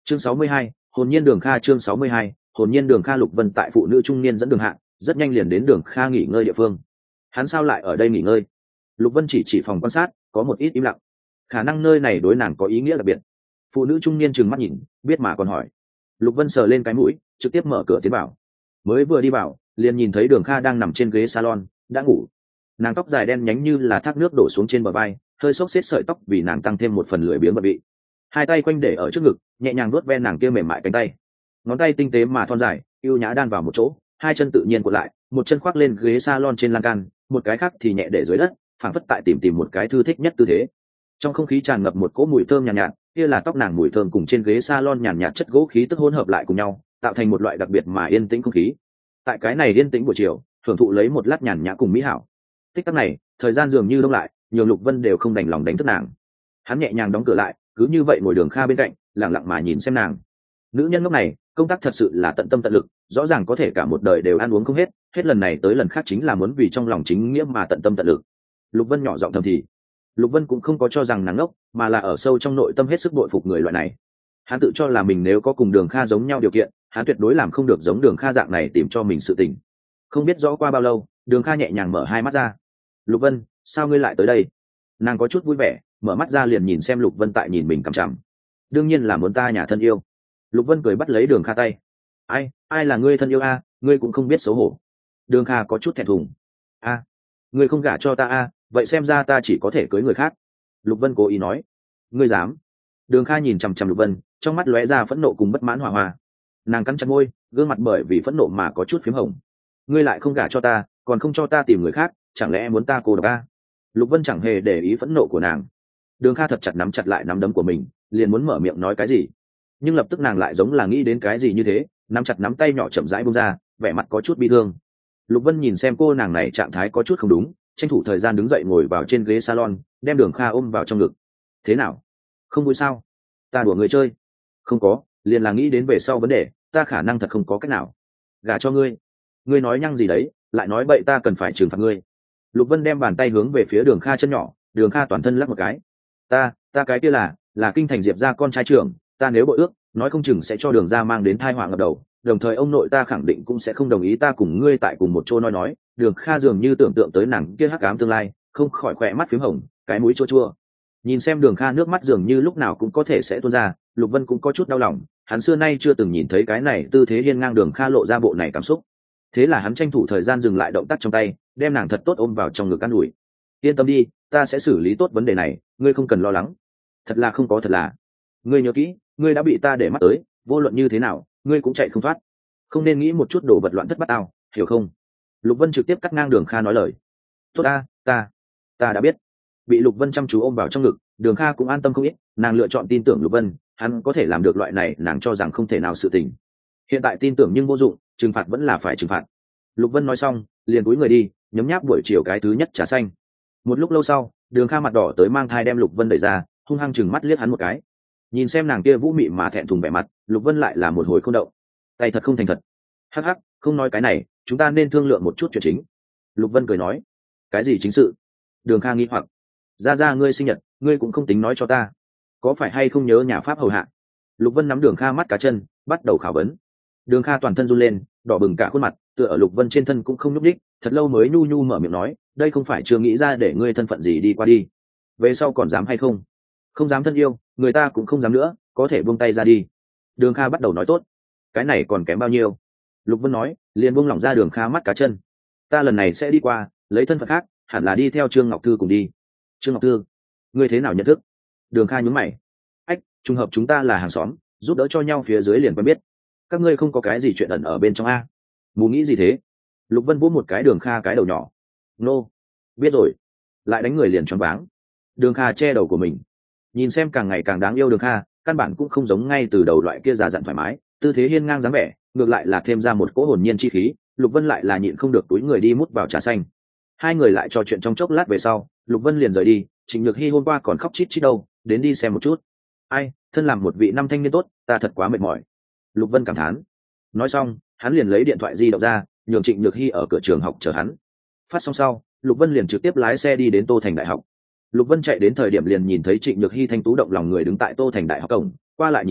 Chương 62, hồn nhiên đường kha. Chương 62, hồn nhiên đường kha. Lục Vân tại phụ nữ trung niên dẫn đường hạ, rất nhanh liền đến đường kha nghỉ ngơi địa phương. Hắn sao lại ở đây nghỉ ngơi? Lục Vân chỉ phòng quan sát, có một ít im lặng. Khả năng nơi này đối nàng có ý nghĩa đặc biệt. Phụ nữ trung niên trừng mắt nhìn, biết mà còn hỏi. Lục Vân sờ lên cái mũi, trực tiếp mở cửa tiến vào. Mới vừa đi vào, liền nhìn thấy đường kha đang nằm trên ghế salon, đã ngủ. Nàng tóc dài đen nhánh như là thác nước đổ xuống trên bờ vai, hơi xốc xếp sợi tóc vì nàng tăng thêm một phần lười biếng bận bị. Hai tay quanh để ở trước ngực, nhẹ nhàng vuốt ve nàng kia mềm mại cánh tay, ngón tay tinh tế mà thon dài, yêu nhã đan vào một chỗ, hai chân tự nhiên cuộn lại, một chân khoác lên ghế salon trên lan can, một cái khác thì nhẹ để dưới đất, phảng phất tại tìm một cái thư thích nhất tư thế. Trong không khí tràn ngập một cỗ mùi thơm nhàn nhạt, kia là tóc nàng mùi thơm cùng trên ghế salon nhàn nhạt chất gỗ khí tức hỗn hợp lại cùng nhau, tạo thành một loại đặc biệt mà yên tĩnh không khí. Tại cái này yên tĩnh buổi chiều, thưởng thụ lấy một lát nhàn nhã cùng mỹ hảo. Tích tắc này, thời gian dường như đông lại, nhiều Lục Vân đều không đành lòng đánh thức nàng. Hắn nhẹ nhàng đóng cửa lại, cứ như vậy ngồi đường kha bên cạnh, lặng lặng mà nhìn xem nàng. Nữ nhân lúc này công tác thật sự là tận tâm tận lực, rõ ràng có thể cả một đời đều ăn uống không hết, hết lần này tới lần khác chính là muốn vì trong lòng chính nghĩa mà tận tâm tận lực. Lục Vân nhỏ giọng thầm thì. Lục Vân cũng không có cho rằng nàng ngốc, mà là ở sâu trong nội tâm hết sức bội phục người loại này. Hắn tự cho là mình nếu có cùng đường kha giống nhau điều kiện, hắn tuyệt đối làm không được giống đường kha dạng này tìm cho mình sự tình. Không biết rõ qua bao lâu, đường kha nhẹ nhàng mở hai mắt ra. Lục Vân, sao ngươi lại tới đây? Nàng có chút vui vẻ, mở mắt ra liền nhìn xem Lục Vân tại nhìn mình cằm chằm. Đương nhiên là muốn ta nhà thân yêu. Lục Vân cười bắt lấy đường kha tay. Ai là ngươi thân yêu a? Ngươi cũng không biết xấu hổ. Đường kha có chút thẹn thùng. A, ngươi không gả cho ta a? Vậy xem ra ta chỉ có thể cưới người khác. Lục Vân cố ý nói. Ngươi dám? Đường kha nhìn chằm chằm Lục Vân, trong mắt lóe ra phẫn nộ cùng bất mãn hỏa hoa. Nàng cắn chặt môi, gương mặt bởi vì phẫn nộ mà có chút phím hồng. Ngươi lại không gả cho ta, còn không cho ta tìm người khác, chẳng lẽ muốn ta cô độc a? Lục Vân chẳng hề để ý phẫn nộ của nàng. Đường kha thật chặt nắm chặt lại nắm đấm của mình, liền muốn mở miệng nói cái gì, nhưng lập tức nàng lại giống là nghĩ đến cái gì như thế, nắm chặt nắm tay nhỏ chậm rãi buông ra, vẻ mặt có chút bi thương. Lục Vân nhìn xem cô nàng này trạng thái có chút không đúng, tranh thủ thời gian đứng dậy ngồi vào trên ghế salon, đem đường kha ôm vào trong ngực. Thế nào, không vui sao? Ta đùa người chơi. Không có, liền là nghĩ đến về sau vấn đề, ta khả năng thật không có cách nào gả cho ngươi. Ngươi nói nhăng gì đấy, lại nói bậy, ta cần phải trừng phạt ngươi. Lục Vân đem bàn tay hướng về phía đường kha chân nhỏ, đường kha toàn thân lắc một cái. Ta cái kia là kinh thành Diệp gia con trai trưởng, ta nếu bội ước, nói không chừng sẽ cho đường gia mang đến tai họa ngập đầu, đồng thời ông nội ta khẳng định cũng sẽ không đồng ý ta cùng ngươi tại cùng một chỗ. Nói đường kha dường như tưởng tượng tới nàng kia hắc ám tương lai, không khỏi khỏe mắt phím hồng, cái mũi chua chua. Nhìn xem đường kha nước mắt dường như lúc nào cũng có thể sẽ tuôn ra, Lục Vân cũng có chút đau lòng, hắn xưa nay chưa từng nhìn thấy cái này tư thế hiên ngang đường kha lộ ra bộ này cảm xúc. Thế là hắn tranh thủ thời gian dừng lại động tác trong tay, đem nàng thật tốt ôm vào trong ngực an ủi. Yên tâm đi, ta sẽ xử lý tốt vấn đề này, ngươi không cần lo lắng. Thật là không có thật là. Ngươi nhớ kỹ, ngươi đã bị ta để mắt tới, vô luận như thế nào, ngươi cũng chạy không thoát. Không nên nghĩ một chút đồ vật loạn thất bát ao, hiểu không? Lục Vân trực tiếp cắt ngang đường kha nói lời. Tốt ta đã biết. Bị Lục Vân chăm chú ôm vào trong ngực, đường kha cũng an tâm không ít, nàng lựa chọn tin tưởng Lục Vân, hắn có thể làm được loại này nàng cho rằng không thể nào sự tình. Hiện tại tin tưởng nhưng vô dụng, trừng phạt vẫn là phải trừng phạt. Lục Vân nói xong, liền cúi người đi, nhấm nháp buổi chiều cái thứ nhất trà xanh. Một lúc lâu sau, đường kha mặt đỏ tới mang thai đem Lục Vân đẩy ra, hung hăng chừng mắt liếc hắn một cái. Nhìn xem nàng kia vũ mị mà thẹn thùng vẻ mặt, Lục Vân lại là một hồi không động. Tay thật không thành thật. Hắc hắc, không nói cái này, chúng ta nên thương lượng một chút chuyện chính. Lục Vân cười nói. Cái gì chính sự? Đường kha nghi hoặc. Ra ngươi sinh nhật, ngươi cũng không tính nói cho ta, có phải hay không nhớ nhà pháp hầu hạ? Lục Vân nắm đường kha mắt cá chân, bắt đầu khảo vấn. Đường kha toàn thân run lên, đỏ bừng cả khuôn mặt, tựa ở Lục Vân trên thân cũng không nhúc đích, thật lâu mới nhu nhu mở miệng nói, đây không phải chưa nghĩ ra để ngươi thân phận gì đi qua đi, về sau còn dám hay không? Không dám thân yêu, người ta cũng không dám nữa, có thể buông tay ra đi. Đường kha bắt đầu nói tốt. Cái này còn kém bao nhiêu? Lục Vân nói, liền buông lỏng ra đường kha mắt cá chân. Ta lần này sẽ đi qua, lấy thân phận khác, hẳn là đi theo Trương Ngọc Thư cùng đi. Trương Ngọc Thư, ngươi thế nào nhận thức? Đường kha nhún mày. Ách, trùng hợp chúng ta là hàng xóm, giúp đỡ cho nhau phía dưới liền quen biết. Các ngươi không có cái gì chuyện ẩn ở bên trong a? Mù nghĩ gì thế? Lục Vân vỗ một cái đường kha cái đầu nhỏ. Nô, biết rồi. Lại đánh người liền choáng váng. Đường kha che đầu của mình, nhìn xem càng ngày càng đáng yêu đường kha, căn bản cũng không giống ngay từ đầu loại kia già dặn thoải mái, tư thế hiên ngang dáng vẻ, ngược lại là thêm ra một cỗ hồn nhiên chi khí. Lục Vân lại là nhịn không được túi người đi mút vào trà xanh. Hai người lại trò chuyện trong chốc lát về sau, Lục Vân liền rời đi. Trịnh Nhược Hy hôm qua còn khóc chít chít đâu, đến đi xem một chút. Ai, thân làm một vị năm thanh niên tốt, ta thật quá mệt mỏi. Lục Vân cảm thán. Nói xong, hắn liền lấy điện thoại di động ra, nhường Trịnh Nhược Hy ở cửa trường học chờ hắn. Phát xong sau, Lục Vân liền trực tiếp lái xe đi đến Tô Thành Đại học. Lục Vân chạy đến thời điểm liền nhìn thấy Trịnh Nhược Hy thanh tú động lòng người đứng tại Tô Thành Đại học cổng, qua lại nhìn quanh,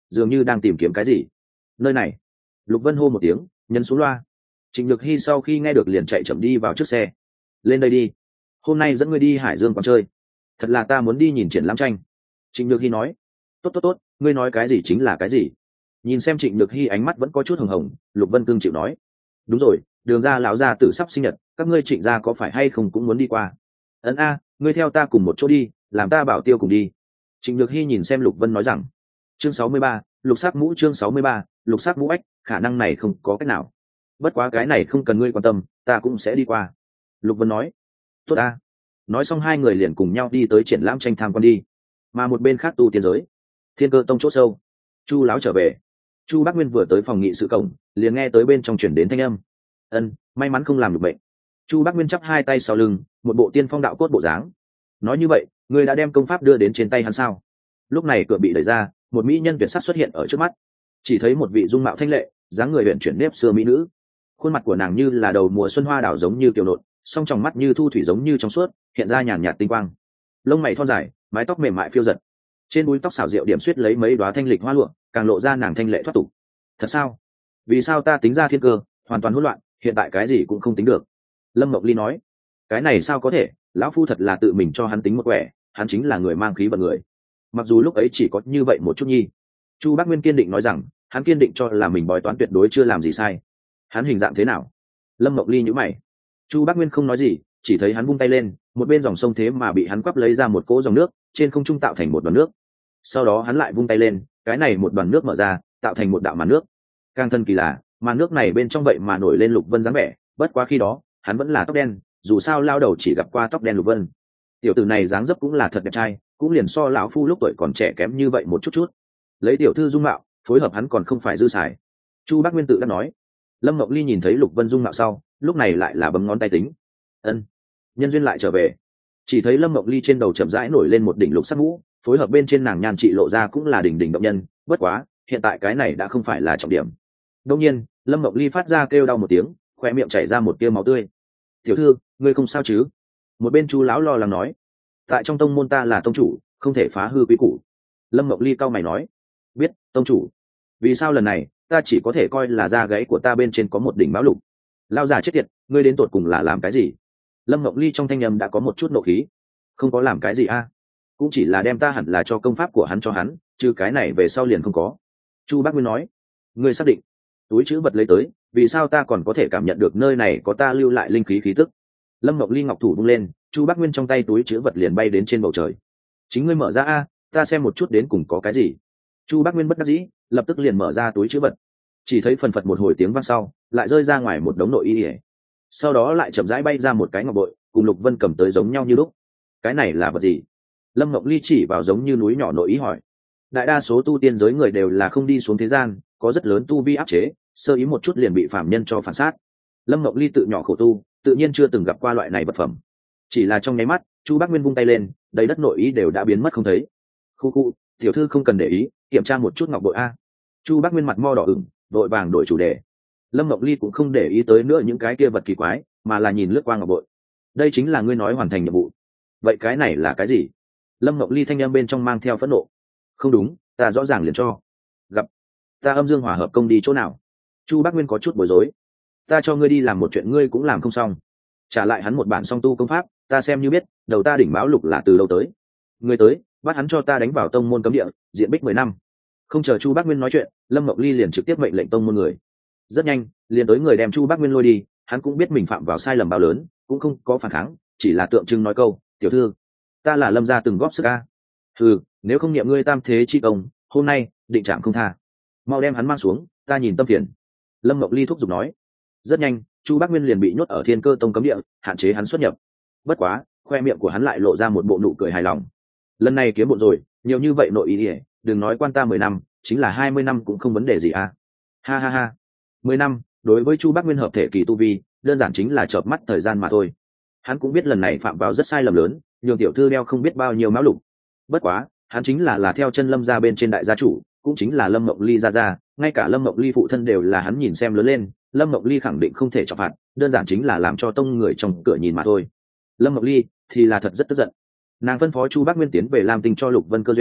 dường như đang tìm kiếm cái gì. Nơi này. Lục Vân hô một tiếng, nhấn xuống loa. Trịnh Nhược Hy sau khi nghe được liền chạy chậm đi vào trước xe. Lên đây đi, hôm nay dẫn ngươi đi Hải Dương quán chơi. Thật là ta muốn đi nhìn triển lãm tranh. Trịnh Nhược Hy nói. Tốt tốt tốt, ngươi nói cái gì chính là cái gì. Nhìn xem Trịnh Nhược Hy ánh mắt vẫn có chút hừng hồng, Lục Vân cương chịu nói. Đúng rồi, đường ra lão gia tử sắp sinh nhật, các ngươi Trịnh gia có phải hay không cũng muốn đi qua. Ấn a, ngươi theo ta cùng một chỗ đi, làm ta bảo tiêu cùng đi. Trịnh Nhược Hy nhìn xem Lục Vân nói rằng. Chương 63, lục sắc mũ. Chương 63, lục sắc mũ ếch, khả năng này không có cách nào. Bất quá cái này không cần ngươi quan tâm, ta cũng sẽ đi qua. Lục Vân nói. Tốt a. Nói xong hai người liền cùng nhau đi tới triển lãm tranh tham quan đi. Mà một bên khác tu tiên giới, Thiên Cơ Tông chỗ sâu, Chu lão trở về. Chu Bác Nguyên vừa tới phòng nghị sự cổng, liền nghe tới bên trong chuyển đến thanh âm. Ân, may mắn không làm được bệnh. Chu Bác Nguyên chắp hai tay sau lưng, một bộ tiên phong đạo cốt bộ dáng. Nói như vậy, ngươi đã đem công pháp đưa đến trên tay hắn sao? Lúc này cửa bị đẩy ra, một mỹ nhân tuyệt sắc xuất hiện ở trước mắt. Chỉ thấy một vị dung mạo thanh lệ, dáng người uyển chuyển nếp xưa mỹ nữ. Khuôn mặt của nàng như là đầu mùa xuân hoa đảo giống như kiều nộn, song tròng mắt như thu thủy giống như trong suốt, hiện ra nhàn nhạt tinh quang. Lông mày thon dài, mái tóc mềm mại phiêu giật. Trên búi tóc xảo diệu điểm xuyết lấy mấy đóa thanh lịch hoa lụa, càng lộ ra nàng thanh lệ thoát tục. Thật sao? Vì sao ta tính ra thiên cơ hoàn toàn hỗn loạn, hiện tại cái gì cũng không tính được? Lâm Mộc Ly nói. Cái này sao có thể, lão phu thật là tự mình cho hắn tính một quẻ, hắn chính là người mang khí vận người. Mặc dù lúc ấy chỉ có như vậy một chút nhi. Chu Bác Nguyên kiên định nói rằng, hắn kiên định cho là mình bói toán tuyệt đối chưa làm gì sai. Hắn hình dạng thế nào? Lâm Mộc Ly nhíu mày. Chu Bác Nguyên không nói gì, chỉ thấy hắn vung tay lên, một bên dòng sông thế mà bị hắn quắp lấy ra một cỗ dòng nước, trên không trung tạo thành một đoàn nước. Sau đó hắn lại vung tay lên, cái này một đoàn nước mở ra, tạo thành một đạo màn nước. Càng thân kỳ lạ, màn nước này bên trong vậy mà nổi lên Lục Vân dáng vẻ, bất quá khi đó, hắn vẫn là tóc đen, dù sao lao đầu chỉ gặp qua tóc đen Lục Vân. Tiểu tử này dáng dấp cũng là thật đẹp trai, cũng liền so lão phu lúc tuổi còn trẻ kém như vậy một chút chút. Lấy tiểu thư dung mạo, phối hợp hắn còn không phải dư xài. Chu Bác Nguyên tự đã nói. Lâm Mộng Ly nhìn thấy Lục Vân dung mạo sau, lúc này lại là bấm ngón tay tính. Ân, nhân duyên lại trở về. Chỉ thấy Lâm Mộng Ly trên đầu chậm rãi nổi lên một đỉnh lục sắc mũ, phối hợp bên trên nàng nhan trị lộ ra cũng là đỉnh đỉnh động nhân. Bất quá, hiện tại cái này đã không phải là trọng điểm. Đương nhiên, Lâm Mộng Ly phát ra kêu đau một tiếng, khoe miệng chảy ra một tia máu tươi. Tiểu thư, ngươi không sao chứ? Một bên Chu lão lo lắng nói. Tại trong tông môn ta là tông chủ, không thể phá hư quý củ. Lâm Mộng Ly cau mày nói. Biết, tông chủ. Vì sao lần này ta chỉ có thể coi là da gáy của ta bên trên có một đỉnh báo lục? Lao già chết tiệt, ngươi đến tột cùng là làm cái gì? Lâm Mộng Ly trong thanh âm đã có một chút nộ khí. Không có làm cái gì a, cũng chỉ là đem ta hẳn là cho công pháp của hắn cho hắn, chứ cái này về sau liền không có. Chu Bác Nguyên nói. Ngươi xác định? Túi chữ vật lấy tới, vì sao ta còn có thể cảm nhận được nơi này có ta lưu lại linh khí khí tức? Lâm Mộng Ly ngọc thủ vung lên, Chu Bác Nguyên trong tay túi chữ vật liền bay đến trên bầu trời. Chính ngươi mở ra a, ta xem một chút đến cùng có cái gì. Chu Bác Nguyên bất đắc dĩ, lập tức liền mở ra túi chữ vật. Chỉ thấy phần phật một hồi tiếng vang sau, lại rơi ra ngoài một đống nội y. Sau đó lại chậm rãi bay ra một cái ngọc bội, cùng Lục Vân cầm tới giống nhau như lúc. Cái này là vật gì? Lâm Mộng Ly chỉ vào giống như núi nhỏ nội y hỏi. Đại đa số tu tiên giới người đều là không đi xuống thế gian, có rất lớn tu vi áp chế, sơ ý một chút liền bị phạm nhân cho phản sát. Lâm Mộng Ly tự nhỏ khổ tu, tự nhiên chưa từng gặp qua loại này vật phẩm. Chỉ là trong nháy mắt, Chu Bác Nguyên vung tay lên, đầy đất nội ý đều đã biến mất không thấy. Khu khu, tiểu thư không cần để ý, kiểm tra một chút ngọc bội a. Chu Bác Nguyên mặt mo đỏ ửng, vội vàng đổi chủ đề. Lâm Mộng Ly cũng không để ý tới nữa những cái kia vật kỳ quái, mà là nhìn lướt qua ngọc bội. Đây chính là ngươi nói hoàn thành nhiệm vụ. Vậy cái này là cái gì? Lâm Mộng Ly thanh âm bên trong mang theo phẫn nộ. Không đúng, ta rõ ràng liền cho. Gặp ta âm dương hòa hợp công đi chỗ nào? Chu Bác Nguyên có chút bối rối. Ta cho ngươi đi làm một chuyện ngươi cũng làm không xong. Trả lại hắn một bản song tu công pháp, ta xem như biết, đầu ta đỉnh báo lục là từ đâu tới. Ngươi tới, bắt hắn cho ta đánh vào tông môn cấm địa, diện bích 10 năm. Không chờ Chu Bác Nguyên nói chuyện, Lâm Mộng Ly liền trực tiếp mệnh lệnh tông môn người. Rất nhanh, liền tới người đem Chu Bác Nguyên lôi đi, hắn cũng biết mình phạm vào sai lầm bao lớn, cũng không có phản kháng, chỉ là tượng trưng nói câu, "Tiểu thư, ta là Lâm gia từng góp sức a." "Ừ, nếu không niệm ngươi tam thế chi công, hôm nay định trạng không tha. Mau đem hắn mang xuống, ta nhìn tâm phiền." Lâm Mộng Ly thúc giục nói. Rất nhanh, Chu Bác Nguyên liền bị nhốt ở Thiên Cơ Tông cấm địa, hạn chế hắn xuất nhập. Bất quá, khoe miệng của hắn lại lộ ra một bộ nụ cười hài lòng. Lần này kiếm bộ rồi, nhiều như vậy nội ý, đừng nói quan ta 10 năm, chính là 20 năm cũng không vấn đề gì a. Ha ha ha. 10 năm, đối với Chu Bác Nguyên hợp thể kỳ tu vi, đơn giản chính là chợp mắt thời gian mà thôi. Hắn cũng biết lần này phạm vào rất sai lầm lớn, nhường tiểu thư đeo không biết bao nhiêu máu lục. Bất quá, hắn chính là theo chân Lâm gia bên trên đại gia chủ, cũng chính là Lâm Mộng Ly gia, ngay cả Lâm Mộng Ly phụ thân đều là hắn nhìn xem lớn lên, Lâm Mộng Ly khẳng định không thể trọng phạt, đơn giản chính là làm cho tông người trong cửa nhìn mà thôi. Lâm Mộng Ly thì là thật rất tức giận. Nàng phân phó Chu Bác Nguyên tiến về Lam Tinh cho Lục Vân cơ duyên,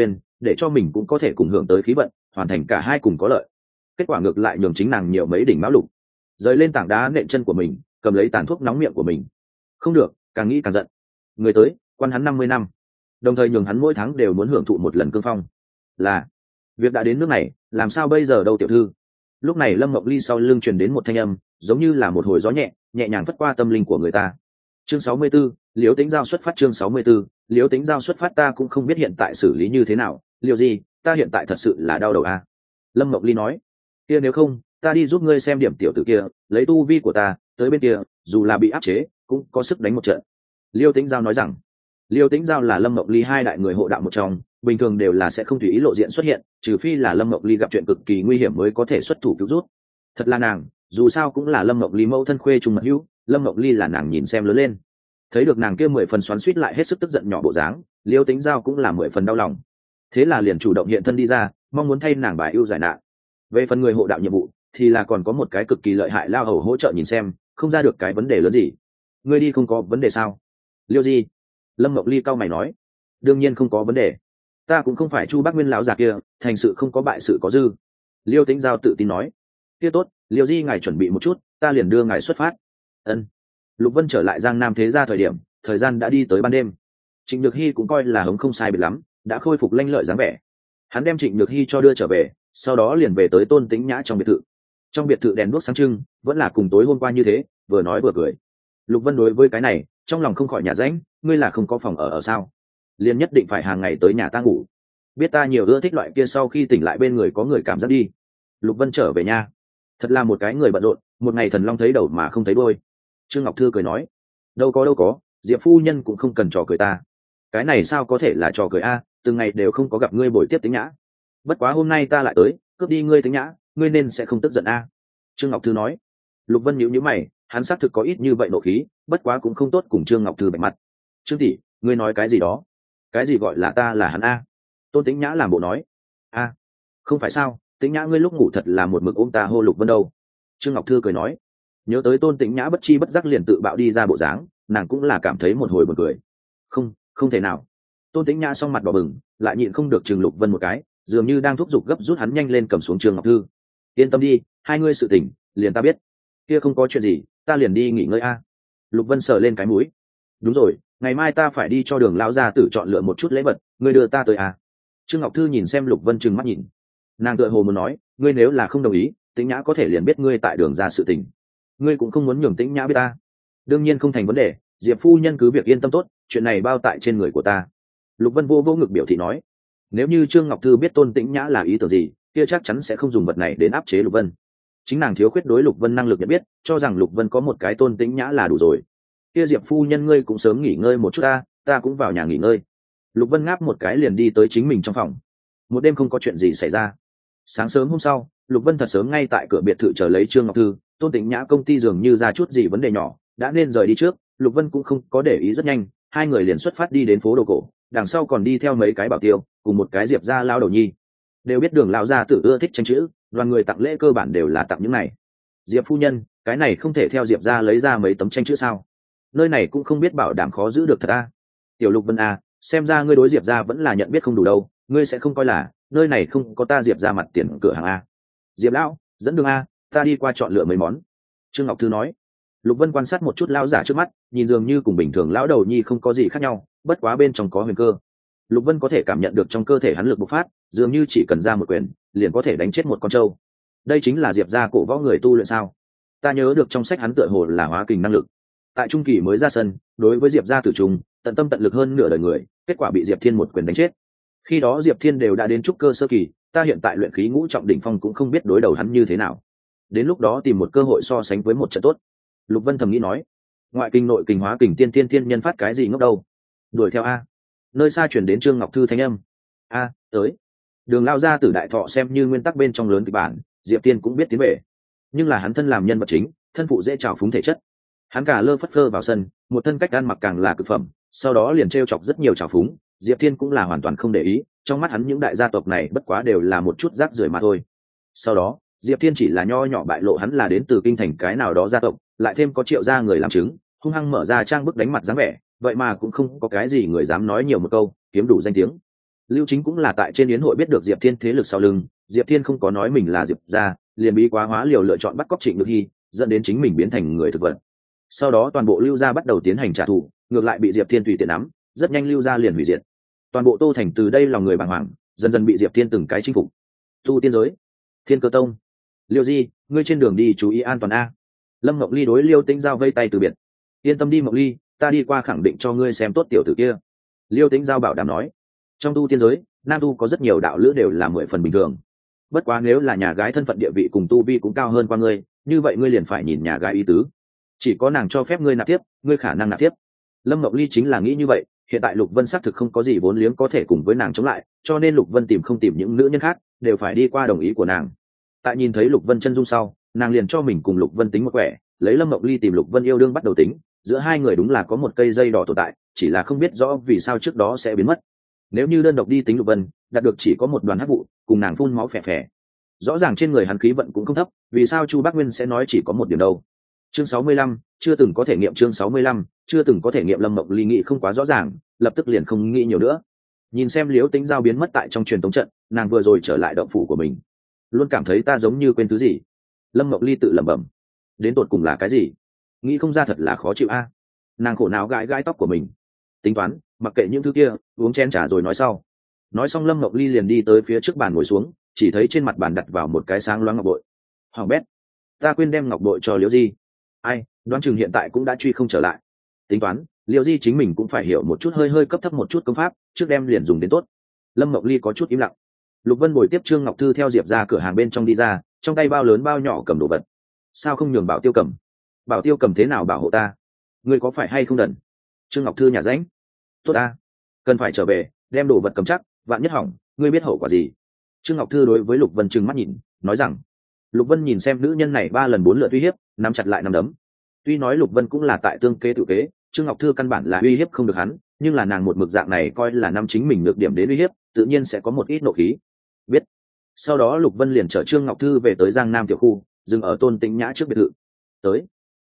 để cho mình cũng có thể cùng hưởng tới khí vận, hoàn thành cả hai cùng có lợi. Kết quả ngược lại nhường chính nàng nhiều mấy đỉnh mão lục. Rời lên tảng đá nện chân của mình, cầm lấy tàn thuốc nóng miệng của mình. Không được, càng nghĩ càng giận. Người tới, quan hắn 50 năm, đồng thời nhường hắn mỗi tháng đều muốn hưởng thụ một lần cương phong. Là, việc đã đến nước này, làm sao bây giờ đâu tiểu thư? Lúc này Lâm Mộng Ly sau lưng truyền đến một thanh âm, giống như là một hồi gió nhẹ, nhẹ nhàng phất qua tâm linh của người ta. Chương 64, Liễu Tĩnh Giao xuất phát. Chương 64, Liễu Tĩnh Giao xuất phát. Ta cũng không biết hiện tại xử lý như thế nào, liệu gì, ta hiện tại thật sự là đau đầu a. Lâm Mộng Ly nói, kia nếu không, ta đi giúp ngươi xem điểm tiểu tử kia, lấy tu vi của ta, tới bên kia, dù là bị áp chế, cũng có sức đánh một trận. Liễu Tĩnh Giao nói rằng, Liễu Tĩnh Giao là Lâm Mộng Ly hai đại người hộ đạo một trong, bình thường đều là sẽ không tùy ý lộ diện xuất hiện, trừ phi là Lâm Mộng Ly gặp chuyện cực kỳ nguy hiểm mới có thể xuất thủ cứu rút. Thật là nàng, dù sao cũng là Lâm Mộng Ly mẫu thân khuê trung mật hữu, Lâm Mộng Ly là nàng nhìn xem lớn lên. Thấy được nàng kia 10 phần xoắn xuýt lại hết sức tức giận nhỏ bộ dáng, Liễu Tĩnh Giao cũng là 10 phần đau lòng. Thế là liền chủ động hiện thân đi ra, mong muốn thay nàng bài ưu giải nạn. Về phần người hộ đạo nhiệm vụ, thì là còn có một cái cực kỳ lợi hại lao hầu hỗ trợ nhìn xem, không ra được cái vấn đề lớn gì. Ngươi đi không có vấn đề sao? Liêu Di. Lâm Mộng Ly cau mày nói, đương nhiên không có vấn đề. Ta cũng không phải Chu Bác Nguyên lão già kia, thành sự không có bại sự có dư. Liêu Tĩnh Giao tự tin nói, kia tốt, Liêu Di ngài chuẩn bị một chút, ta liền đưa ngài xuất phát. Ân. Lục Vân trở lại Giang Nam thế gia thời điểm, thời gian đã đi tới ban đêm. Trịnh Nhược Hy cũng coi là hống không sai biệt lắm, đã khôi phục lanh lợi dáng vẻ. Hắn đem Trịnh Nhược Hy cho đưa trở về, sau đó liền về tới Tôn Tĩnh Nhã trong biệt thự. Trong biệt thự đèn đuốc sáng trưng, vẫn là cùng tối hôm qua như thế, vừa nói vừa cười. Lục Vân đối với cái này, trong lòng không khỏi nhả rãnh, ngươi là không có phòng ở sao? Liền nhất định phải hàng ngày tới nhà ta ngủ. Biết ta nhiều ưa thích loại kia sau khi tỉnh lại bên người có người cảm giác đi. Lục Vân trở về nhà, thật là một cái người bận rộn, một ngày thần long thấy đầu mà không thấy đuôi. Trương Ngọc Thư cười nói, đâu có, Diệp phu nhân cũng không cần trò cười ta. Cái này sao có thể là trò cười a, từng ngày đều không có gặp ngươi buổi tiếp Tĩnh Nhã. Bất quá hôm nay ta lại tới, cướp đi ngươi Tĩnh Nhã, ngươi nên sẽ không tức giận a. Trương Ngọc Thư nói. Lục Vân nhíu mày, hắn xác thực có ít như vậy nộ khí, bất quá cũng không tốt cùng Trương Ngọc Thư bạch mặt. Trương tỷ, ngươi nói cái gì đó? Cái gì gọi là ta là hắn a? Tôn Tĩnh Nhã làm bộ nói. A, không phải sao, Tĩnh Nhã ngươi lúc ngủ thật là một mực ôm ta hô Lục Vân đâu. Trương Ngọc Thư cười nói. Nhớ tới Tôn Tĩnh Nhã bất chi bất giác liền tự bạo đi ra bộ dáng, nàng cũng là cảm thấy một hồi buồn cười. Không thể nào. Tôn Tĩnh Nhã song mặt đỏ bừng, lại nhịn không được chừng Lục Vân một cái, dường như đang thúc giục gấp rút hắn nhanh lên cầm xuống Trương Ngọc Thư. Yên tâm đi, hai ngươi sự tình, liền ta biết. Kia không có chuyện gì, ta liền đi nghỉ ngơi a. Lục Vân sờ lên cái mũi. Đúng rồi, ngày mai ta phải đi cho Đường lão gia tử chọn lựa một chút lễ vật, ngươi đưa ta tới a. Trương Ngọc Thư nhìn xem Lục Vân trừng mắt nhìn. Nàng tựa hồ muốn nói, ngươi nếu là không đồng ý, Tĩnh Nhã có thể liền biết ngươi tại Đường ra sự tình. Ngươi cũng không muốn nhường Tĩnh Nhã biết ta. Đương nhiên không thành vấn đề, Diệp phu nhân cứ việc yên tâm tốt, chuyện này bao tại trên người của ta. Lục Vân vô ngực biểu thị nói, nếu như Trương Ngọc Thư biết Tôn Tĩnh Nhã là ý tưởng gì, kia chắc chắn sẽ không dùng vật này đến áp chế Lục Vân. Chính nàng thiếu khuyết đối Lục Vân năng lực nhận biết, cho rằng Lục Vân có một cái Tôn Tĩnh Nhã là đủ rồi. Kia Diệp phu nhân ngươi cũng sớm nghỉ ngơi một chút ta cũng vào nhà nghỉ ngơi. Lục Vân ngáp một cái liền đi tới chính mình trong phòng. Một đêm không có chuyện gì xảy ra. Sáng sớm hôm sau, Lục Vân thật sớm ngay tại cửa biệt thự chờ lấy Trương Ngọc Thư. Tôn Tĩnh Nhã công ty dường như ra chút gì vấn đề nhỏ, đã nên rời đi trước. Lục Vân cũng không có để ý, rất nhanh hai người liền xuất phát đi đến phố đồ cổ, đằng sau còn đi theo mấy cái bảo tiêu cùng một cái Diệp gia lao đầu nhi. Đều biết Đường lão gia tử ưa thích tranh chữ, đoàn người tặng lễ cơ bản đều là tặng những này. Diệp phu nhân, cái này không thể theo Diệp gia lấy ra mấy tấm tranh chữ sao? Nơi này cũng không biết bảo đảm khó giữ được thật a. Tiểu Lục Vân a, xem ra ngươi đối Diệp gia vẫn là nhận biết không đủ đâu, ngươi sẽ không coi là nơi này không có ta Diệp gia mặt tiền cửa hàng a. Diệp lão, dẫn đường a, ta đi qua chọn lựa mấy món. Trương Ngọc Thư nói. Lục Vân quan sát một chút lão giả trước mắt, nhìn dường như cùng bình thường lão đầu nhi không có gì khác nhau, bất quá bên trong có huyền cơ. Lục Vân có thể cảm nhận được trong cơ thể hắn lực bộc phát, dường như chỉ cần ra một quyền, liền có thể đánh chết một con trâu. Đây chính là Diệp gia cổ võ người tu luyện sao? Ta nhớ được trong sách hắn tựa hồ là hóa kình năng lực. Tại trung kỳ mới ra sân, đối với Diệp gia tử trùng, tận tâm tận lực hơn nửa đời người, kết quả bị Diệp Thiên một quyền đánh chết. Khi đó Diệp Thiên đều đã đến trúc cơ sơ kỳ, ta hiện tại luyện khí ngũ trọng đỉnh phong cũng không biết đối đầu hắn như thế nào. Đến lúc đó tìm một cơ hội so sánh với một trận tốt. Lục Vân thầm nghĩ nói, ngoại kinh nội kình hóa kình tiên tiên thiên nhân phát cái gì ngốc đâu. Đuổi theo a. Nơi xa chuyển đến Trương Ngọc Thư thanh âm. A, tới. Đường lao ra từ đại thọ xem như nguyên tắc bên trong lớn kịch bản, Diệp Tiên cũng biết tiến về. Nhưng là hắn thân làm nhân vật chính, thân phụ dễ trào phúng thể chất. Hắn cả lơ phất phơ vào sân, một thân cách ăn mặc càng là cực phẩm, sau đó liền trêu chọc rất nhiều trào phúng. Diệp Thiên cũng là hoàn toàn không để ý, trong mắt hắn những đại gia tộc này bất quá đều là một chút rác rưởi mà thôi. Sau đó, Diệp Thiên chỉ là nho nhỏ bại lộ hắn là đến từ kinh thành cái nào đó gia tộc, lại thêm có Triệu gia người làm chứng, hung hăng mở ra trang bức đánh mặt dáng vẻ, vậy mà cũng không có cái gì người dám nói nhiều một câu, kiếm đủ danh tiếng. Lưu Chính cũng là tại trên yến hội biết được Diệp Thiên thế lực sau lưng, Diệp Thiên không có nói mình là Diệp gia, liền bí quá hóa liều lựa chọn bắt cóc Trịnh Nhược Hy, dẫn đến chính mình biến thành người thực vật. Sau đó toàn bộ Lưu gia bắt đầu tiến hành trả thù, ngược lại bị Diệp Thiên tùy tiện nắm, rất nhanh Lưu gia liền hủy diệt. Toàn bộ Tô Thành từ đây lòng người bàng hoàng, dần dần bị Diệp Thiên từng cái chinh phục. Tu tiên giới, Thiên Cơ Tông, Liêu Di, ngươi trên đường đi chú ý an toàn a. Lâm Ngọc Ly đối Liêu Tĩnh Giao vây tay từ biệt. Yên tâm đi Ngọc Ly, ta đi qua khẳng định cho ngươi xem tốt tiểu tử kia. Liêu Tĩnh Giao bảo đảm nói. Trong tu tiên giới, nam tu có rất nhiều đạo lữ đều là 10 phần bình thường. Bất quá nếu là nhà gái thân phận địa vị cùng tu vi cũng cao hơn qua ngươi, như vậy ngươi liền phải nhìn nhà gái ý tứ. Chỉ có nàng cho phép ngươi nạp tiếp, ngươi khả năng nạp tiếp. Lâm Ngọc Ly chính là nghĩ như vậy, hiện tại Lục Vân xác thực không có gì vốn liếng có thể cùng với nàng chống lại, cho nên Lục Vân tìm không tìm những nữ nhân khác, đều phải đi qua đồng ý của nàng. Tại nhìn thấy Lục Vân chân dung sau, nàng liền cho mình cùng Lục Vân tính một quẻ, lấy Lâm Ngọc Ly tìm Lục Vân yêu đương bắt đầu tính, giữa hai người đúng là có một cây dây đỏ tồn tại, chỉ là không biết rõ vì sao trước đó sẽ biến mất. Nếu như đơn độc đi tính Lục Vân, đạt được chỉ có một đoàn hắc vụ, cùng nàng phun máu phè phè. Rõ ràng trên người hắn khí vận cũng không thấp, vì sao Chu Bác Nguyên sẽ nói chỉ có một điểm đâu? Chương 65, chưa từng có thể nghiệm. Chương 65, chưa từng có thể nghiệm. Lâm Ngọc Ly nghĩ không quá rõ ràng, lập tức liền không nghĩ nhiều nữa. Nhìn xem Liễu Tĩnh Giao biến mất tại trong truyền tống trận, nàng vừa rồi trở lại động phủ của mình, luôn cảm thấy ta giống như quên thứ gì. Lâm Ngọc Ly tự lẩm bẩm, đến tột cùng là cái gì? Nghĩ không ra thật là khó chịu a. Nàng khổ não gãi gãi tóc của mình, tính toán mặc kệ những thứ kia, uống chén trà rồi nói sau. Nói xong Lâm Ngọc Ly liền đi tới phía trước bàn ngồi xuống, chỉ thấy trên mặt bàn đặt vào một cái sáng loáng ngọc bội. Hoàng bét, ta quên đem ngọc bội cho Liễu Di. Ai, đoán chừng hiện tại cũng đã truy không trở lại. Tính toán Liễu Di chính mình cũng phải hiểu một chút, hơi hơi cấp thấp một chút công pháp, trước đem liền dùng đến tốt. Lâm Ngọc Ly có chút im lặng. Lục Vân bồi tiếp Trương Ngọc Thư theo Diệp ra cửa hàng bên trong đi ra, trong tay bao lớn bao nhỏ cầm đồ vật. Sao không nhường Bảo Tiêu cầm? Bảo Tiêu cầm thế nào bảo hộ ta? Ngươi có phải hay không đần? Trương Ngọc Thư nhả ránh. Tốt ta, cần phải trở về đem đồ vật cầm chắc, vạn nhất hỏng ngươi biết hậu quả gì. Trương Ngọc Thư đối với Lục Vân trừng mắt nhìn, nói rằng. Lục Vân nhìn xem nữ nhân này 3 lần 4 lượt uy hiếp, nắm chặt lại nắm đấm. Tuy nói Lục Vân cũng là tại tương kế tự kế, Trương Ngọc Thư căn bản là uy hiếp không được hắn, nhưng là nàng một mực dạng này coi là năm chính mình được điểm đến uy hiếp, tự nhiên sẽ có một ít nộ khí. Biết. Sau đó Lục Vân liền chở Trương Ngọc Thư về tới Giang Nam tiểu khu, dừng ở Tôn Tĩnh Nhã trước biệt thự. Tới.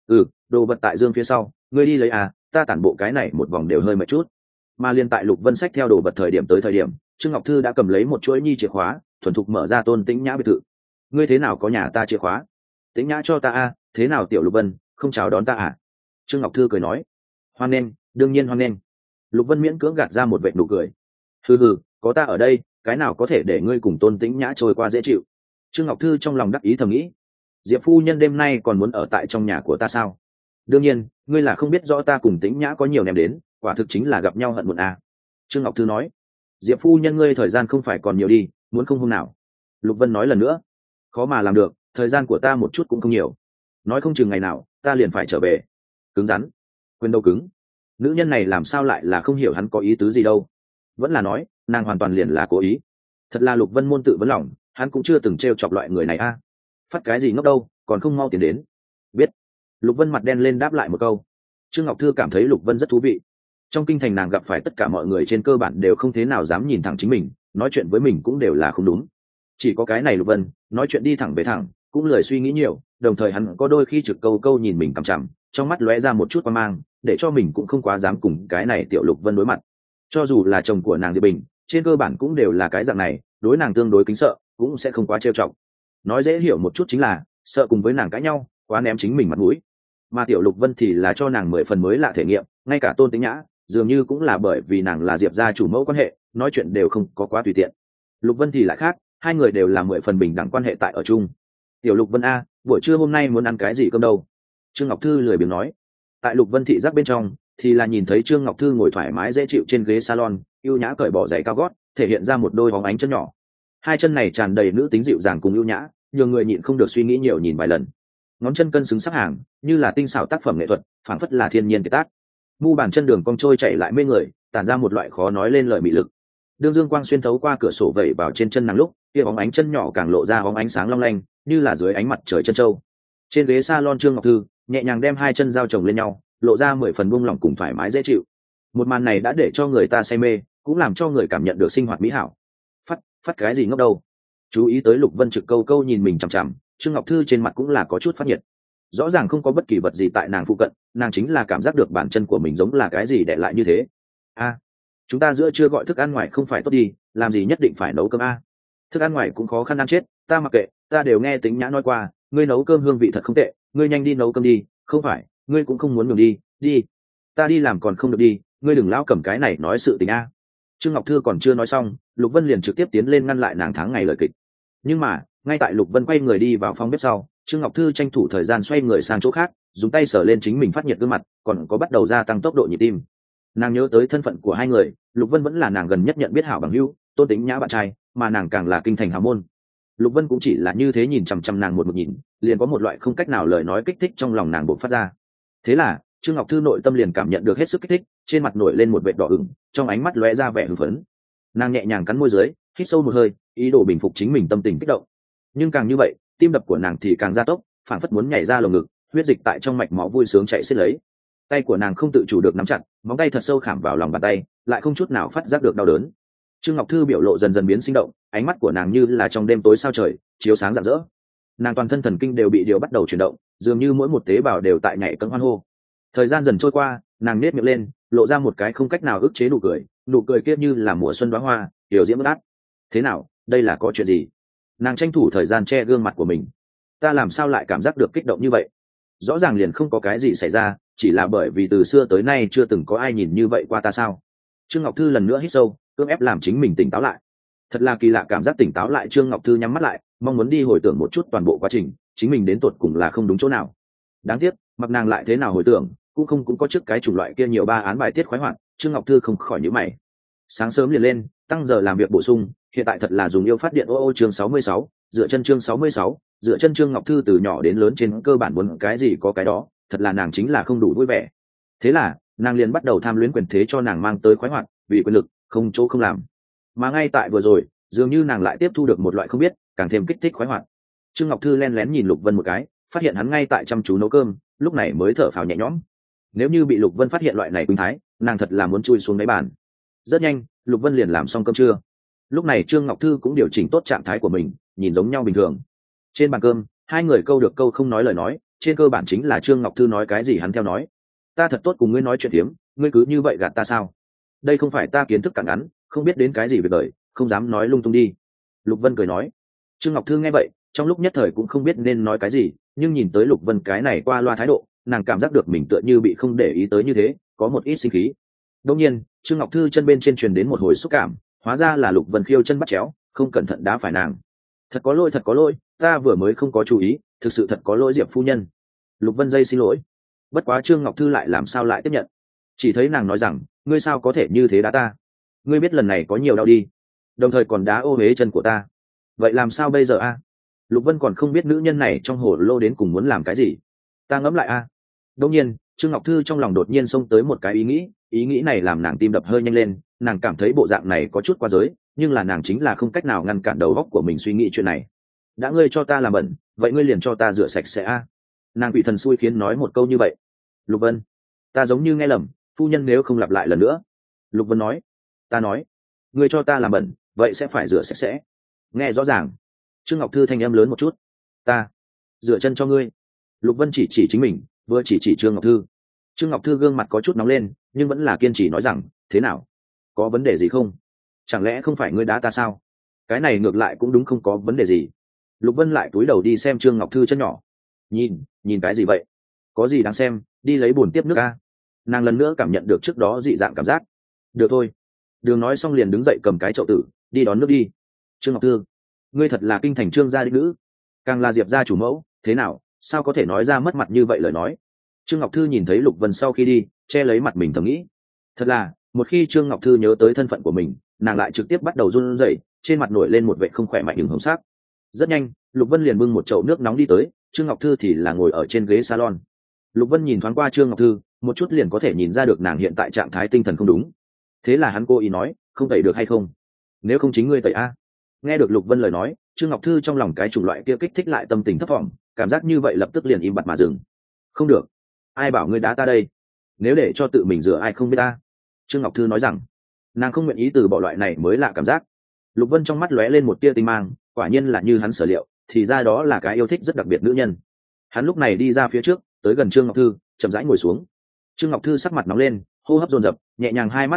Đồ vật tại dương phía sau, ngươi đi lấy à, ta tản bộ cái này một vòng đều hơi mệt chút. Mà liên tại Lục Vân sách theo đồ vật thời điểm tới thời điểm, Trương Ngọc Thư đã cầm lấy một chuỗi nhi chìa khóa, thuần thục mở ra Tôn Tĩnh Nhã biệt thự. Ngươi thế nào có nhà ta chìa khóa? Tĩnh Nhã cho ta a, thế nào tiểu Lục Vân, không chào đón ta à? Trương Ngọc Thư cười nói. Hoan nghênh, đương nhiên hoan nghênh. Lục Vân miễn cưỡng gạt ra một vệt nụ cười. Hừ, có ta ở đây, cái nào có thể để ngươi cùng Tôn Tĩnh Nhã trôi qua dễ chịu. Trương Ngọc Thư trong lòng đắc ý thầm nghĩ. Diệp phu nhân đêm nay còn muốn ở tại trong nhà của ta sao? Đương nhiên, ngươi là không biết rõ ta cùng Tĩnh Nhã có nhiều ném đến, quả thực chính là gặp nhau hận muộn à. Trương Ngọc Thư nói. Diệp phu nhân ngươi thời gian không phải còn nhiều đi, muốn không hôm nào? Lục Vân nói lần nữa. Khó mà làm được, thời gian của ta một chút cũng không nhiều. Nói không chừng ngày nào ta liền phải trở về. Cứng rắn, quên đâu cứng. Nữ nhân này làm sao lại là không hiểu hắn có ý tứ gì đâu. Vẫn là nói nàng hoàn toàn liền là cố ý. Thật là Lục Vân môn tự vấn lòng, hắn cũng chưa từng t chọc loại người này a. Phát cái gì ngốc đâu, còn không mau tiến đến. Biết. Lục Vân mặt đen lên đáp lại một câu. Trương Ngọc Thư cảm thấy Lục Vân rất thú vị. Trong kinh thành nàng gặp phải tất cả mọi người trên cơ bản đều không thế nào dám nhìn thẳng chính mình, nói chuyện với mình cũng đều là không đúng. Chỉ có cái này Lục Vân nói chuyện đi thẳng về thẳng, cũng lười suy nghĩ nhiều, đồng thời hắn có đôi khi trực câu câu nhìn mình cằm chằm, trong mắt lóe ra một chút quan mang, để cho mình cũng không quá dám cùng cái này tiểu Lục Vân đối mặt. Cho dù là chồng của nàng Diệp Bình, trên cơ bản cũng đều là cái dạng này, đối nàng tương đối kính sợ, cũng sẽ không quá trêu chọc. Nói dễ hiểu một chút chính là sợ cùng với nàng cãi nhau, quá ném chính mình mặt mũi. Mà tiểu Lục Vân thì là cho nàng 10 phần mới lạ thể nghiệm, ngay cả Tôn Tĩnh Nhã dường như cũng là bởi vì nàng là Diệp gia chủ mẫu quan hệ, nói chuyện đều không có quá tùy tiện. Lục Vân thì lại khác, hai người đều là 10 phần bình đẳng quan hệ tại ở chung. Tiểu Lục Vân a, buổi trưa hôm nay muốn ăn cái gì cơm đâu? Trương Ngọc Thư lười biếng nói. Tại Lục Vân thị giác bên trong thì là nhìn thấy Trương Ngọc Thư ngồi thoải mái dễ chịu trên ghế salon, ưu nhã cởi bỏ giày cao gót, thể hiện ra một đôi bóng ánh chân nhỏ. Hai chân này tràn đầy nữ tính dịu dàng cùng ưu nhã, nhiều người nhịn không được suy nghĩ nhiều nhìn vài lần. Ngón chân cân xứng sắc hàng, như là tinh xảo tác phẩm nghệ thuật, phảng phất là thiên nhiên kiệt tác. Mu bàn chân đường cong trôi chảy lại mê người, tản ra một loại khó nói lên lời mị lực. Đường dương quang xuyên thấu qua cửa sổ vẩy vào trên chân nàng lúc, kia bóng ánh chân nhỏ càng lộ ra bóng ánh sáng long lanh, như là dưới ánh mặt trời chân châu. Trên ghế salon Trương Ngọc Thư nhẹ nhàng đem hai chân giao chồng lên nhau, lộ ra 10 phần buông lỏng cùng thoải mái dễ chịu. Một màn này đã để cho người ta say mê, cũng làm cho người cảm nhận được sinh hoạt mỹ hảo. Phát cái gì ngốc đâu? Chú ý tới Lục Vân trực câu câu nhìn mình chằm chằm, Trương Ngọc Thư trên mặt cũng là có chút phát nhiệt. Rõ ràng không có bất kỳ vật gì tại nàng phụ cận, nàng chính là cảm giác được bàn chân của mình giống là cái gì đè lại như thế. A, chúng ta giữa trưa gọi thức ăn ngoài không phải tốt đi, làm gì nhất định phải nấu cơm a? Thức ăn ngoài cũng khó khăn ăn chết, ta mặc kệ, ta đều nghe Tính Nhã nói qua, ngươi nấu cơm hương vị thật không tệ, ngươi nhanh đi nấu cơm đi. Không phải, ngươi cũng không muốn nhường đi, đi. Ta đi làm còn không được đi, ngươi đừng lão cầm cái này nói sự tình a. Trương Ngọc Thư còn chưa nói xong, Lục Vân liền trực tiếp tiến lên ngăn lại nàng tháng ngày lời kịch. Nhưng mà ngay tại Lục Vân quay người đi vào phòng bếp sau, Trương Ngọc Thư tranh thủ thời gian xoay người sang chỗ khác, dùng tay sờ lên chính mình phát nhiệt gương mặt, còn có bắt đầu gia tăng tốc độ nhịp tim. Nàng nhớ tới thân phận của hai người, Lục Vân vẫn là nàng gần nhất nhận biết hảo bằng hữu, Tôn Tính Nhã bạn trai, mà nàng càng là kinh thành hào môn. Lục Vân cũng chỉ là như thế nhìn chằm chằm nàng một nhìn, liền có một loại không cách nào lời nói kích thích trong lòng nàng bộc phát ra. Thế là Trương Ngọc Thư nội tâm liền cảm nhận được hết sức kích thích, trên mặt nổi lên một vệt đỏ ửng, trong ánh mắt lóe ra vẻ hưng phấn. Nàng nhẹ nhàng cắn môi dưới, hít sâu một hơi, ý đồ bình phục chính mình tâm tình kích động. Nhưng càng như vậy, tim đập của nàng thì càng gia tốc, phảng phất muốn nhảy ra lồng ngực, huyết dịch tại trong mạch máu vui sướng chạy xiết lấy. Tay của nàng không tự chủ được nắm chặt, móng tay thật sâu khảm vào lòng bàn tay, lại không chút nào phát giác được đau đớn. Trương Ngọc Thư biểu lộ dần dần biến sinh động, ánh mắt của nàng như là trong đêm tối sao trời, chiếu sáng rạng rỡ. Nàng toàn thân thần kinh đều bị điều bắt đầu chuyển động, dường như mỗi một tế bào đều tại nhảy cẫng hoan hô. Thời gian dần trôi qua, nàng nết miệng lên, lộ ra một cái không cách nào ức chế nụ cười kia như là mùa xuân đóa hoa, điều diễm bất át. Thế nào, đây là có chuyện gì? Nàng tranh thủ thời gian che gương mặt của mình. Ta làm sao lại cảm giác được kích động như vậy? Rõ ràng liền không có cái gì xảy ra, chỉ là bởi vì từ xưa tới nay chưa từng có ai nhìn như vậy qua ta sao? Trương Ngọc Thư lần nữa hít sâu, cưỡng ép làm chính mình tỉnh táo lại. Thật là kỳ lạ cảm giác tỉnh táo lại. Trương Ngọc Thư nhắm mắt lại, mong muốn đi hồi tưởng một chút toàn bộ quá trình, chính mình đến tột cùng là không đúng chỗ nào. Đáng tiếc, mặc nàng lại thế nào hồi tưởng, cũng có trước cái chủng loại kia nhiều ba án bài tiết khoái hoạt. Trương Ngọc Thư không khỏi nhíu mày. Sáng sớm liền lên, tăng giờ làm việc bổ sung, hiện tại thật là dùng yêu phát điện. Chương 66, dựa chân chương 66, dựa chân. Trương Ngọc Thư từ nhỏ đến lớn trên cơ bản muốn cái gì có cái đó, thật là nàng chính là không đủ vui vẻ. Thế là nàng liền bắt đầu tham luyến quyền thế cho nàng mang tới khoái hoạt, vì quyền lực không chỗ không làm. Mà ngay tại vừa rồi, dường như nàng lại tiếp thu được một loại không biết càng thêm kích thích khoái hoạt. Trương Ngọc Thư len lén nhìn Lục Vân một cái, phát hiện hắn ngay tại chăm chú nấu cơm, lúc này mới thở phào nhẹ nhõm. Nếu như bị Lục Vân phát hiện loại này quỳnh thái, nàng thật là muốn chui xuống đáy bàn. Rất nhanh, Lục Vân liền làm xong cơm trưa. Lúc này Trương Ngọc Thư cũng điều chỉnh tốt trạng thái của mình, nhìn giống nhau bình thường. Trên bàn cơm, hai người câu được câu không nói lời nói, trên cơ bản chính là Trương Ngọc Thư nói cái gì hắn theo nói. Ta thật tốt cùng ngươi nói chuyện tiếm, ngươi cứ như vậy gạt ta sao? Đây không phải ta kiến thức cặn ngắn, không biết đến cái gì về đời, không dám nói lung tung đi. Lục Vân cười nói. Trương Ngọc Thư nghe vậy, trong lúc nhất thời cũng không biết nên nói cái gì, nhưng nhìn tới Lục Vân cái này qua loa thái độ, nàng cảm giác được mình tựa như bị không để ý tới như thế, có một ít sinh khí. Đương nhiên, Trương Ngọc Thư chân bên trên truyền đến một hồi xúc cảm, hóa ra là Lục Vân khiêu chân bắt chéo, không cẩn thận đá phải nàng. Thật có lỗi, ta vừa mới không có chú ý, thực sự thật có lỗi Diệp phu nhân. Lục Vân dây xin lỗi. Bất quá Trương Ngọc Thư lại làm sao lại tiếp nhận? Chỉ thấy nàng nói rằng, ngươi sao có thể như thế đá ta? Ngươi biết lần này có nhiều đau đi, đồng thời còn đá ô uế chân của ta. Vậy làm sao bây giờ a? Lục Vân còn không biết nữ nhân này trong hồ lô đến cùng muốn làm cái gì. Ta ngẫm lại a. Đương nhiên, Trương Ngọc Thư trong lòng đột nhiên xông tới một cái ý nghĩ này làm nàng tim đập hơi nhanh lên, nàng cảm thấy bộ dạng này có chút quá giới, nhưng là nàng chính là không cách nào ngăn cản đầu óc của mình suy nghĩ chuyện này. Đã ngươi cho ta làm bẩn, vậy ngươi liền cho ta rửa sạch sẽ a. Nàng bị thần xui khiến nói một câu như vậy. Lục Vân, ta giống như nghe lầm, phu nhân nếu không lặp lại lần nữa. Lục Vân nói. Ta nói, ngươi cho ta làm bẩn, vậy sẽ phải rửa sạch sẽ. Nghe rõ ràng. Trương Ngọc Thư thanh âm lớn một chút. Ta rửa chân cho ngươi. Lục Vân chỉ chính mình, vừa chỉ Trương Ngọc Thư. Trương Ngọc Thư gương mặt có chút nóng lên, nhưng vẫn là kiên trì nói rằng, thế nào, có vấn đề gì không? Chẳng lẽ không phải ngươi đá ta sao? Cái này ngược lại cũng đúng, không có vấn đề gì. Lục Vân lại cúi đầu đi xem Trương Ngọc Thư chân nhỏ. Nhìn cái gì vậy? Có gì đáng xem, đi lấy bồn tiếp nước a. Nàng lần nữa cảm nhận được trước đó dị dạng cảm giác. Được thôi. Đường nói xong liền đứng dậy cầm cái chậu tử, đi đón nước đi. Trương Ngọc Thư, ngươi thật là kinh thành Trương gia đích nữ, càng là Diệp gia chủ mẫu, thế nào, sao có thể nói ra mất mặt như vậy lời nói? Trương Ngọc Thư nhìn thấy Lục Vân sau khi đi, che lấy mặt mình thầm nghĩ. Thật là, một khi Trương Ngọc Thư nhớ tới thân phận của mình, nàng lại trực tiếp bắt đầu run rẩy, trên mặt nổi lên một vẻ không khỏe mạnh hừng hồng sắc. Rất nhanh, Lục Vân liền bưng một chậu nước nóng đi tới, Trương Ngọc Thư thì là ngồi ở trên ghế salon. Lục Vân nhìn thoáng qua Trương Ngọc Thư, một chút liền có thể nhìn ra được nàng hiện tại trạng thái tinh thần không đúng. Thế là hắn cố ý nói, không tẩy được hay không? Nếu không chính ngươi tẩy a. Nghe được Lục Vân lời nói, Trương Ngọc Thư trong lòng cái chủng loại kia kích thích lại tâm tình thấp thỏm, cảm giác như vậy lập tức liền im bặt mà dừng. Không được, ai bảo ngươi đá ta đây? Nếu để cho tự mình rửa ai không biết ta? Trương Ngọc Thư nói rằng, nàng không nguyện ý từ bỏ loại này mới lạ cảm giác. Lục Vân trong mắt lóe lên một tia tinh mang, quả nhiên là như hắn sở liệu, thì ra đó là cái yêu thích rất đặc biệt nữ nhân. Hắn lúc này đi ra phía trước, tới gần Trương Ngọc Thư, chậm rãi ngồi xuống. Trương Ngọc Thư sắc mặt nóng lên, hô hấp dồn dập, nhẹ nhàng hai mắt nhắm lại,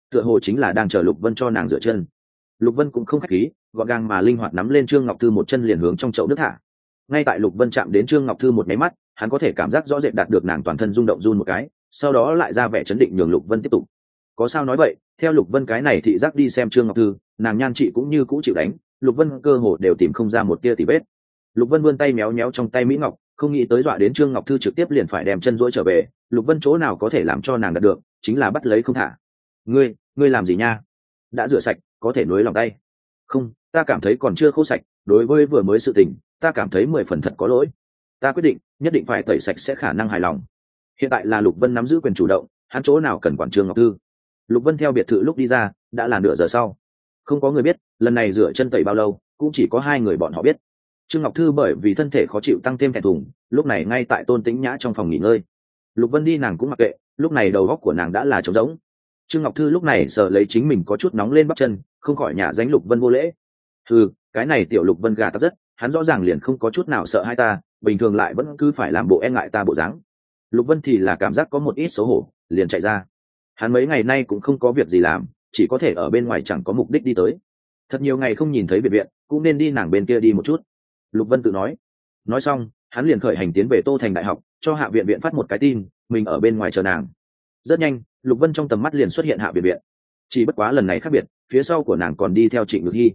tựa hồ chính là đang chờ Lục Vân cho nàng rửa chân. Lục Vân cũng không khách khí, gọn gàng mà linh hoạt nắm lên Trương Ngọc Thư một chân liền hướng trong chậu nước thả. Ngay tại Lục Vân chạm đến Trương Ngọc Thư một máy mắt, hắn có thể cảm giác rõ rệt đạt được nàng toàn thân rung động run một cái, sau đó lại ra vẻ chấn định nhường Lục Vân tiếp tục. Có sao nói vậy, theo Lục Vân cái này thị giác đi xem Trương Ngọc Thư, nàng nhan trị cũng như cũ chịu đánh, Lục Vân cơ hồ đều tìm không ra một tia tì vết. Lục Vân vươn tay méo méo trong tay mỹ ngọc, không nghĩ tới dọa đến Trương Ngọc Thư trực tiếp liền phải đem chân duỗi trở về. Lục Vân chỗ nào có thể làm cho nàng đạt được, chính là bắt lấy không thả. Ngươi làm gì nha? Đã rửa sạch, có thể nuối lòng tay. Không, ta cảm thấy còn chưa khô sạch, đối với vừa mới sự tình, ta cảm thấy 10 phần thật có lỗi. Ta quyết định, nhất định phải tẩy sạch sẽ khả năng hài lòng. Hiện tại là Lục Vân nắm giữ quyền chủ động, hắn chỗ nào cần quản Trương Ngọc Thư. Lục Vân theo biệt thự lúc đi ra, đã là nửa giờ sau. Không có người biết, lần này rửa chân tẩy bao lâu, cũng chỉ có hai người bọn họ biết. Trương Ngọc Thư bởi vì thân thể khó chịu tăng thêm thẹn thùng, lúc này ngay tại Tôn Tĩnh Nhã trong phòng nghỉ ngơi. Lục Vân đi nàng cũng mặc kệ, lúc này đầu óc của nàng đã là trống rỗng. Trương Ngọc Thư lúc này sợ lấy chính mình có chút nóng lên bắp chân, không khỏi nhả dánh Lục Vân vô lễ. Cái này tiểu Lục Vân gà tặc rất, hắn rõ ràng liền không có chút nào sợ hai ta, bình thường lại vẫn cứ phải làm bộ e ngại ta bộ dáng. Lục Vân thì là cảm giác có một ít xấu hổ, liền chạy ra. Hắn mấy ngày nay cũng không có việc gì làm, chỉ có thể ở bên ngoài chẳng có mục đích đi tới. Thật nhiều ngày không nhìn thấy biệt viện, cũng nên đi nàng bên kia đi một chút. Lục Vân tự nói xong, hắn liền khởi hành tiến về Tô Thành Đại học, cho Hạ Viện Viện phát một cái tin, mình ở bên ngoài chờ nàng. Rất nhanh, Lục Vân trong tầm mắt liền xuất hiện Hạ Viện Viện. Chỉ bất quá lần này khác biệt, phía sau của nàng còn đi theo Trịnh Nhược Hy.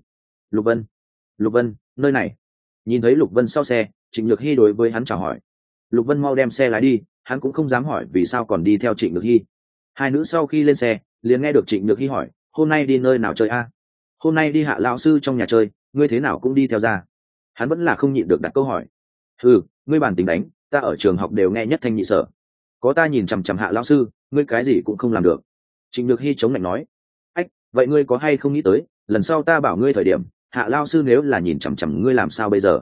Lục Vân, nơi này. Nhìn thấy Lục Vân sau xe, Trịnh Nhược Hy đối với hắn chào hỏi. Lục Vân mau đem xe lái đi, hắn cũng không dám hỏi vì sao còn đi theo Trịnh Nhược Hy. Hai nữ sau khi lên xe, liền nghe được Trịnh Nhược Hy hỏi, hôm nay đi nơi nào chơi a? Hôm nay đi Hạ lão sư trong nhà chơi, ngươi thế nào cũng đi theo ra. Hắn vẫn là không nhịn được đặt câu hỏi. Ngươi bản tính đánh, ta ở trường học đều nghe nhất thanh nhị sở. Có ta nhìn chằm chằm Hạ lão sư, ngươi cái gì cũng không làm được. Trịnh Nhược Hy chống lạnh nói. Vậy ngươi có hay không nghĩ tới, lần sau ta bảo ngươi thời điểm, Hạ lão sư nếu là nhìn chằm chằm ngươi làm sao bây giờ?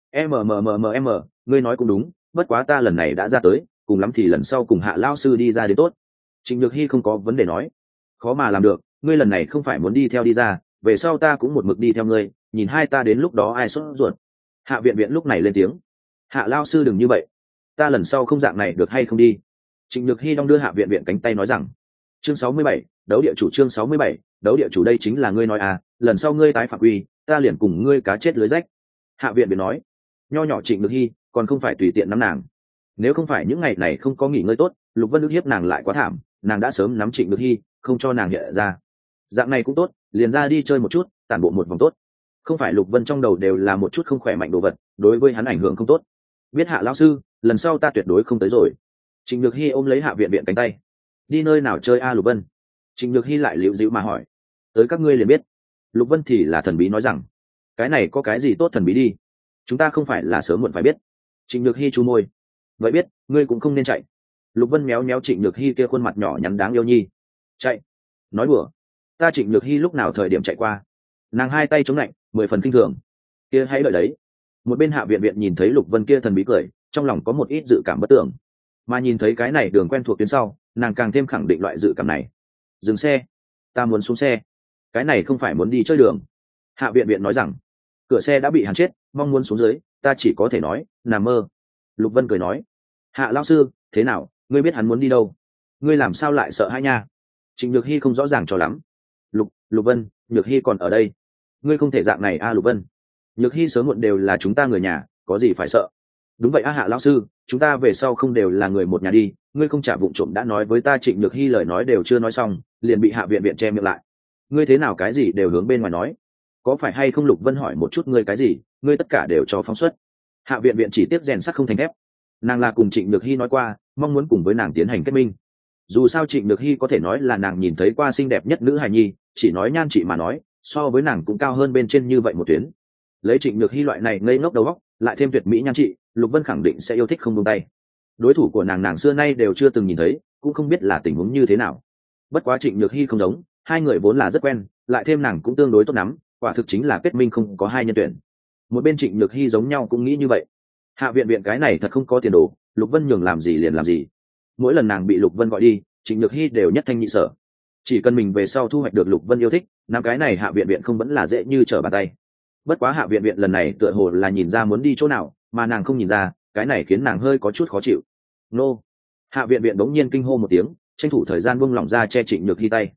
Ngươi nói cũng đúng, bất quá ta lần này đã ra tới, cùng lắm thì lần sau cùng Hạ lão sư đi ra đến tốt. Trịnh Nhược Hy không có vấn đề nói. Khó mà làm được, ngươi lần này không phải muốn đi theo đi ra, về sau ta cũng một mực đi theo ngươi, nhìn hai ta đến lúc đó ai sốt ruột. Hạ Viện Viện lúc này lên tiếng. Hạ lao sư đừng như vậy, ta lần sau không dạng này được hay không đi. Trịnh Nhược Hy đong đưa Hạ Viện Viện cánh tay nói rằng. Chương 67, đấu địa chủ. Chương 67, đấu địa chủ. Đây chính là ngươi nói à, lần sau ngươi tái phạm quy, ta liền cùng ngươi cá chết lưới rách. Hạ Viện Viện nói. Nho nhỏ Trịnh Nhược Hy còn không phải tùy tiện nắm nàng. Nếu không phải những ngày này không có nghỉ ngơi tốt, Lục Vân ức hiếp nàng lại quá thảm, nàng đã sớm nắm Trịnh Nhược Hy, không cho nàng hiện ra. Dạng này cũng tốt, liền ra đi chơi một chút, tản bộ một vòng tốt. Không phải Lục Vân trong đầu đều là một chút không khỏe mạnh đồ vật, đối với hắn ảnh hưởng không tốt. Biết Hạ lão sư, lần sau ta tuyệt đối không tới rồi. Trịnh Nhược Hy ôm lấy Hạ Viện Viện cánh tay. Đi nơi nào chơi a Lục Vân? Trịnh Nhược Hy lại liễu dĩu mà hỏi. Tới các ngươi liền biết. Lục Vân thì là thần bí nói rằng. Cái này có cái gì tốt thần bí đi? Chúng ta không phải là sớm muộn phải biết. Trịnh Nhược Hy chu môi. Vậy biết, ngươi cũng không nên chạy. Lục Vân méo méo Trịnh Nhược Hy kia khuôn mặt nhỏ nhắn đáng yêu nhi. Chạy? Nói đùa. Ta Trịnh Nhược Hy lúc nào thời điểm chạy qua? Nàng hai tay chống lạnh, 10 phần kinh thường. Kia hãy đợi đấy. Một bên Hạ Viện Viện nhìn thấy Lục Vân kia thần bí cười, trong lòng có một ít dự cảm bất tưởng. Mà nhìn thấy cái này đường quen thuộc tuyến sau, nàng càng thêm khẳng định loại dự cảm này. Dừng xe, ta muốn xuống xe. Cái này không phải muốn đi chơi đường. Hạ Viện Viện nói rằng, cửa xe đã bị hắn chết, mong muốn xuống dưới, ta chỉ có thể nói, nằm mơ. Lục Vân cười nói, Hạ lão sư, thế nào, ngươi biết hắn muốn đi đâu? Ngươi làm sao lại sợ hãi nha? Trịnh Nhược Hy không rõ ràng cho lắm. Lục Vân, Nhược Hy còn ở đây. Ngươi không thể dạng này a Lục Vân. Nhược Hy sớm muộn đều là chúng ta người nhà, có gì phải sợ? Đúng vậy a Hạ lão sư, chúng ta về sau không đều là người một nhà đi, ngươi không trả vụng trộm đã nói với ta. Trịnh Nhược Hy lời nói đều chưa nói xong, liền bị Hạ Viện Viện che miệng lại. Ngươi thế nào cái gì đều hướng bên ngoài nói? Có phải hay không? Lục Vân hỏi một chút ngươi cái gì, ngươi tất cả đều cho phóng xuất. Hạ Viện Viện chỉ tiếp rèn sắt không thành thép. Nàng là cùng Trịnh Nhược Hy nói qua, mong muốn cùng với nàng tiến hành kết minh. Dù sao Trịnh Nhược Hy có thể nói là nàng nhìn thấy qua xinh đẹp nhất nữ hài nhi, chỉ nói nhan trị mà nói, so với nàng cũng cao hơn bên trên như vậy một tuyến. Lấy Trịnh Nhược Hy loại này ngây ngốc đầu óc, lại thêm tuyệt mỹ nhan trị, Lục Vân khẳng định sẽ yêu thích không buông tay. Đối thủ của nàng xưa nay đều chưa từng nhìn thấy, cũng không biết là tình huống như thế nào. Bất quá Trịnh Nhược Hy không giống, hai người vốn là rất quen, lại thêm nàng cũng tương đối tốt lắm, quả thực chính là kết minh không có hai nhân tuyển. Một bên Trịnh Nhược Hy giống nhau cũng nghĩ như vậy. Hạ Viện Viện cái này thật không có tiền đồ, Lục Vân nhường làm gì liền làm gì. Mỗi lần nàng bị Lục Vân gọi đi, Trịnh Nhược Hy đều nhất thanh nhị sở. Chỉ cần mình về sau thu hoạch được Lục Vân yêu thích, năm cái này Hạ Viện Viện không vẫn là dễ như trở bàn tay. Bất quá Hạ Viện Viện lần này tựa hồ là nhìn ra muốn đi chỗ nào, mà nàng không nhìn ra, cái này khiến nàng hơi có chút khó chịu. Nô! Hạ Viện Viện bỗng nhiên kinh hô một tiếng, tranh thủ thời gian buông lỏng ra che Trịnh Nhược Hy tay.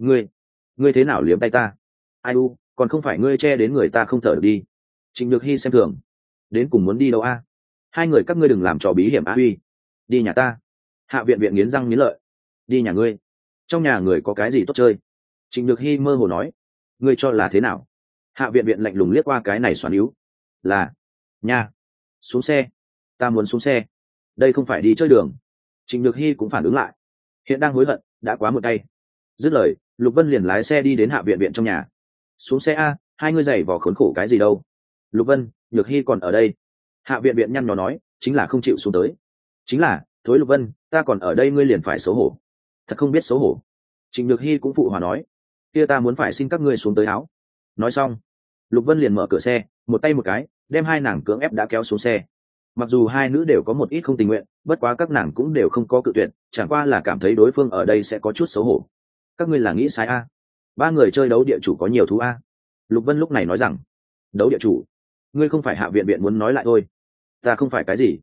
Ngươi thế nào liếm tay ta? Ai u, còn không phải ngươi che đến người ta không thở được đi. Trịnh Nhược Hy xem thường. Đến cùng muốn đi đâu a? Hai người các ngươi đừng làm trò bí hiểm á huy. Đi nhà ta. Hạ viện viện nghiến răng nghiến lợi. Đi nhà ngươi? Trong nhà người có cái gì tốt chơi? Trịnh Nhược Hy mơ hồ nói. Ngươi cho là thế nào? Hạ viện viện lạnh lùng liếc qua cái này xoắn yếu. Là. Nha. Xuống xe. Ta muốn xuống xe. Đây không phải đi chơi đường. Trịnh Nhược Hy cũng phản ứng lại. Hiện đang hối hận, đã quá một tay. Dứt lời, Lục Vân liền lái xe đi đến Hạ viện viện trong nhà. Xuống xe a, hai ngươi giày vò khốn khổ cái gì đâu. Lục Vân, Nhược Hy còn ở đây. Hạ viện viện nhăn nhó nói, chính là không chịu xuống tới. Chính là, thối Lục Vân, ta còn ở đây ngươi liền phải xấu hổ. Thật không biết xấu hổ. Trịnh Nhược Hy cũng phụ hòa nói, kia ta muốn phải xin các ngươi xuống tới áo. Nói xong, Lục Vân liền mở cửa xe, một tay một cái, đem hai nàng cưỡng ép đã kéo xuống xe. Mặc dù hai nữ đều có một ít không tình nguyện, bất quá các nàng cũng đều không có cự tuyệt, chẳng qua là cảm thấy đối phương ở đây sẽ có chút xấu hổ. Các ngươi là nghĩ sai a? Ba người chơi đấu địa chủ có nhiều thú a? Lục Vân lúc này nói rằng, đấu địa chủ? Ngươi không phải Hạ viện viện muốn nói lại thôi. Ta không phải cái gì?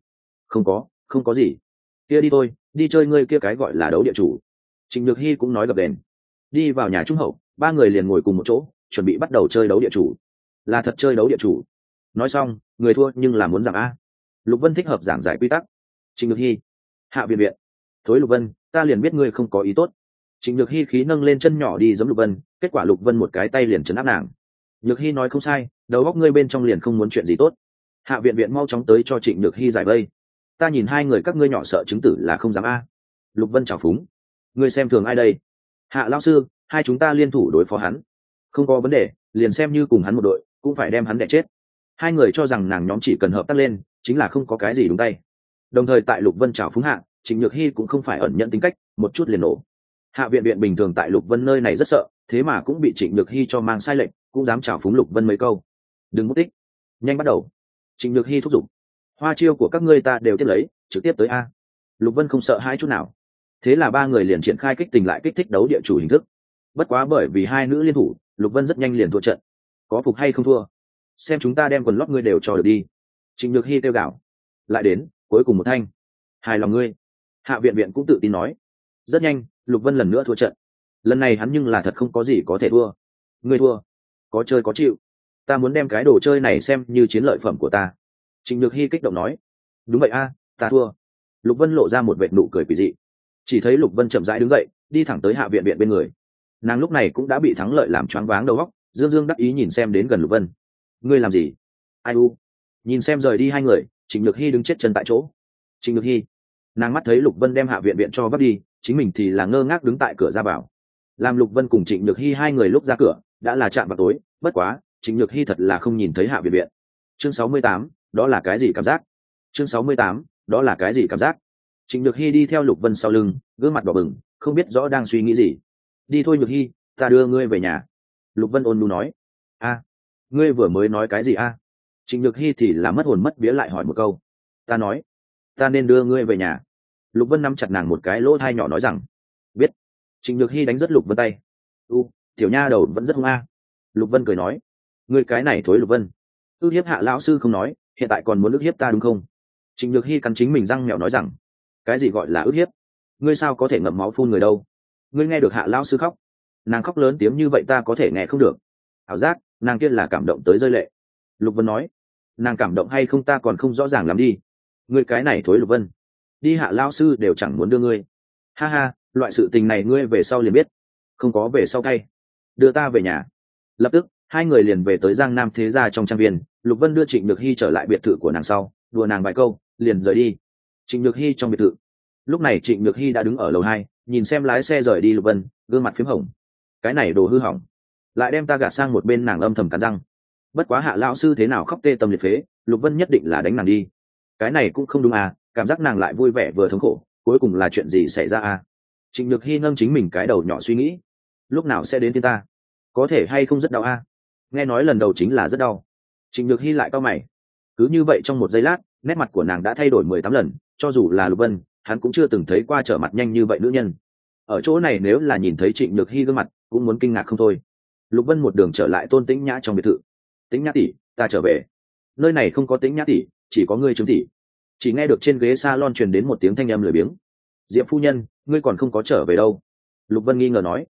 Không có gì. Kia đi thôi, đi chơi ngươi kia cái gọi là đấu địa chủ. Trịnh Nhược Hy cũng nói gập đèn. Đi vào nhà trung hậu, ba người liền ngồi cùng một chỗ, chuẩn bị bắt đầu chơi đấu địa chủ. Là thật chơi đấu địa chủ. Nói xong, người thua nhưng là muốn rằng a. Lục Vân thích hợp giảng giải quy tắc. Trịnh Nhược Hy, Hạ viện viện. Thối Lục Vân, ta liền biết ngươi không có ý tốt. Trịnh Nhược Hy khí nâng lên chân nhỏ đi giống Lục Vân, kết quả Lục Vân một cái tay liền trấn áp nàng. Nhược Hy nói không sai, đầu óc ngươi bên trong liền không muốn chuyện gì tốt. Hạ viện viện mau chóng tới cho Trịnh Nhược Hy giải vây. Ta nhìn hai người các ngươi nhỏ sợ chứng tử là không dám a. Lục Vân chào phúng. Ngươi xem thường ai đây? Hạ lão sư, hai chúng ta liên thủ đối phó hắn. Không có vấn đề, liền xem như cùng hắn một đội, cũng phải đem hắn đẻ chết. Hai người cho rằng nàng nhóm chỉ cần hợp tác lên, chính là không có cái gì đúng tay. Đồng thời tại Lục Vân chào phúng hạ, Trịnh Nhược Hy cũng không phải ẩn nhận tính cách, một chút liền nổ. Hạ viện viện bình thường tại Lục Vân nơi này rất sợ, thế mà cũng bị Trịnh Nhược Hy cho mang sai lệnh, cũng dám chào phúng Lục Vân mấy câu. Đừng mất tích, nhanh bắt đầu. Trịnh Nhược Hy thúc giục. Hoa chiêu của các ngươi ta đều tiếp lấy, trực tiếp tới a. Lục Vân không sợ hai chút nào. Thế là ba người liền triển khai kích tình lại kích thích đấu địa chủ hình thức. Bất quá bởi vì hai nữ liên thủ, Lục Vân rất nhanh liền thua trận. Có phục hay không thua? Xem chúng ta đem quần lót ngươi đều cho được đi. Trịnh Nhược Hy kêu gào. Lại đến, cuối cùng một thanh. Hài lòng ngươi. Hạ viện viện cũng tự tin nói. Rất nhanh, Lục Vân lần nữa thua trận. Lần này hắn nhưng là thật không có gì có thể thua. Ngươi thua. Có chơi có chịu. Ta muốn đem cái đồ chơi này xem như chiến lợi phẩm của ta. Trịnh Nhược Hy kích động nói. Đúng vậy a, ta thua. Lục Vân lộ ra một vệt nụ cười quỷ dị. Chỉ thấy Lục Vân chậm rãi đứng dậy, đi thẳng tới Hạ viện viện bên người. Nàng lúc này cũng đã bị thắng lợi làm choáng váng đầu óc, dương dương đắc ý nhìn xem đến gần Lục Vân. Ngươi làm gì? Ai u? Nhìn xem rời đi hai người, Trịnh Nhược Hy đứng chết chân tại chỗ. Trịnh Nhược Hy, nàng mắt thấy Lục Vân đem Hạ viện viện cho vấp đi, chính mình thì là ngơ ngác đứng tại cửa ra vào. Làm Lục Vân cùng Trịnh Nhược Hy hai người lúc ra cửa đã là chạm vào tối, bất quá Trịnh Nhược Hy thật là không nhìn thấy Hạ viện viện. Chương 68, đó là cái gì cảm giác? Chương 68, đó là cái gì cảm giác? Trịnh Nhược Hy đi theo Lục Vân sau lưng, gương mặt đỏ bừng, không biết rõ đang suy nghĩ gì. Đi thôi Nhược Hy, ta đưa ngươi về nhà. Lục Vân ôn nhu nói. A, ngươi vừa mới nói cái gì a? Trịnh Nhược Hy thì là mất hồn mất vía lại hỏi một câu. Ta nói, ta nên đưa ngươi về nhà. Lục Vân nắm chặt nàng một cái lỗ thai nhỏ nói rằng. Biết. Trịnh Nhược Hy đánh rất Lục Vân tay. Tiểu nha đầu vẫn rất hung a. Lục Vân cười nói. Ngươi cái này thối Lục Vân. Ước hiếp Hạ lão sư không nói, hiện tại còn muốn ước hiếp ta đúng không? Trịnh Nhược Hy cắn chính mình răng mèo nói rằng. Cái gì gọi là ước hiếp? Ngươi sao có thể ngậm máu phun người đâu? Ngươi nghe được Hạ lão sư khóc? Nàng khóc lớn tiếng như vậy ta có thể nghe không được. Ảo giác, nàng kia là cảm động tới rơi lệ. Lục Vân nói. Nàng cảm động hay không ta còn không rõ ràng lắm đi. Ngươi cái này thối Lục Vân. Đi Hạ lão sư đều chẳng muốn đưa ngươi. Ha ha, loại sự tình này ngươi về sau liền biết. Không có về sau cay. Đưa ta về nhà. Lập tức hai người liền về tới Giang Nam thế gia trong trang viên. Lục Vân đưa Trịnh Nhược Hy trở lại biệt thự của nàng sau, đùa nàng vài câu liền rời đi. Trịnh Nhược Hy trong biệt thự. Lúc này Trịnh Nhược Hy đã đứng ở lầu 2, nhìn xem lái xe rời đi Lục Vân, gương mặt phím hồng. Cái này đồ hư hỏng, lại đem ta gạt sang một bên. Nàng âm thầm cắn răng. Bất quá Hạ lão sư thế nào khóc tê tâm liệt phế, Lục Vân nhất định là đánh nàng đi. Cái này cũng không đúng à, cảm giác nàng lại vui vẻ vừa thống khổ, cuối cùng là chuyện gì xảy ra à? Trịnh Nhược Hy nâng chính mình cái đầu nhỏ suy nghĩ, lúc nào sẽ đến thiên ta, có thể hay không rất đau à? Nghe nói lần đầu chính là rất đau. Trịnh Nhược Hy lại cau mày. Cứ như vậy trong một giây lát, nét mặt của nàng đã thay đổi 18 lần, cho dù là Lục Vân, hắn cũng chưa từng thấy qua trở mặt nhanh như vậy nữ nhân. Ở chỗ này nếu là nhìn thấy Trịnh Nhược Hy gương mặt, cũng muốn kinh ngạc không thôi. Lục Vân một đường trở lại Tôn Tĩnh Nhã trong biệt thự. Tĩnh Nhã tỷ, ta trở về. Nơi này không có Tĩnh Nhã tỷ, chỉ có ngươi Trương tỷ. Chỉ nghe được trên ghế salon truyền đến một tiếng thanh âm lười biếng. Diệp phu nhân, ngươi còn không có trở về đâu? Lục Vân nghi ngờ nói.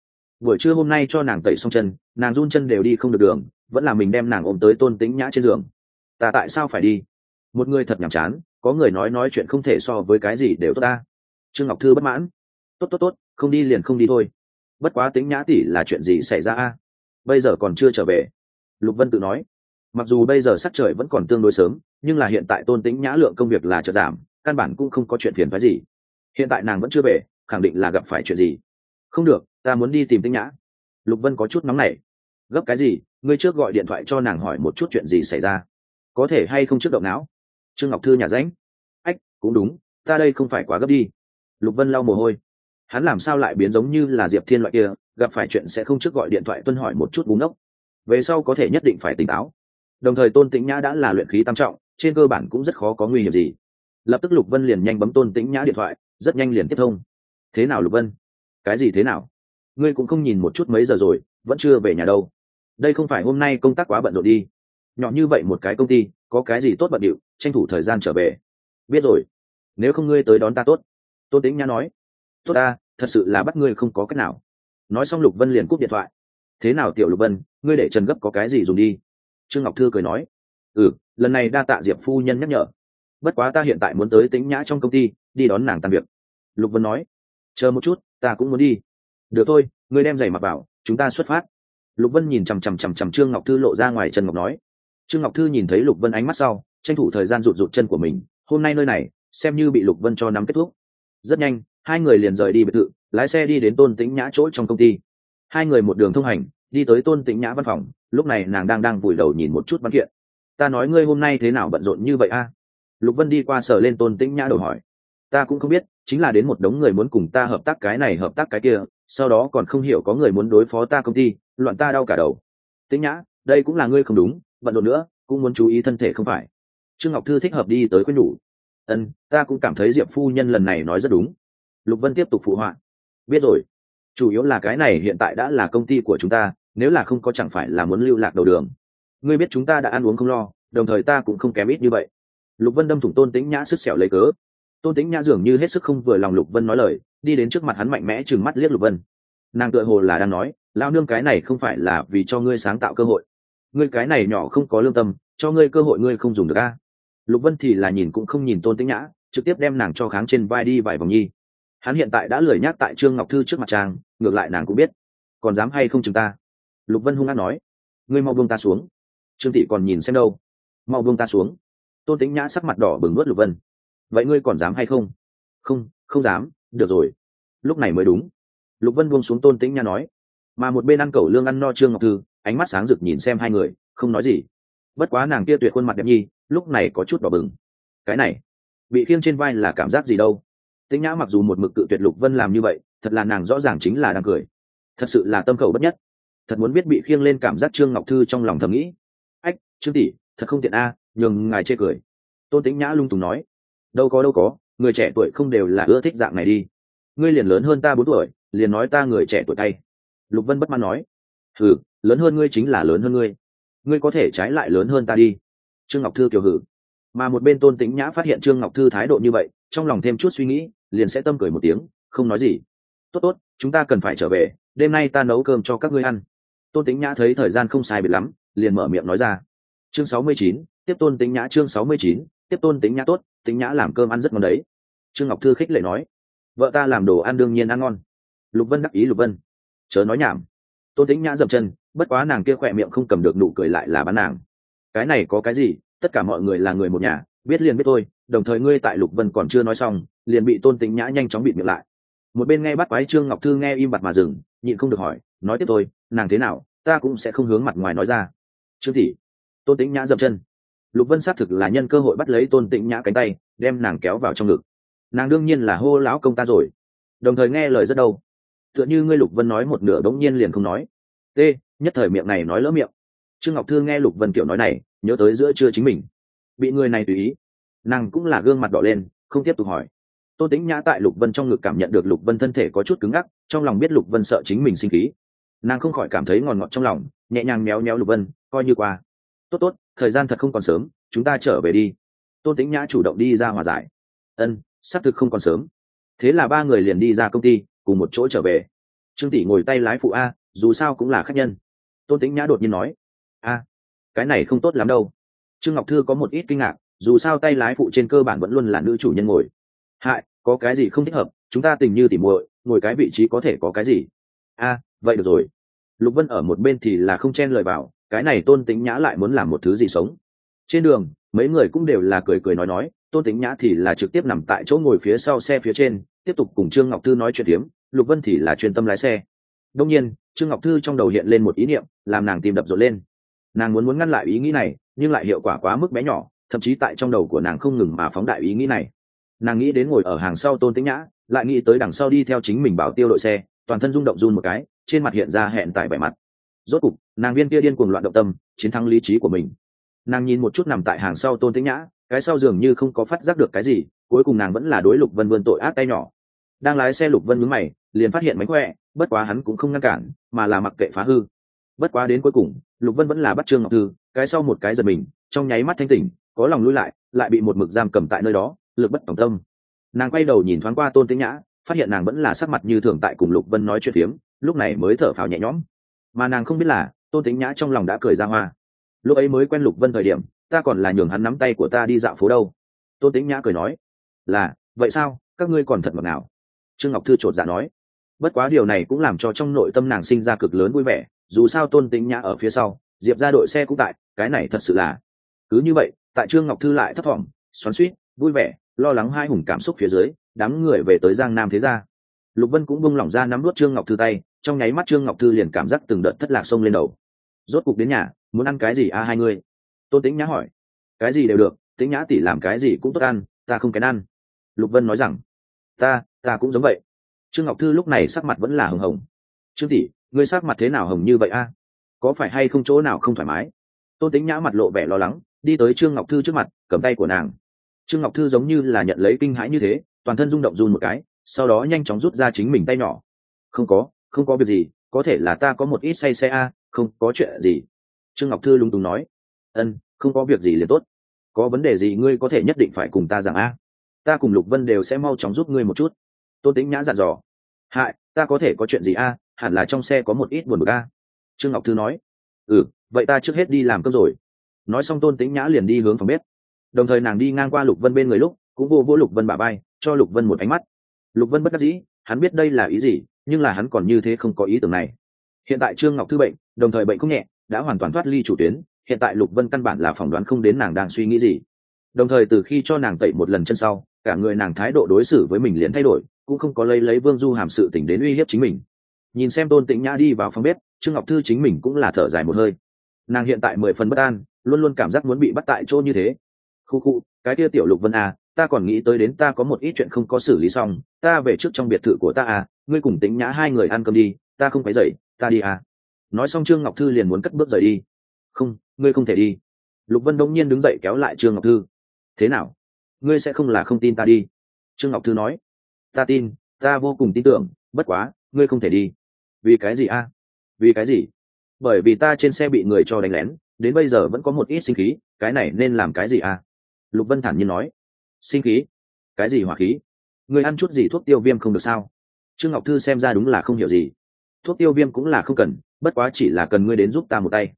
buổi trưa hôm nay cho nàng tẩy xong chân, nàng run chân đều đi không được đường, vẫn là mình đem nàng ôm tới tôn tĩnh nhã trên giường. Ta tại sao phải đi? Một người thật nhàm chán, có người nói chuyện không thể so với cái gì đều tốt ta. Trương Ngọc Thư bất mãn. Tốt, không đi liền không đi thôi. Bất quá Tĩnh Nhã tỷ là chuyện gì xảy ra a? Bây giờ còn chưa trở về. Lục Vân tự nói. Mặc dù bây giờ sắc trời vẫn còn tương đối sớm, nhưng là hiện tại tôn Tĩnh Nhã lượng công việc là chợt giảm, căn bản cũng không có chuyện phiền phức gì. Hiện tại nàng vẫn chưa về, khẳng định là gặp phải chuyện gì. Không được, ta muốn đi tìm Tĩnh Nhã. Lục Vân có chút nóng nảy. Gấp cái gì? Ngươi trước gọi điện thoại cho nàng hỏi một chút chuyện gì xảy ra. Có thể hay không trước động não? Trương Ngọc Thư nhà ránh. Ách, cũng đúng, ta đây không phải quá gấp đi. Lục Vân lau mồ hôi. Hắn làm sao lại biến giống như là Diệp Thiên loại kia, gặp phải chuyện sẽ không trước gọi điện thoại tuân hỏi một chút búng ốc. Về sau có thể nhất định phải tỉnh táo. Đồng thời tôn Tĩnh Nhã đã là luyện khí tam trọng, trên cơ bản cũng rất khó có nguy hiểm gì. Lập tức Lục Vân liền nhanh bấm tôn Tĩnh Nhã điện thoại, rất nhanh liền tiếp thông. Thế nào Lục Vân? Cái gì thế nào? Ngươi cũng không nhìn một chút mấy giờ rồi, vẫn chưa về nhà đâu. Đây không phải hôm nay công tác quá bận rộn đi. Nhỏ như vậy một cái công ty, có cái gì tốt bận điệu, tranh thủ thời gian trở về. Biết rồi, nếu không ngươi tới đón ta tốt. Tôn Tĩnh Nhã nói. Tốt ta, thật sự là bắt ngươi không có cách nào. Nói xong Lục Vân liền cúp điện thoại. Thế nào tiểu Lục Vân, ngươi để Trần gấp có cái gì dùng đi? Trương Ngọc Thư cười nói. Lần này đa tạ Diệp phu nhân nhắc nhở. Bất quá ta hiện tại muốn tới Tĩnh Nhã trong công ty, đi đón nàng tan việc. Lục Vân nói. Chờ một chút, ta cũng muốn đi. Được thôi, ngươi đem giày mặc vào, chúng ta xuất phát. Lục Vân nhìn chằm Trương Ngọc Thư lộ ra ngoài Trần Ngọc nói. Trương Ngọc Thư nhìn thấy Lục Vân ánh mắt sau, tranh thủ thời gian rụt chân của mình. Hôm nay nơi này xem như bị Lục Vân cho nắm kết thúc. Rất nhanh, hai người liền rời đi biệt thự, lái xe đi đến tôn Tĩnh Nhã chỗ trong công ty. Hai người một đường thông hành, đi tới tôn Tĩnh Nhã văn phòng. Lúc này nàng đang vùi đầu nhìn một chút văn kiện. Ta nói ngươi hôm nay thế nào bận rộn như vậy a? Lục Vân đi qua sờ lên tôn Tĩnh Nhã đầu hỏi. Ta cũng không biết, chính là đến một đống người muốn cùng ta hợp tác cái này hợp tác cái kia, sau đó còn không hiểu có người muốn đối phó ta công ty, loạn ta đau cả đầu. Tĩnh Nhã, đây cũng là ngươi không đúng, bận rộn nữa cũng muốn chú ý thân thể không phải? Trương Ngọc Thư thích hợp đi tới khuyên nhủ. Ta cũng cảm thấy Diệp phu nhân lần này nói rất đúng. Lục Vân tiếp tục phụ họa. Biết rồi, chủ yếu là cái này hiện tại đã là công ty của chúng ta, nếu là không có chẳng phải là muốn lưu lạc đầu đường. Ngươi biết chúng ta đã ăn uống không lo, đồng thời ta cũng không kém ít như vậy. Lục Vân đâm thủng tôn Tĩnh Nhã sứt sẹo lấy cớ. Tôn Tĩnh Nhã dường như hết sức không vừa lòng Lục Vân nói lời, đi đến trước mặt hắn mạnh mẽ trừng mắt liếc Lục Vân. Nàng tựa hồ là đang nói, lao nương cái này không phải là vì cho ngươi sáng tạo cơ hội. Ngươi cái này nhỏ không có lương tâm, cho ngươi cơ hội ngươi không dùng được a. Lục Vân thì là nhìn cũng không nhìn tôn Tĩnh Nhã, trực tiếp đem nàng cho kháng trên vai đi vài vòng nhi. Hắn hiện tại đã lười nhác tại Trương Ngọc Thư trước mặt trang, ngược lại nàng cũng biết, còn dám hay không chừng ta. Lục Vân hung hăng nói. Ngươi mau buông ta xuống. Trương thị còn nhìn xem đâu. Mau buông ta xuống. Tôn Tĩnh Nhã sắc mặt đỏ bừng nuốt Lục Vân. Vậy ngươi còn dám hay không? Không dám. Được rồi, lúc này mới đúng. Lục Vân buông xuống tôn Tĩnh Nhã nói. Mà một bên ăn cẩu lương ăn no Trương Ngọc Thư, ánh mắt sáng rực nhìn xem hai người, không nói gì. Bất quá nàng kia tuyệt khuôn mặt đẹp nhi, lúc này có chút đỏ bừng. Cái này bị khiêng trên vai là cảm giác gì đâu? Tĩnh Nhã mặc dù một mực cự tuyệt Lục Vân làm như vậy, thật là nàng rõ ràng chính là đang cười. Thật sự là tâm khẩu bất nhất. Thật muốn biết bị khiêng lên cảm giác Trương Ngọc Thư trong lòng thầm nghĩ. Ách, Trương tỷ, thật không tiện a, nhường ngài chê cười. Tôn Tĩnh Nhã lung tùng nói. Đâu có, người trẻ tuổi không đều là ưa thích dạng này đi. Ngươi liền lớn hơn ta 4 tuổi, liền nói ta người trẻ tuổi cay. Lục Vân bất mãn nói. Lớn hơn ngươi chính là lớn hơn ngươi. Ngươi có thể trái lại lớn hơn ta đi. Trương Ngọc Thư kiều hử. Mà một bên tôn Tĩnh Nhã phát hiện Trương Ngọc Thư thái độ như vậy, trong lòng thêm chút suy nghĩ, liền sẽ tâm cười một tiếng, không nói gì. Tốt, chúng ta cần phải trở về, đêm nay ta nấu cơm cho các ngươi ăn. Tôn Tĩnh Nhã thấy thời gian không sai biệt lắm, liền mở miệng nói ra. Chương 69, tiếp tôn Tĩnh Nhã. Chương 69, tiếp tôn Tĩnh Nhã. Tốt, Tĩnh Nhã làm cơm ăn rất ngon đấy. Trương Ngọc Thư khích lệ nói. Vợ ta làm đồ ăn đương nhiên ăn ngon. Lục Vân đắc ý. Lục Vân chớ nói nhảm. Tôn Tĩnh Nhã dậm chân, bất quá nàng kia khỏe miệng không cầm được nụ cười lại là bán nàng. Cái này có cái gì, tất cả mọi người là người một nhà, biết liền biết thôi. Đồng thời ngươi tại Lục Vân còn chưa nói xong, liền bị tôn Tĩnh Nhã nhanh chóng bịt miệng lại. Một bên nghe bắt quái Trương Ngọc Thư nghe im bặt mà dừng, nhịn không được hỏi, nói tiếp thôi, nàng thế nào, ta cũng sẽ không hướng mặt ngoài nói ra. Trương tỷ. Tôn Tĩnh Nhã dậm chân. Lục Vân xác thực là nhân cơ hội bắt lấy tôn Tĩnh Nhã cánh tay, đem nàng kéo vào trong ngực. Nàng đương nhiên là hô lão công ta rồi, đồng thời nghe lời rất đâu. Tựa như ngươi Lục Vân nói một nửa đống nhiên liền không nói. Nhất thời miệng này nói lỡ miệng. Trương Ngọc Thư nghe Lục Vân kiểu nói này, nhớ tới giữa trưa chính mình bị người này tùy ý, nàng cũng là gương mặt đỏ lên, không tiếp tục hỏi. Tôn Tĩnh Nhã tại Lục Vân trong ngực cảm nhận được Lục Vân thân thể có chút cứng ngắc, trong lòng biết Lục Vân sợ chính mình sinh khí, nàng không khỏi cảm thấy ngọt ngọt trong lòng, nhẹ nhàng méo méo Lục Vân, coi như qua. Tốt, thời gian thật không còn sớm, chúng ta trở về đi. Tôn Tĩnh Nhã chủ động đi ra hòa giải. Xác thực không còn sớm. Thế là ba người liền đi ra công ty, cùng một chỗ trở về. Trương tỷ ngồi tay lái phụ a, dù sao cũng là khách nhân. Tôn Tĩnh Nhã đột nhiên nói. A, cái này không tốt lắm đâu. Trương Ngọc Thư có một ít kinh ngạc, dù sao tay lái phụ trên cơ bản vẫn luôn là nữ chủ nhân ngồi. Hại, có cái gì không thích hợp, chúng ta tình như tỉ muội, ngồi cái vị trí có thể có cái gì. A, vậy được rồi. Lục Vân ở một bên thì là không chen lời vào, cái này Tôn Tĩnh Nhã lại muốn làm một thứ gì sống. Trên đường, mấy người cũng đều là cười cười nói, Tôn Tĩnh Nhã thì là trực tiếp nằm tại chỗ ngồi phía sau xe phía trên, tiếp tục cùng Trương Ngọc Thư nói chuyện phiếm, Lục Vân thì là chuyên tâm lái xe. Đông nhiên, Trương Ngọc Thư trong đầu hiện lên một ý niệm, làm nàng tìm đập rộn lên. Nàng muốn ngăn lại ý nghĩ này, nhưng lại hiệu quả quá mức bé nhỏ, thậm chí tại trong đầu của nàng không ngừng mà phóng đại ý nghĩ này. Nàng nghĩ đến ngồi ở hàng sau Tôn Tĩnh Nhã, lại nghĩ tới đằng sau đi theo chính mình bảo tiêu đội xe, toàn thân rung động run một cái, trên mặt hiện ra hẹn tại vẻ mặt. Rốt cục, nàng viên kia điên cuồng loạn động tâm, chiến thắng lý trí của mình. Nàng nhìn một chút nằm tại hàng sau Tôn Tĩnh Nhã, cái sau dường như không có phát giác được cái gì, cuối cùng nàng vẫn là đối Lục Vân vươn tội ác tay nhỏ. Đang lái xe Lục Vân nhướng mày, liền phát hiện mánh khỏe, bất quá hắn cũng không ngăn cản, mà là mặc kệ phá hư. Bất quá đến cuối cùng, Lục Vân vẫn là bắt Trương Ngọc Thư, cái sau một cái giật mình, trong nháy mắt thanh tỉnh, có lòng lui lại bị một mực giam cầm tại nơi đó, lực bất tòng tâm. Nàng quay đầu nhìn thoáng qua Tôn Tĩnh Nhã, phát hiện nàng vẫn là sắc mặt như thường tại cùng Lục Vân nói chuyện phiếm, lúc này mới thở phào nhẹ nhõm. Mà nàng không biết là, Tôn Tĩnh Nhã trong lòng đã cười ra hoa. Lúc ấy mới quen Lục Vân thời điểm, ta còn là nhường hắn nắm tay của ta đi dạo phố đâu. Tôn Tĩnh Nhã cười nói, là vậy sao, các ngươi còn thật ngọt ngào. Trương Ngọc Thư chột dạ nói, bất quá điều này cũng làm cho trong nội tâm nàng sinh ra cực lớn vui vẻ, dù sao Tôn Tĩnh Nhã ở phía sau, Diệp ra đội xe cũng tại, cái này thật sự là. Cứ như vậy, tại Trương Ngọc Thư lại thấp thỏm, xoắn xuýt, vui vẻ, lo lắng hai hùng cảm xúc phía dưới, đám người về tới Giang Nam thế gia. Lục Vân cũng buông lỏng ra nắm nuốt Trương Ngọc Thư tay, trong nháy mắt Trương Ngọc Thư liền cảm giác từng đợt thất lạc xông lên đầu. Rốt cục đến nhà, muốn ăn cái gì a hai người? Tôn Tĩnh Nhã hỏi. Cái gì đều được, Tĩnh Nhã tỷ làm cái gì cũng tốt ăn, ta không kén ăn. Lục Vân nói rằng. Ta cũng giống vậy. Trương Ngọc Thư lúc này sắc mặt vẫn là hồng hồng. Trương tỷ, ngươi sắc mặt thế nào hồng như vậy a? Có phải hay không chỗ nào không thoải mái? Tôn Tĩnh Nhã mặt lộ vẻ lo lắng, đi tới Trương Ngọc Thư trước mặt, cầm tay của nàng. Trương Ngọc Thư giống như là nhận lấy kinh hãi như thế, toàn thân rung động run một cái, sau đó nhanh chóng rút ra chính mình tay nhỏ. Không có việc gì, có thể là ta có một ít say xe a, không có chuyện gì. Trương Ngọc Thư lung túng nói. Không có việc gì liền tốt. Có vấn đề gì ngươi có thể nhất định phải cùng ta rằng a. Ta cùng Lục Vân đều sẽ mau chóng giúp ngươi một chút. Tôn Tĩnh Nhã dặn dò. Hại, ta có thể có chuyện gì a? Hẳn là trong xe có một ít buồn bực a. Trương Ngọc Thư nói. Vậy ta trước hết đi làm cơm rồi. Nói xong Tôn Tĩnh Nhã liền đi hướng phòng bếp. Đồng thời nàng đi ngang qua Lục Vân bên người lúc, cũng vô Lục Vân bả vai, cho Lục Vân một ánh mắt. Lục Vân bất đắc dĩ, hắn biết đây là ý gì, nhưng là hắn còn như thế không có ý tưởng này. Hiện tại Trương Ngọc Thư bệnh, đồng thời bệnh không nhẹ, đã hoàn toàn thoát ly chủ tuyến, hiện tại Lục Vân căn bản là phỏng đoán không đến nàng đang suy nghĩ gì. Đồng thời từ khi cho nàng tẩy một lần chân sau, cả người nàng thái độ đối xử với mình liền thay đổi, cũng không có lấy Vương Du Hàm sự tình đến uy hiếp chính mình. Nhìn xem Tôn Tĩnh Nhã đi vào phòng bếp, Trương Ngọc Thư chính mình cũng là thở dài một hơi. Nàng hiện tại 10 phần bất an, luôn luôn cảm giác muốn bị bắt tại chỗ như thế. Khu, cái kia tiểu Lục Vân à, ta còn nghĩ tới đến ta có một ít chuyện không có xử lý xong, ta về trước trong biệt thự của ta à, ngươi cùng Tĩnh Nhã hai người ăn cơm đi, ta không phải dậy, ta đi à. Nói xong Trương Ngọc Thư liền muốn cất bước rời đi. Không, ngươi không thể đi. Lục Vân đông nhiên đứng dậy kéo lại Trương Ngọc Thư. Thế nào, ngươi sẽ không là không tin ta đi? Trương Ngọc Thư nói. Ta tin, ta vô cùng tin tưởng, bất quá ngươi không thể đi. Vì cái gì a? Vì cái gì? Bởi vì ta trên xe bị người cho đánh lén, đến bây giờ vẫn có một ít sinh khí, cái này nên làm cái gì a? Lục Vân thản nhiên nói. Sinh khí? Cái gì hỏa khí? Ngươi ăn chút gì thuốc tiêu viêm không được sao? Trương Ngọc Thư xem ra đúng là không hiểu gì. Thuốc tiêu viêm cũng là không cần, bất quá chỉ là cần ngươi đến giúp ta một tay.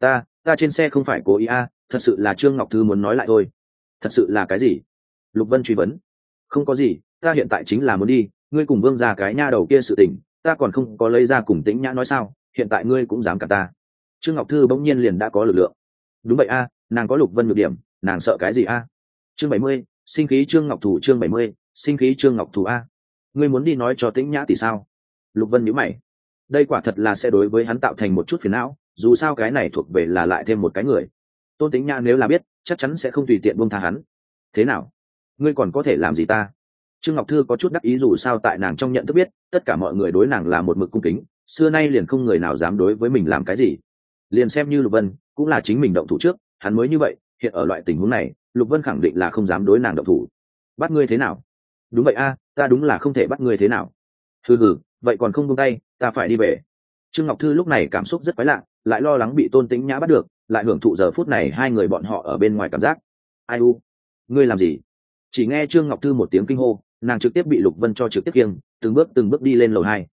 Ta trên xe không phải cố ý a, thật sự là Trương Ngọc Thư muốn nói lại thôi. Thật sự là cái gì? Lục Vân truy vấn. Không có gì, ta hiện tại chính là muốn đi, ngươi cùng Vương gia cái nha đầu kia sự tình, ta còn không có lấy ra cùng Tĩnh Nhã nói sao, hiện tại ngươi cũng dám cả ta. Trương Ngọc Thư bỗng nhiên liền đã có lực lượng. Đúng vậy a, nàng có Lục Vân nhược điểm, nàng sợ cái gì a? Chương 70, sinh khí Trương Ngọc Thủ. Chương 70, sinh khí Trương Ngọc Thủ a. Ngươi muốn đi nói cho Tĩnh Nhã thì sao? Lục Vân nhíu mày. Đây quả thật là sẽ đối với hắn tạo thành một chút phiền não, dù sao cái này thuộc về là lại thêm một cái người. Tôn Tĩnh Nhã nếu là biết, chắc chắn sẽ không tùy tiện buông tha hắn. Thế nào, ngươi còn có thể làm gì ta? Trương Ngọc Thư có chút đắc ý, dù sao tại nàng trong nhận thức biết, tất cả mọi người đối nàng là một mực cung kính, xưa nay liền không người nào dám đối với mình làm cái gì. Liền xem như Lục Vân, cũng là chính mình động thủ trước, hắn mới như vậy, hiện ở loại tình huống này, Lục Vân khẳng định là không dám đối nàng động thủ. Bắt ngươi thế nào? Đúng vậy a, ta đúng là không thể bắt ngươi thế nào. Hừ, vậy còn không buông tay, ta phải đi về. Trương Ngọc Thư lúc này cảm xúc rất quái lạ, lại lo lắng bị Tôn Tĩnh Nhã bắt được, lại hưởng thụ giờ phút này hai người bọn họ ở bên ngoài cảm giác. Ai u, ngươi làm gì? Chỉ nghe Trương Ngọc Thư một tiếng kinh hô, nàng trực tiếp bị Lục Vân cho trực tiếp kiêng, từng bước đi lên lầu 2.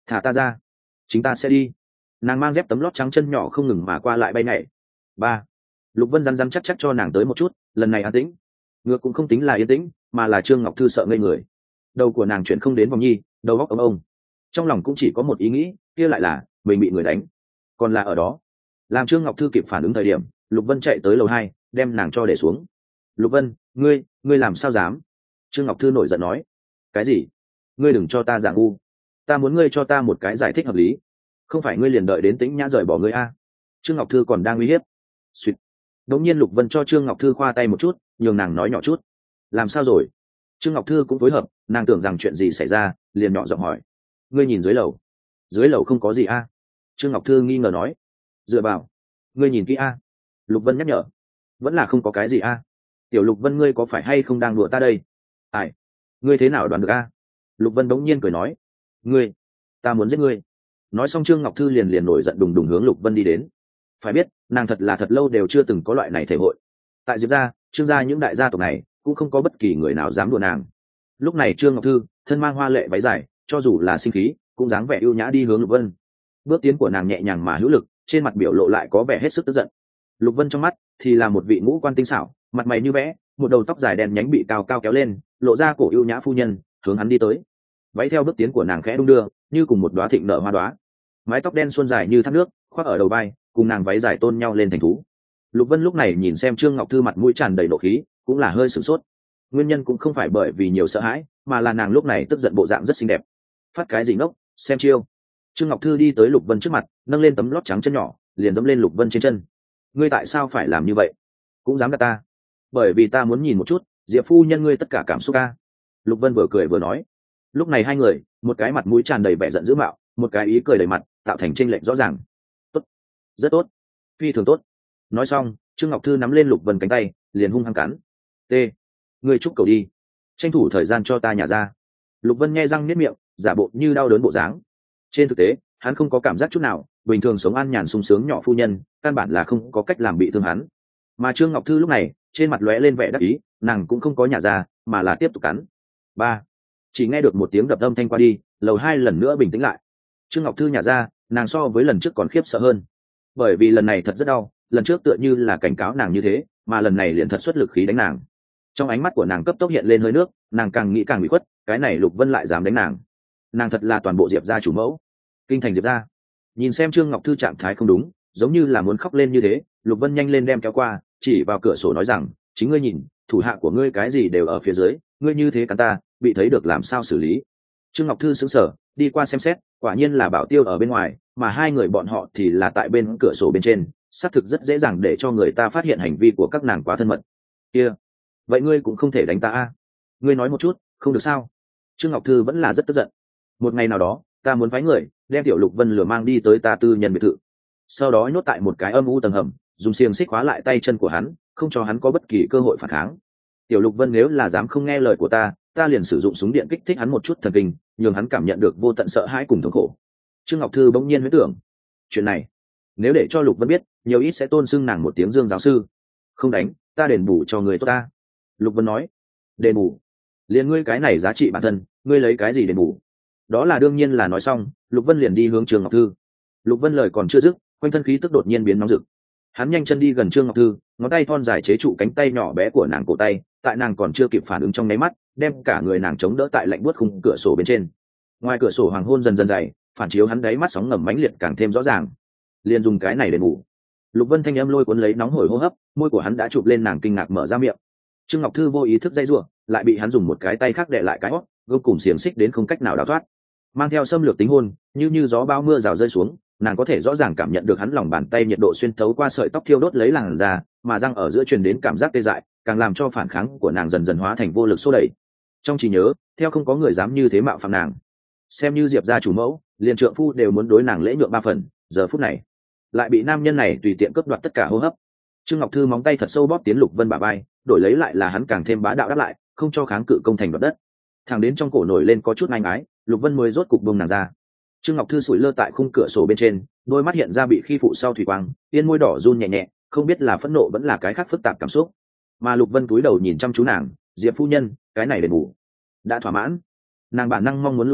thả ta ra, chính ta sẽ đi. Nàng mang dép tấm lót trắng chân nhỏ không ngừng mà qua lại bay nhảy. Ba. Lục Vân răn răn chắc chắc cho nàng tới một chút, lần này an tĩnh. Ngược cũng không tính là yên tĩnh, mà là Trương Ngọc Thư sợ ngây người. Đầu của nàng chuyển không đến vòng nhi, đầu óc ông. Trong lòng cũng chỉ có một ý nghĩ, kia lại là mình bị người đánh. Còn là ở đó. Làm Trương Ngọc Thư kịp phản ứng thời điểm, Lục Vân chạy tới lầu 2, đem nàng cho để xuống. Lục Vân, ngươi làm sao dám? Trương Ngọc Thư nổi giận nói. Cái gì? Ngươi đừng cho ta giảng u. Ta muốn ngươi cho ta một cái giải thích hợp lý. Không phải ngươi liền đợi đến Tĩnh Nhã rời bỏ ngươi a? Trương Ngọc Thư còn đang uy hiếp. Xuyệt. Đống nhiên Lục Vân cho Trương Ngọc Thư khoa tay một chút, nhường nàng nói nhỏ chút. Làm sao rồi? Trương Ngọc Thư cũng phối hợp, nàng tưởng rằng chuyện gì xảy ra, liền nhỏ giọng hỏi. Ngươi nhìn dưới lầu. Dưới lầu không có gì a? Trương Ngọc Thư nghi ngờ nói. Dựa vào. Ngươi nhìn kỹ a. Lục Vân nhắc nhở. Vẫn là không có cái gì a. Tiểu Lục Vân, ngươi có phải hay không đang đùa ta đây? Ai? Ngươi thế nào đoán được a? Lục Vân đống nhiên cười nói. Ngươi, ta muốn giết ngươi. Nói xong Trương Ngọc Thư liền nổi giận đùng đùng hướng Lục Vân đi đến. Phải biết, nàng thật là thật lâu đều chưa từng có loại này thể hội. Tại Diệp gia, Trương gia những đại gia tộc này cũng không có bất kỳ người nào dám đùa nàng. Lúc này Trương Ngọc Thư thân mang hoa lệ váy dài, cho dù là sinh khí cũng dáng vẻ ưu nhã đi hướng Lục Vân. Bước tiến của nàng nhẹ nhàng mà hữu lực, trên mặt biểu lộ lại có vẻ hết sức tức giận. Lục Vân trong mắt thì là một vị ngũ quan tinh xảo, mặt mày như vẽ, một đầu tóc dài đen nhánh bị cao cao kéo lên, lộ ra cổ ưu nhã phu nhân, hướng hắn đi tới. Váy theo bước tiến của nàng khẽ đung đưa, như cùng một đóa thịnh nở hoa đóa. Mái tóc đen xuân dài như thác nước, khoác ở đầu vai, cùng nàng váy dài tôn nhau lên thành thú. Lục Vân lúc này nhìn xem Trương Ngọc Thư mặt mũi tràn đầy nộ khí, cũng là hơi sửng sốt. Nguyên nhân cũng không phải bởi vì nhiều sợ hãi, mà là nàng lúc này tức giận bộ dạng rất xinh đẹp. Phát cái gì ngốc, xem chiêu. Trương Ngọc Thư đi tới Lục Vân trước mặt, nâng lên tấm lót trắng chân nhỏ, liền dẫm lên Lục Vân trên chân. Ngươi tại sao phải làm như vậy? Cũng dám gạt ta? Bởi vì ta muốn nhìn một chút, Diệp phu nhân ngươi tất cả cảm xúc a. Lục Vân vừa cười vừa nói. Lúc này hai người, một cái mặt mũi tràn đầy vẻ giận dữ mạo, một cái ý cười đầy mặt, tạo thành chênh lệch rõ ràng. Tốt, rất tốt, phi thường tốt. Nói xong, Trương Ngọc Thư nắm lên Lục Vân cánh tay, liền hung hăng cắn. T, ngươi chúc cầu đi, tranh thủ thời gian cho ta nhả ra. Lục Vân nhe răng niết miệng, giả bộ như đau đớn bộ dáng. Trên thực tế, hắn không có cảm giác chút nào, bình thường sống an nhàn sung sướng nhỏ phu nhân, căn bản là không có cách làm bị thương hắn. Mà Trương Ngọc Thư lúc này, trên mặt lóe lên vẻ đắc ý, nàng cũng không có nhả ra, mà là tiếp tục cắn. Ba, chỉ nghe được một tiếng đập âm thanh qua đi, lầu 2 lần nữa bình tĩnh lại. Trương Ngọc Thư nhả ra, nàng so với lần trước còn khiếp sợ hơn, bởi vì lần này thật rất đau, lần trước tựa như là cảnh cáo nàng như thế, mà lần này liền thật xuất lực khí đánh nàng. Trong ánh mắt của nàng cấp tốc hiện lên hơi nước, nàng càng nghĩ càng bị khuất, cái này Lục Vân lại dám đánh nàng. Nàng thật là toàn bộ Diệp gia chủ mẫu, kinh thành Diệp gia. Nhìn xem Trương Ngọc Thư trạng thái không đúng, giống như là muốn khóc lên như thế, Lục Vân nhanh lên đem kéo qua, chỉ vào cửa sổ nói rằng, chính ngươi nhìn, thủ hạ của ngươi cái gì đều ở phía dưới, ngươi như thế cắn ta, bị thấy được làm sao xử lý. Trương Ngọc Thư sững sờ, đi qua xem xét, quả nhiên là Bảo Tiêu ở bên ngoài, mà hai người bọn họ thì là tại bên cửa sổ bên trên, xác thực rất dễ dàng để cho người ta phát hiện hành vi của các nàng quá thân mật. Kia, vậy ngươi cũng không thể đánh ta a? Ngươi nói một chút, không được sao? Trương Ngọc Thư vẫn là rất tức giận. Một ngày nào đó, ta muốn phái người đem Tiểu Lục Vân lừa mang đi tới ta tư nhân biệt thự, sau đó nhốt tại một cái âm u tầng hầm, dùng xiềng xích khóa lại tay chân của hắn, không cho hắn có bất kỳ cơ hội phản kháng. Tiểu Lục Vân nếu là dám không nghe lời của ta, ta liền sử dụng súng điện kích thích hắn một chút thần kinh, nhường hắn cảm nhận được vô tận sợ hãi cùng thống khổ. Trương Ngọc Thư bỗng nhiên huyễn tưởng, chuyện này nếu để cho Lục Vân biết, nhiều ít sẽ tôn xưng nàng một tiếng Dương giáo sư. Không đánh, ta đền bù cho người tốt ta. Lục Vân nói. Đền bù? Liền ngươi cái này giá trị bản thân, ngươi lấy cái gì đền bù? Đó là đương nhiên là nói xong, Lục Vân liền đi hướng Trương Ngọc Thư. Lục Vân lời còn chưa dứt, quanh thân khí tức đột nhiên biến nóng rực. Hắn nhanh chân đi gần Trương Ngọc Thư, ngón tay thon dài chế trụ cánh tay nhỏ bé của nàng cổ tay, tại nàng còn chưa kịp phản ứng trong nháy mắt, đem cả người nàng chống đỡ tại lạnh buốt khung cửa sổ bên trên. Ngoài cửa sổ hoàng hôn dần dần dày, phản chiếu hắn đáy mắt sóng ngầm mãnh liệt càng thêm rõ ràng. Liền dùng cái này để ngủ. Lục Vân thanh âm lôi cuốn lấy nóng hổi hô hấp, môi của hắn đã chụp lên nàng kinh ngạc mở ra miệng. Trương Ngọc Thư vô ý thức dây rủa, lại bị hắn dùng một cái tay khác đè lại cái hót, gông cùng xiềng xích đến không cách nào đào thoát. Mang theo xâm lược tính hôn, như gió bão mưa rào rơi xuống, nàng có thể rõ ràng cảm nhận được hắn lòng bàn tay nhiệt độ xuyên thấu qua sợi tóc thiêu đốt lấy làn da, mà răng ở giữa truyền đến cảm giác tê dại, càng làm cho phản kháng của nàng dần dần hóa thành vô lực xô đẩy. Trong trí nhớ, theo không có người dám như thế mạo phạm nàng. Xem như Diệp gia chủ mẫu, liền trượng phu đều muốn đối nàng lễ nhượng 3 phần, giờ phút này lại bị nam nhân này tùy tiện cướp đoạt tất cả hô hấp. Trương Ngọc Thư móng tay thật sâu bóp tiến Lục Vân bả vai, đổi lấy lại là hắn càng thêm bá đạo đáp lại, không cho kháng cự công thành đoạt đất. Thẳng đến trong cổ nổi lên có chút ngang ái, Lục Vân mới rốt cục buông nàng ra. Trương Ngọc Thư sủi lơ tại khung cửa sổ bên trên, đôi mắt hiện ra bị khi phụ sau thủy quang, tiên môi đỏ run nhẹ nhẹ, không biết là phẫn nộ vẫn là cái khác phức tạp cảm xúc. Mà Lục Vân cúi đầu nhìn chăm chú nàng, Diệp phu nhân, cái này đền bù đã thỏa mãn. Nàng bản năng mong muốn lui lại,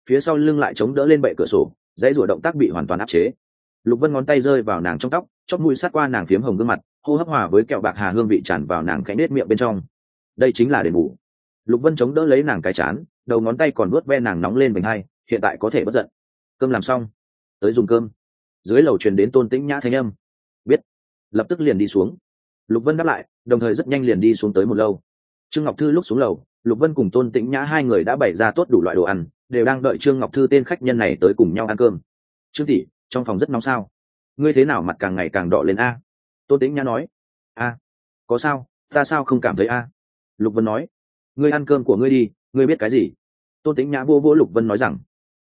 phía sau lưng lại chống đỡ lên bệ cửa sổ, dãy rủa động tác bị hoàn toàn áp chế. Lục Vân ngón tay rơi vào nàng trong tóc, chóp mũi sát qua nàng phiếm hồng gương mặt, hô hấp hòa với kẹo bạc hà hương vị tràn vào nàng khẽ nết miệng bên trong. Đây chính là đền bù. Lục Vân chống đỡ lấy nàng cái chán, đầu ngón tay còn vuốt ve nàng nóng lên bình hai, hiện tại có thể bất giận. Cơm làm xong, tới dùng cơm. Dưới lầu truyền đến Tôn Tĩnh Nhã thanh âm. Biết. Lập tức liền đi xuống. Lục Vân đáp lại, đồng thời rất nhanh liền đi xuống tới một lâu. Trương Ngọc Thư lúc xuống lầu, Lục Vân cùng Tôn Tĩnh Nhã hai người đã bày ra tốt đủ loại đồ ăn, đều đang đợi Trương Ngọc Thư tên khách nhân này tới cùng nhau ăn cơm. Trương tỷ, trong phòng rất nóng sao? Ngươi thế nào mặt càng ngày càng đỏ lên a? Tôn Tĩnh Nhã nói. A, có sao? Ta sao không cảm thấy a? Lục Vân nói. Ngươi ăn cơm của ngươi đi, ngươi biết cái gì? Tôn Tĩnh Nhã vô vô Lục Vân nói rằng.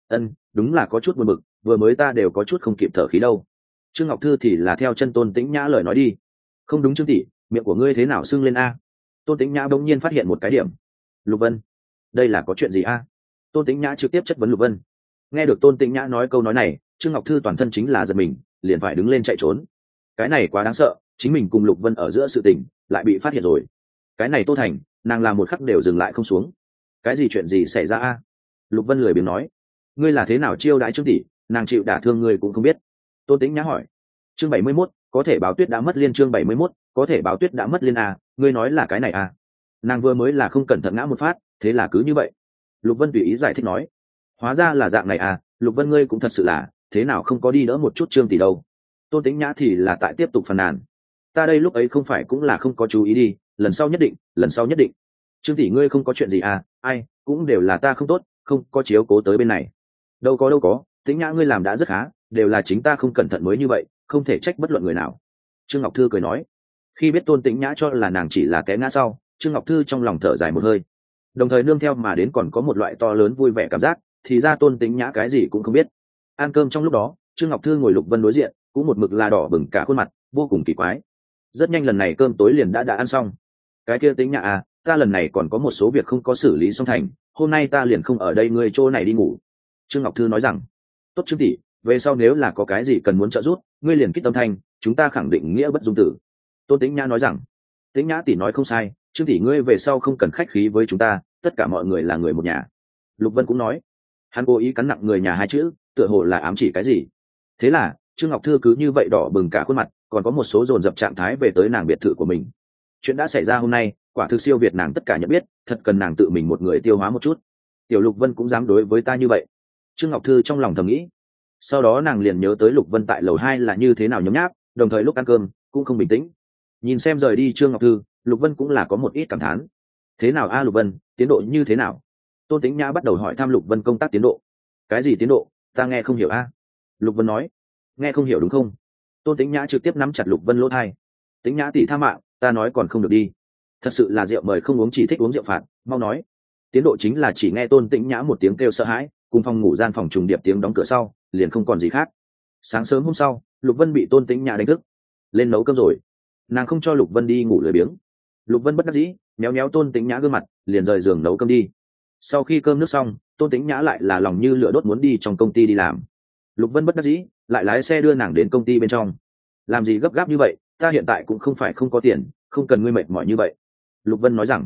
Đúng là có chút buồn bực, vừa mới ta đều có chút không kịp thở khí đâu. Trương Ngọc Thư thì là theo chân Tôn Tĩnh Nhã lời nói đi. Không đúng Trương tỷ, miệng của ngươi thế nào sưng lên a? Tôn Tĩnh Nhã bỗng nhiên phát hiện một cái điểm. Lục Vân, đây là có chuyện gì a? Tôn Tĩnh Nhã trực tiếp chất vấn Lục Vân. Nghe được Tôn Tĩnh Nhã nói câu nói này, Trương Ngọc Thư toàn thân chính là giật mình, liền phải đứng lên chạy trốn. Cái này quá đáng sợ, chính mình cùng Lục Vân ở giữa sự tình lại bị phát hiện rồi. Cái này Tô Thành, nàng làm một khắc đều dừng lại không xuống. Cái gì chuyện gì xảy ra a? Lục Vân lười biếng nói. Ngươi là thế nào chiêu đãi Trương tỷ, nàng chịu đả thương ngươi cũng không biết. Tôn Tĩnh Nhã hỏi. Chương 71, có thể báo tuyết đã mất liên. Chương 71, có thể báo tuyết đã mất liên a, ngươi nói là cái này a? Nàng vừa mới là không cẩn thận ngã một phát, thế là cứ như vậy. Lục Vân tùy ý giải thích nói. Hóa ra là dạng này à, Lục Vân ngươi cũng thật sự là, thế nào không có đi đỡ một chút Trương tỷ đâu. Tôn Tĩnh Nhã thì là tại tiếp tục phàn nàn. Ta đây lúc ấy không phải cũng là không có chú ý đi, lần sau nhất định, lần sau nhất định. Trương tỷ ngươi không có chuyện gì à, ai, cũng đều là ta không tốt, không có chiếu cố tới bên này. Đâu có, Tĩnh Nhã ngươi làm đã rất khá, đều là chính ta không cẩn thận mới như vậy, không thể trách bất luận người nào. Trương Ngọc Thư cười nói. Khi biết Tôn Tĩnh Nhã cho là nàng chỉ là té ngã sau, Trương Ngọc Thư trong lòng thở dài một hơi, đồng thời nương theo mà đến còn có một loại to lớn vui vẻ cảm giác, thì ra Tôn Tĩnh Nhã cái gì cũng không biết. Ăn cơm trong lúc đó, Trương Ngọc Thư ngồi Lục Vân đối diện, cũng một mực là đỏ bừng cả khuôn mặt, vô cùng kỳ quái. Rất nhanh lần này cơm tối liền đã ăn xong. Cái kia Tĩnh Nhã à, ta lần này còn có một số việc không có xử lý xong thành, hôm nay ta liền không ở đây ngươi chỗ này đi ngủ. Trương Ngọc Thư nói rằng. Tốt Trương tỷ, về sau nếu là có cái gì cần muốn trợ giúp, ngươi liền kích tâm thanh, chúng ta khẳng định nghĩa bất dung tử. Tôn Tĩnh Nhã nói rằng. Tĩnh Nhã tỷ nói không sai, Trương tỷ ngươi về sau không cần khách khí với chúng ta, tất cả mọi người là người một nhà. Lục Vân cũng nói. Hắn cố ý cắn nặng người nhà hai chữ, tựa hồ là ám chỉ cái gì. Thế là Trương Ngọc Thư cứ như vậy đỏ bừng cả khuôn mặt, còn có một số dồn dập trạng thái về tới nàng biệt thự của mình. Chuyện đã xảy ra hôm nay, quả thực siêu việt nàng tất cả nhận biết, thật cần nàng tự mình một người tiêu hóa một chút. Tiểu Lục Vân cũng dám đối với ta như vậy. Trương Ngọc Thư trong lòng thầm nghĩ. Sau đó nàng liền nhớ tới Lục Vân tại lầu 2 là như thế nào nhấm nháp, đồng thời lúc ăn cơm cũng không bình tĩnh. Nhìn xem rời đi Trương Ngọc Thư, Lục Vân cũng là có một ít cảm thán. Thế nào a Lục Vân, tiến độ như thế nào? Tôn Tĩnh Nhã bắt đầu hỏi thăm Lục Vân công tác tiến độ. Cái gì tiến độ, ta nghe không hiểu a. Lục Vân nói. Nghe không hiểu đúng không? Tôn Tĩnh Nhã trực tiếp nắm chặt Lục Vân lỗ tai. Tĩnh Nhã tỷ tha mạng, ta nói còn không được đi. Thật sự là rượu mời không uống chỉ thích uống rượu phạt, mau nói. Tiến độ chính là chỉ nghe Tôn Tĩnh Nhã một tiếng kêu sợ hãi, cùng phòng ngủ gian phòng trùng điệp tiếng đóng cửa sau, liền không còn gì khác. Sáng sớm hôm sau, Lục Vân bị Tôn Tĩnh Nhã đánh thức. Lên nấu cơm rồi. Nàng không cho Lục Vân đi ngủ lười biếng. Lục Vân bất đắc dĩ, méo méo Tôn Tĩnh Nhã gương mặt, liền rời giường nấu cơm đi. Sau khi cơm nước xong, Tôn Tĩnh Nhã lại là lòng như lửa đốt muốn đi trong công ty đi làm. Lục Vân bất đắc dĩ, lại lái xe đưa nàng đến công ty bên trong. Làm gì gấp gáp như vậy, ta hiện tại cũng không phải không có tiền, không cần ngươi mệt mỏi như vậy. Lục Vân nói rằng.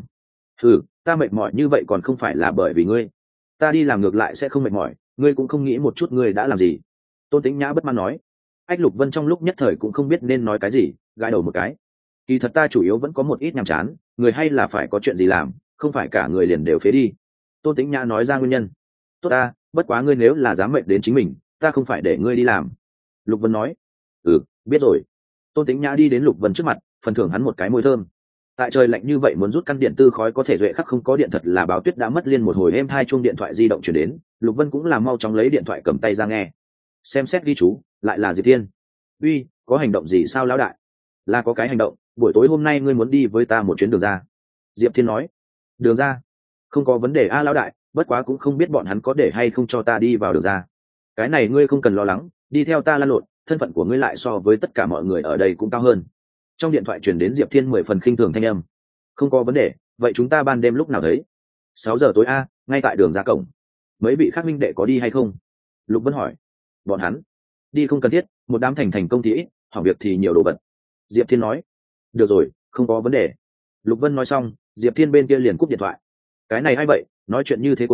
Ta mệt mỏi như vậy còn không phải là bởi vì ngươi. Ta đi làm ngược lại sẽ không mệt mỏi, ngươi cũng không nghĩ một chút ngươi đã làm gì. Tôn Tĩnh Nhã bất mãn nói. Ách Lục Vân trong lúc nhất thời cũng không biết nên nói cái gì, gãi đầu một cái. Kỳ thật ta chủ yếu vẫn có một ít nhàm chán, người hay là phải có chuyện gì làm, không phải cả người liền đều phế đi. Tôn Tĩnh Nhã nói ra nguyên nhân. Tốt ta, bất quá ngươi nếu là dám mệnh đến chính mình, ta không phải để ngươi đi làm. Lục Vân nói. Biết rồi. Tôn Tĩnh Nhã đi đến Lục Vân trước mặt, phần thưởng hắn một cái môi thơm. Tại trời lạnh như vậy muốn rút căn điện tư khói có thể duệ khắc không có điện thật là báo tuyết đã mất liên một hồi êm hai chuông điện thoại di động chuyển đến, Lục Vân cũng là mau chóng lấy điện thoại cầm tay ra nghe. Xem xét ghi chú, lại là Diệp Thiên. Uy, có hành động gì sao lão đại? Là có cái hành động, buổi tối hôm nay ngươi muốn đi với ta một chuyến đường ra. Diệp Thiên nói. Đường ra? Không có vấn đề a lão đại, bất quá cũng không biết bọn hắn có để hay không cho ta đi vào đường ra. Cái này ngươi không cần lo lắng, đi theo ta lăn lộn, thân phận của ngươi lại so với tất cả mọi người ở đây cũng cao hơn. Trong điện thoại truyền đến Diệp Thiên 10 phần khinh thường thanh âm. Không có vấn đề, vậy chúng ta ban đêm lúc nào thấy? 6 giờ tối a, ngay tại đường ra cổng. Mấy vị khác minh đệ có đi hay không? Lục Vân hỏi. Bọn hắn đi không cần thiết, một đám thành công thì ít, hỏng việc thì nhiều đồ vật. Diệp Thiên nói. Được rồi, không có vấn đề. Lục Vân nói xong, Diệp Thiên bên kia liền cúp điện thoại. Cái này hay vậy, nói chuyện như thế cuồng,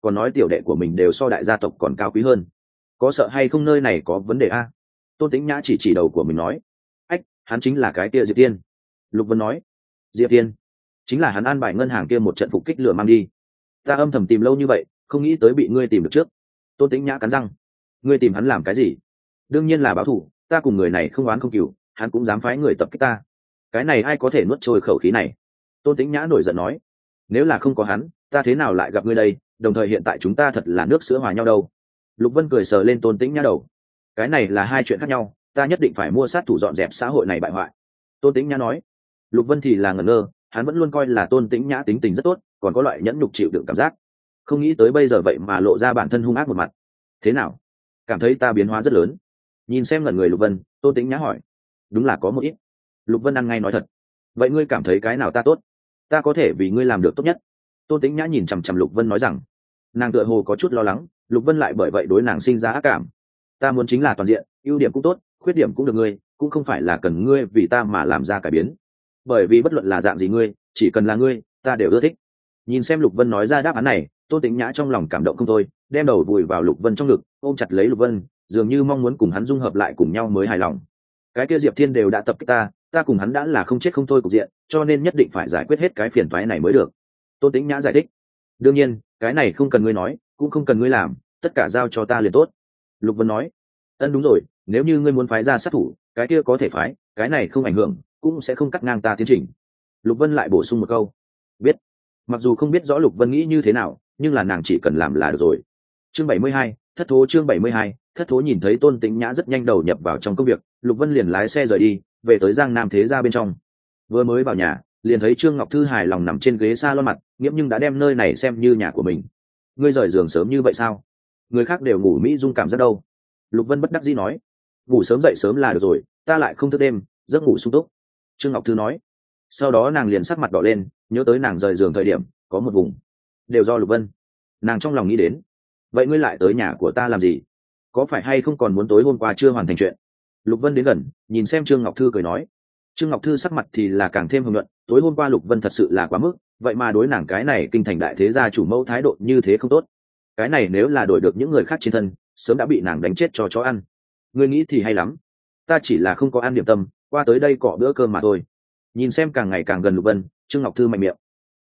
còn nói tiểu đệ của mình đều so đại gia tộc còn cao quý hơn. Có sợ hay không nơi này có vấn đề a? Tôn Tĩnh Nhã chỉ đầu của mình nói. Ách, hắn chính là cái kia Diệp Tiên. Lục Vân nói. Diệp Tiên chính là hắn an bài ngân hàng kia một trận phục kích lửa mang đi. Ta âm thầm tìm lâu như vậy, không nghĩ tới bị ngươi tìm được trước. Tôn Tĩnh Nhã cắn răng. Ngươi tìm hắn làm cái gì? Đương nhiên là báo thù, ta cùng người này không oán không cừu, hắn cũng dám phái người tập kích ta. Cái này ai có thể nuốt trôi khẩu khí này? Tôn Tĩnh Nhã nổi giận nói. Nếu là không có hắn, ta thế nào lại gặp ngươi đây, đồng thời hiện tại chúng ta thật là nước sữa hòa nhau đâu. Lục Vân cười sờ lên Tôn Tĩnh Nhã đầu. Cái này là hai chuyện khác nhau, ta nhất định phải mua sát thủ dọn dẹp xã hội này bại hoại. Tôn Tĩnh Nhã nói. Lục Vân thì là ngẩn ngơ, hắn vẫn luôn coi là Tôn Tĩnh Nhã tính tình rất tốt, còn có loại nhẫn nhục chịu đựng cảm giác, không nghĩ tới bây giờ vậy mà lộ ra bản thân hung ác một mặt. Thế nào, cảm thấy ta biến hóa rất lớn? Nhìn xem ngẩn người Lục Vân, Tôn Tĩnh Nhã hỏi. Đúng là có một ít. Lục Vân ăn ngay nói thật. Vậy ngươi cảm thấy cái nào ta tốt? Ta có thể vì ngươi làm được tốt nhất. Tôn Tĩnh Nhã nhìn chằm chằm Lục Vân nói rằng. Nàng tựa hồ có chút lo lắng, Lục Vân lại bởi vậy đối nàng sinh ra ác cảm. Ta muốn chính là toàn diện, ưu điểm cũng tốt, khuyết điểm cũng được ngươi, cũng không phải là cần ngươi vì ta mà làm ra cải biến. Bởi vì bất luận là dạng gì ngươi, chỉ cần là ngươi, ta đều ưa thích. Nhìn xem Lục Vân nói ra đáp án này, Tôn Tĩnh Nhã trong lòng cảm động không thôi, đem đầu vùi vào Lục Vân trong ngực, ôm chặt lấy Lục Vân, dường như mong muốn cùng hắn dung hợp lại cùng nhau mới hài lòng. Cái kia Diệp Thiên đều đã tập kích ta cùng hắn đã là không chết không thôi cục diện, cho nên nhất định phải giải quyết hết cái phiền toái này mới được. Tôn Tĩnh Nhã giải thích. Đương nhiên, cái này không cần ngươi nói, cũng không cần ngươi làm, tất cả giao cho ta liền tốt. Lục Vân nói. Đúng rồi, nếu như ngươi muốn phái ra sát thủ, cái kia có thể phái, cái này không ảnh hưởng, cũng sẽ không cắt ngang ta tiến trình. Lục Vân lại bổ sung một câu. Biết. Mặc dù không biết rõ Lục Vân nghĩ như thế nào, nhưng là nàng chỉ cần làm là được rồi. Chương 72, thất thố. Chương 72, thất thố. Nhìn thấy Tôn Tĩnh Nhã rất nhanh đầu nhập vào trong công việc, Lục Vân liền lái xe rời đi, về tới Giang Nam Thế Gia bên trong. Vừa mới vào nhà, liền thấy Trương Ngọc Thư hài lòng nằm trên ghế salon mặt, nghiễm nhưng đã đem nơi này xem như nhà của mình. Ngươi rời giường sớm như vậy sao? Người khác đều ngủ mỹ dung cảm giác đâu? Lục Vân bất đắc dĩ nói. Ngủ sớm dậy sớm là được rồi, ta lại không thức đêm, giấc ngủ sung túc. Trương Ngọc Thư nói. Sau đó nàng liền sắc mặt đỏ lên, nhớ tới nàng rời giường thời điểm có một vùng đều do Lục Vân. Nàng trong lòng nghĩ đến, vậy ngươi lại tới nhà của ta làm gì? Có phải hay không còn muốn tối hôm qua chưa hoàn thành chuyện? Lục Vân đến gần, nhìn xem Trương Ngọc Thư cười nói. Trương Ngọc Thư sắc mặt thì là càng thêm hưng luận, tối hôm qua Lục Vân thật sự là quá mức, vậy mà đối nàng cái này kinh thành đại thế gia chủ mẫu thái độ như thế không tốt. Cái này nếu là đổi được những người khác trên thân, sớm đã bị nàng đánh chết cho chó ăn. Ngươi nghĩ thì hay lắm, ta chỉ là không có ăn điểm tâm, qua tới đây cọ bữa cơm mà thôi. Nhìn xem càng ngày càng gần Lục Vân, Trương Ngọc Thư mạnh miệng.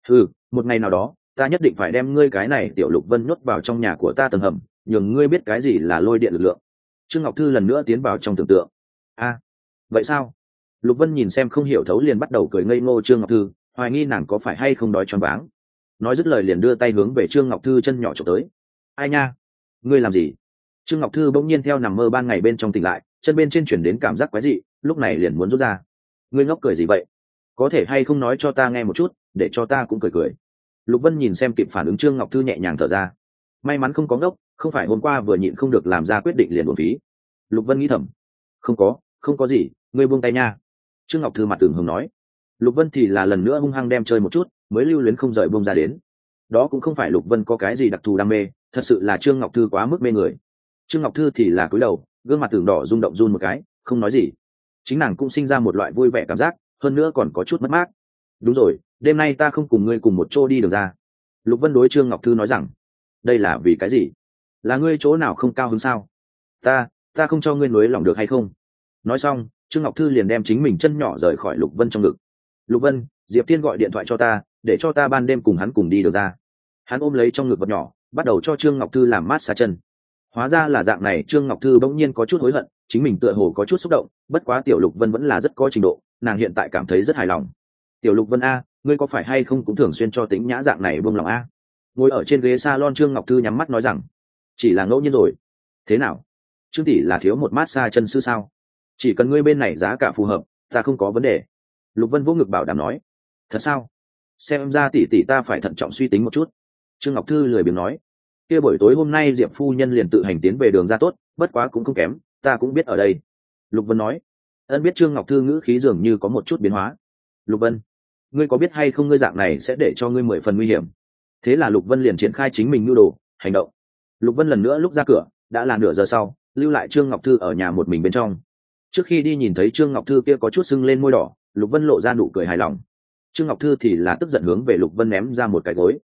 Một ngày nào đó, ta nhất định phải đem ngươi cái này tiểu Lục Vân nhốt vào trong nhà của ta tầng hầm, nhường ngươi biết cái gì là lôi điện lực lượng. Trương Ngọc Thư lần nữa tiến vào trong tưởng tượng. Vậy sao? Lục Vân nhìn xem không hiểu thấu liền bắt đầu cười ngây ngô Trương Ngọc Thư, hoài nghi nàng có phải hay không đói choáng váng. Nói dứt lời liền đưa tay hướng về Trương Ngọc Thư chân nhỏ chụp tới. Ai nha? Ngươi làm gì? Trương Ngọc Thư bỗng nhiên theo nằm mơ ban ngày bên trong tỉnh lại, chân bên trên chuyển đến cảm giác quái dị, lúc này liền muốn rút ra. Ngươi ngốc cười gì vậy? Có thể hay không nói cho ta nghe một chút, để cho ta cũng cười cười. Lục Vân nhìn xem kịp phản ứng Trương Ngọc Thư nhẹ nhàng thở ra. May mắn không có ngốc, không phải hôm qua vừa nhịn không được làm ra quyết định liền uổng phí. Lục Vân nghĩ thầm. Không có gì, ngươi buông tay nha. Trương Ngọc Thư mặt tưởng hồng nói. Lục Vân thì là lần nữa hung hăng đem chơi một chút, mới lưu luyến không rời buông ra đến. Đó cũng không phải Lục Vân có cái gì đặc thù đam mê, thật sự là Trương Ngọc Thư quá mức mê người. Trương Ngọc Thư thì là cúi đầu, gương mặt tưởng đỏ rung động run một cái, không nói gì. Chính nàng cũng sinh ra một loại vui vẻ cảm giác, hơn nữa còn có chút mất mát. Đúng rồi, đêm nay ta không cùng ngươi cùng một chỗ đi được ra. Lục Vân đối Trương Ngọc Thư nói rằng. Đây là vì cái gì? Là ngươi chỗ nào không cao hứng sao? Ta không cho ngươi nuối lòng được hay không? Nói xong, Trương Ngọc Thư liền đem chính mình chân nhỏ rời khỏi Lục Vân trong ngực. Lục Vân, Diệp Thiên gọi điện thoại cho ta, để cho ta ban đêm cùng hắn cùng đi được ra. Hắn ôm lấy trong ngực vật nhỏ, bắt đầu cho Trương Ngọc Thư làm mát xa chân. Hóa ra là dạng này, Trương Ngọc Thư bỗng nhiên có chút hối hận, chính mình tựa hồ có chút xúc động, bất quá tiểu Lục Vân vẫn là rất có trình độ, nàng hiện tại cảm thấy rất hài lòng. Tiểu Lục Vân a, ngươi có phải hay không cũng thường xuyên cho Tĩnh Nhã dạng này buông lòng a? Ngồi ở trên ghế salon Trương Ngọc Thư nhắm mắt nói rằng, chỉ là ngẫu nhiên rồi. Thế nào? Trương tỷ là thiếu một mát xa chân sư sao? Chỉ cần ngươi bên này giá cả phù hợp, ta không có vấn đề. Lục Vân vỗ ngực bảo đảm nói. Thật sao? Xem ra tỷ ta phải thận trọng suy tính một chút. Trương Ngọc Thư lười biếng nói. Kia buổi tối hôm nay Diệp phu nhân liền tự hành tiến về đường ra tốt, bất quá cũng không kém, ta cũng biết ở đây. Lục Vân nói. Ân biết. Trương Ngọc Thư ngữ khí dường như có một chút biến hóa. Lục Vân, ngươi có biết hay không ngươi dạng này sẽ để cho ngươi 10 phần nguy hiểm. Thế là Lục Vân liền triển khai chính mình nhu đồ, hành động. Lục Vân lần nữa lúc ra cửa, đã là nửa giờ sau, lưu lại Trương Ngọc Thư ở nhà một mình bên trong. Trước khi đi nhìn thấy Trương Ngọc Thư kia có chút sưng lên môi đỏ, Lục Vân lộ ra nụ cười hài lòng. Trương Ngọc Thư thì là tức giận hướng về Lục Vân ném ra một cái gối.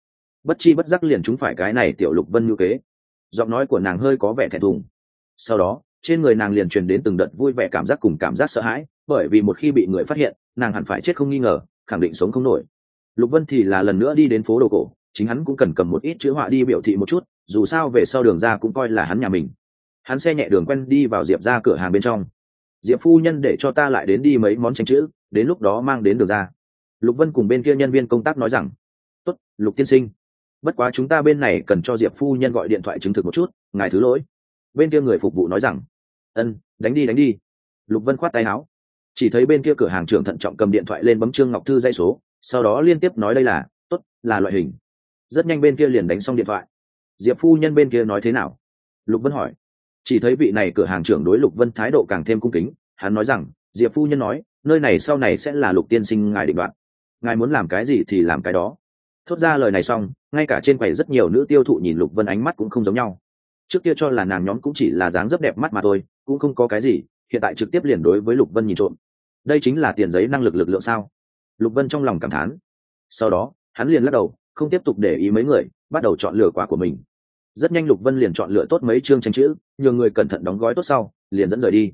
bất chi bất giác liền trúng phải cái này tiểu Lục Vân như kế. Giọng nói của nàng hơi có vẻ thẹn thùng. Sau đó trên người nàng liền truyền đến từng đợt vui vẻ cảm giác cùng cảm giác sợ hãi, bởi vì một khi bị người phát hiện nàng hẳn phải chết không nghi ngờ, khẳng định sống không nổi. Lục Vân thì là lần nữa đi đến phố đồ cổ, chính hắn cũng cần cầm một ít chữ họa đi biểu thị một chút, dù sao về sau đường ra cũng coi là hắn nhà mình. Hắn xe nhẹ đường quen đi vào Diệp ra cửa hàng bên trong. Diệp phu nhân để cho ta lại đến đi mấy món tranh chữ, đến lúc đó mang đến đường ra. Lục Vân cùng bên kia nhân viên công tác nói rằng, tốt, Lục tiên sinh, bất quá chúng ta bên này cần cho Diệp phu nhân gọi điện thoại chứng thực một chút, ngài thứ lỗi. Bên kia người phục vụ nói rằng, đánh đi. Lục Vân khoát tay áo. Chỉ thấy bên kia cửa hàng trưởng thận trọng cầm điện thoại lên bấm Trương Ngọc Thư dây số, sau đó liên tiếp nói đây là tốt, là loại hình. Rất nhanh bên kia liền đánh xong điện thoại. Diệp phu nhân bên kia nói thế nào? Lục Vân hỏi. Chỉ thấy vị này cửa hàng trưởng đối Lục Vân thái độ càng thêm cung kính, hắn nói rằng, Diệp phu nhân nói, nơi này sau này sẽ là Lục tiên sinh ngài định đoạt, ngài muốn làm cái gì thì làm cái đó. Thốt ra lời này xong, ngay cả trên quầy rất nhiều nữ tiêu thụ nhìn Lục Vân ánh mắt cũng không giống nhau. Trước kia cho là nàng nhóm cũng chỉ là dáng dấp đẹp mắt mà thôi, cũng không có cái gì, hiện tại trực tiếp liền đối với Lục Vân nhìn trộm. Đây chính là tiền giấy năng lực lực lượng sao? Lục Vân trong lòng cảm thán. Sau đó hắn liền lắc đầu, không tiếp tục để ý mấy người, bắt đầu chọn lựa quả của mình. Rất nhanh Lục Vân liền chọn lựa tốt mấy chương tranh chữ, nhường người cẩn thận đóng gói tốt sau liền dẫn rời đi.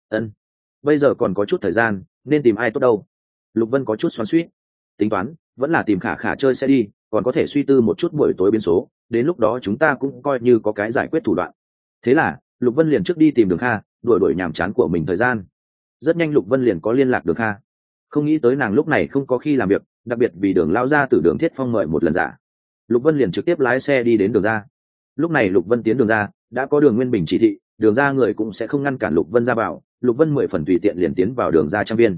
Bây giờ còn có chút thời gian, nên tìm ai tốt đâu? Lục Vân có chút xoắn xuýt, tính toán vẫn là tìm Khả Khả chơi sẽ đi, còn có thể suy tư một chút buổi tối biến số, đến lúc đó chúng ta cũng coi như có cái giải quyết thủ đoạn. Thế là Lục Vân liền trước đi tìm Đường Kha, đuổi nhàm chán của mình thời gian. Rất nhanh Lục Vân liền có liên lạc Đường Kha. Không nghĩ tới nàng lúc này không có khi làm việc, đặc biệt vì Đường lao ra từ Đường Thiết Phong mời một lần giả. Lục Vân liền trực tiếp lái xe đi đến Đường ra. Lúc này Lục Vân tiến Đường ra, đã có Đường Nguyên Bình chỉ thị, Đường ra người cũng sẽ không ngăn cản Lục Vân ra vào, Lục Vân 10 phần tùy tiện liền tiến vào Đường ra trang viên.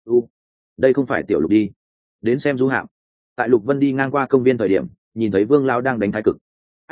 Đây không phải tiểu Lục đi, đến xem du hạm. Tại Lục Vân đi ngang qua công viên thời điểm, nhìn thấy Vương lão đang đánh thái cực.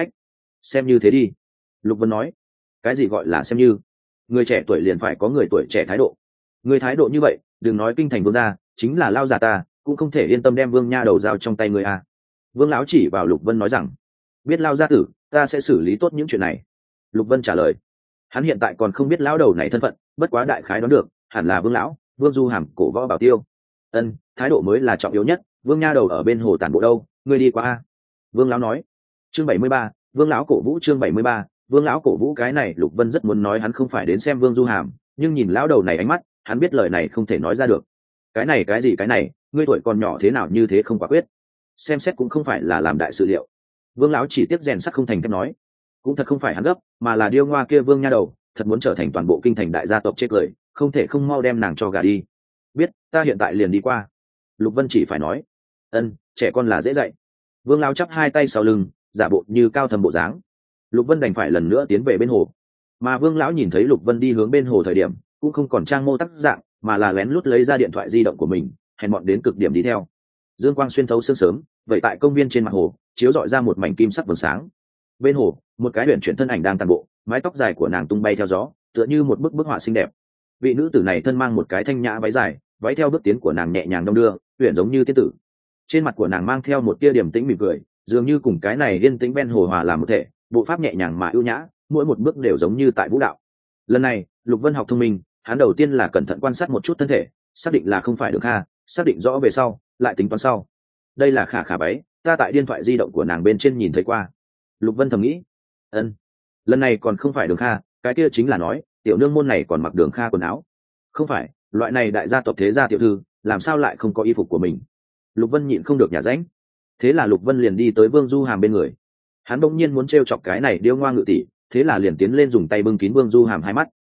Xem như thế đi. Lục Vân nói. Cái gì gọi là xem như? Người trẻ tuổi liền phải có người tuổi trẻ thái độ. Người thái độ như vậy, đừng nói kinh thành vương gia, chính là lao già ta cũng không thể yên tâm đem Vương nha đầu giao trong tay người a. Vương lão chỉ vào Lục Vân nói rằng, biết lao gia tử, ta sẽ xử lý tốt những chuyện này. Lục Vân trả lời. Hắn hiện tại còn không biết lão đầu này thân phận, bất quá đại khái đoán được, hẳn là Vương lão, Vương Du Hàm, cổ võ bảo tiêu. Thái độ mới là trọng yếu nhất. Vương nha đầu ở bên hồ tản bộ đâu, ngươi đi qua a. Vương lão nói. Chương 73, Vương lão cổ vũ. Chương 73, Vương lão cổ vũ. Cái này Lục Vân rất muốn nói hắn không phải đến xem Vương Du Hàm, nhưng nhìn lão đầu này ánh mắt, hắn biết lời này không thể nói ra được. Cái này, ngươi tuổi còn nhỏ thế nào như thế không quả quyết, xem xét cũng không phải là làm đại sự liệu. Vương lão chỉ tiếc rèn sắt không thành thép nói. Cũng thật không phải hắn gấp, mà là điêu ngoa kia Vương nha đầu thật muốn trở thành toàn bộ kinh thành đại gia tộc chết cười, không thể không mau đem nàng cho gả đi. Biết, ta hiện tại liền đi qua. Lục Vân chỉ phải nói. Trẻ con là dễ dạy. Vương lão chắp hai tay sau lưng, giả bộ như cao thầm bộ dáng. Lục Vân đành phải lần nữa tiến về bên hồ. Mà Vương lão nhìn thấy Lục Vân đi hướng bên hồ thời điểm, cũng không còn trang mô tác dạng, mà là lén lút lấy ra điện thoại di động của mình, hèn mọn đến cực điểm đi theo. Dương quang xuyên thấu sương sớm, vậy tại công viên trên mặt hồ, chiếu rọi ra một mảnh kim sắc vầng sáng. Bên hồ, một cái huyền chuyển thân ảnh đang tàn bộ, mái tóc dài của nàng tung bay theo gió, tựa như một bức họa xinh đẹp. Vị nữ tử này thân mang một cái thanh nhã váy dài, váy theo bước tiến của nàng nhẹ nhàng đong đưa, huyền giống như tiên tử. Trên mặt của nàng mang theo một tia điềm tĩnh mỉm cười, dường như cùng cái này yên tĩnh ven hồ hòa làm một thể, bộ pháp nhẹ nhàng mà ưu nhã, mỗi một bước đều giống như tại vũ đạo. Lần này Lục Vân học thông minh, hắn đầu tiên là cẩn thận quan sát một chút thân thể, xác định là không phải Đường Kha, xác định rõ về sau lại tính toán sau. Đây là Khả Khả váy, ta tại điện thoại di động của nàng bên trên nhìn thấy qua. Lục Vân thầm nghĩ. Lần này còn không phải Đường Kha, cái kia chính là nói tiểu nương môn này còn mặc Đường Kha quần áo. Không phải, loại này đại gia tộc thế gia tiểu thư làm sao lại không có y phục của mình? Lục Vân nhịn không được nhả ránh. Thế là Lục Vân liền đi tới Vương Du Hàm bên người. Hắn bỗng nhiên muốn trêu chọc cái này điêu ngoa ngự tỷ, thế là liền tiến lên dùng tay bưng kín Vương Du Hàm hai mắt.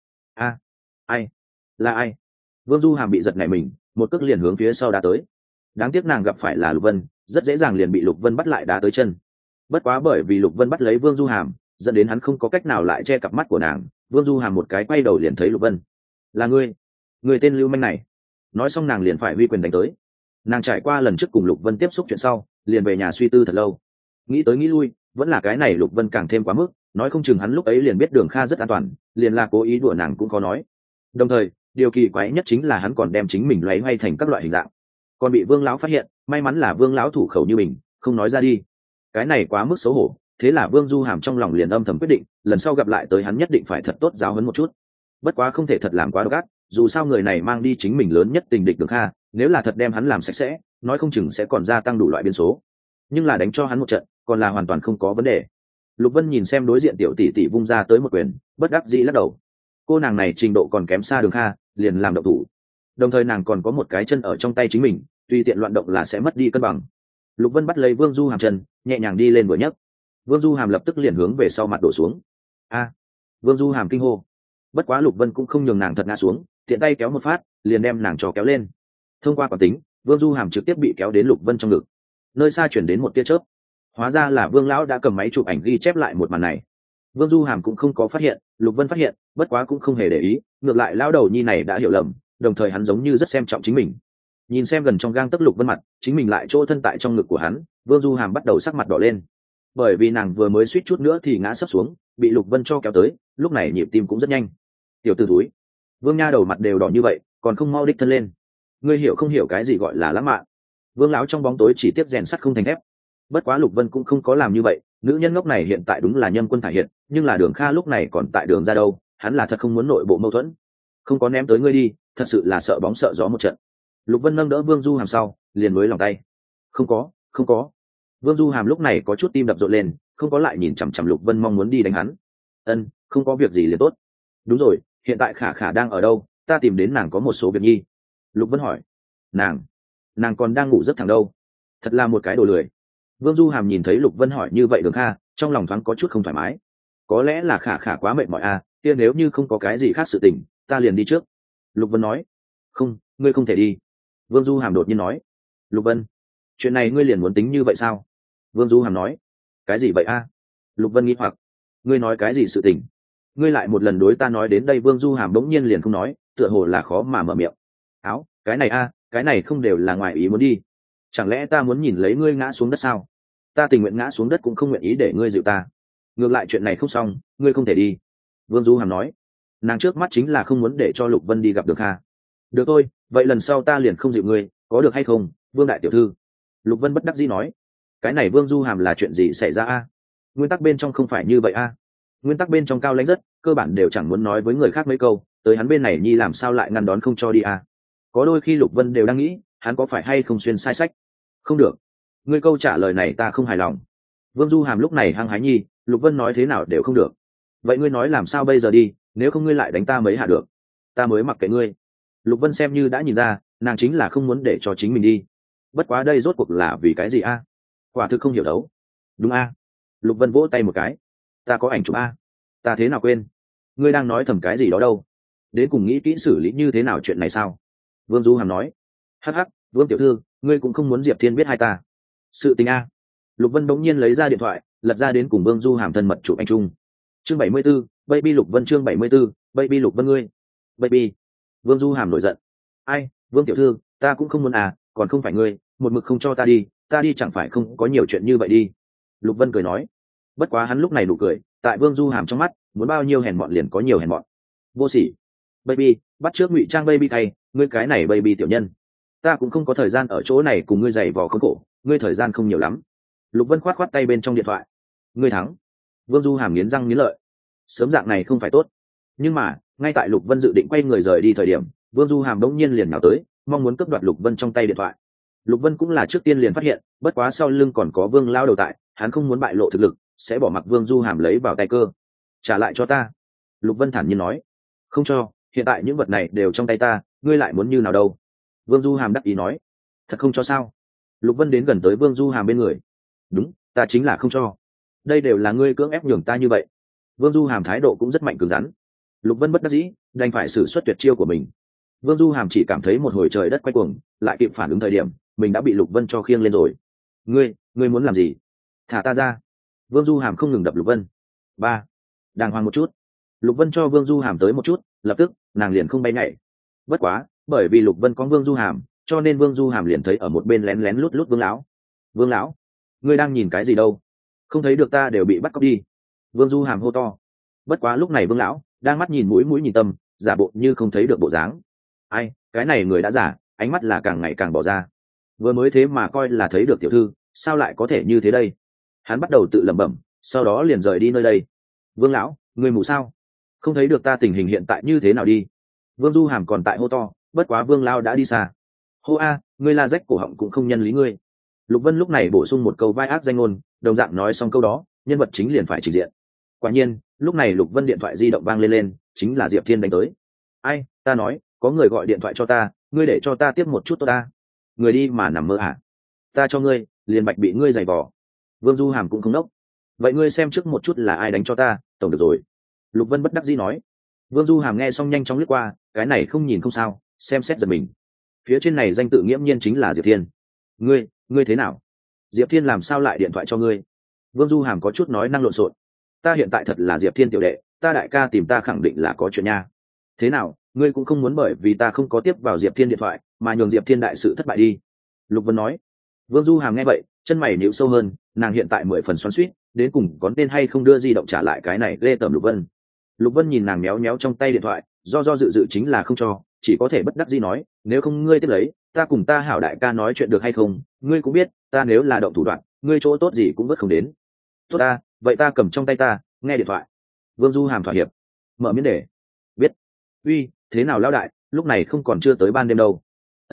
Ai? Là ai? Vương Du Hàm bị giật nảy mình, một cước liền hướng phía sau đá tới. Đáng tiếc nàng gặp phải là Lục Vân, rất dễ dàng liền bị Lục Vân bắt lại đá tới chân. Bất quá bởi vì Lục Vân bắt lấy Vương Du Hàm, dẫn đến hắn không có cách nào lại che cặp mắt của nàng. Vương Du Hàm một cái quay đầu liền thấy Lục Vân. Là ngươi, người tên lưu manh này. Nói xong nàng liền phải huy quyền đánh tới. Nàng trải qua lần trước cùng Lục Vân tiếp xúc chuyện sau, liền về nhà suy tư thật lâu. Nghĩ tới nghĩ lui, vẫn là cái này Lục Vân càng thêm quá mức, nói không chừng hắn lúc ấy liền biết Đường Kha rất an toàn, liền là cố ý đùa nàng cũng có nói. Đồng thời điều kỳ quái nhất chính là hắn còn đem chính mình loay hoay thành các loại hình dạng, còn bị Vương lão phát hiện. May mắn là Vương lão thủ khẩu như mình, không nói ra đi. Cái này quá mức xấu hổ. Thế là Vương Du Hàm trong lòng liền âm thầm quyết định, lần sau gặp lại tới hắn nhất định phải thật tốt giáo huấn một chút. Bất quá không thể thật làm quá độc ác, dù sao người này mang đi chính mình lớn nhất tình địch Đường Kha, nếu là thật đem hắn làm sạch sẽ, nói không chừng sẽ còn gia tăng đủ loại biến số. Nhưng là đánh cho hắn một trận, còn là hoàn toàn không có vấn đề. Lục Vân nhìn xem đối diện tiểu tỷ tỷ vung ra tới một quyền, bất đắc dĩ lắc đầu. Cô nàng này trình độ còn kém xa Đường Kha, liền làm động thủ. Đồng thời nàng còn có một cái chân ở trong tay chính mình, tùy tiện loạn động là sẽ mất đi cân bằng. Lục Vân bắt lấy Vương Du Hàm chân, nhẹ nhàng đi lên vừa nhấc. Vương Du Hàm lập tức liền hướng về sau mặt đổ xuống. A! Vương Du Hàm kinh hô. Bất quá Lục Vân cũng không nhường nàng thật ngã xuống, tiện tay kéo một phát, liền đem nàng cho kéo lên. Thông qua quán tính, Vương Du Hàm trực tiếp bị kéo đến Lục Vân trong ngực. Nơi xa chuyển đến một tia chớp. Hóa ra là Vương lão đã cầm máy chụp ảnh ghi chép lại một màn này. Vương Du Hàm cũng không có phát hiện, Lục Vân phát hiện, bất quá cũng không hề để ý, ngược lại lão đầu nhi này đã hiểu lầm, đồng thời hắn giống như rất xem trọng chính mình. Nhìn xem gần trong gang tấc Lục Vân mặt, chính mình lại chỗ thân tại trong ngực của hắn, Vương Du Hàm bắt đầu sắc mặt đỏ lên. Bởi vì nàng vừa mới suýt chút nữa thì ngã sấp xuống, bị Lục Vân cho kéo tới, lúc này nhịp tim cũng rất nhanh. Tiểu tử thúi, Vương nha đầu mặt đều đỏ như vậy, còn không mau đích thân lên. Ngươi hiểu không hiểu cái gì gọi là lãng mạn? Vương lão trong bóng tối chỉ tiếp rèn sắt không thành thép. Bất quá Lục Vân cũng không có làm như vậy, nữ nhân ngốc này hiện tại đúng là Nhâm Quân thải hiện, nhưng là Đường Kha lúc này còn tại đường ra đâu, hắn là thật không muốn nội bộ mâu thuẫn. Không có ném tới ngươi đi, thật sự là sợ bóng sợ gió một trận. Lục Vân nâng đỡ Vương Du Hàm sau, liền mới lòng tay. Không có, không có. Vương Du Hàm lúc này có chút tim đập rộn lên, không có lại nhìn chằm chằm Lục Vân mong muốn đi đánh hắn. Ân, không có việc gì liền tốt. Đúng rồi, hiện tại Khả Khả đang ở đâu, ta tìm đến nàng có một số việc nhi. Lục Vân hỏi. Nàng còn đang ngủ giấc thẳng đâu. Thật là một cái đồ lười. Vương Du Hàm nhìn thấy Lục Vân hỏi như vậy Đường Kha, trong lòng thoáng có chút không thoải mái. Có lẽ là Khả Khả quá mệt mỏi à, kia nếu như không có cái gì khác sự tình, ta liền đi trước. Lục Vân nói. Không, ngươi không thể đi. Vương Du Hàm đột nhiên nói. Lục Vân, chuyện này ngươi liền muốn tính như vậy sao? Vương Du Hàm nói. Cái gì vậy a? Lục Vân nghĩ hoặc. Ngươi nói cái gì sự tình? Ngươi lại một lần đối ta nói đến đây. Vương Du Hàm bỗng nhiên liền không nói, tựa hồ là khó mà mở miệng. Áo, cái này a, cái này không đều là ngoài ý muốn đi. Chẳng lẽ ta muốn nhìn lấy ngươi ngã xuống đất sao? Ta tình nguyện ngã xuống đất cũng không nguyện ý để ngươi dịu ta. Ngược lại chuyện này không xong, ngươi không thể đi. Vương Du Hàm nói. Nàng trước mắt chính là không muốn để cho Lục Vân đi gặp Đường Kha. Được thôi, vậy lần sau ta liền không dịu ngươi, có được hay không, Vương đại tiểu thư? Lục Vân bất đắc dĩ nói. Cái này Vương Du Hàm là chuyện gì xảy ra a? Nguyên tắc bên trong không phải như vậy a. Nguyên tắc bên trong Cao Lãnh rất cơ bản đều chẳng muốn nói với người khác mấy câu, tới hắn bên này nhi làm sao lại ngăn đón không cho đi a? Có đôi khi Lục Vân đều đang nghĩ, hắn có phải hay không xuyên sai sách. Không được, ngươi câu trả lời này ta không hài lòng. Vương Du Hàm lúc này hăng hái nhi, Lục Vân nói thế nào đều không được. Vậy ngươi nói làm sao bây giờ đi, nếu không ngươi lại đánh ta mấy hạ được. Ta mới mặc kệ ngươi. Lục Vân xem như đã nhìn ra, nàng chính là không muốn để cho chính mình đi. Bất quá đây rốt cuộc là vì cái gì a? Quả thực không hiểu đấu. Đúng a? Lục Vân vỗ tay một cái. Ta có ảnh chụp a. Ta thế nào quên? Ngươi đang nói thầm cái gì đó đâu? Đến cùng nghĩ kỹ xử lý như thế nào chuyện này sao? Vương Du Hàm nói. Hắc hắc, Vương tiểu thư, ngươi cũng không muốn Diệp Thiên biết hai ta. Sự tình a. Lục Vân bỗng nhiên lấy ra điện thoại, lật ra đến cùng Vương Du Hàm thân mật chụp anh chung. Chương 74, Baby Lục Vân. Chương 74, Baby Lục Vân ngươi. Baby. Vương Du Hàm nổi giận. Ai, Vương tiểu thư, ta cũng không muốn à, còn không phải ngươi, một mực không cho ta đi chẳng phải không có nhiều chuyện như vậy đi. Lục Vân cười nói. Bất quá hắn lúc này nụ cười, tại Vương Du Hàm trong mắt, muốn bao nhiêu hèn mọn liền có nhiều hèn mọn. Vô sỉ. Baby, bắt trước ngụy trang Baby cay, ngươi cái này Baby tiểu nhân. Ta cũng không có thời gian ở chỗ này cùng ngươi giày vò khốn khổ, ngươi thời gian không nhiều lắm. Lục Vân khoát tay bên trong điện thoại. Ngươi thắng. Vương Du Hàm nghiến răng nghiến lợi. Sớm dạng này không phải tốt. Nhưng mà, ngay tại Lục Vân dự định quay người rời đi thời điểm, Vương Du Hàm đống nhiên liền nhào tới, mong muốn cướp đoạt Lục Vân trong tay điện thoại. Lục Vân cũng là trước tiên liền phát hiện, bất quá sau lưng còn có Vương lao đầu tại, hắn không muốn bại lộ thực lực, sẽ bỏ mặc Vương Du Hàm lấy vào tay cơ. Trả lại cho ta. Lục Vân thản nhiên nói. Không cho, hiện tại những vật này đều trong tay ta, ngươi lại muốn như nào đâu? Vương Du Hàm đắc ý nói. Thật không cho sao? Lục Vân đến gần tới Vương Du Hàm bên người. Đúng, ta chính là không cho. Đây đều là ngươi cưỡng ép nhường ta như vậy. Vương Du Hàm thái độ cũng rất mạnh cứng rắn. Lục Vân bất đắc dĩ, đành phải sử xuất tuyệt chiêu của mình. Vương Du Hàm chỉ cảm thấy một hồi trời đất quay cuồng, lại kịp phản ứng thời điểm, mình đã bị Lục Vân cho khiêng lên rồi. Ngươi muốn làm gì? Thả ta ra. Vương Du Hàm không ngừng đập Lục Vân. Ba, đàng hoàng một chút. Lục Vân cho Vương Du Hàm tới một chút, lập tức nàng liền không bay nhảy. Bất quá, bởi vì Lục Vân có Vương Du Hàm, cho nên Vương Du Hàm liền thấy ở một bên lén lén lút lút Vương lão. Vương lão, ngươi đang nhìn cái gì đâu? Không thấy được ta đều bị bắt cóc đi. Vương Du Hàm hô to. Bất quá lúc này Vương lão đang mắt nhìn mũi nhìn tâm, giả bộ như không thấy được bộ dáng. Ai, cái này người đã giả, ánh mắt là càng ngày càng bỏ ra. Vừa mới thế mà coi là thấy được tiểu thư, sao lại có thể như thế đây? Hắn bắt đầu tự lẩm bẩm, sau đó liền rời đi nơi đây. Vương lão, người mù sao? Không thấy được ta tình hình hiện tại như thế nào đi? Vương Du Hàm còn tại hô to, bất quá Vương lão đã đi xa. Hô a, ngươi la rách cổ họng cũng không nhân lý ngươi. Lục Vân lúc này bổ sung một câu vai ác danh ngôn, đồng dạng nói xong câu đó nhân vật chính liền phải trình diện. Quả nhiên lúc này Lục Vân điện thoại di động vang lên, chính là Diệp Thiên đánh tới. Ai, ta nói có người gọi điện thoại cho ta, ngươi để cho ta tiếp một chút tốt ta. Người đi mà nằm mơ à? Ta cho ngươi liền bạch bị ngươi giày vò. Vương Du Hàm cũng không nốc. Vậy ngươi xem trước một chút là ai đánh cho ta, tổng được rồi. Lục Vân bất đắc dĩ nói. Vương Du Hàm nghe xong nhanh chóng lướt qua, cái này không nhìn không sao, xem xét giật mình. Phía trên này danh tự nghiễm nhiên chính là Diệp Thiên. Ngươi thế nào? Diệp Thiên làm sao lại điện thoại cho ngươi? Vương Du Hàm có chút nói năng lộn xộn. Ta hiện tại thật là Diệp Thiên tiểu đệ, ta đại ca tìm ta khẳng định là có chuyện nha. Thế nào, ngươi cũng không muốn bởi vì ta không có tiếp vào Diệp Thiên điện thoại mà nhường Diệp Thiên đại sự thất bại đi. Lục Vân nói. Vương Du Hàm nghe vậy chân mày nhíu sâu hơn, nàng hiện tại 10 phần xoắn xuýt, đến cùng có nên hay không đưa di động trả lại cái này ghê tởm Lục Vân. Lục Vân nhìn nàng méo méo trong tay điện thoại, do dự dự chính là không cho, chỉ có thể bất đắc dĩ nói, nếu không ngươi tiếp lấy, ta cùng ta hảo đại ca nói chuyện được hay không? Ngươi cũng biết, ta nếu là động thủ đoạn, ngươi chỗ tốt gì cũng vớt không đến. Tốt ta, vậy ta cầm trong tay ta, nghe điện thoại. Vương Du Hàm thỏa hiệp, mở miễn đề. Biết. Uy, thế nào lão đại, lúc này không còn chưa tới ban đêm đâu.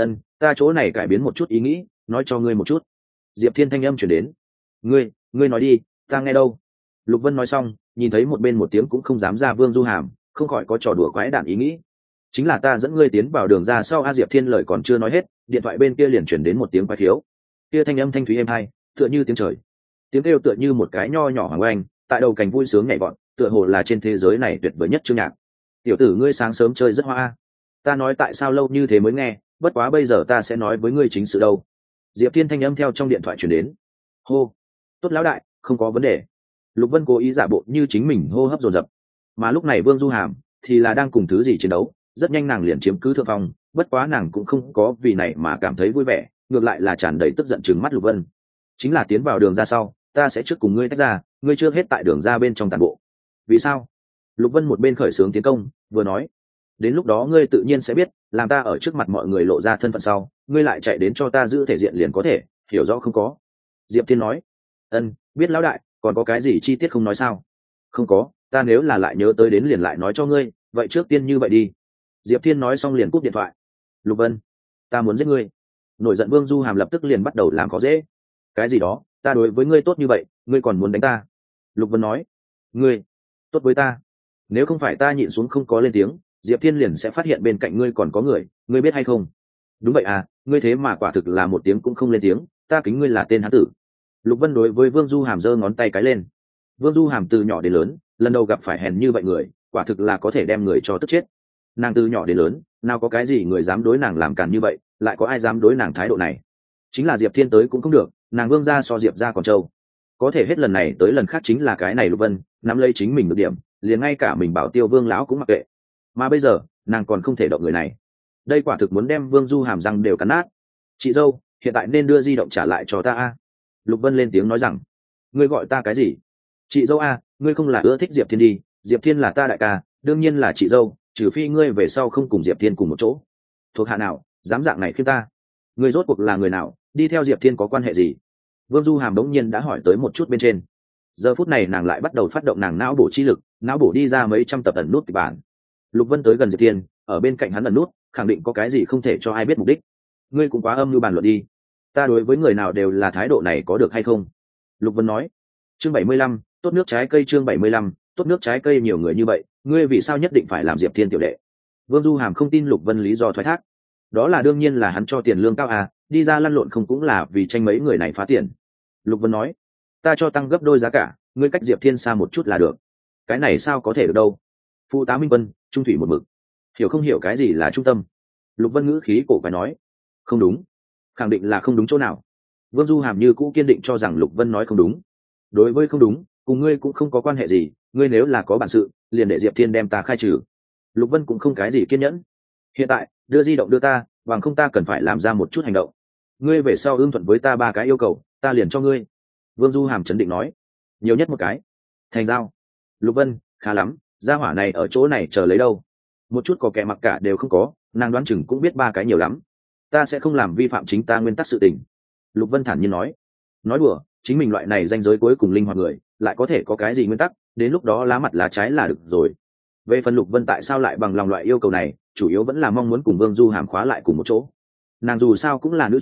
Ta chỗ này cải biến một chút ý nghĩ, nói cho ngươi một chút. Diệp Thiên thanh âm chuyển đến. Ngươi nói đi, ta nghe đâu. Lục Vân nói xong, nhìn thấy một bên một tiếng cũng không dám ra Vương Du Hàm, không khỏi có trò đùa quái đản ý nghĩ. Chính là ta dẫn ngươi tiến vào đường ra sau. A Diệp Thiên lời còn chưa nói hết, điện thoại bên kia liền chuyển đến một tiếng quái thiếu. Kia thanh âm thanh thúy êm hai, tựa như tiếng trời. Tiếng kêu tựa như một cái nho nhỏ hoàng oanh, tại đầu cành vui sướng nhảy vọt, tựa hồ là trên thế giới này tuyệt vời nhất chương nhạc. Tiểu tử ngươi sáng sớm chơi rất hoa. Ta nói tại sao lâu như thế mới nghe, bất quá bây giờ ta sẽ nói với ngươi chính sự đâu. Diệp Thiên thanh âm theo trong điện thoại chuyển đến. Hô, tốt lão đại, không có vấn đề. Lục Vân cố ý giả bộ như chính mình hô hấp dồn dập, mà lúc này Vương Du Hàm thì là đang cùng thứ gì chiến đấu, rất nhanh nàng liền chiếm cứ thượng phong, bất quá nàng cũng không có vì này mà cảm thấy vui vẻ, ngược lại là tràn đầy tức giận trừng mắt Lục Vân. Chính là tiến vào đường ra sau, ta sẽ trước cùng ngươi tách ra, ngươi chưa hết tại đường ra bên trong tàn bộ. Vì sao? Lục Vân một bên khởi xướng tiến công, vừa nói, đến lúc đó ngươi tự nhiên sẽ biết, làm ta ở trước mặt mọi người lộ ra thân phận sau, ngươi lại chạy đến cho ta giữ thể diện liền có thể, hiểu rõ không có? Diệp Thiên nói. Biết lão đại, còn có cái gì chi tiết không nói sao? Không có, ta nếu là lại nhớ tới đến liền lại nói cho ngươi, vậy trước tiên như vậy đi. Diệp Thiên nói xong liền cúp điện thoại. Lục Vân, ta muốn giết ngươi. Nổi giận Vương Du Hàm lập tức liền bắt đầu làm khó dễ. Cái gì đó, ta đối với ngươi tốt như vậy, ngươi còn muốn đánh ta? Lục Vân nói. Ngươi tốt với ta, nếu không phải ta nhịn xuống không có lên tiếng, Diệp Thiên liền sẽ phát hiện bên cạnh ngươi còn có người, ngươi biết hay không? Đúng vậy à, ngươi thế mà quả thực là một tiếng cũng không lên tiếng, ta kính ngươi là tên hán tử. Lục Vân đối với Vương Du Hàm giơ ngón tay cái lên. Vương Du Hàm từ nhỏ đến lớn, lần đầu gặp phải hèn như vậy người, quả thực là có thể đem người cho tức chết. Nàng từ nhỏ đến lớn, nào có cái gì người dám đối nàng làm càn như vậy, lại có ai dám đối nàng thái độ này? Chính là Diệp Thiên tới cũng không được, nàng Vương gia so Diệp gia còn trâu. Có thể hết lần này tới lần khác chính là cái này Lục Vân nắm lấy chính mình được điểm, liền ngay cả mình Bảo Tiêu Vương lão cũng mặc kệ. Mà bây giờ, nàng còn không thể động người này. Đây quả thực muốn đem Vương Du Hàm răng đều cắn nát. Chị dâu, hiện tại nên đưa di động trả lại cho ta a. Lục Vân lên tiếng nói rằng, ngươi gọi ta cái gì? Chị dâu a, ngươi không là ưa thích Diệp Thiên đi, Diệp Thiên là ta đại ca, đương nhiên là chị dâu, trừ phi ngươi về sau không cùng Diệp Thiên cùng một chỗ. Thuộc hạ nào dám dạng này khiêm ta? Ngươi rốt cuộc là người nào, đi theo Diệp Thiên có quan hệ gì? Vương Du Hàm đống nhiên đã hỏi tới một chút bên trên. Giờ phút này nàng lại bắt đầu phát động nàng não bổ chi lực, não bổ đi ra mấy trăm tập ẩn nút kịch bản. Lục Vân tới gần Diệp Thiên, ở bên cạnh hắn ẩn nút, khẳng định có cái gì không thể cho ai biết mục đích. Ngươi cũng quá âm mưu bàn luận đi. Ta đối với người nào đều là thái độ này có được hay không? Lục Vân nói. Chương 75, tốt nước trái cây. Chương 75, tốt nước trái cây. Nhiều người như vậy, ngươi vì sao nhất định phải làm Diệp Thiên tiểu đệ? Vương Du Hàm không tin Lục Vân lý do thoái thác. Đó là đương nhiên là hắn cho tiền lương cao à, đi ra lăn lộn không cũng là vì tranh mấy người này phá tiền. Lục Vân nói. Ta cho tăng gấp đôi giá cả, ngươi cách Diệp Thiên xa một chút là được. Cái này sao có thể được đâu? Phụ tá Minh Vân, trung thủy một mực. Hiểu không hiểu cái gì là trung tâm? Lục Vân ngữ khí cổ quái nói. Không đúng, khẳng định là không đúng chỗ nào. Vương Du Hàm như cũ kiên định cho rằng Lục Vân nói không đúng. Đối với không đúng, cùng ngươi cũng không có quan hệ gì, ngươi nếu là có bản sự, liền để Diệp Thiên đem ta khai trừ. Lục Vân cũng không cái gì kiên nhẫn. Hiện tại, đưa di động đưa ta, bằng không ta cần phải làm ra một chút hành động. Ngươi về sau ưng thuận với ta 3 cái yêu cầu, ta liền cho ngươi. Vương Du Hàm chấn định nói. Nhiều nhất một cái. Thành giao. Lục Vân, khá lắm, gia hỏa này ở chỗ này chờ lấy đâu? Một chút có kẻ mặc cả đều không có, nàng đoán chừng cũng biết 3 cái nhiều lắm. Ta sẽ không làm vi phạm chính ta nguyên tắc sự tình. Lục Vân thản nhiên nói. Nói đùa, chính mình loại này danh giới cuối cùng linh hoạt người, lại có thể có cái gì nguyên tắc, đến lúc đó lá mặt lá trái là được rồi. Về phần Lục Vân tại sao lại bằng lòng loại yêu cầu này, chủ yếu vẫn là mong muốn cùng Vương Du Hàm khóa lại cùng một chỗ. Nàng dù sao cũng là nữ chính,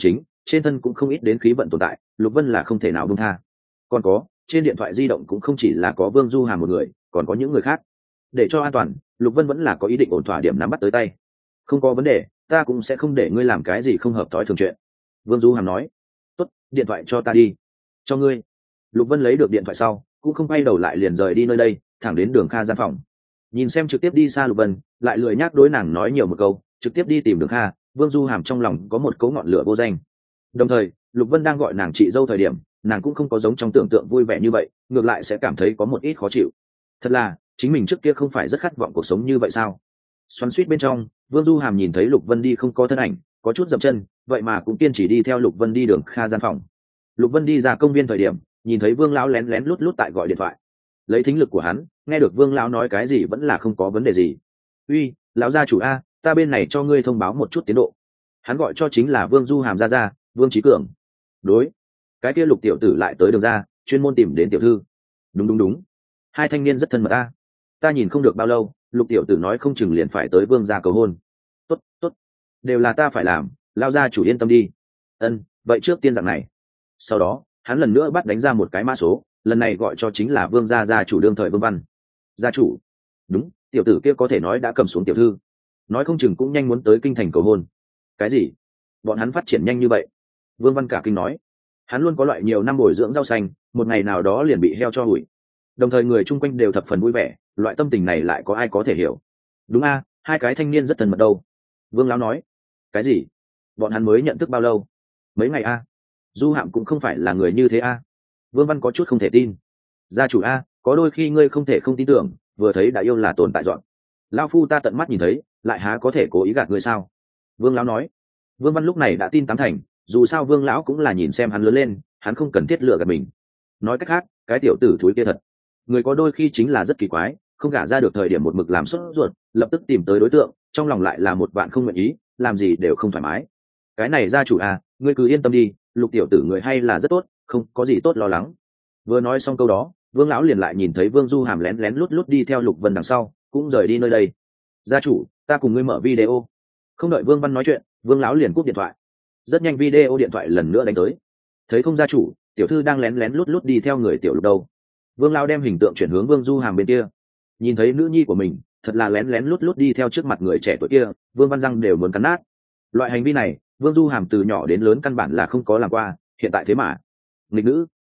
trên thân cũng không ít đến khí vận tồn tại, Lục Vân là không thể nào buông tha. Còn có, trên điện thoại di động cũng không chỉ là có Vương Du Hàm một người, còn có những người khác. Để cho an toàn, Lục Vân vẫn là có ý định ổn thỏa điểm nắm bắt tới tay. Không có vấn đề, ta cũng sẽ không để ngươi làm cái gì không hợp thói thường chuyện. Vương Du Hàm nói. Tốt, điện thoại cho ta đi. Cho ngươi. Lục Vân lấy được điện thoại sau, cũng không quay đầu lại liền rời đi nơi đây, thẳng đến Đường Kha gian phòng. Nhìn xem trực tiếp đi xa Lục Vân, lại lười nhác đối nàng nói nhiều một câu, trực tiếp đi tìm Đường Kha. Vương Du Hàm trong lòng có một cấu ngọn lửa vô danh. Đồng thời, Lục Vân đang gọi nàng chị dâu thời điểm, nàng cũng không có giống trong tưởng tượng vui vẻ như vậy, ngược lại sẽ cảm thấy có một ít khó chịu. Thật là, chính mình trước kia không phải rất khát vọng cuộc sống như vậy sao? Xoắn xuýt bên trong, Vương Du Hàm nhìn thấy Lục Vân đi không có thân ảnh, có chút dậm chân, vậy mà cũng kiên trì đi theo Lục Vân đi Đường Kha gian phòng. Lục Vân đi ra công viên thời điểm, nhìn thấy Vương lão lén lén lút lút tại gọi điện thoại. Lấy thính lực của hắn, nghe được Vương lão nói cái gì vẫn là không có vấn đề gì. "Uy, lão gia chủ a, ta bên này cho ngươi thông báo một chút tiến độ." Hắn gọi cho chính là Vương Du Hàm gia, Vương Chí Cường. Đối, cái kia Lục tiểu tử lại tới Đường ra, chuyên môn tìm đến tiểu thư. Đúng, hai thanh niên rất thân mật a. Ta nhìn không được bao lâu, Lục tiểu tử nói không chừng liền phải tới Vương gia cầu hôn. Tốt, đều là ta phải làm, lão gia chủ yên tâm đi. Ân, vậy trước tiên dạng này. Sau đó, hắn lần nữa bắt đánh ra một cái mã số, lần này gọi cho chính là Vương gia chủ đương thời Vương Văn. Gia chủ. Đúng, tiểu tử kia có thể nói đã cầm xuống tiểu thư, nói không chừng cũng nhanh muốn tới kinh thành cầu hôn. Cái gì? Bọn hắn phát triển nhanh như vậy? Vương Văn cả kinh nói. Hắn luôn có loại nhiều năm bồi dưỡng rau xanh, một ngày nào đó liền bị heo cho hủi. Đồng thời người chung quanh đều thập phần vui vẻ, loại tâm tình này lại có ai có thể hiểu? Đúng a, hai cái thanh niên rất thân mật đâu. Vương lão nói. Cái gì? Bọn hắn mới nhận thức bao lâu? Mấy ngày a? Du Hạm cũng không phải là người như thế a. Vương Văn có chút không thể tin. Gia chủ a, có đôi khi ngươi không thể không tin tưởng, vừa thấy đã yêu là tồn tại dọn. Lão phu ta tận mắt nhìn thấy, lại há có thể cố ý gạt ngươi sao? Vương lão nói. Vương Văn lúc này đã tin tám thành, dù sao Vương lão cũng là nhìn xem hắn lớn lên, hắn không cần thiết lựa gạt mình. Nói cách khác, cái tiểu tử thúi kia thật. Người có đôi khi chính là rất kỳ quái, không gả ra được thời điểm một mực làm sốt ruột, lập tức tìm tới đối tượng, trong lòng lại là một vạn không nguyện ý, làm gì đều không thoải mái. Cái này gia chủ à, ngươi cứ yên tâm đi, Lục tiểu tử người hay là rất tốt, không có gì tốt lo lắng. Vừa nói xong câu đó, Vương lão liền lại nhìn thấy Vương Du Hàm lén lén lút lút đi theo Lục Vân đằng sau, cũng rời đi nơi đây. Gia chủ, ta cùng ngươi mở video. Không đợi Vương Văn nói chuyện, Vương lão liền cúp điện thoại. Rất nhanh video điện thoại lần nữa đánh tới. Thấy không gia chủ, tiểu thư đang lén lén lút lút đi theo người tiểu Lục đâu. Vương lão đem hình tượng chuyển hướng Vương Du Hàm bên kia. Nhìn thấy nữ nhi của mình, thật là lén lén lút lút đi theo trước mặt người trẻ tuổi kia, Vương Văn răng đều muốn cắn nát. Loại hành vi này, Vương Du Hàm từ nhỏ đến lớn căn bản là không có làm qua, hiện tại thế mà. Nghịch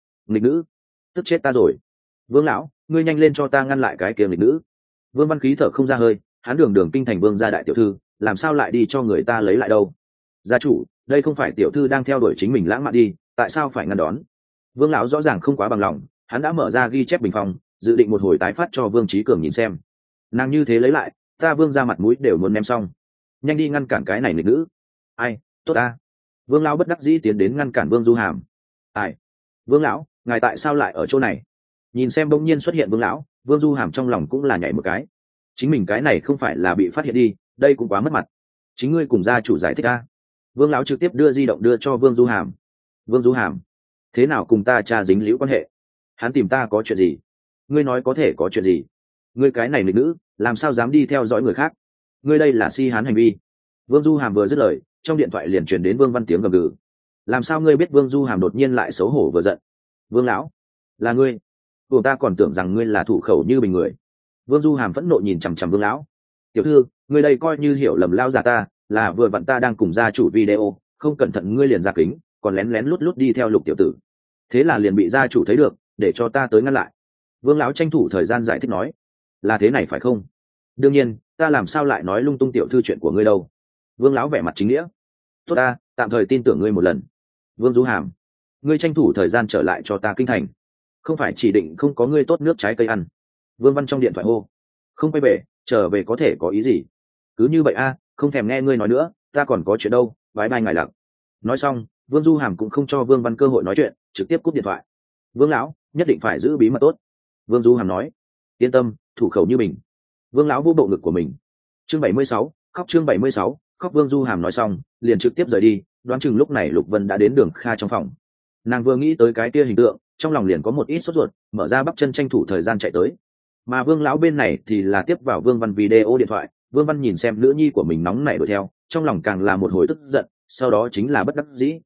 nữ, tức chết ta rồi. Vương lão, ngươi nhanh lên cho ta ngăn lại cái kia nghịch nữ. Vương Văn khí thở không ra hơi, hắn đường đường kinh thành vương gia đại tiểu thư, làm sao lại đi cho người ta lấy lại đâu? Gia chủ, đây không phải tiểu thư đang theo đuổi chính mình lãng mạn đi, tại sao phải ngăn đón? Vương lão rõ ràng không quá bằng lòng, hắn đã mở ra ghi chép bình phong, dự định một hồi tái phát cho Vương Chí Cường nhìn xem. Nàng như thế lấy lại, ta Vương ra mặt mũi đều muốn ném xong. Nhanh đi ngăn cản cái này nghịch nữ. Ai, tốt ta. Vương lão bất đắc dĩ tiến đến ngăn cản Vương Du Hàm. Ai? Vương lão, ngài tại sao lại ở chỗ này? Nhìn xem bỗng nhiên xuất hiện Vương lão, Vương Du Hàm trong lòng cũng là nhảy một cái. Chính mình cái này không phải là bị phát hiện đi, đây cũng quá mất mặt. Chính ngươi cùng gia chủ giải thích a. Vương lão trực tiếp đưa di động đưa cho Vương Du Hàm. Vương Du Hàm, thế nào cùng ta cha dính liễu quan hệ? Hắn tìm ta có chuyện gì? Ngươi nói có thể có chuyện gì? Ngươi cái này nghịch nữ, làm sao dám đi theo dõi người khác? Ngươi đây là si hán hành vi. Vương Du Hàm vừa dứt lời, trong điện thoại liền truyền đến Vương Văn tiếng gầm gừ. Làm sao ngươi biết Vương Du Hàm đột nhiên lại xấu hổ vừa giận? Vương lão, là ngươi. Vương ta còn tưởng rằng ngươi là thủ khẩu như bình người. Vương Du Hàm phẫn nộ nhìn chằm chằm Vương lão. Tiểu thư, ngươi đây coi như hiểu lầm lao già ta, là vừa vặn ta đang cùng gia chủ video, không cẩn thận ngươi liền ra kính, còn lén lén lút lút đi theo Lục tiểu tử. Thế là liền bị gia chủ thấy được, để cho ta tới ngăn lại. Vương lão tranh thủ thời gian giải thích nói. Là thế này phải không? Đương nhiên, ta làm sao lại nói lung tung tiểu thư chuyện của ngươi đâu. Vương lão vẻ mặt chính nghĩa. Tốt ta, tạm thời tin tưởng ngươi một lần. Vương Du Hàm, ngươi tranh thủ thời gian trở lại cho ta kinh thành, không phải chỉ định không có ngươi tốt nước trái cây ăn. Vương Văn trong điện thoại hô. Không quay về, trở về có thể có ý gì? Cứ như vậy a, không thèm nghe ngươi nói nữa, ta còn có chuyện đâu, bái bai ngài lặc. Nói xong, Vương Du Hàm cũng không cho Vương Văn cơ hội nói chuyện, trực tiếp cúp điện thoại. Vương lão, nhất định phải giữ bí mật tốt. Vương Du Hàm nói. Yên tâm, thủ khẩu như mình. Vương lão vô bộ ngực của mình. Chương 76, khóc chương 76, khóc. Vương Du Hàm nói xong, liền trực tiếp rời đi, đoán chừng lúc này Lục Vân đã đến Đường Kha trong phòng. Nàng vừa nghĩ tới cái kia hình tượng, trong lòng liền có một ít sốt ruột, mở ra bắp chân tranh thủ thời gian chạy tới. Mà Vương lão bên này thì là tiếp vào Vương Văn video điện thoại. Vương Văn nhìn xem nữ nhi của mình nóng nảy đuổi theo, trong lòng càng là một hồi tức giận, sau đó chính là bất đắc dĩ.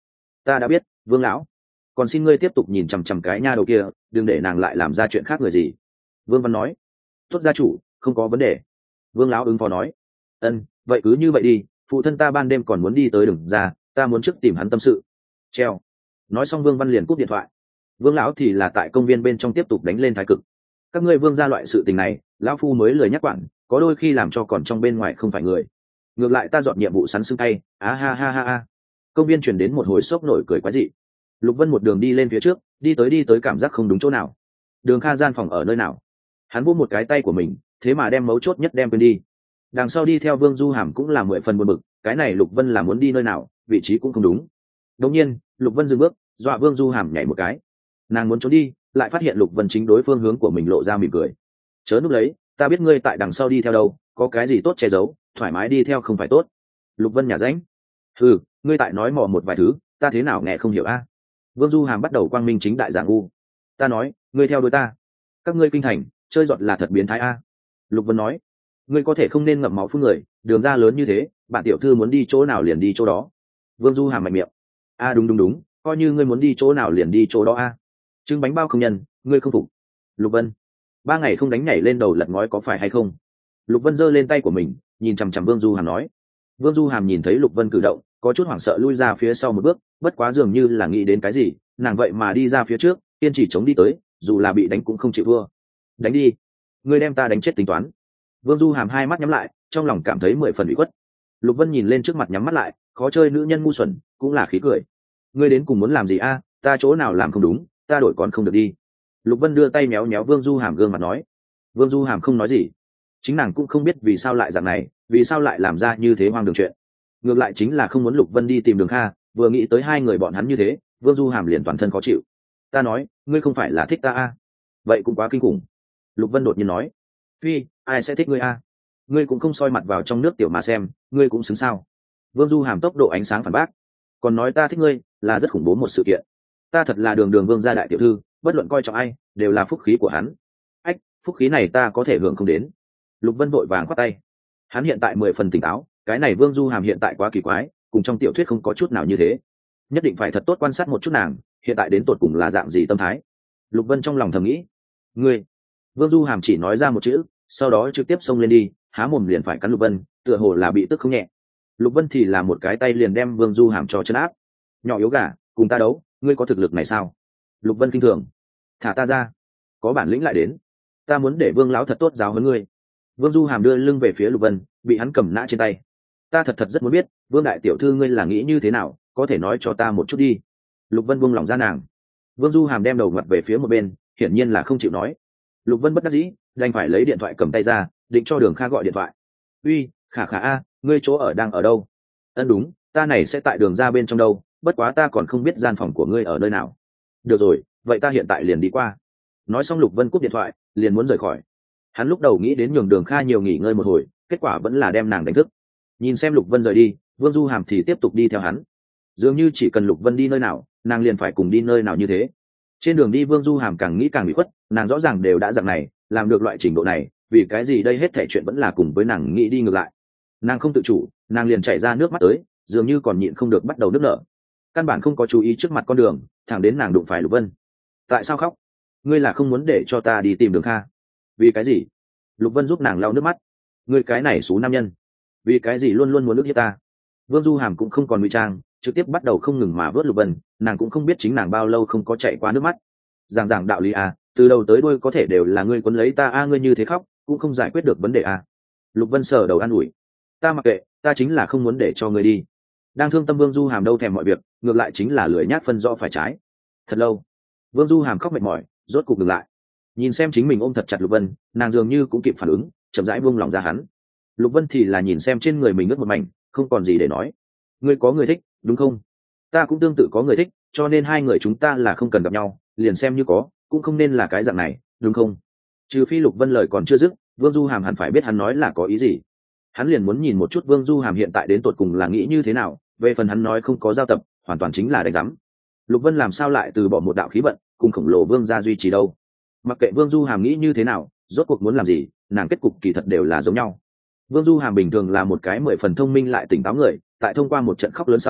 Ta đã biết, Vương lão. Còn xin ngươi tiếp tục nhìn chằm chằm cái nha đầu kia, đừng để nàng lại làm ra chuyện khác người gì. Vương Văn nói. Tốt gia chủ, không có vấn đề. Vương lão ứng phó nói. Ân, vậy cứ như vậy đi, phụ thân ta ban đêm còn muốn đi tới Đường ra, ta muốn trước tìm hắn tâm sự. Treo. Nói xong Vương Văn liền cúp điện thoại. Vương lão thì là tại công viên bên trong tiếp tục đánh lên thái cực. Các ngươi Vương ra loại sự tình này, lão phu mới lười nhắc quản, có đôi khi làm cho còn trong bên ngoài không phải người. Ngược lại ta dọn nhiệm vụ sắn xương tay, á ha ha ha ha. Công viên chuyển đến một hồi sốc nổi cười quái dị. Lục Vân một đường đi lên phía trước, đi tới cảm giác không đúng chỗ nào. Đường Kha gian phòng ở nơi nào? Hắn vỗ một cái tay của mình, thế mà đem mấu chốt nhất đem quên đi. Đằng sau đi theo Vương Du Hàm cũng là 10 phần buồn bực, cái này Lục Vân là muốn đi nơi nào, vị trí cũng không đúng. Đột nhiên, Lục Vân dừng bước, dọa Vương Du Hàm nhảy một cái. Nàng muốn trốn đi, lại phát hiện Lục Vân chính đối phương hướng của mình lộ ra mỉm cười. Chớ núp lấy, ta biết ngươi tại đằng sau đi theo đâu, có cái gì tốt che giấu, thoải mái đi theo không phải tốt. Lục Vân nhả ránh. Ừ, ngươi tại nói mò một vài thứ, ta thế nào nghe không hiểu a? Vương Du Hàm bắt đầu quang minh chính đại giảng ngu. Ta nói, ngươi theo đuổi ta. Các ngươi kinh thành, chơi giọt là thật biến thái a. Lục Vân nói, ngươi có thể không nên ngậm máu phun người, đường ra lớn như thế, bạn tiểu thư muốn đi chỗ nào liền đi chỗ đó. Vương Du Hàm mạnh miệng. A đúng, coi như ngươi muốn đi chỗ nào liền đi chỗ đó a. Trứng bánh bao không nhân, ngươi không phục. Lục Vân, 3 ngày không đánh nhảy lên đầu lật ngói có phải hay không? Lục Vân giơ lên tay của mình, nhìn chằm chằm Vương Du Hàm nói. Vương Du Hàm nhìn thấy Lục Vân cử động, có chút hoảng sợ lui ra phía sau một bước, bất quá dường như là nghĩ đến cái gì, nàng vậy mà đi ra phía trước, kiên trì chống đi tới, dù là bị đánh cũng không chịu thua. Đánh đi, ngươi đem ta đánh chết tính toán. Vương Du Hàm hai mắt nhắm lại, trong lòng cảm thấy 10 phần ủy khuất. Lục Vân nhìn lên trước mặt nhắm mắt lại, khó chơi nữ nhân ngu xuẩn, cũng là khí cười. Ngươi đến cùng muốn làm gì a? Ta chỗ nào làm không đúng, ta đổi còn không được đi. Lục Vân đưa tay méo méo Vương Du Hàm gương mặt nói. Vương Du Hàm không nói gì, chính nàng cũng không biết vì sao lại dạng này, vì sao lại làm ra như thế hoang đường chuyện. Ngược lại chính là không muốn Lục Vân đi tìm Đường Kha, vừa nghĩ tới hai người bọn hắn như thế, Vương Du Hàm liền toàn thân khó chịu. Ta nói, ngươi không phải là thích ta a? Vậy cũng quá kinh khủng. Lục Vân đột nhiên nói. Phi, ai sẽ thích ngươi a? Ngươi cũng không soi mặt vào trong nước tiểu mà xem, ngươi cũng xứng sao? Vương Du Hàm tốc độ ánh sáng phản bác. Còn nói ta thích ngươi, là rất khủng bố một sự kiện. Ta thật là đường Vương gia đại tiểu thư, bất luận coi trọng ai, đều là phúc khí của hắn. Ách, phúc khí này ta có thể hưởng không đến. Lục Vân vội vàng khoát tay. Hắn hiện tại 10 phần tỉnh táo, cái này Vương Du Hàm hiện tại quá kỳ quái, cùng trong tiểu thuyết không có chút nào như thế. Nhất định phải thật tốt quan sát một chút nàng, hiện tại đến tột cùng là dạng gì tâm thái. Lục Vân trong lòng thầm nghĩ. Ngươi. Vương Du Hàm chỉ nói ra một chữ, sau đó trực tiếp xông lên đi, há mồm liền phải cắn Lục Vân, tựa hồ là bị tức không nhẹ. Lục Vân thì là một cái tay liền đem Vương Du Hàm cho chân áp. Nhỏ yếu gà, cùng ta đấu, ngươi có thực lực này sao? Lục Vân kinh thường. Thả ta ra, có bản lĩnh lại đến, ta muốn để Vương lão thật tốt giáo huấn ngươi. Vương Du Hàm đưa lưng về phía Lục Vân, bị hắn cầm nã trên tay. Ta thật rất muốn biết, Vương đại tiểu thư ngươi là nghĩ như thế nào, có thể nói cho ta một chút đi. Lục Vân buông lỏng ra nàng. Vương Du Hàm đem đầu mặt về phía một bên, hiển nhiên là không chịu nói. Lục Vân bất đắc dĩ, đành phải lấy điện thoại cầm tay ra, định cho Đường Kha gọi điện thoại. Uy, Khả a, ngươi chỗ ở đang ở đâu? Ân đúng, ta này sẽ tại đường ra bên trong đâu, bất quá ta còn không biết gian phòng của ngươi ở nơi nào. Được rồi, vậy ta hiện tại liền đi qua. Nói xong Lục Vân cúp điện thoại, liền muốn rời khỏi. Hắn lúc đầu nghĩ đến nhường Đường Kha nhiều nghỉ ngơi một hồi, kết quả vẫn là đem nàng đánh thức. Nhìn xem Lục Vân rời đi, Vương Du Hàm thì tiếp tục đi theo hắn. Dường như chỉ cần Lục Vân đi nơi nào, nàng liền phải cùng đi nơi nào như thế. Trên đường đi Vương Du Hàm càng nghĩ càng bị khuất, nàng rõ ràng đều đã dạng này, làm được loại trình độ này, vì cái gì đây hết thảy chuyện vẫn là cùng với nàng nghĩ đi ngược lại. Nàng không tự chủ, nàng liền chảy ra nước mắt tới, dường như còn nhịn không được bắt đầu nức nở. Căn bản không có chú ý trước mặt con đường, thẳng đến nàng đụng phải Lục Vân. Tại sao khóc? Ngươi là không muốn để cho ta đi tìm Đường Kha? Vì cái gì? Lục Vân giúp nàng lau nước mắt. Ngươi cái này xú nam nhân, vì cái gì luôn luôn muốn nước hiếp ta? Vương Du Hàm cũng không còn ngụy trang, trực tiếp bắt đầu không ngừng mà vớt Lục Vân, nàng cũng không biết chính nàng bao lâu không có chạy qua nước mắt. Giảng đạo lý à, từ đầu tới đuôi có thể đều là ngươi quấn lấy ta a, ngươi như thế khóc cũng không giải quyết được vấn đề à. Lục Vân sờ đầu an ủi. Ta mặc kệ, ta chính là không muốn để cho ngươi đi. Đang thương tâm Vương Du Hàm đâu thèm mọi việc, ngược lại chính là lười nhác phân rõ phải trái. Thật lâu, Vương Du Hàm khóc mệt mỏi, rốt cục ngừng lại. Nhìn xem chính mình ôm thật chặt Lục Vân, nàng dường như cũng kịp phản ứng, chậm rãi buông lòng ra hắn. Lục Vân thì là nhìn xem trên người mình ướt một mảnh, không còn gì để nói. Ngươi có người thích, đúng không? Ta cũng tương tự có người thích, cho nên hai người chúng ta là không cần gặp nhau, liền xem như có, cũng không nên là cái dạng này, đúng không? Trừ phi Lục Vân lời còn chưa dứt, Vương Du Hàm hẳn phải biết hắn nói là có ý gì. Hắn liền muốn nhìn một chút Vương Du Hàm hiện tại đến tột cùng là nghĩ như thế nào, về phần hắn nói không có giao tập, hoàn toàn chính là đánh giám. Lục Vân làm sao lại từ bỏ một đạo khí vận, cùng khổng lồ Vương gia duy trì đâu? Mặc kệ Vương Du Hàm nghĩ như thế nào, rốt cuộc muốn làm gì, nàng kết cục kỳ thật đều là giống nhau. Vương Du Hàm bình thường là một cái 10 phần thông minh lại tỉnh táo người, tại thông qua một trận khóc lớn sau,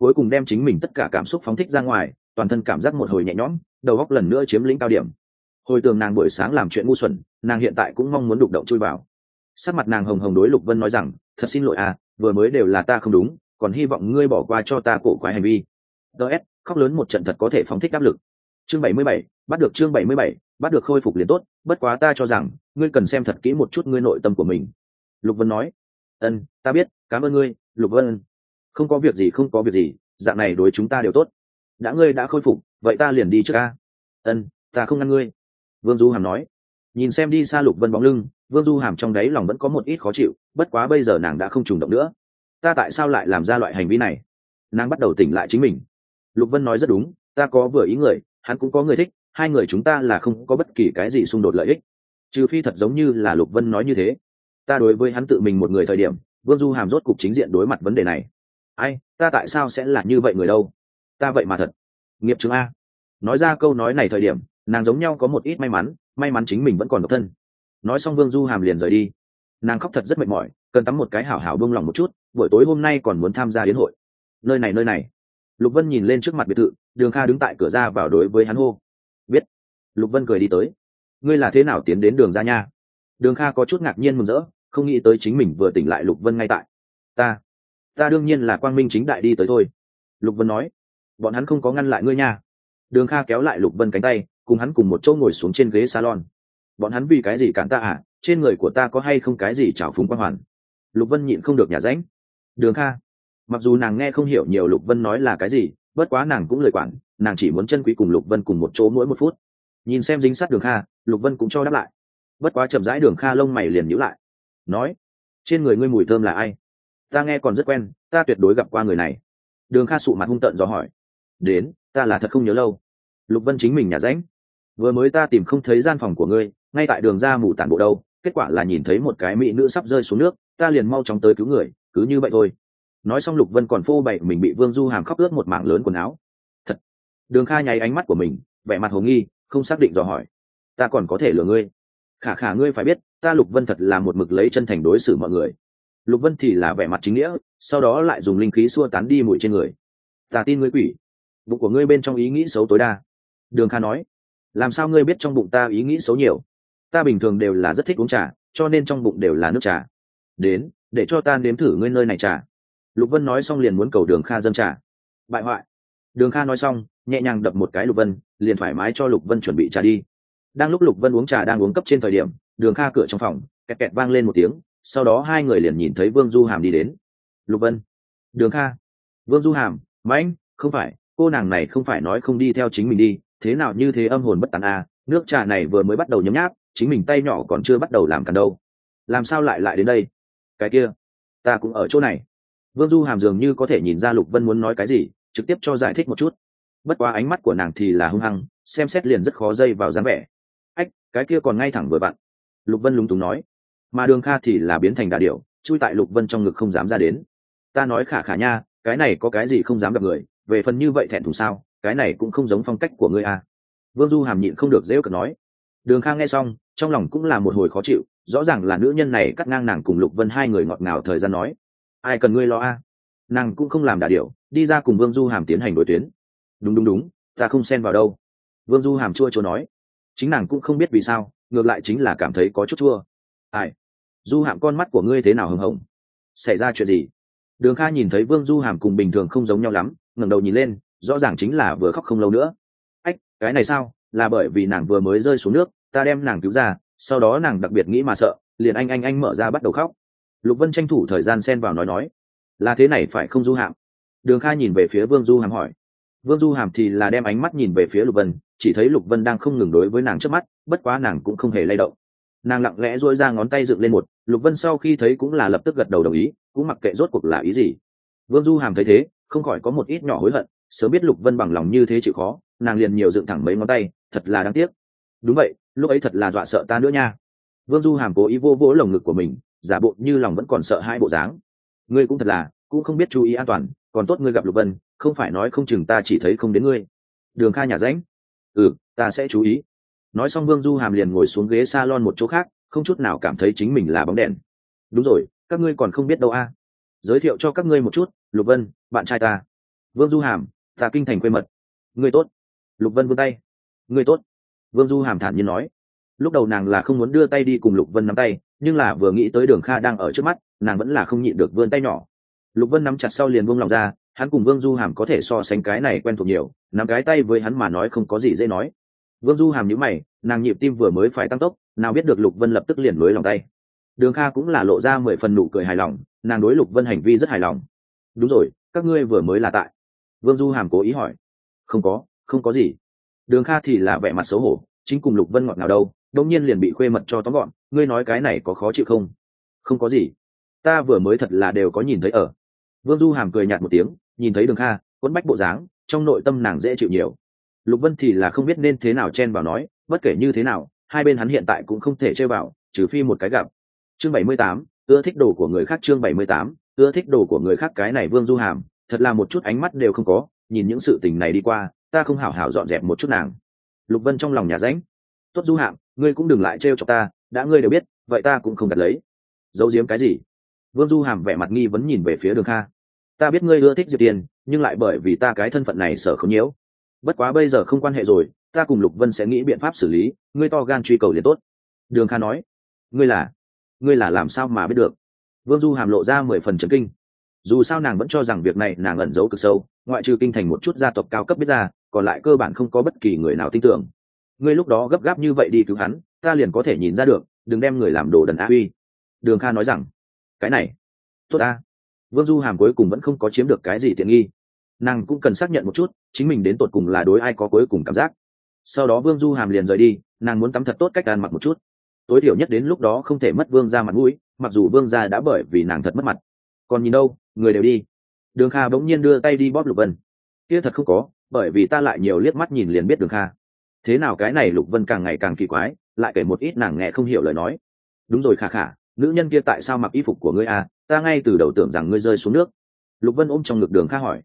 cuối cùng đem chính mình tất cả cảm xúc phóng thích ra ngoài, toàn thân cảm giác một hồi nhẹ nhõm, đầu óc lần nữa chiếm lĩnh cao điểm. Hồi tưởng nàng buổi sáng làm chuyện ngu xuẩn, nàng hiện tại cũng mong muốn đụng động chui vào. Sắc mặt nàng hồng hồng đối Lục Vân nói rằng, thật xin lỗi à, vừa mới đều là ta không đúng, còn hy vọng ngươi bỏ qua cho ta cổ quái hành vi. DS, khóc lớn một trận thật có thể phóng thích áp lực. Chương 77, bắt được chương 77, bắt được khôi phục liền tốt, bất quá ta cho rằng, ngươi cần xem thật kỹ một chút ngươi nội tâm của mình. Lục Vân nói. Ta biết, cảm ơn ngươi, Lục Vân. Không có việc gì không có việc gì, dạng này đối chúng ta đều tốt. Đã ngươi đã khôi phục, vậy ta liền đi trước a. Ta không ngăn ngươi. Vương Du Hàm nói. Nhìn xem đi xa Lục Vân bóng lưng, Vương Du Hàm trong đáy lòng vẫn có một ít khó chịu, bất quá bây giờ nàng đã không trùng động nữa. Ta tại sao lại làm ra loại hành vi này? Nàng bắt đầu tỉnh lại chính mình. Lục Vân nói rất đúng, ta có vừa ý người, hắn cũng có người thích, hai người chúng ta là không có bất kỳ cái gì xung đột lợi ích, trừ phi thật giống như là Lục Vân nói như thế. Ta đối với hắn tự mình một người thời điểm, Vương Du Hàm rốt cục chính diện đối mặt vấn đề này. Ai, ta tại sao sẽ là như vậy người đâu? Ta vậy mà thật nghiệp chứng a. Nói ra câu nói này thời điểm, nàng giống nhau có một ít may mắn chính mình vẫn còn độc thân. Nói xong Vương Du Hàm liền rời đi. Nàng khóc thật rất mệt mỏi, cần tắm một cái hảo hảo buông lòng một chút, buổi tối hôm nay còn muốn tham gia yến hội. Nơi này. Lục Vân nhìn lên trước mặt biệt thự, Đường Kha đứng tại cửa ra vào đối với hắn hô. Biết. Lục Vân cười đi tới. Ngươi là thế nào tiến đến Đường ra nha? Đường Kha có chút ngạc nhiên mừng rỡ, không nghĩ tới chính mình vừa tỉnh lại Lục Vân ngay tại. Ta đương nhiên là quang minh chính đại đi tới thôi. Lục Vân nói. Bọn hắn không có ngăn lại ngươi nha. Đường Kha kéo lại Lục Vân cánh tay, cùng hắn cùng một chỗ ngồi xuống trên ghế salon. Bọn hắn vì cái gì cản ta à? Trên người của ta có hay không cái gì trào phúng quang hoàn? Lục Vân nhịn không được nhả ránh. Đường Kha, mặc dù nàng nghe không hiểu nhiều Lục Vân nói là cái gì, bất quá nàng cũng lời quản, nàng chỉ muốn chân quý cùng Lục Vân cùng một chỗ mỗi một phút. Nhìn xem dính sát Đường Kha, Lục Vân cũng cho đáp lại. Bất quá chậm rãi Đường Kha lông mày liền nhíu lại, nói: trên người ngươi mùi thơm là ai? Ta nghe còn rất quen, ta tuyệt đối gặp qua người này. Đường Kha sụ mặt hung tợn dò hỏi. Đến, ta là thật không nhớ lâu. Lục Vân chính mình nhả ránh. Vừa mới ta tìm không thấy gian phòng của ngươi, ngay tại đường ra mù tản bộ đâu, kết quả là nhìn thấy một cái mỹ nữ sắp rơi xuống nước, ta liền mau chóng tới cứu người, cứ như vậy thôi. Nói xong Lục Vân còn phô bày mình bị Vương Du Hàm khóc ướt một mảng lớn quần áo. Thật. Đường Kha nháy ánh mắt của mình, vẻ mặt hồ nghi, không xác định dò hỏi. Ta còn có thể lừa ngươi? Khả ngươi phải biết, ta Lục Vân thật là một mực lấy chân thành đối xử mọi người. Lục Vân thì là vẻ mặt chính nghĩa, sau đó lại dùng linh khí xua tán đi mùi trên người. Ta tin ngươi quỷ. Bụng của ngươi bên trong ý nghĩ xấu tối đa. Đường Kha nói. Làm sao ngươi biết trong bụng ta ý nghĩ xấu nhiều? Ta bình thường đều là rất thích uống trà, cho nên trong bụng đều là nước trà. Đến, để cho ta nếm thử ngươi nơi này trà. Lục Vân nói xong liền muốn cầu Đường Kha dâng trà. Bại hoại. Đường Kha nói xong, nhẹ nhàng đập một cái Lục Vân, liền thoải mái cho Lục Vân chuẩn bị trà đi. Đang lúc Lục Vân uống trà đang uống cấp trên thời điểm, Đường Kha cửa trong phòng kẹt kẹt vang lên một tiếng, sau đó hai người liền nhìn thấy Vương Du Hàm đi đến. Lục Vân, Đường Kha. Vương Du Hàm, Mãnh, không phải, cô nàng này không phải nói không đi theo chính mình đi, thế nào như thế âm hồn bất tán à, nước trà này vừa mới bắt đầu nhấm nháp, chính mình tay nhỏ còn chưa bắt đầu làm càn đâu, làm sao lại đến đây? Cái kia, ta cũng ở chỗ này. Vương Du Hàm dường như có thể nhìn ra Lục Vân muốn nói cái gì, trực tiếp cho giải thích một chút. Bất quá ánh mắt của nàng thì là hung hăng, xem xét liền rất khó dây vào dáng vẻ. Ách, cái kia còn ngay thẳng vừa vặn. Lục Vân lúng túng nói. Mà Đường Kha thì là biến thành đà điểu, chui tại Lục Vân trong ngực không dám ra đến. Ta nói khả nha, cái này có cái gì không dám gặp người, về phần như vậy thẹn thùng sao, cái này cũng không giống phong cách của ngươi à. Vương Du Hàm nhịn không được giễu cợt nói. Đường Kha nghe xong, trong lòng cũng là một hồi khó chịu, rõ ràng là nữ nhân này cắt ngang nàng cùng Lục Vân hai người ngọt ngào thời gian nói. Ai cần ngươi lo a? Nàng cũng không làm đà điểu, đi ra cùng Vương Du Hàm tiến hành đối tuyến. Đúng, ta không xen vào đâu. Vương Du Hàm chua nói. Chính nàng cũng không biết vì sao, ngược lại chính là cảm thấy có chút chua. Ai? Du Hàm, con mắt của ngươi thế nào hồng hồng? Xảy ra chuyện gì? Đường Kha nhìn thấy Vương Du Hàm cùng bình thường không giống nhau lắm, ngẩng đầu nhìn lên, rõ ràng chính là vừa khóc không lâu nữa. Ách, cái này sao? Là bởi vì nàng vừa mới rơi xuống nước, ta đem nàng cứu ra, sau đó nàng đặc biệt nghĩ mà sợ, liền anh mở ra bắt đầu khóc. Lục Vân tranh thủ thời gian xen vào nói. Là thế này phải không Du Hàm? Đường Kha nhìn về phía Vương Du Hàm hỏi. Vương Du Hàm thì là đem ánh mắt nhìn về phía Lục Vân, chỉ thấy Lục Vân đang không ngừng đối với nàng trước mắt, bất quá nàng cũng không hề lay động. Nàng lặng lẽ duỗi ra ngón tay dựng lên một, Lục Vân sau khi thấy cũng là lập tức gật đầu đồng ý, cũng mặc kệ rốt cuộc là ý gì. Vương Du Hàm thấy thế, không khỏi có một ít nhỏ hối hận, sớm biết Lục Vân bằng lòng như thế chịu khó, nàng liền nhiều dựng thẳng mấy ngón tay, thật là đáng tiếc. Đúng vậy, lúc ấy thật là dọa sợ ta nữa nha. Vương Du Hàm cố ý vô vỗ lồng ngực của mình, giả bộ như lòng vẫn còn sợ hai bộ dáng. Ngươi cũng thật là, cũng không biết chú ý an toàn, còn tốt ngươi gặp Lục Vân, không phải nói không chừng ta chỉ thấy không đến ngươi. Đường Kha nhả rãnh. Ta sẽ chú ý. Nói xong Vương Du Hàm liền ngồi xuống ghế salon một chỗ khác, không chút nào cảm thấy chính mình là bóng đèn. Đúng rồi, các ngươi còn không biết đâu a. Giới thiệu cho các ngươi một chút, Lục Vân, bạn trai ta. Vương Du Hàm, ta kinh thành quê mật. Ngươi tốt. Lục Vân vươn tay. Ngươi tốt. Vương Du Hàm thản nhiên nói. Lúc đầu nàng là không muốn đưa tay đi cùng Lục Vân nắm tay, nhưng là vừa nghĩ tới Đường Kha đang ở trước mắt, nàng vẫn là không nhịn được vươn tay nhỏ. Lục Vân nắm chặt sau liền buông lòng ra, hắn cùng Vương Du Hàm có thể so sánh, cái này quen thuộc nhiều, nắm cái tay với hắn mà nói không có gì dễ nói. Vương Du Hàm nhíu mày, nàng nhịp tim vừa mới phải tăng tốc, nào biết được Lục Vân lập tức liền lối lòng tay. Đường Kha cũng là lộ ra 10 phần nụ cười hài lòng, nàng đối Lục Vân hành vi rất hài lòng. Đúng rồi, các ngươi vừa mới là tại? Vương Du Hàm cố ý hỏi. Không có gì. Đường Kha thì là vẻ mặt xấu hổ, chính cùng Lục Vân ngọt ngào đâu, đột nhiên liền bị khuê mật cho tóm gọn, ngươi nói cái này có khó chịu không? Không có gì, ta vừa mới thật là đều có nhìn thấy ở. Vương Du Hàm cười nhạt một tiếng, nhìn thấy Đường Kha quấn bách bộ dáng, trong nội tâm nàng dễ chịu nhiều. Lục Vân thì là không biết nên thế nào chen vào nói, bất kể như thế nào, hai bên hắn hiện tại cũng không thể chơi vào, trừ phi một cái gặp. Chương 78, ưa thích đồ của người khác. Chương 78, ưa thích đồ của người khác. Cái này Vương Du Hàm thật là một chút ánh mắt đều không có, nhìn những sự tình này đi qua, ta không hảo hảo dọn dẹp một chút nàng. Lục Vân trong lòng nhà rãnh. Tốt Du Hàm, ngươi cũng đừng lại trêu chọc ta, đã ngươi đều biết, vậy ta cũng không gạt lấy. Giấu giếm cái gì? Vương Du Hàm vẻ mặt nghi vấn nhìn về phía Đường Kha. Ta biết ngươi ưa thích Diệp Tiền, nhưng lại bởi vì ta cái thân phận này sợ không nhiễu. Bất quá bây giờ không quan hệ rồi, ta cùng Lục Vân sẽ nghĩ biện pháp xử lý, ngươi to gan truy cầu liền tốt. Đường Kha nói. Ngươi là làm sao mà biết được? Vương Du Hàm lộ ra 10 phần chấn kinh. Dù sao nàng vẫn cho rằng việc này nàng ẩn giấu cực sâu, ngoại trừ kinh thành một chút gia tộc cao cấp biết ra, còn lại cơ bản không có bất kỳ người nào tin tưởng. Ngươi lúc đó gấp gáp như vậy đi cứu hắn, ta liền có thể nhìn ra được, đừng đem người làm đồ đần á uy. Đường Kha nói rằng, cái này, tốt ta. Vương Du Hàm cuối cùng vẫn không có chiếm được cái gì tiện nghi. Nàng cũng cần xác nhận một chút, chính mình đến tột cùng là đối ai có cuối cùng cảm giác. Sau đó Vương Du Hàm liền rời đi, nàng muốn tắm thật tốt cách ăn mặc một chút. Tối thiểu nhất đến lúc đó không thể mất Vương gia mặt mũi, mặc dù Vương gia đã bởi vì nàng thật mất mặt. Còn nhìn đâu, người đều đi. Đường Kha bỗng nhiên đưa tay đi bóp Lục Vân. Kia thật không có, bởi vì ta lại nhiều liếc mắt nhìn liền biết Đường Kha. Thế nào cái này Lục Vân càng ngày càng kỳ quái, lại kể một ít nàng nghe không hiểu lời nói. Đúng rồi Khả Khả, nữ nhân kia tại sao mặc y phục của ngươi à, ta ngay từ đầu tưởng rằng ngươi rơi xuống nước. Lục Vân ôm trong ngực Đường Kha hỏi.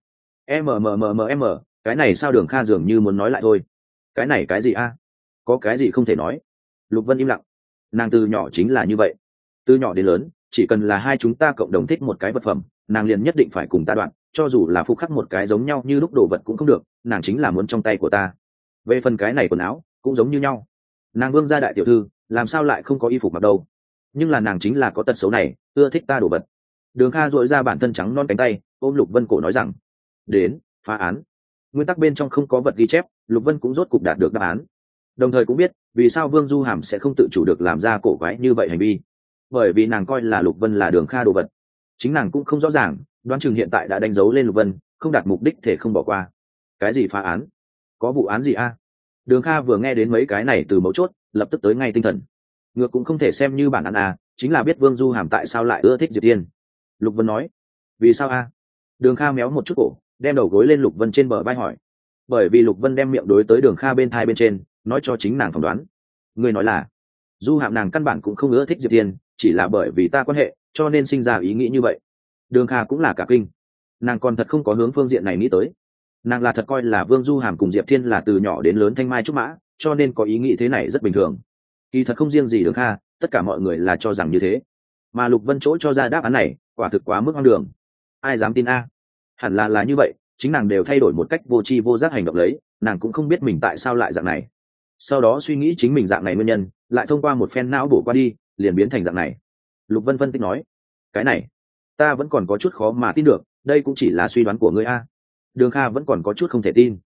M, cái này sao? Đường Kha dường như muốn nói lại thôi. Cái này cái gì a? Có cái gì không thể nói? Lục Vân im lặng. Nàng từ nhỏ chính là như vậy, từ nhỏ đến lớn, chỉ cần là hai chúng ta cộng đồng thích một cái vật phẩm, nàng liền nhất định phải cùng ta đoạn, cho dù là phục khắc một cái giống nhau như lúc đồ vật cũng không được, nàng chính là muốn trong tay của ta. Về phần cái này quần áo cũng giống như nhau, nàng Vương gia đại tiểu thư làm sao lại không có y phục mặc đâu, nhưng là nàng chính là có tật xấu này, ưa thích ta đồ vật. Đường Kha dội ra bản thân trắng non cánh tay ôm Lục Vân cổ nói rằng, đến phá án. Nguyên tắc bên trong không có vật ghi chép, Lục Vân cũng rốt cục đạt được đáp án, đồng thời cũng biết vì sao Vương Du Hàm sẽ không tự chủ được làm ra cổ quái như vậy hành vi, bởi vì nàng coi là Lục Vân là Đường Kha đồ vật, chính nàng cũng không rõ ràng, đoán chừng hiện tại đã đánh dấu lên Lục Vân, không đạt mục đích thể không bỏ qua. Cái gì phá án? Có vụ án gì a? Đường Kha vừa nghe đến mấy cái này từ mấu chốt, lập tức tới ngay tinh thần. Ngược cũng không thể xem như bản án a, chính là biết Vương Du Hàm tại sao lại ưa thích Diệp Tiên. Lục Vân nói. Vì sao a? Đường Kha méo một chút cổ, đem đầu gối lên Lục Vân trên bờ vai hỏi. Bởi vì Lục Vân đem miệng đối tới Đường Kha bên thai bên trên, nói cho chính nàng phỏng đoán. Ngươi nói là Du Hàm nàng căn bản cũng không ưa thích Diệp Tiên, chỉ là bởi vì ta quan hệ cho nên sinh ra ý nghĩ như vậy. Đường Kha cũng là cả kinh, nàng còn thật không có hướng phương diện này nghĩ tới. Nàng là thật coi là Vương Du Hàm cùng Diệp Thiên là từ nhỏ đến lớn thanh mai trúc mã, cho nên có ý nghĩ thế này rất bình thường. Kỳ thật không riêng gì Đường Kha, tất cả mọi người là cho rằng như thế, mà Lục Vân chỗ cho ra đáp án này quả thực quá mức hoang đường. Ai dám tin a? Hẳn là như vậy, chính nàng đều thay đổi một cách vô tri vô giác hành động lấy, nàng cũng không biết mình tại sao lại dạng này. Sau đó suy nghĩ chính mình dạng này nguyên nhân, lại thông qua một phen não bổ qua đi, liền biến thành dạng này. Lục Vân phân tích nói, cái này ta vẫn còn có chút khó mà tin được, đây cũng chỉ là suy đoán của ngươi a. Đường Kha vẫn còn có chút không thể tin.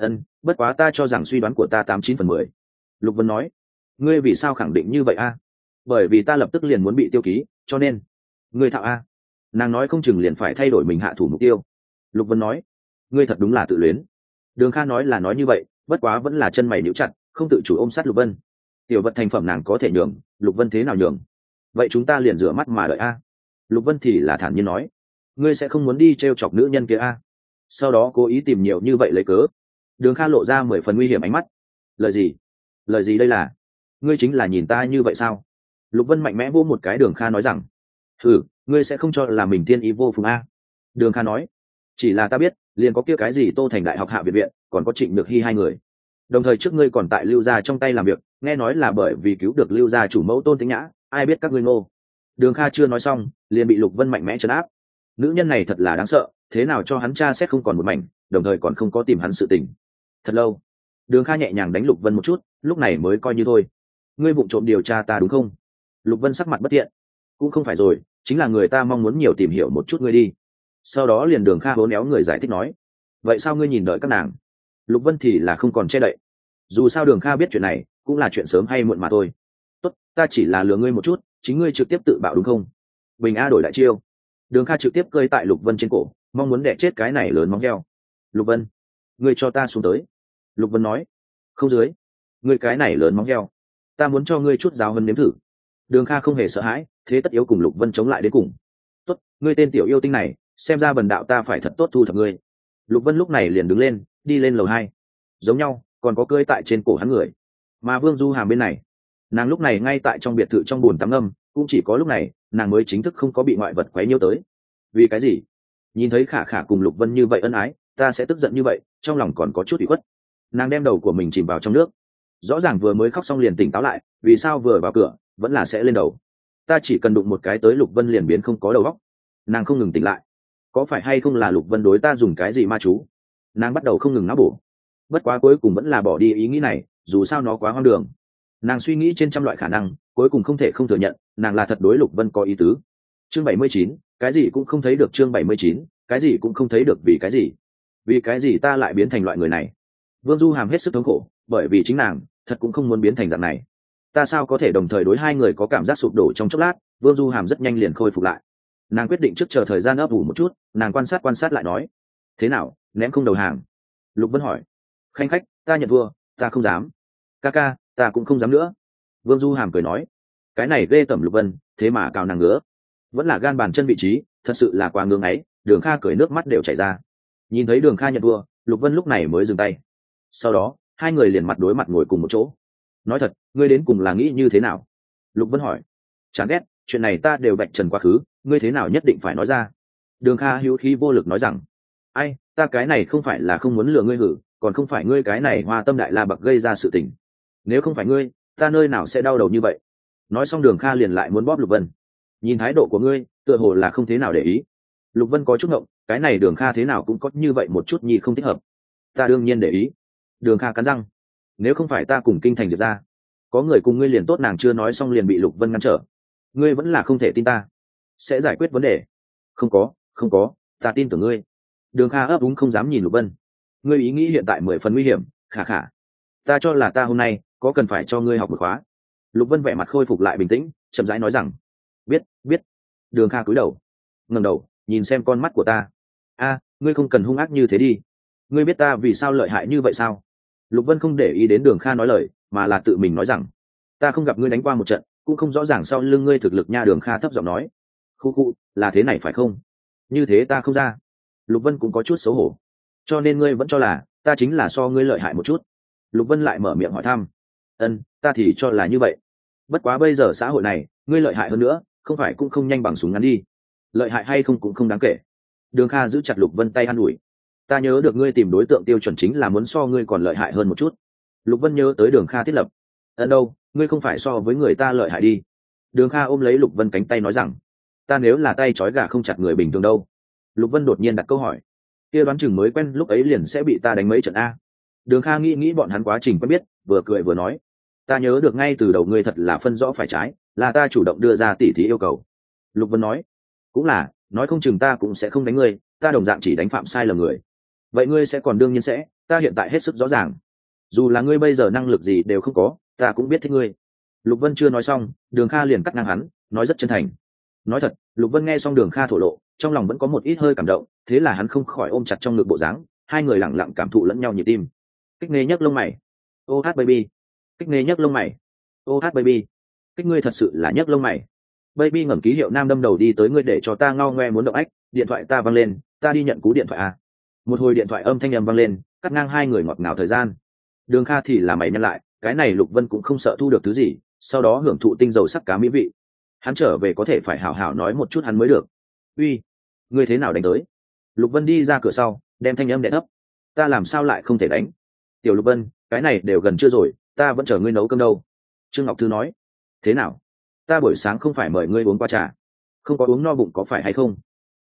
Bất quá ta cho rằng suy đoán của ta 89/10. Lục Vân nói. Ngươi vì sao khẳng định như vậy a? Bởi vì ta lập tức liền muốn bị tiêu ký, cho nên ngươi thạo a. Nàng nói không chừng liền phải thay đổi mình hạ thủ mục tiêu. Lục Vân nói. Ngươi thật đúng là tự luyến. Đường Kha nói là nói như vậy, bất quá vẫn là chân mày níu chặt, không tự chủ ôm sát Lục Vân. Tiểu vật thành phẩm nàng có thể nhường, Lục Vân thế nào nhường? Vậy chúng ta liền rửa mắt mà đợi a. Lục Vân thì là thản nhiên nói. Ngươi sẽ không muốn đi t chọc nữ nhân kia a? Sau đó cố ý tìm nhiều như vậy lấy cớ. Đường Kha lộ ra 10 phần nguy hiểm ánh mắt. Lời gì đây là? Ngươi chính là nhìn ta như vậy sao? Lục Vân mạnh mẽ vô một cái. Đường Kha nói rằng, ngươi sẽ không cho là mình thiên ý vô phùng a. Đường Kha nói, chỉ là ta biết, liền có kia cái gì Tô Thành đại học Hạ Việt viện, còn có Trịnh Nhược Hy hai người. Đồng thời trước ngươi còn tại Lưu gia trong tay làm việc, nghe nói là bởi vì cứu được Lưu gia chủ mẫu Tôn Tĩnh Nhã, ai biết các ngươi ngô. Đường Kha chưa nói xong, liền bị Lục Vân mạnh mẽ trấn áp. nữ nhân này thật là đáng sợ, thế nào cho hắn tra xét không còn một mảnh, đồng thời còn không có tìm hắn sự tình. Thật lâu, Đường Kha nhẹ nhàng đánh Lục Vân một chút, lúc này mới coi như thôi. Ngươi vụng trộm điều tra ta đúng không? Lục Vân sắc mặt bất thiện. Cũng không phải rồi, chính là người ta mong muốn nhiều tìm hiểu một chút ngươi đi. Sau đó liền Đường Kha hố néo người giải thích nói, vậy sao ngươi nhìn đợi các nàng? Lục Vân thì là không còn che đậy. Dù sao Đường Kha biết chuyện này cũng là chuyện sớm hay muộn mà thôi. Tốt, ta chỉ là lừa ngươi một chút, chính ngươi trực tiếp tự bạo đúng không? Bình A đổi đại chiêu. Đường Kha trực tiếp cơi tại Lục Vân trên cổ, mong muốn đẻ chết cái này lớn móng heo. Lục Vân, ngươi cho ta xuống tới. Lục Vân nói, không dưới. Ngươi cái này lớn móng heo, ta muốn cho ngươi chút giáo hơn nếm thử. Đường Kha không hề sợ hãi, thế tất yếu cùng Lục Vân chống lại đến cùng. Tốt, ngươi tên tiểu yêu tinh này, xem ra bần đạo ta phải thật tốt thu thập ngươi. Lục Vân lúc này liền đứng lên, đi lên lầu 2. Giống nhau, còn có cơi tại trên cổ hắn người. Mà Vương Du Hàm bên này, nàng lúc này ngay tại trong biệt thự trong bồn tắm ngâm, cũng chỉ có lúc này nàng mới chính thức không có bị ngoại vật quấy nhiễu tới. Vì cái gì? Nhìn thấy Khả Khả cùng Lục Vân như vậy ân ái, ta sẽ tức giận như vậy, trong lòng còn có chút ủy khuất. Nàng đem đầu của mình chìm vào trong nước, rõ ràng vừa mới khóc xong liền tỉnh táo lại, vì sao vừa vào cửa vẫn là sẽ lên đầu? Ta chỉ cần đụng một cái tới Lục Vân liền biến không có đầu óc. Nàng không ngừng tỉnh lại, có phải hay không là Lục Vân đối ta dùng cái gì ma chú? Nàng bắt đầu không ngừng não bổ, bất quá cuối cùng vẫn là bỏ đi ý nghĩ này, dù sao nó quá hoang đường. Nàng suy nghĩ trên trăm loại khả năng, cuối cùng không thể không thừa nhận nàng là thật đối Lục Vân có ý tứ. Chương 79, cái gì cũng không thấy được. Chương 79, cái gì cũng không thấy được. Vì cái gì? Vì cái gì ta lại biến thành loại người này? Vương Du Hàm hết sức thống khổ, bởi vì chính nàng thật cũng không muốn biến thành dạng này. Ta sao có thể đồng thời đối hai người có cảm giác sụp đổ trong chốc lát? Vương Du Hàm rất nhanh liền khôi phục lại. Nàng quyết định trước chờ thời gian ấp ủ một chút, nàng quan sát lại nói, thế nào, ném không đầu hàng? Lục Vân hỏi. Khanh khách, ta nhận thua, ta không dám. Ca ca, ta cũng không dám nữa. Vương Du Hàm cười nói, cái này ghê tởm Lục Vân, thế mà cào nàng ngứa, vẫn là gan bàn chân vị trí, thật sự là quá ngưỡng ấy. Đường Kha cười nước mắt đều chảy ra. Nhìn thấy Đường Kha nhận thua, Lục Vân lúc này mới dừng tay. Sau đó hai người liền mặt đối mặt ngồi cùng một chỗ. Nói thật, ngươi đến cùng là nghĩ như thế nào? Lục Vân hỏi. Chán ghét, chuyện này ta đều vạch trần quá khứ, ngươi thế nào nhất định phải nói ra? Đường Kha hữu khí vô lực nói rằng, ai, ta cái này không phải là không muốn lừa ngươi hử, còn không phải ngươi cái này Hoa Tâm Đại La Bậc gây ra sự tình. Nếu không phải ngươi, ta nơi nào sẽ đau đầu như vậy? Nói xong Đường Kha liền lại muốn bóp Lục Vân. Nhìn thái độ của ngươi, tựa hồ là không thế nào để ý. Lục Vân có chút ngộng, cái này Đường Kha thế nào cũng có như vậy một chút nhi không thích hợp. Ta đương nhiên để ý. Đường Kha cắn răng, nếu không phải ta cùng Kinh Thành Diệp ra, có người cùng ngươi liền tốt. Nàng chưa nói xong liền bị Lục Vân ngăn trở. Ngươi vẫn là không thể tin ta sẽ giải quyết vấn đề. Không có, ta tin tưởng ngươi. Đường Kha ấp úng không dám nhìn Lục Vân. Ngươi ý nghĩ hiện tại 10 phần nguy hiểm, Khả Khả. Ta cho là ta hôm nay có cần phải cho ngươi học một khóa. Lục Vân vẻ mặt khôi phục lại bình tĩnh, chậm rãi nói rằng, biết. Đường Kha cúi đầu, ngẩng đầu nhìn xem con mắt của ta. A, ngươi không cần hung ác như thế đi. Ngươi biết ta vì sao lợi hại như vậy sao? Lục Vân không để ý đến Đường Kha nói lời, mà là tự mình nói rằng, ta không gặp ngươi đánh qua một trận, cũng không rõ ràng sau lưng ngươi thực lực nha. Đường Kha thấp giọng nói, khu, là thế này phải không? Như thế ta không ra. Lục Vân cũng có chút xấu hổ. Cho nên ngươi vẫn cho là ta chính là so ngươi lợi hại một chút? Lục Vân lại mở miệng hỏi thăm. Ta thì cho là như vậy. Bất quá bây giờ xã hội này, ngươi lợi hại hơn nữa, không phải cũng không nhanh bằng súng ngắn đi. Lợi hại hay không cũng không đáng kể. Đường Kha giữ chặt Lục Vân tay an ủi. Ta nhớ được ngươi tìm đối tượng tiêu chuẩn chính là muốn so ngươi còn lợi hại hơn một chút. Lục Vân nhớ tới Đường Kha thiết lập. Đâu, ngươi không phải so với người ta lợi hại đi. Đường Kha ôm lấy Lục Vân cánh tay nói rằng, ta nếu là tay trói gà không chặt người bình thường đâu. Lục Vân đột nhiên đặt câu hỏi. Kia đoán chừng mới quen lúc ấy liền sẽ bị ta đánh mấy trận a. Đường Kha nghĩ bọn hắn quá trình quen biết, vừa cười vừa nói, ta nhớ được ngay từ đầu ngươi thật là phân rõ phải trái, là ta chủ động đưa ra tỉ thí yêu cầu. Lục Vân nói, cũng là, nói không chừng ta cũng sẽ không đánh ngươi, ta đồng dạng chỉ đánh phạm sai lầm người. Vậy ngươi sẽ còn đương nhiên sẽ, ta hiện tại hết sức rõ ràng. Dù là ngươi bây giờ năng lực gì đều không có, ta cũng biết thích ngươi. Lục Vân chưa nói xong, Đường Kha liền cắt ngang hắn, nói rất chân thành. Nói thật, Lục Vân nghe xong Đường Kha thổ lộ, trong lòng vẫn có một ít hơi cảm động, thế là hắn không khỏi ôm chặt trong ngực bộ dáng, hai người lặng lặng cảm thụ lẫn nhau nhịp tim. Kích Nê nhấc lông mày. Oh baby. Kích Nê nhấc lông mày. Oh baby. Kích ngươi thật sự là nhấc lông mày. Baby ngẩng ký hiệu nam đâm đầu đi tới ngươi để cho ta ngao ngoe muốn động ách, điện thoại ta vang lên, ta đi nhận cú điện thoại à. Một hồi điện thoại âm thanh vang lên, cắt ngang hai người ngọt ngào thời gian. Đường Kha thì là mày nhăn lại, cái này Lục Vân cũng không sợ thu được thứ gì, sau đó hưởng thụ tinh dầu sắc cá mỹ vị. Hắn trở về có thể phải hảo hảo nói một chút hắn mới được. Uy, ngươi thế nào đánh tới? Lục Vân đi ra cửa sau, đem thanh âm đè thấp. Ta làm sao lại không thể đánh? Tiểu Lục Vân, cái này đều gần trưa rồi, ta vẫn chờ ngươi nấu cơm đâu. Trương Ngọc Thư nói. Thế nào? Ta buổi sáng không phải mời ngươi uống qua trà, không có uống no bụng có phải hay không?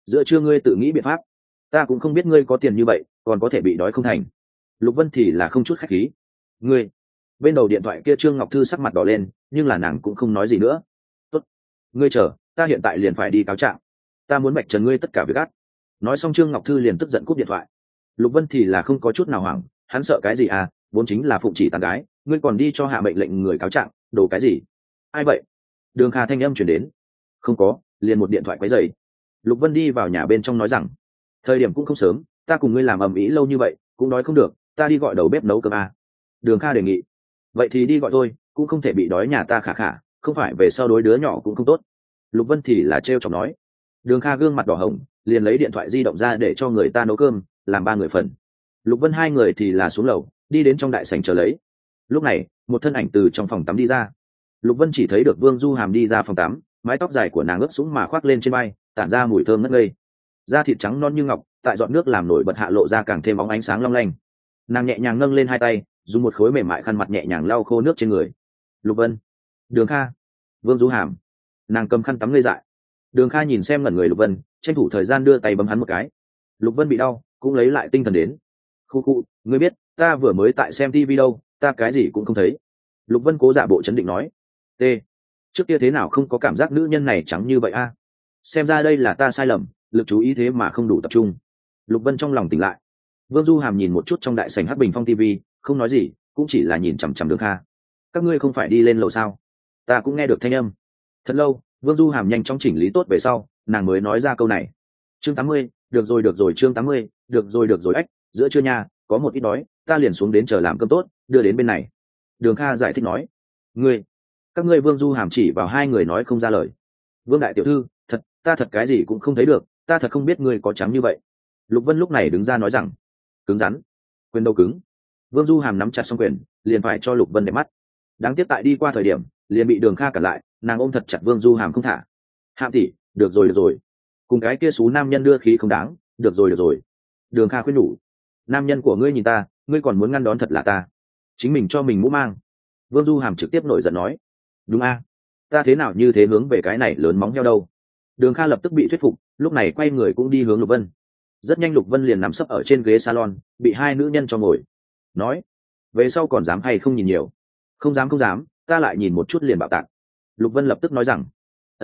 giữa trưa ngươi tự nghĩ biện pháp, ta cũng không biết ngươi có tiền như vậy còn có thể bị đói không thành. Lục Vân thì là không chút khách khí. Ngươi. Bên đầu điện thoại kia Trương Ngọc Thư sắc mặt đỏ lên, nhưng là nàng cũng không nói gì nữa. Tốt, ngươi chờ, ta hiện tại liền phải đi cáo trạng, ta muốn bạch trần ngươi tất cả việc ác. Nói xong Trương Ngọc Thư liền tức giận cúp điện thoại. Lục Vân thì là không có chút nào hoảng, hắn sợ cái gì à, vốn chính là phụng chỉ tán gái, ngươi còn đi cho hạ mệnh lệnh người cáo trạng, đồ cái gì? Ai vậy? Đường Kha thanh âm chuyển đến. Không có, liền một điện thoại quấy rầy. Lục Vân đi vào nhà bên trong nói rằng, thời điểm cũng không sớm, ta cùng ngươi làm ầm ĩ lâu như vậy cũng đói không được, ta đi gọi đầu bếp nấu cơm à. Đường Kha đề nghị. Vậy thì đi gọi thôi, cũng không thể bị đói nhà ta khả khả, không phải về sau đối đứa nhỏ cũng không tốt. Lục Vân thì là trêu chọc nói. Đường Kha gương mặt đỏ hồng, liền lấy điện thoại di động ra để cho người ta nấu cơm, làm 3 người phần. Lục Vân 2 người thì là xuống lầu, đi đến trong đại sảnh chờ lấy. Lúc này, một thân ảnh từ trong phòng tắm đi ra. Lục Vân chỉ thấy được Vương Du Hàm đi ra phòng tắm, mái tóc dài của nàng ướt sũng mà khoác lên trên vai, tản ra mùi thơm ngất ngây. Da thịt trắng non như ngọc, tại giọt nước làm nổi bật hạ lộ ra càng thêm bóng ánh sáng long lanh. Nàng nhẹ nhàng nâng lên 2 tay, dùng một khối mềm mại khăn mặt nhẹ nhàng lau khô nước trên người. Lục Vân, Đường Kha, Vương Du Hàm. Nàng cầm khăn tắm ngây dại. Đường Kha nhìn xem ngẩn người Lục Vân, tranh thủ thời gian đưa tay bấm hắn một cái. Lục Vân bị đau, cũng lấy lại tinh thần đến. Khu khu, ngươi biết, ta vừa mới tại xem TV đâu, ta cái gì cũng không thấy. Lục Vân cố giả bộ chấn định nói. T. Trước kia thế nào không có cảm giác nữ nhân này trắng như vậy a? Xem ra đây là ta sai lầm, lực chú ý thế mà không đủ tập trung. Lục Vân trong lòng tỉnh lại. Vương Du Hàm nhìn một chút trong đại sảnh hắc bình phong TV, không nói gì, cũng chỉ là nhìn chằm chằm Đường Kha. Các ngươi không phải đi lên lầu sao? Ta cũng nghe được thanh âm. Thật lâu, Vương Du Hàm nhanh chóng chỉnh lý tốt về sau, nàng mới nói ra câu này. Chương 80, được rồi chương 80, được rồi ách, giữa trưa nha, có một ít đói, ta liền xuống đến chờ làm cơm tốt, đưa đến bên này. Đường Kha giải thích nói. Ngươi, các ngươi. Vương Du Hàm chỉ vào 2 người nói không ra lời. Vương đại tiểu thư, ta thật cái gì cũng không thấy được, ta thật không biết ngươi có trắng như vậy. Lục Vân lúc này đứng ra nói rằng. Cứng rắn, quyền đầu cứng. Vương Du Hàm nắm chặt xong quyền, liền phải cho Lục Vân để mắt. Đáng tiếc tại đi qua thời điểm, liền bị Đường Kha cản lại, nàng ôm thật chặt Vương Du Hàm không thả. Hàm tỷ, được rồi, cùng cái kia xú nam nhân đưa khí không đáng, được rồi. Đường Kha khuyên nhủ. Nam nhân của ngươi nhìn ta, ngươi còn muốn ngăn đón thật là ta, chính mình cho mình mũ mang. Vương Du Hàm trực tiếp nổi giận nói. Đúng a, ta thế nào như thế hướng về cái này lớn móng heo đâu. Đường Kha lập tức bị thuyết phục, lúc này quay người cũng đi hướng Lục Vân. Rất nhanh Lục Vân liền nằm sấp ở trên ghế salon, bị 2 nữ nhân cho ngồi. Nói, về sau còn dám hay không nhìn nhiều? Không dám, ta lại nhìn một chút liền bạo tạc. Lục Vân lập tức nói rằng.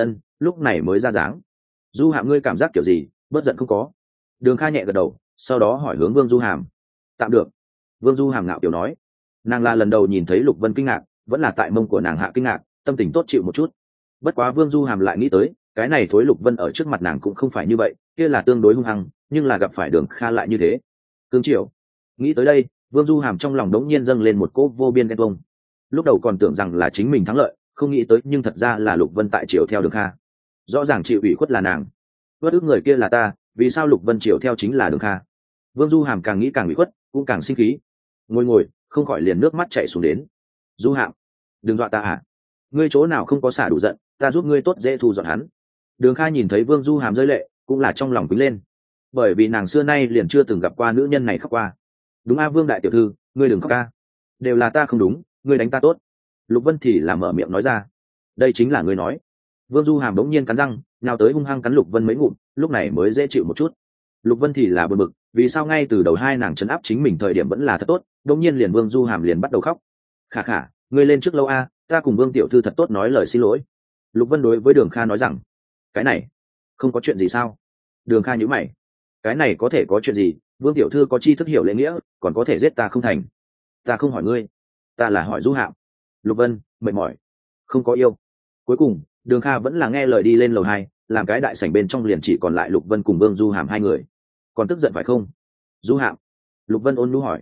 Lúc này mới ra dáng. Du Hàm ngươi cảm giác kiểu gì, bớt giận không có? Đường Kha nhẹ gật đầu, sau đó hỏi hướng Vương Du Hàm. Tạm được. Vương Du Hàm ngạo kiểu nói. Nàng là lần đầu nhìn thấy Lục Vân kinh ngạc, vẫn là tại mông của nàng hạ kinh ngạc, tâm tình tốt chịu một chút. Bất quá Vương Du Hàm lại nghĩ tới, cái này thối Lục Vân ở trước mặt nàng cũng không phải như vậy, kia là tương đối hung hăng, nhưng là gặp phải Đường Kha lại như thế. Cương Triều. Nghĩ tới đây, Vương Du Hàm trong lòng đống nhiên dâng lên một cỗ vô biên ghen tuông. Lúc đầu còn tưởng rằng là chính mình thắng lợi, không nghĩ tới nhưng thật ra là Lục Vân tại chiều theo Đường Kha. Rõ ràng chịu ủy khuất là nàng, bất ức người kia là ta, vì sao Lục Vân chiều theo chính là Đường Kha? Vương Du Hàm càng nghĩ càng ủy khuất, cũng càng sinh khí. Ngồi, không khỏi liền nước mắt chảy xuống đến. Du Hàm, đừng dọa ta à? Ngươi chỗ nào không có xả đủ giận, ta giúp ngươi tốt dễ thu dọn hắn. Đường Kha nhìn thấy Vương Du Hàm rơi lệ, cũng là trong lòng quýnh lên, bởi vì nàng xưa nay liền chưa từng gặp qua nữ nhân này khóc qua. Đúng a Vương đại tiểu thư, ngươi đừng khóc ca, đều là ta không đúng, ngươi đánh ta tốt. Lục Vân thì là mở miệng nói ra. Đây chính là ngươi nói. Vương Du Hàm đống nhiên cắn răng, nào tới hung hăng cắn Lục Vân mấy ngụm, lúc này mới dễ chịu một chút. Lục Vân thì là bực bực, vì sao ngay từ đầu 2 nàng trấn áp chính mình thời điểm vẫn là thật tốt, đống nhiên liền Vương Du Hàm liền bắt đầu khóc. Khả, ngươi lên trước lâu a, ta cùng Vương tiểu thư thật tốt nói lời xin lỗi. Lục Vân đối với Đường Kha nói rằng. Cái này, không có chuyện gì sao? Đường Kha nhíu mày. Cái này có thể có chuyện gì, Vương tiểu thư có tri thức hiểu lễ nghĩa, còn có thể giết ta không thành. Ta không hỏi ngươi, ta là hỏi Du Hàm. Lục Vân mệt mỏi, không có yêu. Cuối cùng Đường Kha vẫn là nghe lời đi lên lầu 2, làm cái đại sảnh bên trong liền chỉ còn lại Lục Vân cùng Vương Du Hàm 2 người. Còn tức giận phải không? Du Hàm. Lục Vân ôn nhu hỏi.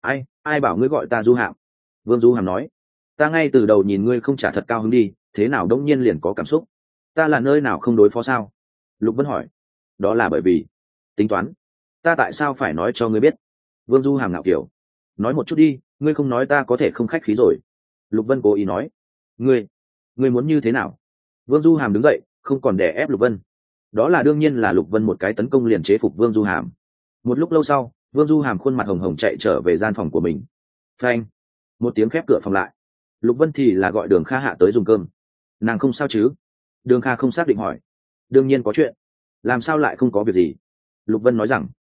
Ai bảo ngươi gọi ta Du Hàm? Vương Du Hàm nói. Ta ngay từ đầu nhìn ngươi không trả thật cao hứng đi, thế nào đông nhiên liền có cảm xúc? Ta là nơi nào không đối phó sao? Lục Vân hỏi. Đó là bởi vì tính toán. Ta tại sao phải nói cho ngươi biết? Vương Du Hàm ngạo kiểu. Nói một chút đi, ngươi không nói ta có thể không khách khí rồi. Lục Vân cố ý nói. Ngươi muốn như thế nào? Vương Du Hàm đứng dậy, không còn đè ép Lục Vân. Đó là đương nhiên là Lục Vân một cái tấn công liền chế phục Vương Du Hàm. Một lúc lâu sau, Vương Du Hàm khuôn mặt hồng hồng chạy trở về gian phòng của mình. Phanh, một tiếng khép cửa phòng lại. Lục Vân thì là gọi Đường Kha hạ tới dùng cơm. Nàng không sao chứ? Đường Kha không xác định hỏi. Đương nhiên có chuyện. làm sao lại không có việc gì? Lục Vân nói rằng,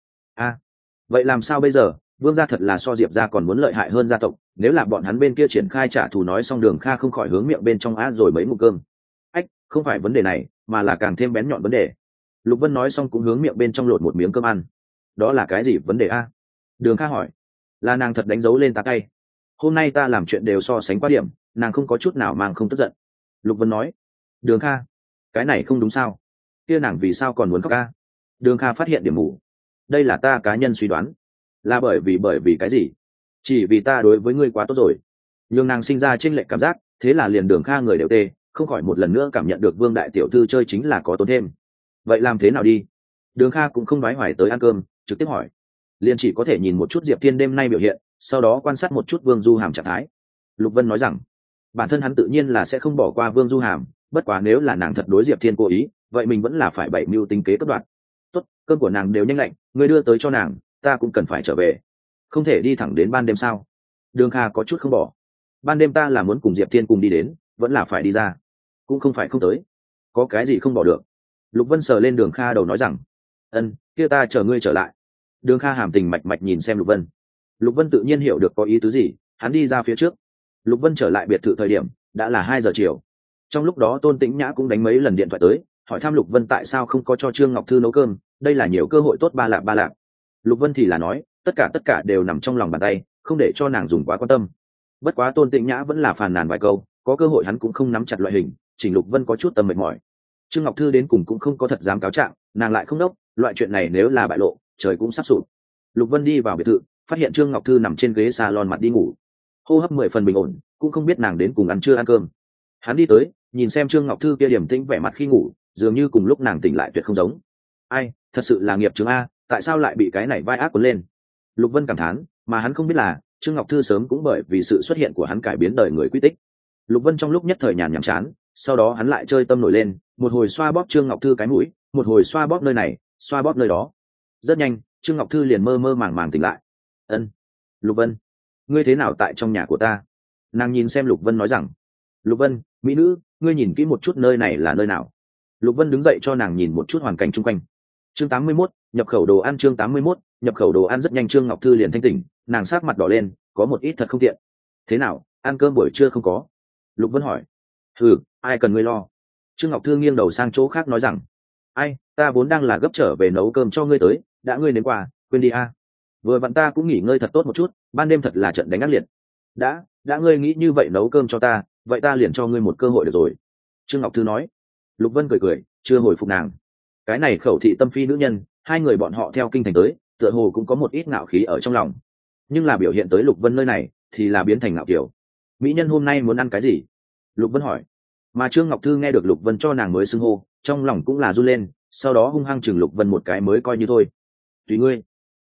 vậy làm sao bây giờ? Vương gia thật là so Diệp gia còn muốn lợi hại hơn gia tộc, nếu là bọn hắn bên kia triển khai trả thù, nói xong Đường Kha không khỏi hướng miệng bên trong rồi mấy ngụm cơm. Ách, không phải vấn đề này, mà là càng thêm bén nhọn vấn đề. Lục Vân nói xong cũng hướng miệng bên trong lột một miếng cơm ăn. Đó là cái gì vấn đề a? Đường Kha hỏi. Là nàng thật đánh dấu lên ta tay. Hôm nay ta làm chuyện đều so sánh quá điểm, nàng không có chút nào mang không tức giận. Lục Vân nói. Đường Kha, cái này không đúng sao? Kia nàng vì sao còn muốn khóc a? Đường Kha phát hiện điểm mù. Đây là ta cá nhân suy đoán. Là bởi vì cái gì? Chỉ vì ta đối với ngươi quá tốt rồi, nhưng nàng sinh ra chênh lệch cảm giác, thế là liền Đường Kha người đều tê, không khỏi một lần nữa cảm nhận được Vương đại tiểu thư chơi chính là có tốn thêm. Vậy làm thế nào đi? Đường Kha cũng không nói hoài tới ăn cơm, trực tiếp hỏi. Liền chỉ có thể nhìn một chút Diệp Thiên đêm nay biểu hiện, sau đó quan sát một chút Vương Du Hàm trạng thái. Lục Vân nói rằng, bản thân hắn tự nhiên là sẽ không bỏ qua Vương Du Hàm, bất quá nếu là nàng thật đối Diệp Thiên cố ý, vậy mình vẫn là phải bày mưu tính kế cất đoạn. Tốt, cơm của nàng đều nhanh lạnh, ngươi đưa tới cho nàng, ta cũng cần phải trở về. Không thể đi thẳng đến ban đêm sao? Đường Kha có chút không bỏ. Ban đêm ta là muốn cùng Diệp Thiên cùng đi đến, vẫn là phải đi ra. Cũng không phải không tới. Có cái gì không bỏ được? Lục Vân sờ lên Đường Kha đầu nói rằng, kia ta chờ ngươi trở lại. Đường Kha hàm tình mạch mạch nhìn xem Lục Vân. Lục Vân tự nhiên hiểu được có ý tứ gì, hắn đi ra phía trước. Lục Vân trở lại biệt thự thời điểm đã là 2 giờ chiều. Trong lúc đó Tôn Tĩnh Nhã cũng đánh mấy lần điện thoại tới, hỏi thăm Lục Vân tại sao không có cho Trương Ngọc Thư nấu cơm, đây là nhiều cơ hội tốt ba lạc. Lục Vân thì là nói, tất cả đều nằm trong lòng bàn tay, không để cho nàng dùng quá quan tâm. Bất quá Tôn Tĩnh Nhã vẫn là phàn nàn vài câu, có cơ hội hắn cũng không nắm chặt loại hình, chỉnh Lục Vân có chút tâm mệt mỏi. Trương Ngọc Thư đến cùng cũng không có thật dám cáo trạng, nàng lại không đốc, loại chuyện này nếu là bại lộ, trời cũng sắp sụp. Lục Vân đi vào biệt thự, phát hiện Trương Ngọc Thư nằm trên ghế salon mặt đi ngủ, hô hấp 10 phần bình ổn, cũng không biết nàng đến cùng ăn chưa ăn cơm. Hắn đi tới, nhìn xem Trương Ngọc Thư kia điềm tĩnh vẻ mặt khi ngủ, dường như cùng lúc nàng tỉnh lại tuyệt không giống. Ai, thật sự là nghiệp chướng a, tại sao lại bị cái này vai ác cuốn lên? Lục Vân cảm thán, mà hắn không biết là Trương Ngọc Thư sớm cũng bởi vì sự xuất hiện của hắn cải biến đời người quy tích. Lục Vân trong lúc nhất thời nhàn nhảm chán, sau đó hắn lại chơi tâm nổi lên, một hồi xoa bóp Trương Ngọc Thư cái mũi, một hồi xoa bóp nơi này, xoa bóp nơi đó. Rất nhanh, Trương Ngọc Thư liền mơ mơ màng màng tỉnh lại. Lục Vân, ngươi thế nào tại trong nhà của ta? Nàng nhìn xem Lục Vân nói rằng, Lục Vân, mỹ nữ, ngươi nhìn kỹ một chút nơi này là nơi nào? Lục Vân đứng dậy cho nàng nhìn một chút hoàn cảnh chung quanh. Chương 81, nhập khẩu đồ ăn. Chương 81, nhập khẩu đồ ăn. Rất nhanh Trương Ngọc Thư liền thanh tỉnh, nàng sát mặt đỏ lên, có một ít thật không tiện. Thế nào, ăn cơm buổi trưa không có? Lục Vân hỏi. Ai cần ngươi lo? Trương Ngọc Thư nghiêng đầu sang chỗ khác nói rằng, ai, ta vốn đang là gấp trở về nấu cơm cho ngươi tới, đã ngươi đến qua, quên đi a. Vừa vặn ta cũng nghỉ ngơi thật tốt một chút, ban đêm thật là trận đánh ác liệt. Đã ngươi nghĩ như vậy nấu cơm cho ta, vậy ta liền cho ngươi một cơ hội được rồi. Trương Ngọc Thư nói. Lục Vân cười, chưa hồi phục nàng. Cái này khẩu thị tâm phi nữ nhân, hai người bọn họ theo kinh thành tới, tựa hồ cũng có một ít ngạo khí ở trong lòng, nhưng là biểu hiện tới Lục Vân nơi này thì là biến thành ngạo kiểu. Mỹ nhân hôm nay muốn ăn cái gì? Lục Vân hỏi. Mà Trương Ngọc Thư nghe được Lục Vân cho nàng mới xưng hô, trong lòng cũng là run lên, sau đó hung hăng chừng Lục Vân một cái mới coi như thôi. Tùy ngươi.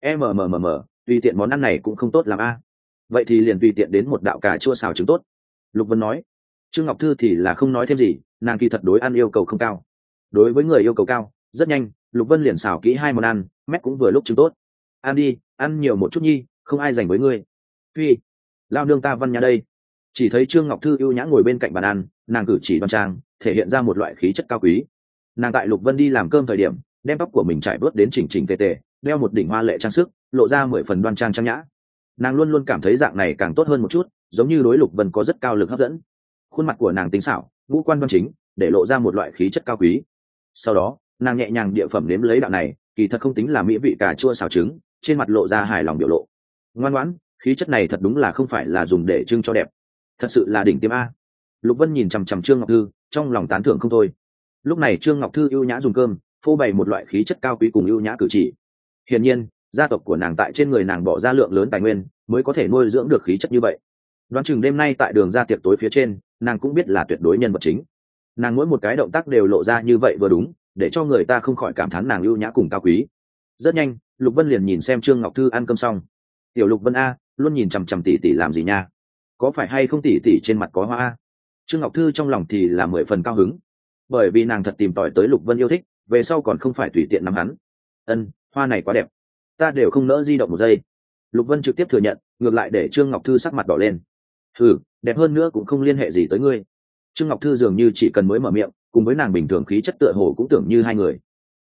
Tùy tiện món ăn này cũng không tốt làm a. Vậy thì liền tùy tiện đến một đạo cà chua xào trứng tốt. Lục Vân nói. Trương Ngọc Thư thì là không nói thêm gì, nàng kỳ thật đối ăn yêu cầu không cao. Đối với người yêu cầu cao, rất nhanh Lục Vân liền xào kỹ 2 món ăn, mét cũng vừa lúc trứng tốt. Ăn đi, ăn nhiều một chút nhi, không ai dành với ngươi. Phi, lao nương ta văn nhà đây. Chỉ thấy Trương Ngọc Thư ưu nhã ngồi bên cạnh bàn ăn, nàng cử chỉ đoan trang, thể hiện ra một loại khí chất cao quý. Nàng tại Lục Vân đi làm cơm thời điểm, đem tóc của mình trải bớt đến chỉnh chỉnh tề tề, đeo một đỉnh hoa lệ trang sức, lộ ra 10 phần đoan trang trang nhã. Nàng luôn luôn cảm thấy dạng này càng tốt hơn một chút, giống như đối Lục Vân có rất cao lực hấp dẫn. Khuôn mặt của nàng tinh xảo, ngũ quan đoan chính, để lộ ra một loại khí chất cao quý. Sau đó, nàng nhẹ nhàng địa phẩm nếm lấy đạo này, kỳ thật không tính là mỹ vị cà chua xào trứng, trên mặt lộ ra hài lòng biểu lộ. Ngoan ngoãn, khí chất này thật đúng là không phải là dùng để trưng cho đẹp, thật sự là đỉnh tiêm a. Lục Vân nhìn chằm chằm Trương Ngọc Thư, trong lòng tán thưởng không thôi. Lúc này Trương Ngọc Thư ưu nhã dùng cơm, phô bày một loại khí chất cao quý cùng ưu nhã cử chỉ. Hiển nhiên, gia tộc của nàng tại trên người nàng bỏ ra lượng lớn tài nguyên, mới có thể nuôi dưỡng được khí chất như vậy. Đoán chừng đêm nay tại đường ra tiệc tối phía trên, nàng cũng biết là tuyệt đối nhân vật chính. Nàng mỗi một cái động tác đều lộ ra như vậy vừa đúng, để cho người ta không khỏi cảm thán nàng ưu nhã cùng cao quý. Rất nhanh, Lục Vân liền nhìn xem Trương Ngọc Thư ăn cơm xong. Tiểu Lục Vân a, luôn nhìn chằm chằm tỷ tỷ làm gì nha? Có phải hay không tỷ tỷ trên mặt có hoa a? Trương Ngọc Thư trong lòng thì là 10 phần cao hứng, bởi vì nàng thật tìm tòi tới Lục Vân yêu thích, về sau còn không phải tùy tiện nắm hắn. Hoa này quá đẹp, ta đều không nỡ di động một giây. Lục Vân trực tiếp thừa nhận, ngược lại để Trương Ngọc Thư sắc mặt đỏ lên. Đẹp hơn nữa cũng không liên hệ gì tới ngươi. Trương Ngọc Thư dường như chỉ cần mới mở miệng, cùng với nàng bình thường khí chất tựa hồ cũng tưởng như hai người.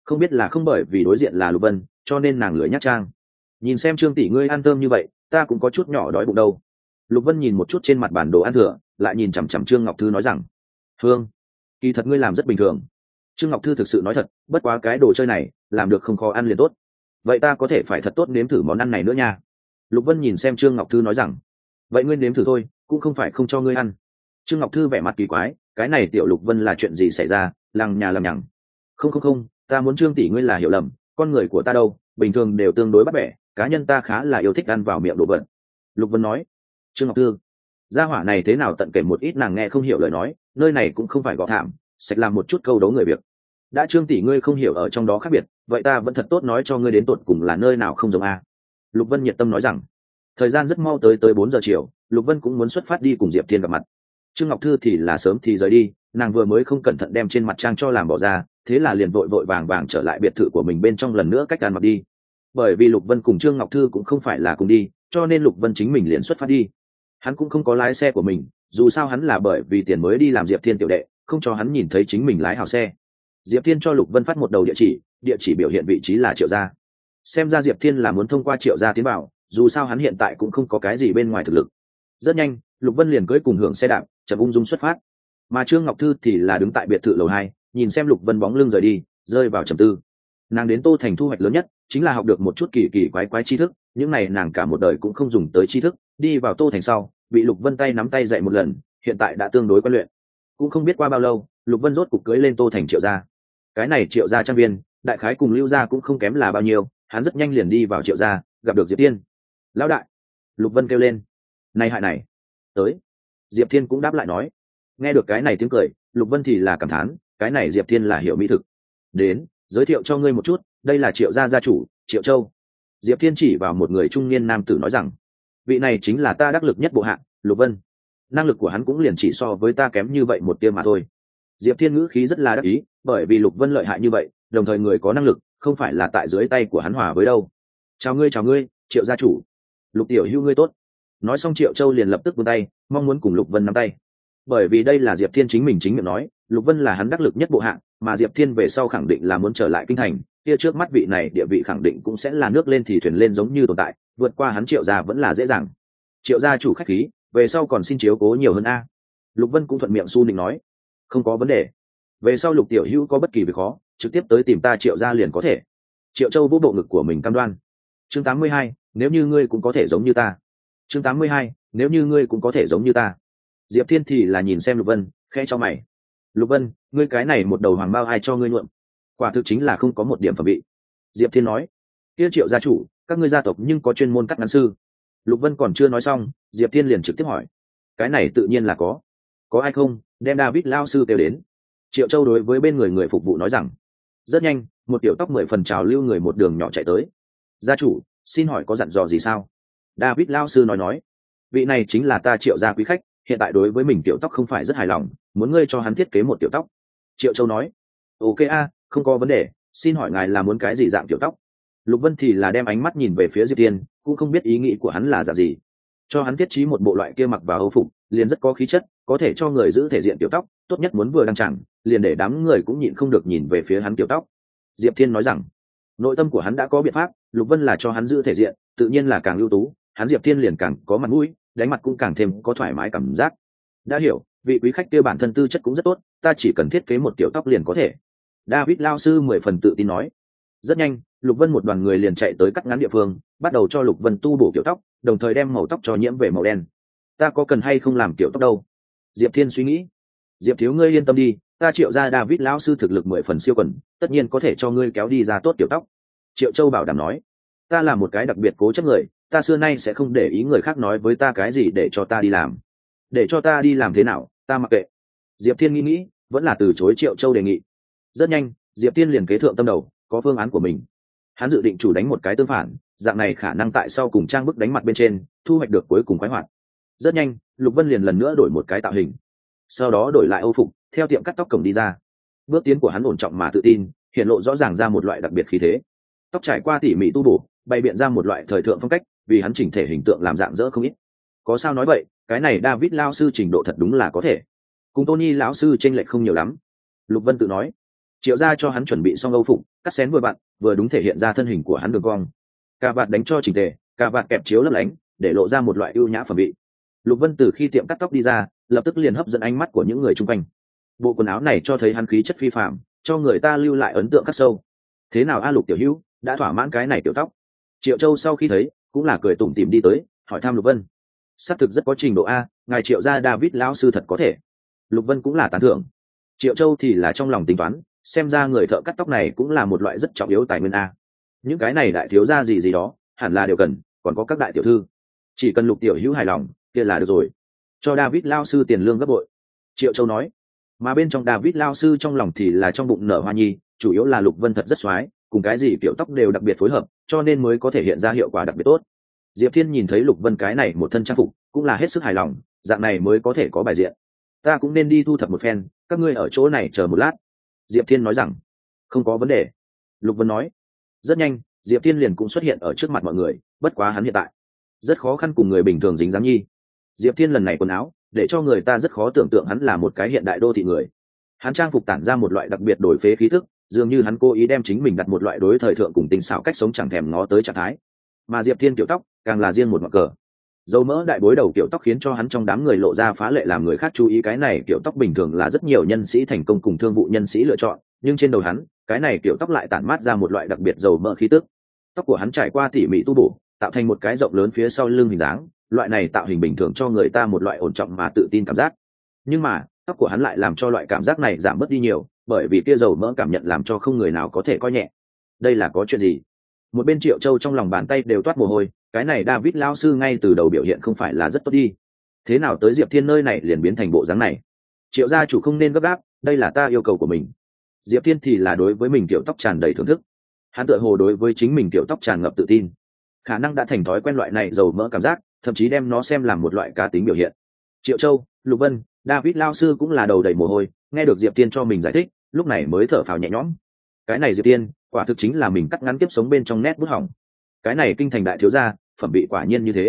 không biết là không bởi vì đối diện là Lục Vân cho nên nàng lười nhắc trang. Nhìn xem Trương tỷ ngươi ăn thơm như vậy ta cũng có chút nhỏ đói bụng đâu. Lục Vân nhìn một chút trên mặt bản đồ ăn thừa, lại nhìn chằm chằm Trương Ngọc Thư nói rằng, Hương, kỳ thật ngươi làm rất bình thường. Trương Ngọc Thư thực sự nói thật, bất quá cái đồ chơi này làm được không khó ăn liền tốt. Vậy ta có thể phải thật tốt nếm thử món ăn này nữa nha. Lục Vân nhìn xem Trương Ngọc Thư nói rằng, vậy ngươi nếm thử thôi, cũng không phải không cho ngươi ăn. Trương Ngọc Thư vẻ mặt kỳ quái, cái này tiểu Lục Vân là chuyện gì xảy ra, lằng nhà lằng nhằng. Không, ta muốn Trương tỷ ngươi là hiểu lầm, con người của ta đâu, bình thường đều tương đối bắt bẻ, cá nhân ta khá là yêu thích ăn vào miệng đồ vật. Lục Vân nói. Trương Ngọc Thư, gia hỏa này thế nào tận kể một ít nàng nghe không hiểu lời nói, nơi này cũng không phải gõ thảm, sạch làm một chút câu đấu người việc. Đã Trương tỷ ngươi không hiểu ở trong đó khác biệt, vậy ta vẫn thật tốt nói cho ngươi đến tột cùng là nơi nào không giống a. Lục Vân nhiệt tâm nói rằng. Thời gian rất mau tới 4 giờ chiều, Lục Vân cũng muốn xuất phát đi cùng Diệp Thiên gặp mặt. Trương Ngọc Thư thì là sớm thì rời đi, nàng vừa mới không cẩn thận đem trên mặt trang cho làm bỏ ra, thế là liền vội vàng trở lại biệt thự của mình bên trong lần nữa cách ăn mặc đi. Bởi vì Lục Vân cùng Trương Ngọc Thư cũng không phải là cùng đi, cho nên Lục Vân chính mình liền xuất phát đi. Hắn cũng không có lái xe của mình, dù sao hắn là bởi vì tiền mới đi làm Diệp Thiên tiểu đệ, không cho hắn nhìn thấy chính mình lái hào xe. Diệp Thiên cho Lục Vân phát một đầu địa chỉ biểu hiện vị trí là Triệu gia. Xem ra Diệp Thiên là muốn thông qua Triệu gia tiến vào, dù sao hắn hiện tại cũng không có cái gì bên ngoài thực lực. Rất nhanh, Lục Vân liền cưỡi cùng hưởng xe đạp, chậm ung dung xuất phát. Mà Trương Ngọc Thư thì là đứng tại biệt thự lầu 2, nhìn xem Lục Vân bóng lưng rời đi, rơi vào trầm tư. Nàng đến Tô Thành thu hoạch lớn nhất chính là học được một chút kỳ quái tri thức, những này nàng cả một đời cũng không dùng tới tri thức, đi vào Tô Thành sau, bị Lục Vân tay nắm tay dạy một lần, hiện tại đã tương đối quen luyện. Cũng không biết qua bao lâu, Lục Vân rốt cục cưỡi lên Tô Thành Triệu gia. Cái này Triệu gia trang viên, đại khái cùng Lưu gia cũng không kém là bao nhiêu, hắn rất nhanh liền đi vào Triệu gia, gặp được Diệp Thiên. Lão đại, Lục Vân kêu lên. Này hại này, tới. Diệp Thiên cũng đáp lại nói. Nghe được cái này tiếng cười, Lục Vân thì là cảm thán, cái này Diệp Thiên là hiểu mỹ thực. Đến, giới thiệu cho ngươi một chút, đây là Triệu gia gia chủ, Triệu Châu. Diệp Thiên chỉ vào một người trung niên nam tử nói rằng, vị này chính là ta đắc lực nhất bộ hạng, Lục Vân. Năng lực của hắn cũng liền chỉ so với ta kém như vậy một tia mà thôi. Diệp Thiên ngữ khí rất là đắc ý, bởi vì Lục Vân lợi hại như vậy, đồng thời người có năng lực, không phải là tại dưới tay của hắn hòa với đâu. Chào ngươi, Triệu gia chủ. Lục tiểu hữu ngươi tốt. Nói xong Triệu Châu liền lập tức vươn tay, mong muốn cùng Lục Vân nắm tay. Bởi vì đây là Diệp Thiên chính miệng nói, Lục Vân là hắn đắc lực nhất bộ hạng, mà Diệp Thiên về sau khẳng định là muốn trở lại kinh thành, kia trước mắt vị này địa vị khẳng định cũng sẽ là nước lên thì thuyền lên giống như tồn tại, vượt qua hắn Triệu gia vẫn là dễ dàng. Triệu gia chủ khách khí, về sau còn xin chiếu cố nhiều hơn a. Lục Vân cũng thuận miệng su nịnh nói, không có vấn đề. Về sau Lục tiểu hữu có bất kỳ việc khó, trực tiếp tới tìm ta Triệu gia liền có thể. Triệu Châu vỗ bộ ngực của mình cam đoan. Chương 82, nếu như ngươi cũng có thể giống như ta. Chương 82, nếu như ngươi cũng có thể giống như ta. Diệp Thiên thì là nhìn xem Lục Vân, khẽ cho mày. Lục Vân, ngươi cái này một đầu hoàng bao ai cho ngươi nhuộm? Quả thực chính là không có một điểm phẩm vị. Diệp Thiên nói. Kia Triệu gia chủ, các ngươi gia tộc nhưng có chuyên môn cắt ngắn sư. Lục Vân còn chưa nói xong, Diệp Thiên liền trực tiếp hỏi. Cái này tự nhiên là có. Có ai không, đem David lao sư kêu đến. Triệu Châu đối với bên người phục vụ nói rằng. Rất nhanh, một tiểu tóc 10 phần trào lưu người một đường nhỏ chạy tới. Gia chủ, xin hỏi có dặn dò gì sao? David lao sư nói. Vị này chính là ta Triệu gia quý khách, hiện tại đối với mình tiểu tóc không phải rất hài lòng, muốn ngươi cho hắn thiết kế một tiểu tóc. Triệu Châu nói. Ok a, không có vấn đề, xin hỏi ngài là muốn cái gì dạng tiểu tóc? Lục Vân thì là đem ánh mắt nhìn về phía Diệp Thiên, cũng không biết ý nghĩ của hắn là dạng gì. Cho hắn thiết trí một bộ loại kia mặc vào âu phục, liền rất có khí chất, có thể cho người giữ thể diện tiểu tóc, tốt nhất muốn vừa đăng chẳng, liền để đám người cũng nhịn không được nhìn về phía hắn tiểu tóc. Diệp Thiên nói rằng, nội tâm của hắn đã có biện pháp, Lục Vân là cho hắn giữ thể diện, tự nhiên là càng ưu tú, hắn Diệp Thiên liền càng có mặt mũi, đánh mặt cũng càng thêm có thoải mái cảm giác. Đã hiểu, vị quý khách kia bản thân tư chất cũng rất tốt, ta chỉ cần thiết kế một tiểu tóc liền có thể. David lao sư 10 phần tự tin nói. Rất nhanh, Lục Vân một đoàn người liền chạy tới cắt ngắn địa phương, bắt đầu cho Lục Vân tu bổ kiểu tóc, đồng thời đem màu tóc cho nhiễm về màu đen. Ta có cần hay không làm kiểu tóc đâu? Diệp Thiên suy nghĩ. Diệp thiếu ngươi yên tâm đi, ta Triệu gia David lão sư thực lực 10 phần siêu quần, tất nhiên có thể cho ngươi kéo đi ra tốt kiểu tóc. Triệu Châu bảo đảm nói. Ta là một cái đặc biệt cố chấp người, ta xưa nay sẽ không để ý người khác nói với ta cái gì để cho ta đi làm. Để cho ta đi làm thế nào, ta mặc kệ. Diệp Thiên nghĩ, vẫn là từ chối Triệu Châu đề nghị. Rất nhanh, Diệp Thiên liền kế thượng tâm đầu, có phương án của mình. Hắn dự định chủ đánh một cái tương phản, dạng này khả năng tại sau cùng trang bức đánh mặt bên trên, thu hoạch được cuối cùng khoái hoạt. Rất nhanh, Lục Vân liền lần nữa đổi một cái tạo hình, sau đó đổi lại âu phục, theo tiệm cắt tóc cổng đi ra. Bước tiến của hắn ổn trọng mà tự tin, hiện lộ rõ ràng ra một loại đặc biệt khí thế. Tóc trải qua tỉ mỉ tu bổ, bày biện ra một loại thời thượng phong cách, vì hắn chỉnh thể hình tượng làm dạng dỡ không ít. Có sao nói vậy, cái này David lao sư trình độ thật đúng là có thể. Cùng Tony lão sư chênh lệch không nhiều lắm. Lục Vân tự nói. Triệu gia cho hắn chuẩn bị xong âu phục, cắt xén vừa vặn, vừa đúng thể hiện ra thân hình của hắn đường cong. Cà vạt đánh cho chỉnh tề, cà vạt kẹp chiếu lấp lánh, để lộ ra một loại ưu nhã phẩm vị. Lục Vân từ khi tiệm cắt tóc đi ra, lập tức liền hấp dẫn ánh mắt của những người chung quanh. Bộ quần áo này cho thấy hắn khí chất phi phàm, cho người ta lưu lại ấn tượng khắc sâu. Thế nào a Lục tiểu hữu, đã thỏa mãn cái này tiểu tóc? Triệu Châu sau khi thấy, cũng là cười tủm tỉm đi tới, hỏi thăm Lục Vân. Xác thực rất có trình độ a, ngài Triệu gia David lão sư thật có thể. Lục Vân cũng là tán thưởng. Triệu Châu thì là trong lòng tính toán, xem ra người thợ cắt tóc này cũng là một loại rất trọng yếu tài nguyên a. Những cái này đại thiếu gia gì gì đó, hẳn là đều cần, còn có các đại tiểu thư. Chỉ cần Lục tiểu hữu hài lòng, kia là được rồi. Cho David lão sư tiền lương gấp bội. Triệu Châu nói. Mà bên trong David lão sư trong lòng thì là trong bụng nở hoa nhi, chủ yếu là Lục Vân thật rất xoái, cùng cái gì kiểu tóc đều đặc biệt phối hợp, cho nên mới có thể hiện ra hiệu quả đặc biệt tốt. Diệp Thiên nhìn thấy Lục Vân cái này một thân trang phục, cũng là hết sức hài lòng, dạng này mới có thể có bài diện. Ta cũng nên đi thu thập một phen, các ngươi ở chỗ này chờ một lát. Diệp Thiên nói rằng, không có vấn đề. Lục Vân nói. Rất nhanh, Diệp Thiên liền cũng xuất hiện ở trước mặt mọi người, bất quá hắn hiện tại rất khó khăn cùng người bình thường dính dáng nhi. Diệp Thiên lần này quần áo, để cho người ta rất khó tưởng tượng hắn là một cái hiện đại đô thị người. Hắn trang phục tản ra một loại đặc biệt đổi phế khí tức, dường như hắn cố ý đem chính mình đặt một loại đối thời thượng cùng tình xảo cách sống chẳng thèm ngó tới trạng thái. Mà Diệp Thiên kiểu tóc càng là riêng một mặt cờ. Dầu mỡ đại bối đầu kiểu tóc khiến cho hắn trong đám người lộ ra phá lệ, làm người khác chú ý. Cái này kiểu tóc bình thường là rất nhiều nhân sĩ thành công cùng thương vụ nhân sĩ lựa chọn, nhưng trên đầu hắn, cái này kiểu tóc lại tản mát ra một loại đặc biệt dầu mỡ khí tức. Tóc của hắn trải qua tỉ mỉ tu bổ, tạo thành một cái rộng lớn phía sau lưng hình dáng, loại này tạo hình bình thường cho người ta một loại ổn trọng mà tự tin cảm giác. Nhưng mà, tóc của hắn lại làm cho loại cảm giác này giảm bớt đi nhiều, bởi vì kia dầu mỡ cảm nhận làm cho không người nào có thể coi nhẹ. Đây là có chuyện gì? Một bên Triệu Châu trong lòng bàn tay đều toát mồ hôi, cái này David lão sư ngay từ đầu biểu hiện không phải là rất tốt đi. Thế nào tới Diệp Thiên nơi này liền biến thành bộ dáng này? Triệu gia chủ không nên gấp gáp, đây là ta yêu cầu của mình. Diệp Thiên thì là đối với mình kiểu tóc tràn đầy thưởng thức. Hắn tựa hồ đối với chính mình kiểu tóc tràn ngập tự tin, khả năng đã thành thói quen loại này dầu mỡ cảm giác, thậm chí đem nó xem làm một loại cá tính biểu hiện. Triệu Châu, Lục Vân, David lão sư cũng là đầu đầy mồ hôi, nghe được Diệp Thiên cho mình giải thích, lúc này mới thở phào nhẹ nhõm. Cái này Diệp Thiên, quả thực chính là mình cắt ngắn kiếp sống bên trong nét bút hỏng. Cái này kinh thành đại thiếu gia, phẩm vị quả nhiên như thế.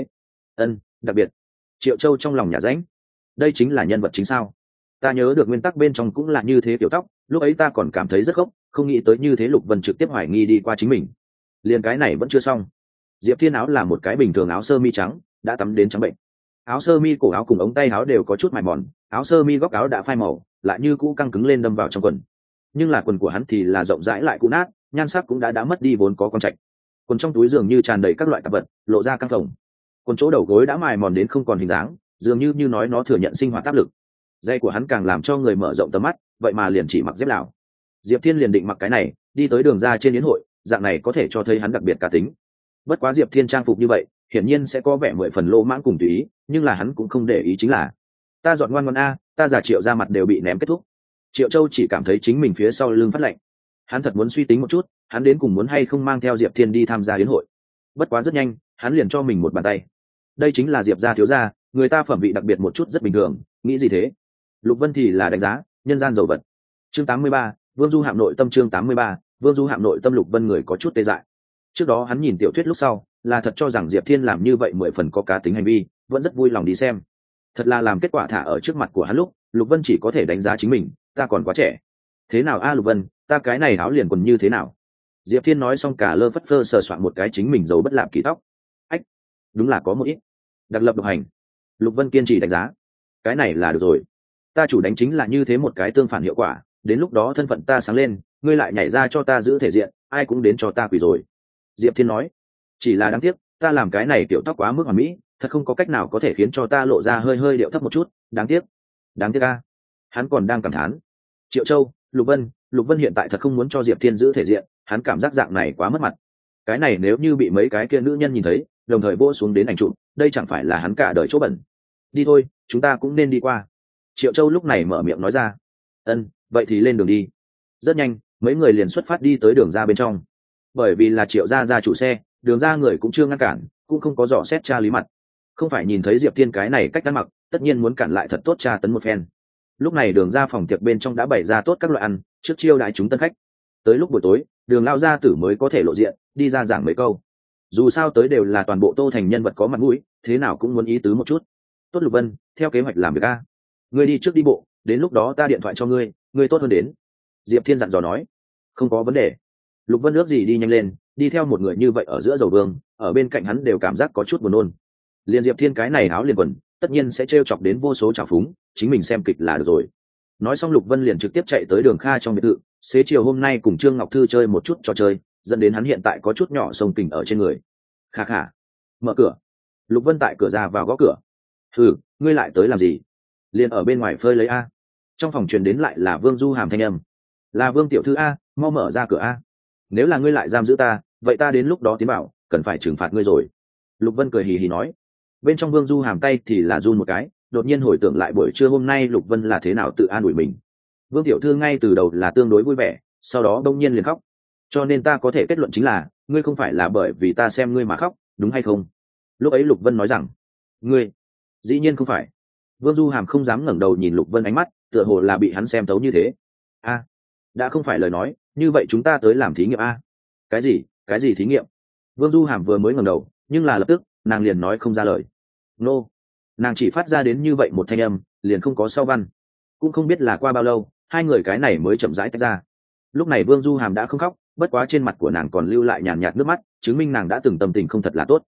Đặc biệt. Triệu Châu trong lòng nhả rãnh. Đây chính là nhân vật chính sao? Ta nhớ được nguyên tắc bên trong cũng là như thế, kiểu tóc, lúc ấy ta còn cảm thấy rất gốc, không nghĩ tới như thế. Lục Vân trực tiếp hoài nghi đi qua chính mình. Liền cái này vẫn chưa xong. Diệp Thiên áo là một cái bình thường áo sơ mi trắng, đã tắm đến trắng bệnh. Áo sơ mi cổ áo cùng ống tay áo đều có chút mài mòn, áo sơ mi góc áo đã phai màu, lại như cũ căng cứng lên đâm vào trong quần. Nhưng là quần của hắn thì là rộng rãi lại cũ nát, nhan sắc cũng đã mất đi vốn có con trạch. Quần trong túi dường như tràn đầy các loại tạp vật, lộ ra căng phồng. Quần chỗ đầu gối đã mài mòn đến không còn hình dáng, dường như nói nó thừa nhận sinh hoạt áp lực. Giày của hắn càng làm cho người mở rộng tầm mắt, vậy mà liền chỉ mặc dép lào. Diệp Thiên liền định mặc cái này đi tới đường ra trên yến hội, dạng này có thể cho thấy hắn đặc biệt cá tính. Bất quá Diệp Thiên trang phục như vậy, hiển nhiên sẽ có vẻ 10 phần lỗ mãng cùng tùy ý, nhưng là hắn cũng không để ý, chính là ta dọn ngoan ngoãn a, ta giả Triệu ra mặt đều bị ném kết thúc. Triệu Châu chỉ cảm thấy chính mình phía sau lưng phát lạnh. Hắn thật muốn suy tính một chút, hắn đến cùng muốn hay không mang theo Diệp Thiên đi tham gia yến hội. Bất quá rất nhanh, hắn liền cho mình một bàn tay. Đây chính là Diệp gia thiếu gia, người ta phẩm vị đặc biệt một chút rất bình thường, nghĩ gì thế? Lục Vân thì là đánh giá, nhân gian dầu vật. Chương 83, Vương Du Hạm nội tâm. Chương 83, Vương Du Hạm nội tâm. Lục Vân người có chút tê dại. Trước đó hắn nhìn tiểu thuyết lúc sau, là thật cho rằng Diệp Thiên làm như vậy 10 phần có cá tính hành vi, vẫn rất vui lòng đi xem. Thật là làm kết quả thả ở trước mặt của hắn lúc, Lục Vân chỉ có thể đánh giá chính mình, ta còn quá trẻ. Thế nào a Lục Vân, ta cái này áo liền quần như thế nào? Diệp Thiên nói xong cả lơ phất phơ sờ soạn một cái chính mình giấu bất lạm kỳ tóc. Ách, đúng là có một ít đặc lập độc hành. Lục Vân kiên trì đánh giá, cái này là được rồi. Ta chủ đánh chính là như thế một cái tương phản hiệu quả, đến lúc đó thân phận ta sáng lên, ngươi lại nhảy ra cho ta giữ thể diện, ai cũng đến cho ta quỳ rồi. Diệp Thiên nói, chỉ là đáng tiếc, ta làm cái này kiểu tóc quá mức hoàn mỹ, thật không có cách nào có thể khiến cho ta lộ ra hơi hơi điệu thấp một chút, đáng tiếc a. Hắn còn đang cảm thán. Triệu Châu, Lục Vân hiện tại thật không muốn cho Diệp Thiên giữ thể diện, hắn cảm giác dạng này quá mất mặt. Cái này nếu như bị mấy cái kia nữ nhân nhìn thấy, đồng thời vỗ xuống đến ảnh chụp, đây chẳng phải là hắn cả đời chỗ bẩn. Đi thôi, chúng ta cũng nên đi qua. Triệu Châu lúc này mở miệng nói ra. Vậy thì lên đường đi. Rất nhanh, mấy người liền xuất phát đi tới đường ra bên trong. Bởi vì là Triệu gia chủ xe, đường ra người cũng chưa ngăn cản, cũng không có dò xét tra lý mặt. Không phải nhìn thấy Diệp Thiên cái này cách ăn mặc, tất nhiên muốn cản lại thật tốt tra tấn một phen. Lúc này đường ra phòng tiệc bên trong đã bày ra tốt các loại ăn, trước chiêu đãi chúng tân khách. Tới lúc buổi tối, đường lao gia tử mới có thể lộ diện, đi ra giảng mấy câu. Dù sao tới đều là toàn bộ Tô Thành nhân vật có mặt mũi, thế nào cũng muốn ý tứ một chút. Tốt Lục Vân, theo kế hoạch làm việc a. Ngươi đi trước đi bộ, đến lúc đó ta điện thoại cho ngươi, ngươi tốt hơn đến. Diệp Thiên dặn dò nói. Không có vấn đề. Lục Vân ước gì đi nhanh lên, đi theo một người như vậy ở giữa dầu vương, ở bên cạnh hắn đều cảm giác có chút buồn nôn. Liên Diệp Thiên cái này áo liền quần, tất nhiên sẽ trêu chọc đến vô số trào phúng, chính mình xem kịch là được rồi. Nói xong Lục Vân liền trực tiếp chạy tới Đường Kha trong biệt thự, xế chiều hôm nay cùng Trương Ngọc Thư chơi một chút trò chơi, dẫn đến hắn hiện tại có chút nhỏ sông kình ở trên người. Kha khả, mở cửa. Lục Vân tại cửa ra vào gõ cửa. Ngươi lại tới làm gì? Liền ở bên ngoài phơi lấy a. Trong phòng truyền đến lại là Vương Du Hàm thanh âm. Là Vương tiểu thư a, mau mở ra cửa a. Nếu là ngươi lại giam giữ ta, vậy ta đến lúc đó tiến bảo, cần phải trừng phạt ngươi rồi. Lục Vân cười hì hì nói. Bên trong Vương Du Hàm tay thì là run một cái, đột nhiên hồi tưởng lại buổi trưa hôm nay Lục Vân là thế nào tự an ủi mình. Vương tiểu thư ngay từ đầu là tương đối vui vẻ, sau đó đông nhiên liền khóc. Cho nên ta có thể kết luận chính là, ngươi không phải là bởi vì ta xem ngươi mà khóc, đúng hay không? Lúc ấy Lục Vân nói rằng, ngươi, dĩ nhiên không phải. Vương Du Hàm không dám ngẩng đầu nhìn Lục Vân ánh mắt, tựa hồ là bị hắn xem tấu như thế. A, đã không phải lời nói, như vậy chúng ta tới làm thí nghiệm a. Cái gì thí nghiệm? Vương Du Hàm vừa mới ngẩng đầu, nhưng là lập tức nàng liền nói không ra lời. Nô, nàng chỉ phát ra đến như vậy một thanh âm, liền không có sau văn. Cũng không biết là qua bao lâu, hai người cái này mới chậm rãi tách ra. Lúc này Vương Du Hàm đã không khóc, bất quá trên mặt của nàng còn lưu lại nhàn nhạt nước mắt, chứng minh nàng đã từng tâm tình không thật là tốt.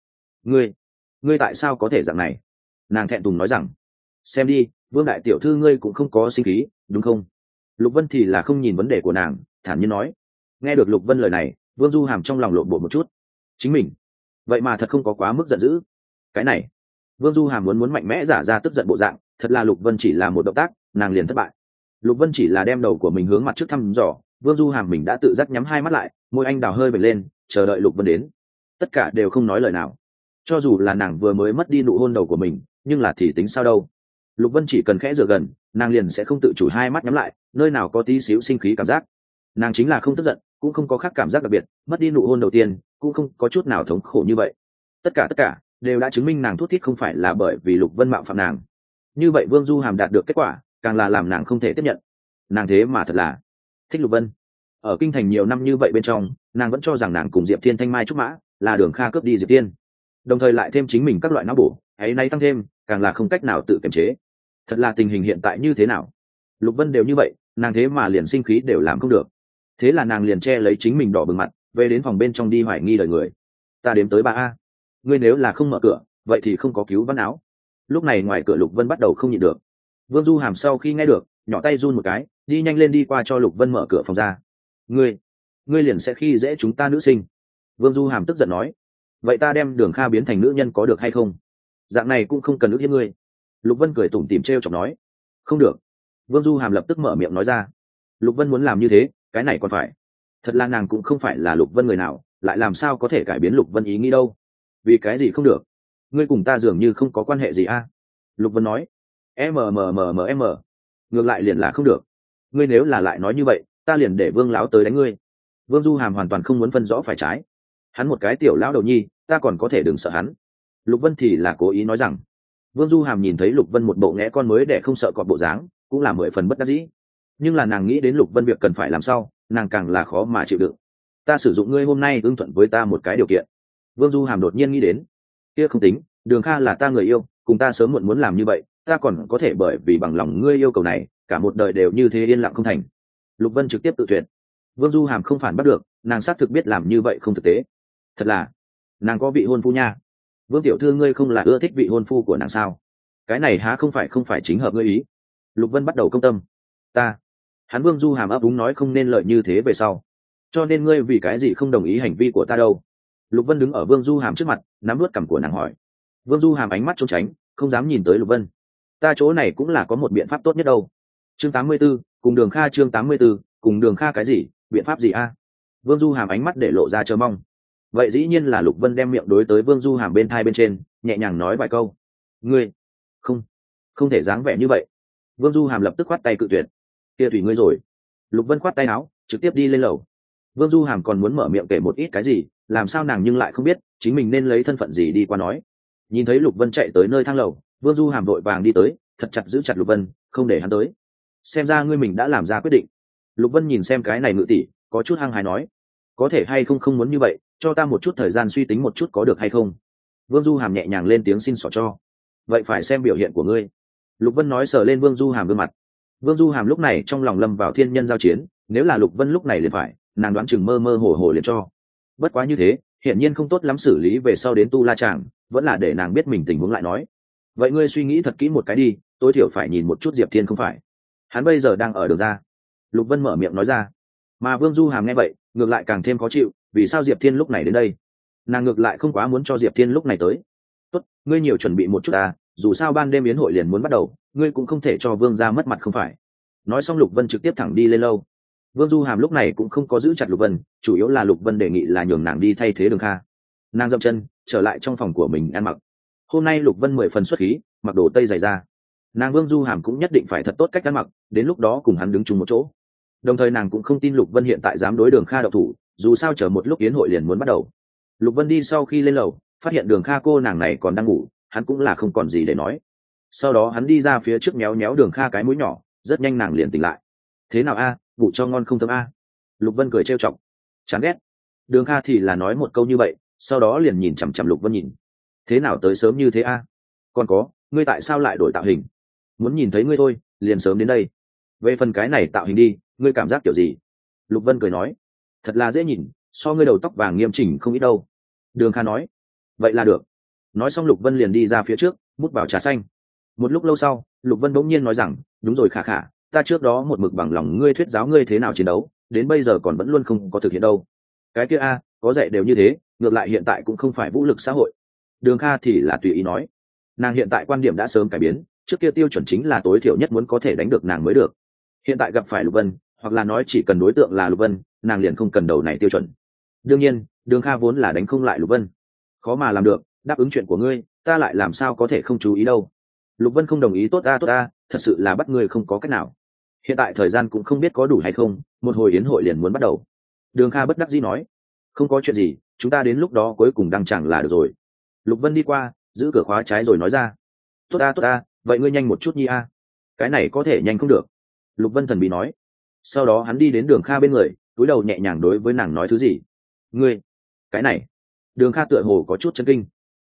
Ngươi tại sao có thể dạng này? Nàng thẹn thùng nói rằng, xem đi, Vương đại tiểu thư ngươi cũng không có sinh khí, đúng không? Lục Vân thì là không nhìn vấn đề của nàng, thản nhiên nói. Nghe được Lục Vân lời này, Vương Du Hàm trong lòng lộn bộ một chút. Chính mình, vậy mà thật không có quá mức giận dữ. Cái này, Vương Du Hàm muốn mạnh mẽ giả ra tức giận bộ dạng, thật là Lục Vân chỉ là một động tác, nàng liền thất bại. Lục Vân chỉ là đem đầu của mình hướng mặt trước thăm dò, Vương Du Hàm mình đã tự giác nhắm hai mắt lại, môi anh đào hơi bật lên, chờ đợi Lục Vân đến. Tất cả đều không nói lời nào. Cho dù là nàng vừa mới mất đi nụ hôn đầu của mình, nhưng là thì tính sao đâu? Lục Vân chỉ cần khẽ dựa gần, nàng liền sẽ không tự chủ hai mắt nhắm lại, nơi nào có tí xíu sinh khí cảm giác. Nàng chính là không tức giận, cũng không có khác cảm giác đặc biệt, mất đi nụ hôn đầu tiên, cũng không có chút nào thống khổ như vậy. Tất cả đều đã chứng minh nàng thút thít không phải là bởi vì Lục Vân mạo phạm nàng. Như vậy Vương Du Hàm đạt được kết quả, càng là làm nàng không thể tiếp nhận. Nàng thế mà thật là thích Lục Vân. Ở kinh thành nhiều năm như vậy bên trong, nàng vẫn cho rằng nàng cùng Diệp Thiên thanh mai trúc mã, là Đường Kha cướp đi Diệp Thiên. Đồng thời lại thêm chính mình các loại não bổ, ấy nay tăng thêm, càng là không cách nào tự kiềm chế. Thật là tình hình hiện tại như thế nào? Lục Vân đều như vậy, nàng thế mà liền sinh khí đều làm không được. Thế là nàng liền che lấy chính mình đỏ bừng mặt, về đến phòng bên trong đi hoài nghi đời người. Ta đếm tới 3 a. Ngươi nếu là không mở cửa, vậy thì không có cứu vãn áo. Lúc này ngoài cửa Lục Vân bắt đầu không nhịn được. Vương Du Hàm sau khi nghe được, nhỏ tay run một cái, đi nhanh lên đi qua cho Lục Vân mở cửa phòng ra. Ngươi liền sẽ khi dễ chúng ta nữ sinh. Vương Du Hàm tức giận nói. Vậy ta đem Đường Kha biến thành nữ nhân có được hay không? Dạng này cũng không cần ức hiếp ngươi. Lục Vân cười tủm tỉm trêu chọc nói. Không được. Vương Du Hàm lập tức mở miệng nói ra. Lục Vân muốn làm như thế, cái này còn phải. Thật là nàng cũng không phải là Lục Vân người nào, lại làm sao có thể cải biến Lục Vân ý nghĩ đâu. Vì cái gì không được? Ngươi cùng ta dường như không có quan hệ gì a. Lục Vân nói. M. Ngược lại liền là không được. Ngươi nếu là lại nói như vậy, ta liền để Vương lão tới đánh ngươi. Vương Du Hàm hoàn toàn không muốn phân rõ phải trái. Hắn một cái tiểu lão đầu nhi, ta còn có thể đừng sợ hắn. Lục Vân thì là cố ý nói rằng. Vương Du Hàm nhìn thấy Lục Vân một bộ nghẽ con mới để không sợ cọp bộ dáng, cũng là 10 phần bất đắc dĩ. Nhưng là nàng nghĩ đến Lục Vân việc cần phải làm sao, nàng càng là khó mà chịu đựng. Ta sử dụng ngươi hôm nay ưng thuận với ta một cái điều kiện. Vương Du Hàm đột nhiên nghĩ đến, kia không tính, Đường Kha là ta người yêu, cùng ta sớm muộn muốn làm như vậy, ta còn có thể bởi vì bằng lòng ngươi yêu cầu này, cả một đời đều như thế yên lặng không thành. Lục Vân trực tiếp tự tuyệt. Vương Du Hàm không phản bắt được, nàng xác thực biết làm như vậy không thực tế. Thật là, nàng có vị hôn phu nha. Vương tiểu thư ngươi không là ưa thích vị hôn phu của nàng sao? Cái này há không phải chính hợp ngươi ý. Lục Vân bắt đầu công tâm. Hắn Vương Du Hàm ấp úng nói không nên lợi như thế về sau. Cho nên ngươi vì cái gì không đồng ý hành vi của ta đâu? Lục Vân đứng ở Vương Du Hàm trước mặt, nắm nuốt cằm của nàng hỏi. Vương Du Hàm ánh mắt trốn tránh, không dám nhìn tới Lục Vân. Ta chỗ này cũng là có một biện pháp tốt nhất đâu. Chương 84, cùng Đường Kha chương 84, cùng Đường Kha cái gì, biện pháp gì a? Vương Du Hàm ánh mắt để lộ ra chờ mong. Vậy dĩ nhiên là Lục Vân đem miệng đối tới Vương Du Hàm bên thai bên trên, nhẹ nhàng nói vài câu. Ngươi, không thể dáng vẻ như vậy. Vương Du Hàm lập tức khoát tay cự tuyệt. Kia tùy ngươi rồi. Lục Vân khoát tay áo, trực tiếp đi lên lầu. Vương Du Hàm còn muốn mở miệng kể một ít cái gì, làm sao nàng nhưng lại không biết chính mình nên lấy thân phận gì đi qua nói. Nhìn thấy Lục Vân chạy tới nơi thang lầu, Vương Du Hàm vội vàng đi tới, thật chặt giữ chặt Lục Vân, không để hắn tới. Xem ra ngươi mình đã làm ra quyết định. Lục Vân nhìn xem cái này ngự tỷ, có chút hăng hái nói, có thể hay không muốn như vậy, cho ta một chút thời gian suy tính một chút có được hay không? Vương Du Hàm nhẹ nhàng lên tiếng xin xỏ cho. Vậy phải xem biểu hiện của ngươi. Lục Vân nói sờ lên Vương Du Hàm gương mặt. Vương Du Hàm lúc này trong lòng lâm vào thiên nhân giao chiến, nếu là Lục Vân lúc này liền phải, nàng đoán chừng mơ mơ hồ hồ liền cho. Bất quá như thế hiển nhiên không tốt lắm xử lý, về sau đến tu la chàng vẫn là để nàng biết mình tình huống lại nói. Vậy ngươi suy nghĩ thật kỹ một cái đi, tối thiểu phải nhìn một chút Diệp Thiên không phải hắn bây giờ đang ở đường ra. Lục Vân mở miệng nói ra. Mà Vương Du Hàm nghe vậy ngược lại càng thêm khó chịu, vì sao Diệp Thiên lúc này đến đây? Nàng ngược lại không quá muốn cho Diệp Thiên lúc này tới. Tốt, ngươi nhiều chuẩn bị một chút ta, dù sao ban đêm yến hội liền muốn bắt đầu, ngươi cũng không thể cho Vương gia mất mặt không phải. Nói xong Lục Vân trực tiếp thẳng đi lên lâu. Vương Du Hàm lúc này cũng không có giữ chặt Lục Vân, chủ yếu là Lục Vân đề nghị là nhường nàng đi thay thế Đường Kha. Nàng dậm chân trở lại trong phòng của mình ăn mặc. Hôm nay Lục Vân 10 phần xuất khí, mặc đồ tây dày da. Nàng Vương Du Hàm cũng nhất định phải thật tốt cách ăn mặc, đến lúc đó cùng hắn đứng chung một chỗ. Đồng thời nàng cũng không tin Lục Vân hiện tại dám đối Đường Kha độc thủ, dù sao chờ một lúc yến hội liền muốn bắt đầu. Lục Vân đi sau khi lên lầu phát hiện Đường Kha cô nàng này còn đang ngủ, hắn cũng là không còn gì để nói. Sau đó hắn đi ra phía trước méo méo Đường Kha cái mũi nhỏ, rất nhanh nàng liền tỉnh lại. Thế nào a, ngủ cho ngon không thơm a? Lục Vân cười trêu chọc. Chán ghét. Đường Kha thì là nói một câu như vậy, sau đó liền nhìn chằm chằm Lục Vân nhìn. Thế nào tới sớm như thế a? Còn có, ngươi tại sao lại đổi tạo hình? Muốn nhìn thấy ngươi thôi, liền sớm đến đây. Về phần cái này tạo hình đi, ngươi cảm giác kiểu gì? Lục Vân cười nói. Thật là dễ nhìn, so ngươi đầu tóc vàng nghiêm chỉnh không ít đâu. Đường Kha nói. Vậy là được. Nói xong Lục Vân liền đi ra phía trước, mút vào trà xanh. Một lúc lâu sau, Lục Vân bỗng nhiên nói rằng, đúng rồi Khả Khả, ta trước đó một mực bằng lòng ngươi thuyết giáo ngươi thế nào chiến đấu, đến bây giờ còn vẫn luôn không có thực hiện đâu. Cái kia a, có dạy đều như thế, ngược lại hiện tại cũng không phải vũ lực xã hội. Đường Kha thì là tùy ý nói. Nàng hiện tại quan điểm đã sớm cải biến, trước kia tiêu chuẩn chính là tối thiểu nhất muốn có thể đánh được nàng mới được. Hiện tại gặp phải Lục Vân, hoặc là nói chỉ cần đối tượng là Lục Vân, nàng liền không cần đầu này tiêu chuẩn. Đương nhiên, Đường Kha vốn là đánh không lại Lục Vân. Khó mà làm được, đáp ứng chuyện của ngươi, ta lại làm sao có thể không chú ý đâu. Lục Vân không đồng ý. Tốt ta, thật sự là bắt ngươi không có cách nào. Hiện tại thời gian cũng không biết có đủ hay không, một hồi yến hội liền muốn bắt đầu. Đường Kha bất đắc dĩ nói. Không có chuyện gì, chúng ta đến lúc đó cuối cùng đăng chẳng là được rồi. Lục Vân đi qua, giữ cửa khóa trái rồi nói ra. Tốt ta, vậy ngươi nhanh một chút nhi a. Cái này có thể nhanh không được. Lục Vân thần bí nói. Sau đó hắn đi đến Đường Kha bên người, cúi đầu nhẹ nhàng đối với nàng nói thứ gì. Ngươi, cái này. Đường Kha tựa hồ có chút chấn kinh.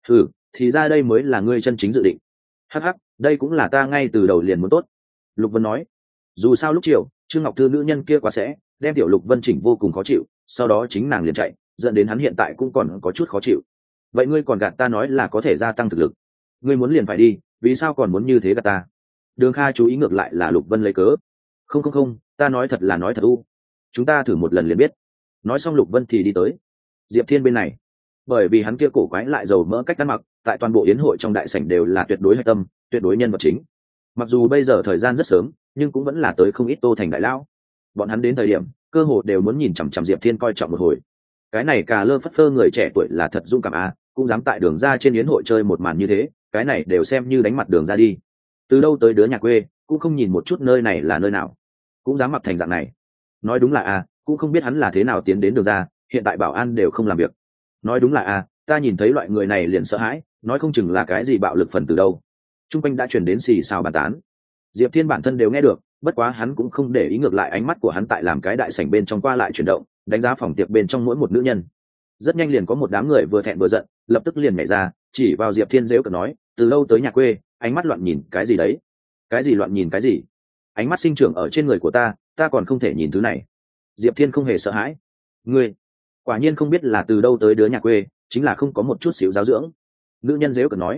Thì ra đây mới là ngươi chân chính dự định. Hắc, đây cũng là ta ngay từ đầu liền muốn tốt. Lục Vân nói. Dù sao lúc chiều Trương Ngọc Thư nữ nhân kia quá sẽ đem Tiểu Lục Vân chỉnh vô cùng khó chịu, sau đó chính nàng liền chạy, dẫn đến hắn hiện tại cũng còn có chút khó chịu. Vậy ngươi còn gạt ta nói là có thể gia tăng thực lực, ngươi muốn liền phải đi, vì sao còn muốn như thế gạt ta? Đường Kha chú ý ngược lại là Lục Vân lấy cớ. Không, ta nói thật là nói thật u. Chúng ta thử một lần liền biết. Nói xong Lục Vân thì đi tới Diệp Thiên bên này. Bởi vì hắn kia cổ quái lại dầu mỡ cách ăn mặc, tại toàn bộ yến hội trong đại sảnh đều là tuyệt đối hạch tâm, tuyệt đối nhân vật chính. Mặc dù bây giờ thời gian rất sớm, nhưng cũng vẫn là tới không ít Tô Thành đại lão. Bọn hắn đến thời điểm cơ hồ đều muốn nhìn chằm chằm Diệp Thiên coi trọng một hồi. Cái này cà lơ phất phơ người trẻ tuổi là thật dũng cảm à, cũng dám tại Đường ra trên yến hội chơi một màn như thế, cái này đều xem như đánh mặt Đường ra đi. Từ đâu tới đứa nhà quê, cũng không nhìn một chút nơi này là nơi nào, cũng dám mặc thành dạng này. Nói đúng là à, cũng không biết hắn là thế nào tiến đến Đường ra, hiện tại bảo an đều không làm việc. Nói đúng là à, ta nhìn thấy loại người này liền sợ hãi, nói không chừng là cái gì bạo lực phần từ đâu. Trung quanh đã truyền đến xì xào bàn tán. Diệp Thiên bản thân đều nghe được, bất quá hắn cũng không để ý, ngược lại ánh mắt của hắn tại làm cái đại sảnh bên trong qua lại chuyển động, đánh giá phòng tiệc bên trong mỗi một nữ nhân. Rất nhanh liền có một đám người vừa thẹn vừa giận, lập tức liền nhảy ra, chỉ vào Diệp Thiên giễu cợt nói, từ lâu tới nhà quê, ánh mắt loạn nhìn cái gì đấy? Cái gì loạn nhìn cái gì? Ánh mắt sinh trưởng ở trên người của ta còn không thể nhìn thứ này. Diệp Thiên không hề sợ hãi. Ngươi quả nhiên không biết là từ đâu tới đứa nhà quê, chính là không có một chút xíu giáo dưỡng. Nữ nhân giễu cợt nói.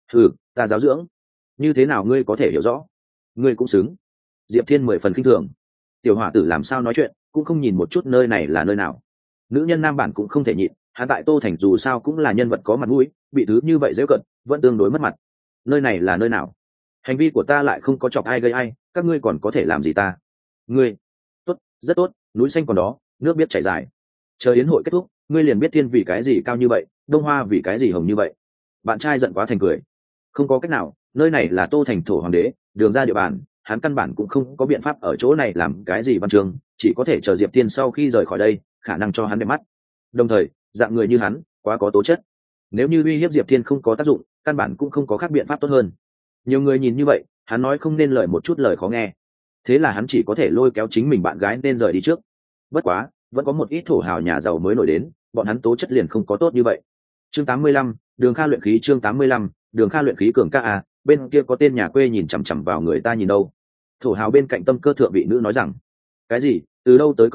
Ta giáo dưỡng? Như thế nào ngươi có thể hiểu rõ? Ngươi cũng xứng. Diệp Thiên 10 phần khinh thường. Tiểu hỏa tử làm sao nói chuyện, cũng không nhìn một chút nơi này là nơi nào. Nữ nhân nam bản cũng không thể nhịn, hắn tại Tô Thành dù sao cũng là nhân vật có mặt mũi, bị thứ như vậy giễu cợt, vẫn tương đối mất mặt. Nơi này là nơi nào? Hành vi của ta lại không có chọc ai gây ai, các ngươi còn có thể làm gì ta? Ngươi tốt, rất tốt, núi xanh còn đó, nước biết chảy dài. Chờ yến hội kết thúc, ngươi liền biết thiên vì cái gì cao như vậy, đông hoa vì cái gì hồng như vậy. Bạn trai giận quá thành cười. Không có cách nào, nơi này là Tô Thành thổ hoàng đế, Đường ra địa bàn, hắn căn bản cũng không có biện pháp ở chỗ này làm cái gì văn chương, chỉ có thể chờ Diệp Thiên sau khi rời khỏi đây, khả năng cho hắn đẹp mắt. Đồng thời, dạng người như hắn, quá có tố chất. Nếu như uy hiếp Diệp Thiên không có tác dụng, căn bản cũng không có khác biện pháp tốt hơn. Nhiều người nhìn như vậy, hắn nói không nên lời một chút lời khó nghe. Thế là hắn chỉ có thể lôi kéo chính mình bạn gái nên rời đi trước. Bất quá, vẫn có một ít thổ hào nhà giàu mới nổi đến, bọn hắn tố chất liền không có tốt như vậy. Chương 85, Đường Kha luyện khí. Chương 85, Đường Kha luyện khí cường ca à, bên kia có tên nhà quê nhìn chằm chằm vào người ta nhìn đâu. Thổ hào bên cạnh tâm cơ thượng vị nữ nói rằng, cái gì, từ đâu tới cẩu vật,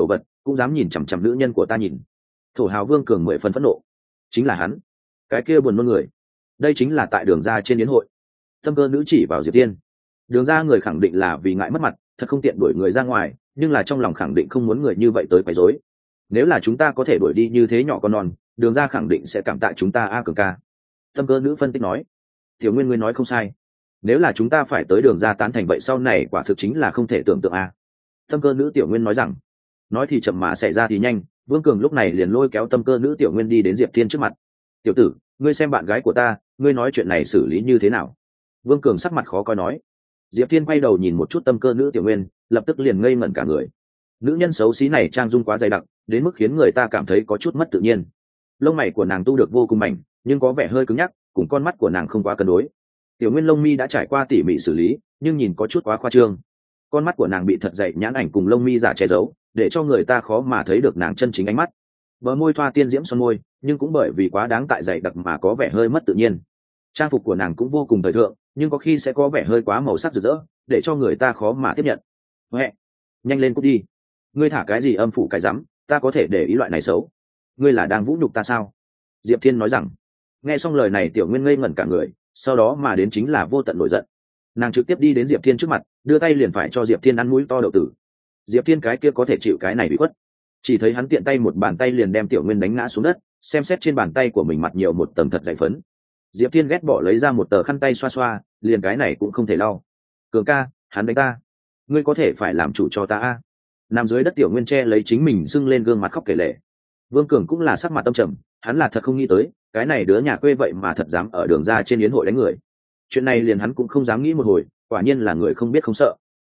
cũng dám nhìn chằm chằm nữ nhân của ta nhìn. Thổ hào Vương Cường 10 phần phẫn nộ. Chính là hắn, cái kia buồn nôn người. Đây chính là tại đường ra trên yến hội. Tâm cơ nữ chỉ vào Diệp Thiên. Đường ra người khẳng định là vì ngại mất mặt, thật không tiện đuổi người ra ngoài, nhưng là trong lòng khẳng định không muốn người như vậy tới quấy rối. Nếu là chúng ta có thể đuổi đi như thế nhỏ con non, đường ra khẳng định sẽ cảm tạ chúng ta. Cường ca. Tâm cơ nữ phân tích nói. Tiểu Nguyên ngươi nói không sai. Nếu là chúng ta phải tới đường ra tán thành vậy sau này quả thực chính là không thể tưởng tượng Tâm cơ nữ Tiểu Nguyên nói rằng. Nói thì chậm mà xảy ra thì nhanh, Vương Cường lúc này liền lôi kéo tâm cơ nữ Tiểu Nguyên đi đến Diệp Thiên trước mặt. Tiểu tử, ngươi xem bạn gái của ta, ngươi nói chuyện này xử lý như thế nào? Vương Cường sắc mặt khó coi nói. Diệp Thiên quay đầu nhìn một chút tâm cơ nữ Tiểu Nguyên, lập tức liền ngây ngẩn cả người. Nữ nhân xấu xí này trang dung quá dày đặc, đến mức khiến người ta cảm thấy có chút mất tự nhiên. Lông mày của nàng tu được vô cùng mảnh, nhưng có vẻ hơi cứng nhắc, cùng con mắt của nàng không quá cân đối. Tiểu Nguyên lông mi đã trải qua tỉ mỉ xử lý, nhưng nhìn có chút quá khoa trương. Con mắt của nàng bị thật dày nhãn ảnh cùng lông mi giả che giấu, để cho người ta khó mà thấy được nàng chân chính ánh mắt. Bờ môi thoa tiên diễm son môi, nhưng cũng bởi vì quá đáng tại dày đặc mà có vẻ hơi mất tự nhiên. Trang phục của nàng cũng vô cùng thời thượng, nhưng có khi sẽ có vẻ hơi quá màu sắc rực rỡ, để cho người ta khó mà tiếp nhận. Huệ, nhanh lên cút đi! Ngươi thả cái gì âm phủ cái rắm, ta có thể để ý loại này xấu. Ngươi là đang vũ nhục ta sao? Diệp Thiên nói rằng. Nghe xong lời này Tiểu Nguyên ngây ngẩn cả người, sau đó mà đến chính là vô tận nổi giận. Nàng trực tiếp đi đến Diệp Thiên trước mặt, đưa tay liền phải cho Diệp Thiên ăn mũi to đậu tử. Diệp Thiên cái kia có thể chịu cái này bị khuất. Chỉ thấy hắn tiện tay một bàn tay liền đem Tiểu Nguyên đánh ngã xuống đất, xem xét trên bàn tay của mình mặt nhiều một tầng thật dày phấn. Diệp Thiên ghét bỏ lấy ra một tờ khăn tay xoa xoa, liền cái này cũng không thể lau. Cường ca, hắn đánh ta, ngươi có thể phải làm chủ cho ta Nằm dưới đất Tiểu Nguyên che lấy chính mình sưng lên gương mặt khóc kể lể. Vương Cường cũng là sắc mặt tâm trầm, hắn là thật không nghĩ tới, cái này đứa nhà quê vậy mà thật dám ở đường ra trên yến hội đánh người. Chuyện này liền hắn cũng không dám nghĩ một hồi, quả nhiên là người không biết không sợ.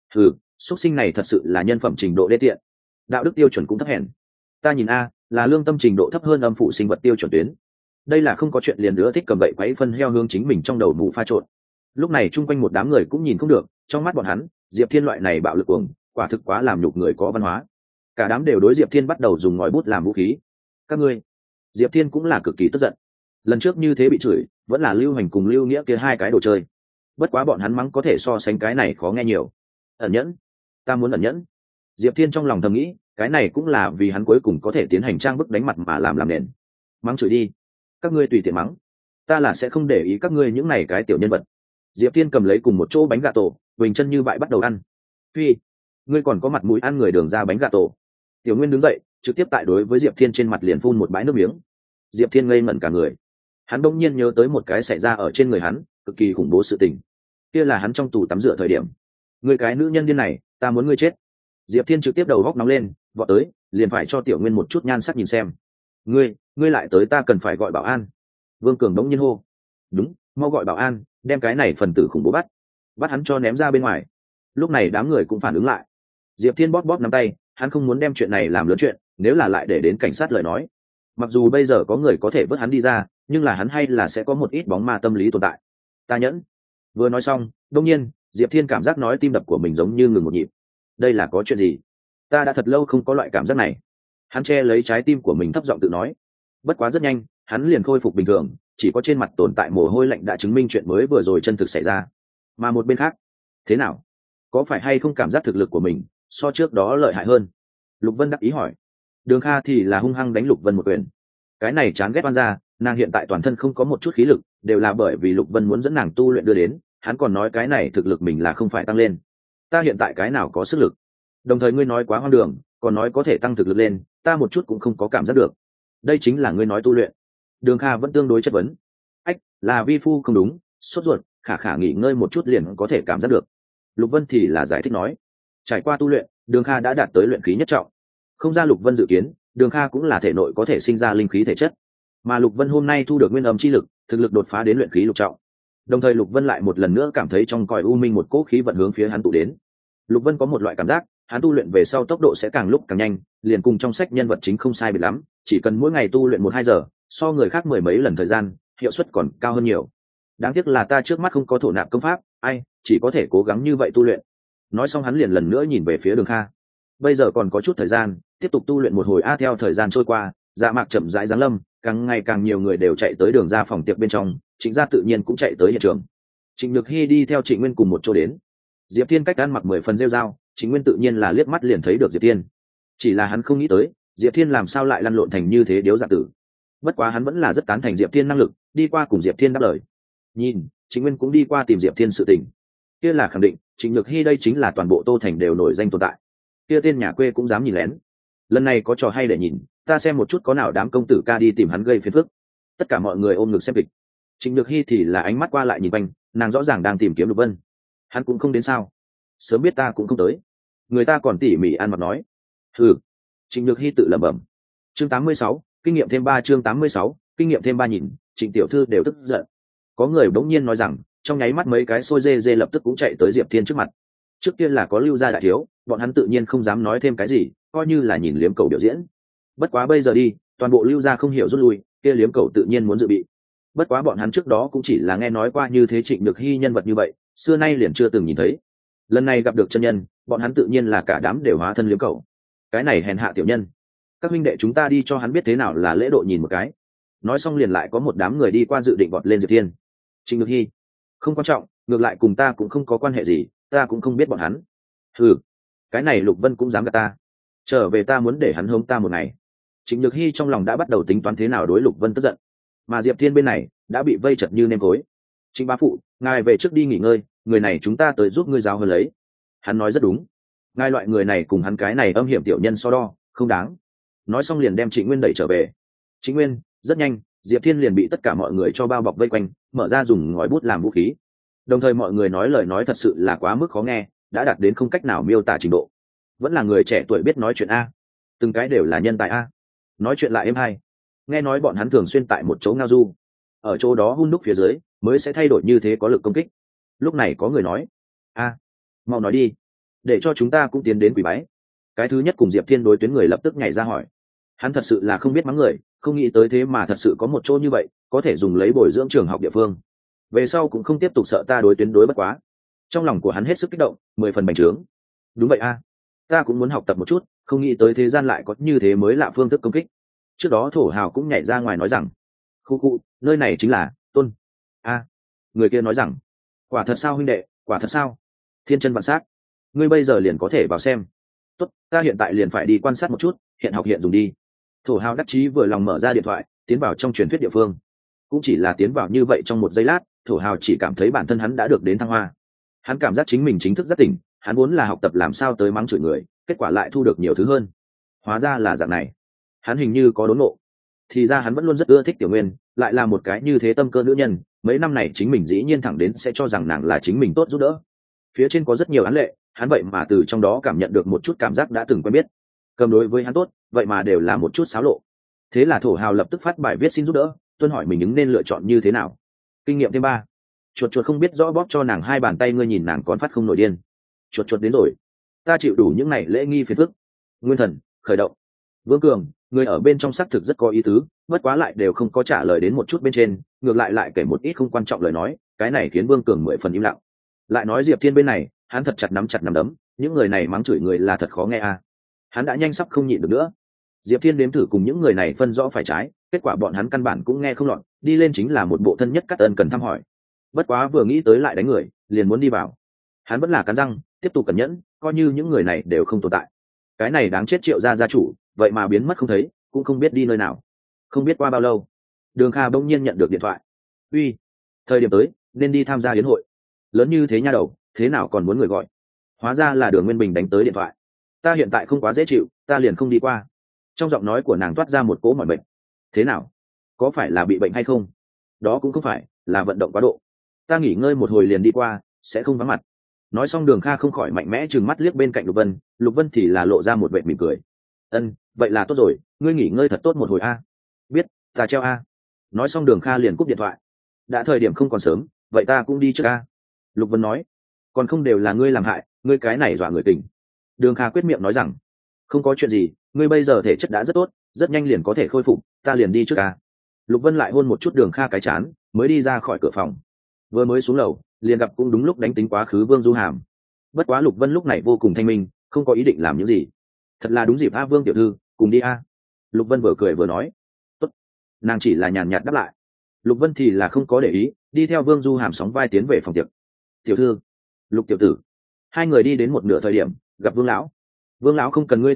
Xuất sinh này thật sự là nhân phẩm trình độ đê tiện, đạo đức tiêu chuẩn cũng thấp hèn. Ta nhìn là lương tâm trình độ thấp hơn âm phụ sinh vật tiêu chuẩn tuyến. Đây là không có chuyện liền nữa thích cầm bậy quấy phân heo hướng chính mình trong đầu mù pha trộn. Lúc này chung quanh một đám người cũng nhìn không được, trong mắt bọn hắn, Diệp Thiên loại này bạo lực cuồng, quả thực quá làm nhục người có văn hóa. Cả đám đều đối Diệp Thiên bắt đầu dùng ngòi bút làm vũ khí. Các ngươi, Diệp Thiên cũng là cực kỳ tức giận. Lần trước như thế bị chửi, vẫn là Lưu Hành cùng Lưu Nghĩa kia hai cái đồ chơi. Bất quá bọn hắn mắng có thể so sánh cái này khó nghe nhiều. Ẩn nhẫn, ta muốn ẩn nhẫn. Diệp Thiên trong lòng thầm nghĩ, cái này cũng là vì hắn cuối cùng có thể tiến hành trang bức đánh mặt mà làm nền. Mắng chửi đi, các ngươi tùy tiện mắng, ta là sẽ không để ý các ngươi những này cái tiểu nhân vật. Diệp Thiên cầm lấy cùng một chỗ bánh gà tổ, bình chân như vậy bắt đầu ăn. Phi, ngươi còn có mặt mũi ăn người đường ra bánh gà tổ? Tiểu Nguyên đứng dậy, trực tiếp tại đối với Diệp Thiên trên mặt liền phun một bãi nước miếng. Diệp Thiên ngây ngẩn cả người. Hắn bỗng nhiên nhớ tới một cái xảy ra ở trên người hắn, cực kỳ khủng bố sự tình. Kia là hắn trong tù tắm rửa thời điểm. Ngươi cái nữ nhân điên này, ta muốn ngươi chết. Diệp Thiên trực tiếp đầu góc nóng lên, vọt tới, liền phải cho Tiểu Nguyên một chút nhan sắc nhìn xem. Ngươi lại tới, ta cần phải gọi bảo an. Vương Cường đống nhiên hô. Đúng, mau gọi bảo an, đem cái này phần tử khủng bố bắt hắn cho ném ra bên ngoài. Lúc này đám người cũng phản ứng lại. Diệp Thiên bóp bóp nắm tay, hắn không muốn đem chuyện này làm lớn chuyện, nếu là lại để đến cảnh sát lời nói. Mặc dù bây giờ có người có thể vớt hắn đi ra, nhưng là hắn hay là sẽ có một ít bóng ma tâm lý tồn tại. Ta nhẫn. Vừa nói xong, đột nhiên, Diệp Thiên cảm giác nói tim đập của mình giống như ngừng một nhịp. Đây là có chuyện gì? Ta đã thật lâu không có loại cảm giác này. Hắn che lấy trái tim của mình thấp giọng tự nói. Bất quá rất nhanh, hắn liền khôi phục bình thường, chỉ có trên mặt tồn tại mồ hôi lạnh đã chứng minh chuyện mới vừa rồi chân thực xảy ra. Mà một bên khác, thế nào? Có phải hay không cảm giác thực lực của mình so trước đó lợi hại hơn? Lục Vân đắc ý hỏi. Đường Kha thì là hung hăng đánh Lục Vân một quyền. Cái này chán ghét oan ra, nàng hiện tại toàn thân không có một chút khí lực, đều là bởi vì Lục Vân muốn dẫn nàng tu luyện đưa đến, hắn còn nói cái này thực lực mình là không phải tăng lên. Ta hiện tại cái nào có sức lực? Đồng thời ngươi nói quá hoang đường, còn nói có thể tăng thực lực lên, ta một chút cũng không có cảm giác được. Đây chính là ngươi nói tu luyện. Đường Kha vẫn tương đối chất vấn. Ách, là vi phu không đúng, sốt ruột, khả nghỉ ngơi một chút liền có thể cảm giác được. Lục Vân thì là giải thích nói. Trải qua tu luyện, Đường Kha đã đạt tới luyện khí nhất trọng. Không ra Lục Vân dự kiến, Đường Kha cũng là thể nội có thể sinh ra linh khí thể chất. Mà Lục Vân hôm nay thu được nguyên âm chi lực, thực lực đột phá đến luyện khí lục trọng. Đồng thời Lục Vân lại một lần nữa cảm thấy trong cõi u minh một cỗ khí vận hướng phía hắn tụ đến. Lục Vân có một loại cảm giác, hắn tu luyện về sau tốc độ sẽ càng lúc càng nhanh, liền cùng trong sách nhân vật chính không sai biệt lắm, chỉ cần mỗi ngày tu luyện 1-2 giờ, so người khác mười mấy lần thời gian, hiệu suất còn cao hơn nhiều. Đáng tiếc là ta trước mắt không có thổ nạp công pháp, chỉ có thể cố gắng như vậy tu luyện. Nói xong hắn liền lần nữa nhìn về phía Đường Kha. Bây giờ còn có chút thời gian, tiếp tục tu luyện một hồi theo thời gian trôi qua, Dạ Mạc chậm rãi giáng lâm, càng ngày càng nhiều người đều chạy tới đường ra phòng tiệc bên trong, Trịnh Gia tự nhiên cũng chạy tới hiện trường. Trịnh Nhược Hy đi theo Trịnh Nguyên cùng một chỗ đến. Diệp Thiên cách ăn mặc 10 phần rêu rao, Trịnh Nguyên tự nhiên là liếc mắt liền thấy được Diệp Thiên. chỉ là hắn không nghĩ tới Diệp Thiên làm sao lại lăn lộn thành như thế điếu dạ tử. Bất quá hắn vẫn là rất tán thành Diệp Thiên năng lực, đi qua cùng Diệp Thiên đáp lời. Nhìn, Trịnh Nguyên cũng đi qua tìm Diệp Thiên sự tình, kia là khẳng định Trịnh Nhược Hy đây chính là toàn bộ Tô Thành đều nổi danh tồn tại. Kia tên nhà quê cũng dám nhìn lén. Lần này có trò hay để nhìn, ta xem một chút có nào đám công tử ca đi tìm hắn gây phiền phức. Tất cả mọi người ôm ngực xem kịch. Trịnh Nhược Hy thì là ánh mắt qua lại nhìn quanh, nàng rõ ràng đang tìm kiếm Lục Vân. Hắn cũng không đến sao? Sớm biết ta cũng không tới. Người ta còn tỉ mỉ ăn mặc nói. Hừ. Trịnh Nhược Hy tự lẩm bẩm. Chương 86, kinh nghiệm thêm 3 chương 86, kinh nghiệm thêm 3 nhìn, Trịnh tiểu thư đều tức giận. Có người bỗng nhiên nói rằng, trong nháy mắt mấy cái xôi dê lập tức cũng chạy tới Diệp Thiên trước mặt. Trước tiên là có Lưu gia đại thiếu, bọn hắn tự nhiên không dám nói thêm cái gì, coi như là nhìn liếm cầu biểu diễn. Bất quá bây giờ đi, toàn bộ Lưu gia không hiểu rút lui, kia liếm cầu tự nhiên muốn dự bị. Bất quá bọn hắn trước đó cũng chỉ là nghe nói qua như thế Trịnh Nhược Hy nhân vật như vậy, xưa nay liền chưa từng nhìn thấy. Lần này gặp được chân nhân, bọn hắn tự nhiên là cả đám đều hóa thân liếm cầu. Cái này hèn hạ tiểu nhân, các huynh đệ chúng ta đi cho hắn biết thế nào là lễ độ nhìn một cái. Nói xong liền lại có một đám người đi qua dự định vọt lên Diệp Thiên. Trịnh Nhược Hy, không quan trọng, ngược lại cùng ta cũng không có quan hệ gì, ta cũng không biết bọn hắn. Ừ, cái này Lục Vân cũng dám gạt ta, trở về ta muốn để hắn hống ta một ngày. Trịnh Nhược Hy trong lòng đã bắt đầu tính toán thế nào đối Lục Vân tức giận, mà Diệp Thiên bên này đã bị vây chật như nêm cối. Trịnh bá phụ, ngài về trước đi nghỉ ngơi, người này chúng ta tới giúp ngươi giáo hơn lấy. Hắn nói rất đúng, ngài loại người này cùng hắn cái này âm hiểm tiểu nhân so đo không đáng. Nói xong liền đem Trịnh Nguyên đẩy trở về. Trịnh Nguyên, rất nhanh Diệp Thiên liền bị tất cả mọi người cho bao bọc vây quanh, mở ra dùng ngòi bút làm vũ khí. Đồng thời mọi người nói lời nói thật sự là quá mức khó nghe, đã đạt đến không cách nào miêu tả trình độ. Vẫn là người trẻ tuổi biết nói chuyện a, từng cái đều là nhân tài a. Nói chuyện lại êm hay. Nghe nói bọn hắn thường xuyên tại một chỗ ngao du, ở chỗ đó hun đúc phía dưới mới sẽ thay đổi như thế có lực công kích. Lúc này có người nói, a, mau nói đi, để cho chúng ta cũng tiến đến quỳ bái. Cái thứ nhất cùng Diệp Thiên đối tuyến người lập tức nhảy ra hỏi. Hắn thật sự là không biết mắng người, không nghĩ tới thế mà thật sự có một chỗ như vậy có thể dùng lấy bồi dưỡng trường học địa phương, về sau cũng không tiếp tục sợ ta đối tuyến đối bất quá. Trong lòng của hắn hết sức kích động, 10 phần bành trướng. Đúng vậy a, ta cũng muốn học tập một chút, không nghĩ tới thế gian lại có như thế mới lạ phương thức công kích. Trước đó Thổ Hào cũng nhảy ra ngoài nói rằng, khu nơi này chính là Tôn a. Người kia nói rằng, quả thật sao huynh đệ, quả thật sao, thiên chân vạn sát, ngươi bây giờ liền có thể vào xem. Tốt, ta hiện tại liền phải đi quan sát một chút, hiện học hiện dùng đi. Thổ Hào đắc chí vừa lòng mở ra điện thoại, tiến vào trong truyền thuyết địa phương. Cũng chỉ là tiến vào như vậy trong một giây lát, Thổ Hào chỉ cảm thấy bản thân hắn đã được đến thăng hoa. Hắn cảm giác chính mình chính thức rất tỉnh, hắn muốn là học tập làm sao tới mắng chửi người, kết quả lại thu được nhiều thứ hơn. Hóa ra là dạng này, hắn hình như có đốn ngộ. Thì ra hắn vẫn luôn rất ưa thích Tiểu Nguyên, lại là một cái như thế tâm cơ nữ nhân, mấy năm này chính mình dĩ nhiên thẳng đến sẽ cho rằng nàng là chính mình tốt giúp đỡ. Phía trên có rất nhiều án lệ, hắn vậy mà từ trong đó cảm nhận được một chút cảm giác đã từng quen biết. Cầm đối với hắn tốt, vậy mà đều là một chút xáo lộ. Thế là Thổ Hào lập tức phát bài viết xin giúp đỡ, tuân hỏi mình ứng nên lựa chọn như thế nào. Kinh nghiệm thêm 3. Chuột không biết rõ bóp cho nàng 2 bàn tay, ngươi nhìn nàng con phát không nổi điên. Chuột đến rồi, ta chịu đủ những này lễ nghi phiền phức. Nguyên Thần khởi động. Vương Cường, người ở bên trong xác thực rất có ý tứ, bất quá lại đều không có trả lời đến một chút bên trên, ngược lại kể một ít không quan trọng lời nói, cái này khiến Vương Cường 10 phần im lặng. Lại nói Diệp Thiên bên này, hắn thật chặt nắm đấm, những người này mắng chửi người là thật khó nghe a. Hắn đã nhanh sắp không nhịn được nữa. Diệp Thiên đếm thử cùng những người này phân rõ phải trái, kết quả bọn hắn căn bản cũng nghe không lọt, đi lên chính là một bộ thân nhất cắt ân cần thăm hỏi. Bất quá vừa nghĩ tới lại đánh người, liền muốn đi vào. Hắn vẫn là cắn răng, tiếp tục cẩn nhẫn, coi như những người này đều không tồn tại. Cái này đáng chết Triệu gia chủ, vậy mà biến mất không thấy, cũng không biết đi nơi nào. Không biết qua bao lâu, Đường Kha bỗng nhiên nhận được điện thoại. Uy, thời điểm tới, nên đi tham gia yến hội. Lớn như thế nha đầu, thế nào còn muốn người gọi? Hóa ra là Đường Nguyên Bình đánh tới điện thoại. Ta hiện tại không quá dễ chịu, ta liền không đi qua. Trong giọng nói của nàng toát ra một cỗ mỏi bệnh. Thế nào, có phải là bị bệnh hay không? Đó cũng không phải, là vận động quá độ. Ta nghỉ ngơi một hồi liền đi qua, sẽ không vắng mặt. Nói xong Đường Kha không khỏi mạnh mẽ trừng mắt liếc bên cạnh Lục Vân thì là lộ ra một vẻ mỉm cười. Ân, vậy là tốt rồi, ngươi nghỉ ngơi thật tốt một hồi a. Biết, ta treo a. Nói xong Đường Kha liền cúp điện thoại. Đã thời điểm không còn sớm, vậy ta cũng đi trước a. Lục Vân nói, còn không đều là ngươi làm hại, ngươi cái này dọa người tình. Đường Kha quyết miệng nói rằng, không có chuyện gì, ngươi bây giờ thể chất đã rất tốt, rất nhanh liền có thể khôi phục, ta liền đi trước a. Lục Vân lại hôn một chút Đường Kha cái chán, mới đi ra khỏi cửa phòng. Vừa mới xuống lầu, liền gặp cũng đúng lúc đánh tính quá khứ Vương Du Hàm. Bất quá Lục Vân lúc này vô cùng thanh minh, không có ý định làm những gì. Thật là đúng dịp a, Vương tiểu thư, cùng đi a. Lục Vân vừa cười vừa nói. Tốt. Nàng chỉ là nhàn nhạt đáp lại. Lục Vân thì là không có để ý, đi theo Vương Du Hàm sóng vai tiến về phòng tiệc. Tiểu thư, Lục tiểu tử. Hai người đi đến một nửa thời điểm, gặp Vương lão. Vương lão không cần ngươi tiếp ta,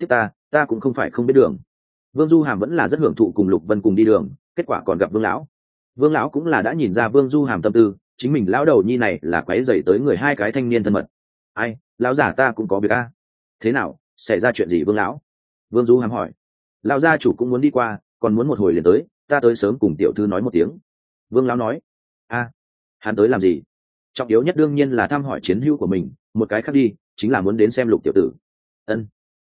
ta cũng không phải không biết đường. Vương Du Hàm vẫn là rất hưởng thụ cùng Lục Vân cùng đi đường, kết quả còn gặp Vương lão. Vương lão cũng là đã nhìn ra Vương Du Hàm tâm tư, chính mình lão đầu nhi này là quấy rầy tới người hai cái thanh niên thân mật. Ai, lão giả ta cũng có việc a. Thế nào, xảy ra chuyện gì Vương lão? Vương Du Hàm hỏi. Lão gia chủ cũng muốn đi qua, còn muốn một hồi liền tới, ta tới sớm cùng tiểu thư nói một tiếng. Vương lão nói. A, hắn tới làm gì? Trọng yếu nhất đương nhiên là thăm hỏi chiến hữu của mình, một cái khác đi chính là muốn đến xem Lục tiểu tử. Ân,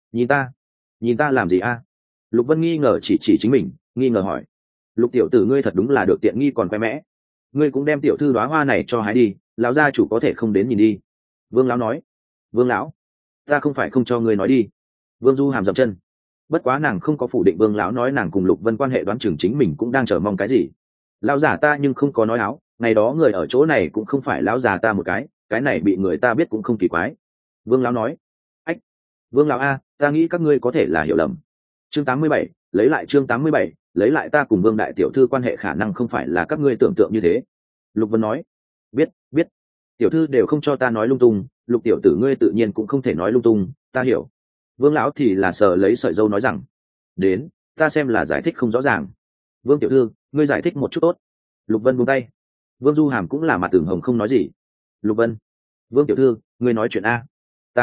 nhìn ta làm gì a? Lục Vân nghi ngờ chỉ chính mình, nghi ngờ hỏi. Lục tiểu tử ngươi thật đúng là được tiện nghi còn khoe mẽ, ngươi cũng đem tiểu thư đóa hoa này cho hái đi, lão gia chủ có thể không đến nhìn đi. Vương lão nói. Vương lão, ta không phải không cho ngươi nói đi. Vương Du Hàm dậm chân. Bất quá nàng không có phủ định Vương lão nói nàng cùng Lục Vân quan hệ, đoán chừng chính mình cũng đang chờ mong cái gì. Lão giả ta nhưng không có nói áo, ngày đó người ở chỗ này cũng không phải lão già ta một cái này bị người ta biết cũng không kỳ quái. Vương lão nói. Ách, Vương lão a, ta nghĩ các ngươi có thể là hiểu lầm. Chương 87, lấy lại chương 87, lấy lại ta cùng Vương đại tiểu thư quan hệ khả năng không phải là các ngươi tưởng tượng như thế. Lục Vân nói. Biết, tiểu thư đều không cho ta nói lung tung, Lục tiểu tử ngươi tự nhiên cũng không thể nói lung tung, ta hiểu. Vương lão thì là sờ lấy sợi dâu nói rằng. Đến, ta xem là giải thích không rõ ràng. Vương tiểu thư, ngươi giải thích một chút tốt. Lục Vân buông tay. Vương Du Hàm cũng là mặt tưởng hồng không nói gì. Lục Vân, Vương tiểu thư, ngươi nói chuyện a.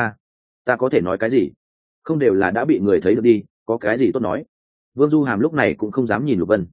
Ta có thể nói cái gì? Không đều là đã bị người thấy được đi, có cái gì tốt nói. Vương Du Hàm lúc này cũng không dám nhìn Lục Vân.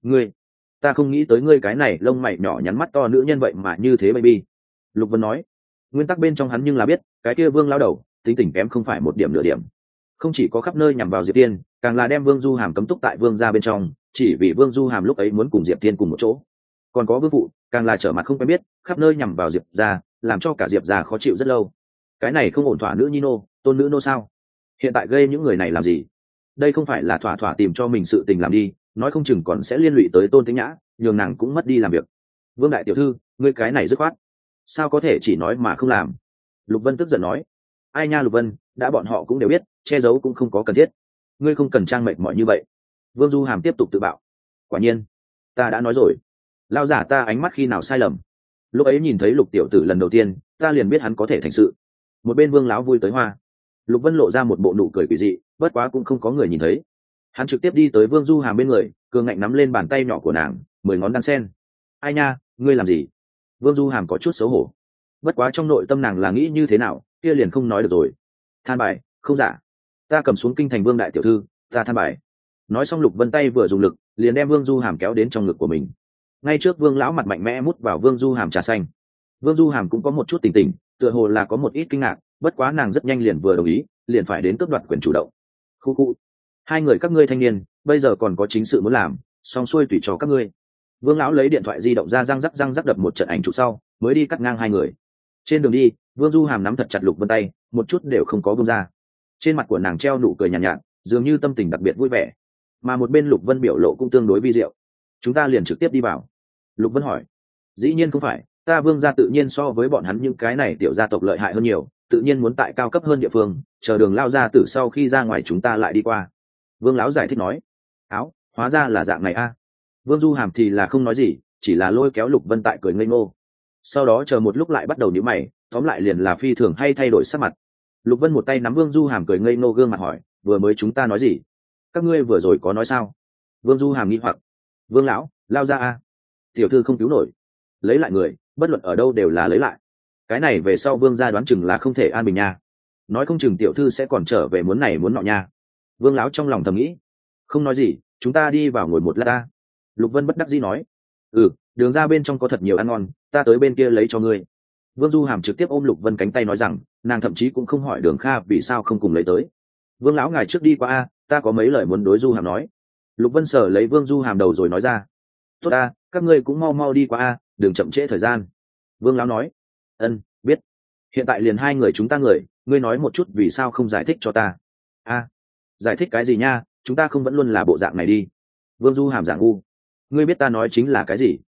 Ta không nghĩ tới ngươi cái này lông mày nhỏ nhắn mắt to nữ nhân vậy mà như thế baby. Lục Vân nói. Nguyên tắc bên trong hắn nhưng là biết, cái kia Vương lao đầu tính tình kém không phải một điểm nửa điểm, không chỉ có khắp nơi nhằm vào Diệp Tiên, càng là đem Vương Du Hàm cấm túc tại Vương gia bên trong, chỉ vì Vương Du Hàm lúc ấy muốn cùng Diệp Tiên cùng một chỗ. Còn có Vương phụ, càng là trở mặt không quen biết, khắp nơi nhằm vào Diệp gia, làm cho cả Diệp gia khó chịu rất lâu. Cái này không ổn thỏa nữ nhi nô, tôn nữ nô sao? Hiện tại gây những người này làm gì? Đây không phải là thỏa tìm cho mình sự tình làm đi, nói không chừng còn sẽ liên lụy tới Tôn Tĩnh Nhã, nhường nàng cũng mất đi làm việc. Vương đại tiểu thư, ngươi cái này dứt khoát, sao có thể chỉ nói mà không làm? Lục Vân tức giận nói. Ai nha Lục Vân, đã bọn họ cũng đều biết, che giấu cũng không có cần thiết, ngươi không cần trang mệt mỏi như vậy. Vương Du Hàm tiếp tục tự bạo. Quả nhiên, ta đã nói rồi, lao giả ta ánh mắt khi nào sai lầm. Lúc ấy nhìn thấy Lục tiểu tử lần đầu tiên, ta liền biết hắn có thể thành sự. Một bên Vương lão vui tới hoa. Lục Vân lộ ra một bộ nụ cười quỷ dị, bất quá cũng không có người nhìn thấy. Hắn trực tiếp đi tới Vương Du Hàm bên người, cường ngạnh nắm lên bàn tay nhỏ của nàng, 10 ngón đan sen. Ai nha, ngươi làm gì? Vương Du Hàm có chút xấu hổ. Bất quá trong nội tâm nàng là nghĩ như thế nào, kia liền không nói được rồi. Than bài, không giả. Ta cầm xuống kinh thành Vương đại tiểu thư, ta than bài. Nói xong Lục Vân tay vừa dùng lực, liền đem Vương Du Hàm kéo đến trong ngực của mình. Ngay trước Vương lão mặt mạnh mẽ mút vào Vương Du Hàm trà xanh. Vương Du Hàm cũng có một chút tỉnh tỉnh, tựa hồ là có một ít kinh ngạc, bất quá nàng rất nhanh liền vừa đồng ý, liền phải đến tước đoạt quyền chủ động. Khu, hai người các ngươi thanh niên, bây giờ còn có chính sự muốn làm, xong xuôi tùy cho các ngươi. Vương lão lấy điện thoại di động ra răng rắc đập một trận ảnh chụp sau, mới đi cắt ngang hai người. Trên đường đi, Vương Du Hàm nắm thật chặt Lục Vân tay, một chút đều không có buông ra. Trên mặt của nàng treo nụ cười nhàn nhạt, dường như tâm tình đặc biệt vui vẻ. Mà một bên Lục Vân biểu lộ cũng tương đối vi diệu. Chúng ta liền trực tiếp đi vào. Lục Vân hỏi. Dĩ nhiên không phải, ta Vương gia tự nhiên so với bọn hắn những cái này tiểu gia tộc lợi hại hơn nhiều, tự nhiên muốn tại cao cấp hơn địa phương, chờ Đường lao ra từ sau khi ra ngoài chúng ta lại đi qua. Vương lão giải thích nói. Áo, hóa ra là dạng này a. Vương Du Hàm thì là không nói gì, chỉ là lôi kéo Lục Vân tại cười ngây ngô. Sau đó chờ một lúc lại bắt đầu nhíu mày, tóm lại liền là phi thường hay thay đổi sắc mặt. Lục Vân một tay nắm Vương Du Hàm cười ngây ngô gương mặt hỏi, vừa mới chúng ta nói gì? Các ngươi vừa rồi có nói sao? Vương Du Hàm nghi hoặc. Vương lão, lao ra a. Tiểu thư không cứu nổi. Lấy lại người, bất luận ở đâu đều là lấy lại. Cái này về sau Vương gia đoán chừng là không thể an bình nha. Nói không chừng tiểu thư sẽ còn trở về muốn này muốn nọ nha. Vương lão trong lòng thầm nghĩ. Không nói gì, chúng ta đi vào ngồi một lát ta. Lục Vân bất đắc dĩ nói. Đường ra bên trong có thật nhiều ăn ngon, ta tới bên kia lấy cho ngươi. Vương Du Hàm trực tiếp ôm Lục Vân cánh tay nói rằng, nàng thậm chí cũng không hỏi Đường Kha vì sao không cùng lấy tới. Vương lão ngài trước đi qua a, ta có mấy lời muốn đối Du Hàm nói. Lục Vân sờ lấy Vương Du Hàm đầu rồi nói ra. Tốt a, các ngươi cũng mau mau đi qua a, đừng chậm trễ thời gian. Vương lão nói. Ân, biết. Hiện tại liền hai người chúng ta người, ngươi nói một chút vì sao không giải thích cho ta. A, giải thích cái gì nha, chúng ta không vẫn luôn là bộ dạng này đi. Vương Du Hàm giảng u. Ngươi biết ta nói chính là cái gì?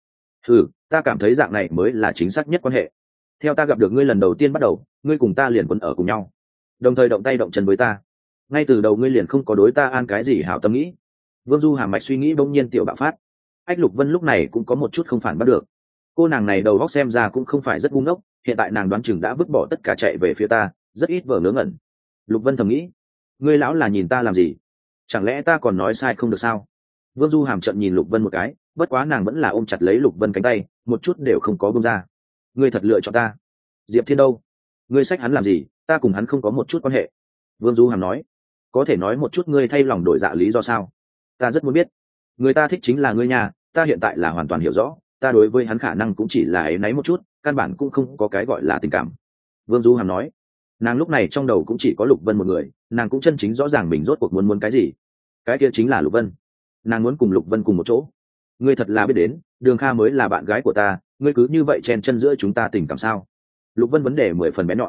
Ta cảm thấy dạng này mới là chính xác nhất quan hệ. Theo ta gặp được ngươi lần đầu tiên bắt đầu, ngươi cùng ta liền quấn ở cùng nhau, đồng thời động tay động chân với ta. Ngay từ đầu ngươi liền không có đối ta an cái gì hảo tâm nghĩ. Vương Du Hàm mạch suy nghĩ bỗng nhiên tiểu bạo phát. Ách Lục Vân lúc này cũng có một chút không phản bắt được. Cô nàng này đầu óc xem ra cũng không phải rất ngu ngốc, hiện tại nàng đoán chừng đã vứt bỏ tất cả chạy về phía ta, rất ít vờ ngớ ngẩn. Lục Vân thầm nghĩ, ngươi lão là nhìn ta làm gì? Chẳng lẽ ta còn nói sai không được sao? Vương Du Hàm trợn nhìn Lục Vân một cái, bất quá nàng vẫn là ôm chặt lấy Lục Vân cánh tay, một chút đều không có buông ra. Ngươi thật lựa chọn ta. Diệp Thiên đâu? Ngươi xách hắn làm gì? Ta cùng hắn không có một chút quan hệ. Vương Du Hàm nói. Có thể nói một chút ngươi thay lòng đổi dạ lý do sao? Ta rất muốn biết. Người ta thích chính là ngươi nhà, ta hiện tại là hoàn toàn hiểu rõ, ta đối với hắn khả năng cũng chỉ là áy náy một chút, căn bản cũng không có cái gọi là tình cảm. Vương Du Hàm nói. Nàng lúc này trong đầu cũng chỉ có Lục Vân một người, nàng cũng chân chính rõ ràng mình rốt cuộc muốn cái gì. Cái kia chính là Lục Vân. Nàng muốn cùng Lục Vân cùng một chỗ. Ngươi thật là biết đến, Đường Kha mới là bạn gái của ta, ngươi cứ như vậy chen chân giữa chúng ta tình cảm sao? Lục Vân vấn đề 10 phần bé nhọn.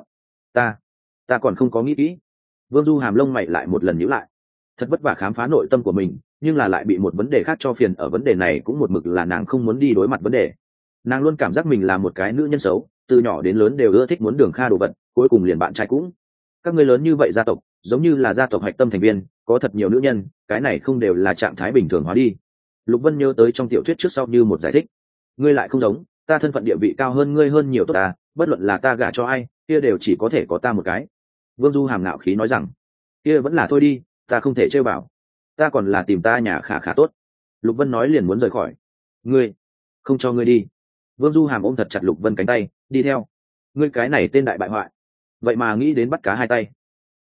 Ta còn không có nghĩ kỹ. Vương Du Hàm lông mày lại một lần nhíu lại. Thật vất vả khám phá nội tâm của mình, nhưng là lại bị một vấn đề khác cho phiền. Ở vấn đề này cũng một mực là nàng không muốn đi đối mặt vấn đề. Nàng luôn cảm giác mình là một cái nữ nhân xấu, từ nhỏ đến lớn đều ưa thích muốn Đường Kha đồ vật, cuối cùng liền bạn trai cũng. Các ngươi lớn như vậy gia tộc, giống như là gia tộc hạch tâm thành viên, có thật nhiều nữ nhân, cái này không đều là trạng thái bình thường hóa đi. Lục Vân nhớ tới trong tiểu thuyết trước sau như một giải thích. Ngươi lại không giống, ta thân phận địa vị cao hơn ngươi hơn nhiều tốt ta, bất luận là ta gả cho ai, kia đều chỉ có thể có ta một cái. Vương Du Hàm ngạo khí nói rằng, kia vẫn là thôi đi, ta không thể trêu vào, ta còn là tìm ta nhà khả khả tốt. Lục Vân nói liền muốn rời khỏi. Ngươi, không cho ngươi đi. Vương Du Hàm ôm thật chặt Lục Vân cánh tay, đi theo. Ngươi cái này tên đại bại hoại, vậy mà nghĩ đến bắt cá hai tay.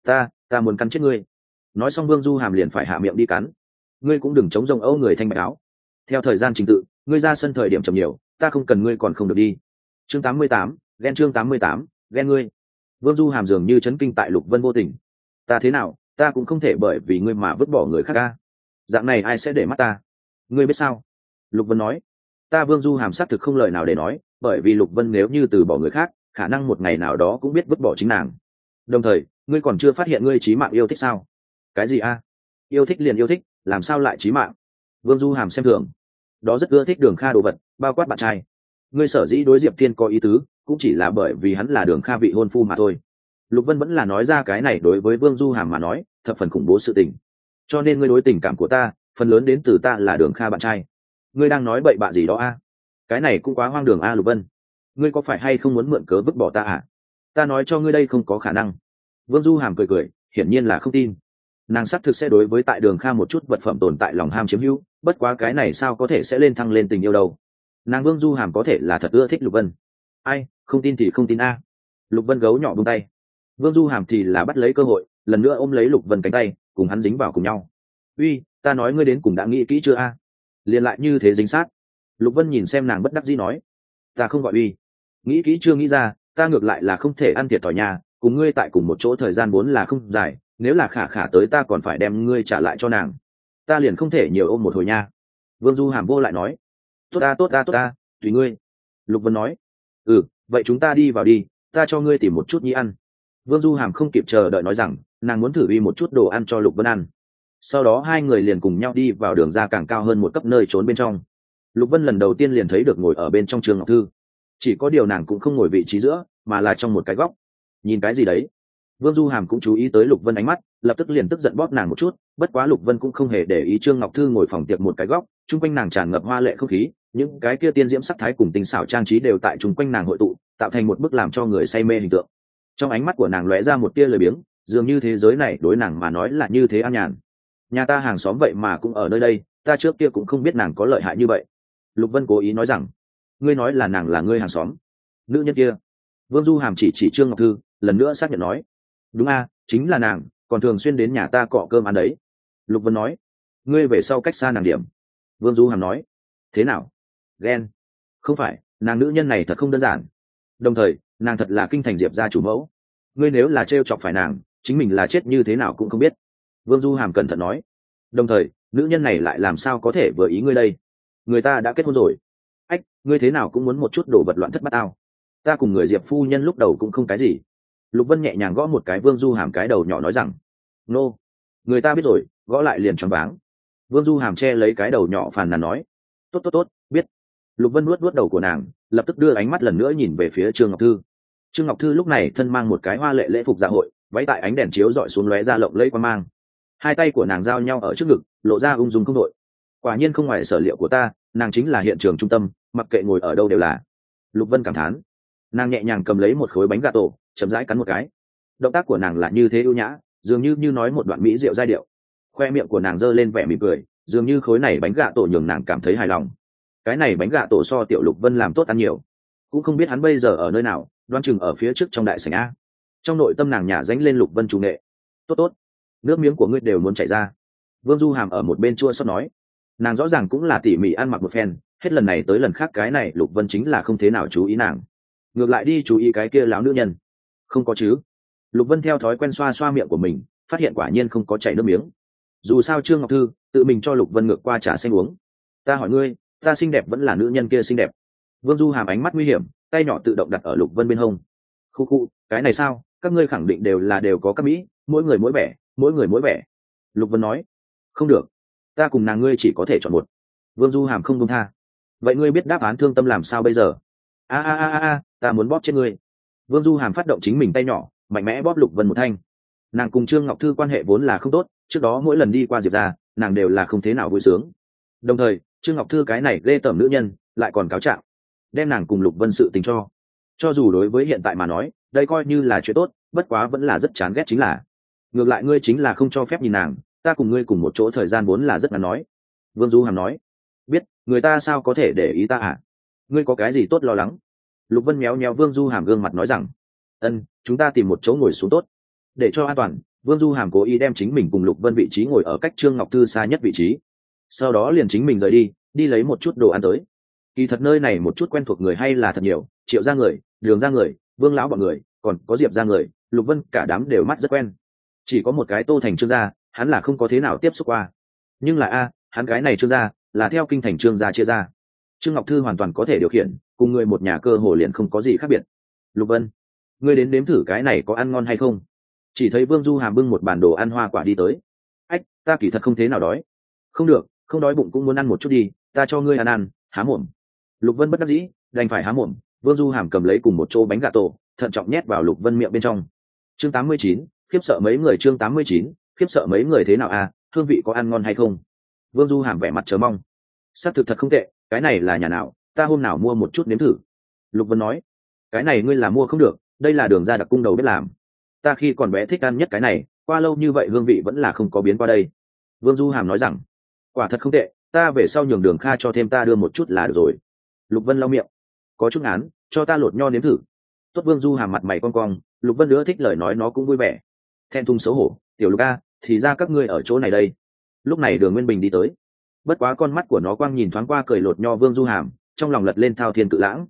Ta muốn cắn chết ngươi. Nói xong Vương Du Hàm liền phải hạ miệng đi cắn. Ngươi cũng đừng chống rông âu người thanh bạch áo. Theo thời gian trình tự, ngươi ra sân thời điểm chậm nhiều, ta không cần ngươi còn không được đi. Chương 88, ghen chương 88, ghen ngươi. Vương Du Hàm dường như chấn kinh tại Lục Vân vô tình. Ta thế nào, ta cũng không thể bởi vì ngươi mà vứt bỏ người khác ca. Dạng này ai sẽ để mắt ta? Ngươi biết sao? Lục Vân nói. Ta Vương Du Hàm xác thực không lời nào để nói, bởi vì Lục Vân nếu như từ bỏ người khác, khả năng một ngày nào đó cũng biết vứt bỏ chính nàng. Đồng thời, ngươi còn chưa phát hiện ngươi chí mạng yêu thích sao? Cái gì a? Yêu thích liền yêu thích, làm sao lại chí mạng? Vương Du Hàm xem thường. Đó rất ưa thích Đường Kha đồ vật, bao quát bạn trai. Ngươi sở dĩ đối Diệp Thiên có ý tứ, cũng chỉ là bởi vì hắn là Đường Kha vị hôn phu mà thôi. Lục Vân vẫn là nói ra cái này đối với Vương Du Hàm mà nói, thập phần khủng bố sự tình. Cho nên ngươi đối tình cảm của ta, phần lớn đến từ ta là Đường Kha bạn trai. Ngươi đang nói bậy bạ gì đó a? Cái này cũng quá hoang đường a Lục Vân. Ngươi có phải hay không muốn mượn cớ vứt bỏ ta à? Ta nói cho ngươi đây không có khả năng. Vương Du Hàm cười cười, hiển nhiên là không tin. Nàng xác thực sẽ đối với tại Đường Kha một chút vật phẩm tồn tại lòng ham chiếm hữu, bất quá cái này sao có thể sẽ lên thăng lên tình yêu đâu. Nàng Vương Du Hàm có thể là thật ưa thích Lục Vân. Ai, không tin thì không tin a. Lục Vân gấu nhỏ buông tay. Vương Du Hàm thì là bắt lấy cơ hội, lần nữa ôm lấy Lục Vân cánh tay, cùng hắn dính vào cùng nhau. Uy, ta nói ngươi đến cùng đã nghĩ kỹ chưa a? Liền lại như thế dính sát. Lục Vân nhìn xem nàng bất đắc dĩ nói, ta không gọi uy, nghĩ kỹ chưa nghĩ ra, ta ngược lại là không thể ăn thiệt thòi nhà, cùng ngươi tại cùng một chỗ thời gian vốn là không dài, nếu là khả khả tới ta còn phải đem ngươi trả lại cho nàng, ta liền không thể nhiều ôm một hồi nha. Vương Du Hàm vô lại nói, tốt ta, tùy ngươi. Lục Vân nói, vậy chúng ta đi vào đi, ta cho ngươi tìm một chút nhi ăn. Vương Du Hàm không kịp chờ đợi nói rằng nàng muốn thử uy một chút đồ ăn cho Lục Vân ăn. Sau đó hai người liền cùng nhau đi vào đường ra càng cao hơn một cấp nơi trốn bên trong. Lục Vân lần đầu tiên liền thấy được ngồi ở bên trong Trương Ngọc Thư, chỉ có điều nàng cũng không ngồi vị trí giữa mà là trong một cái góc. Nhìn cái gì đấy? Vương Du Hàm cũng chú ý tới Lục Vân ánh mắt, lập tức liền tức giận bóp nàng một chút, bất quá Lục Vân cũng không hề để ý Trương Ngọc Thư ngồi phòng tiệc một cái góc, chung quanh nàng tràn ngập hoa lệ không khí, những cái kia tiên diễm sắc thái cùng tinh xảo trang trí đều tại chung quanh nàng hội tụ, tạo thành một bức làm cho người say mê hình tượng. Trong ánh mắt của nàng lóe ra một tia lười biếng, dường như thế giới này đối nàng mà nói là như thế an nhàn. Nhà ta hàng xóm vậy mà cũng ở nơi đây, ta trước kia cũng không biết nàng có lợi hại như vậy. Lục Vân cố ý nói rằng, ngươi nói là nàng là ngươi hàng xóm? Nữ nhân kia. Vương Du Hàm chỉ Trương Ngọc Thư, lần nữa xác nhận nói, đúng a, chính là nàng, còn thường xuyên đến nhà ta cọ cơm ăn đấy. Lục Vân nói, ngươi về sau cách xa nàng điểm. Vương Du Hàm nói, thế nào? Ghen? Không phải, nàng nữ nhân này thật không đơn giản. Đồng thời, nàng thật là kinh thành Diệp gia chủ mẫu. Ngươi nếu là trêu chọc phải nàng, chính mình là chết như thế nào cũng không biết. Vương Du Hàm cẩn thận nói, đồng thời, nữ nhân này lại làm sao có thể vừa ý ngươi đây? Người ta đã kết hôn rồi. Ách, ngươi thế nào cũng muốn một chút đồ vật loạn thất bát ao. Ta cùng người Diệp phu nhân lúc đầu cũng không cái gì. Lục Vân nhẹ nhàng gõ một cái Vương Du Hàm cái đầu nhỏ nói rằng, nô, người ta biết rồi, gõ lại liền choáng váng. Vương Du Hàm che lấy cái đầu nhỏ phàn nàn nói, tốt, biết. Lục Vân nuốt đầu của nàng, lập tức đưa ánh mắt lần nữa nhìn về phía Trương Ngọc Thư. Trương Ngọc Thư lúc này thân mang một cái hoa lệ lễ phục dạ hội, váy tại ánh đèn chiếu dọi xuống lóe ra lộng lẫy quang mang. Hai tay của nàng giao nhau ở trước ngực, lộ ra ung dung không đội. Quả nhiên không ngoài sở liệu của ta, nàng chính là hiện trường trung tâm, mặc kệ ngồi ở đâu đều là. Lục Vân cảm thán. Nàng nhẹ nhàng cầm lấy một khối bánh gà tổ, chậm rãi cắn một cái. Động tác của nàng là như thế ưu nhã, dường như nói một đoạn mỹ diệu giai điệu. Khoe miệng của nàng giơ lên vẻ mỉm cười, dường như khối này bánh gạ tổ nhường nàng cảm thấy hài lòng. Cái này bánh gạ tổ so Tiểu Lục Vân làm tốt ăn nhiều. Cũng không biết hắn bây giờ ở nơi nào, đoán chừng ở phía trước trong đại sảnh a. Trong nội tâm nàng nhả dánh lên Lục Vân chủ nghệ. Tốt tốt, nước miếng của ngươi đều muốn chảy ra. Vương Du Hàm ở một bên chua xót nói. Nàng rõ ràng cũng là tỉ mỉ ăn mặc một phen, hết lần này tới lần khác cái này Lục Vân chính là không thế nào chú ý nàng, ngược lại đi chú ý cái kia láo nữ nhân. Không có chứ? Lục Vân theo thói quen xoa xoa miệng của mình, phát hiện quả nhiên không có chảy nước miếng. Dù sao Trương Ngọc Thư tự mình cho Lục Vân ngược qua trà xanh uống. Ta hỏi ngươi, ta xinh đẹp vẫn là nữ nhân kia xinh đẹp? Vương Du Hàm ánh mắt nguy hiểm, tay nhỏ tự động đặt ở Lục Vân bên hông. Khu khu, cái này sao? Các ngươi khẳng định đều có các mỹ, mỗi người mỗi vẻ, mỗi người mỗi vẻ. Lục Vân nói. Không được, ta cùng nàng ngươi chỉ có thể chọn một. Vương Du Hàm không buông tha. Vậy ngươi biết đáp án thương tâm làm sao bây giờ? Ta muốn bóp chết ngươi. Vương Du Hàm phát động chính mình tay nhỏ, mạnh mẽ bóp Lục Vân một thanh. Nàng cùng Trương Ngọc Thư quan hệ vốn là không tốt, trước đó mỗi lần đi qua Diệp ra, nàng đều là không thế nào vui sướng. Đồng thời Trương Ngọc Thư cái này ghê tởm nữ nhân lại còn cáo trạng, đem nàng cùng Lục Vân sự tình cho dù đối với hiện tại mà nói đây coi như là chuyện tốt, bất quá vẫn là rất chán ghét chính là ngược lại ngươi chính là không cho phép nhìn nàng, ta cùng ngươi cùng một chỗ thời gian vốn là rất ngắn nói. Vương Du Hàm nói. Biết, người ta sao có thể để ý ta à? Ngươi có cái gì tốt lo lắng? Lục Vân méo méo Vương Du Hàm gương mặt nói rằng. Chúng ta tìm một chỗ ngồi xuống tốt. Để cho an toàn, Vương Du Hàm cố ý đem chính mình cùng Lục Vân vị trí ngồi ở cách Trương Ngọc Thư xa nhất vị trí. Sau đó liền chính mình rời đi lấy một chút đồ ăn tới. Kỳ thật nơi này một chút quen thuộc người hay là thật nhiều, Triệu gia người, Đường gia người, Vương lão bọn người, còn có Diệp gia người, Lục Vân cả đám đều mắt rất quen. Chỉ có một cái Tô Thành Trương gia, hắn là không có thế nào tiếp xúc qua. Nhưng là hắn cái này Trương gia là theo kinh thành Trương gia chia ra. Trương Ngọc Thư hoàn toàn có thể điều khiển, cùng người một nhà cơ hồ liền không có gì khác biệt. Lục Vân, ngươi đến nếm thử cái này có ăn ngon hay không? Chỉ thấy Vương Du Hàm bưng một bản đồ ăn hoa quả đi tới. Ách, ta kỳ thật không thế nào đói. Không được, không đói bụng cũng muốn ăn một chút đi, ta cho ngươi ăn, há mồm. Lục Vân bất đắc dĩ, đành phải há mồm. Vương Du Hàm cầm lấy cùng một chỗ bánh gà tổ, thận trọng nhét vào Lục Vân miệng bên trong. Chương 89, khiếp sợ mấy người. Chương 89, khiếp sợ mấy người thế nào hương vị có ăn ngon hay không? Vương Du Hàm vẻ mặt chờ mong. Sắc thực thật không tệ, cái này là nhà nào, ta hôm nào mua một chút nếm thử. Lục Vân nói. Cái này ngươi là mua không được, đây là Đường gia đặc cung đầu bếp làm. Ta khi còn bé thích ăn nhất cái này, qua lâu như vậy hương vị vẫn là không có biến qua đây. Vương Du Hàm nói rằng. Quả thật không tệ, ta về sau nhường Đường Kha cho thêm ta đưa một chút là được rồi. Lục Vân lau miệng. Có chút ngán, cho ta lột nho nếm thử. Tốt. Vương Du Hàm mặt mày cong cong, Lục Vân nữa thích lời nói nó cũng vui vẻ. Thẹn thùng xấu hổ, tiểu Lục thì ra các ngươi ở chỗ này đây. Lúc này Đường Nguyên Bình đi tới, bất quá con mắt của nó quang nhìn thoáng qua cười lột nho Vương Du Hàm, trong lòng lật lên thao thiên cự lãng.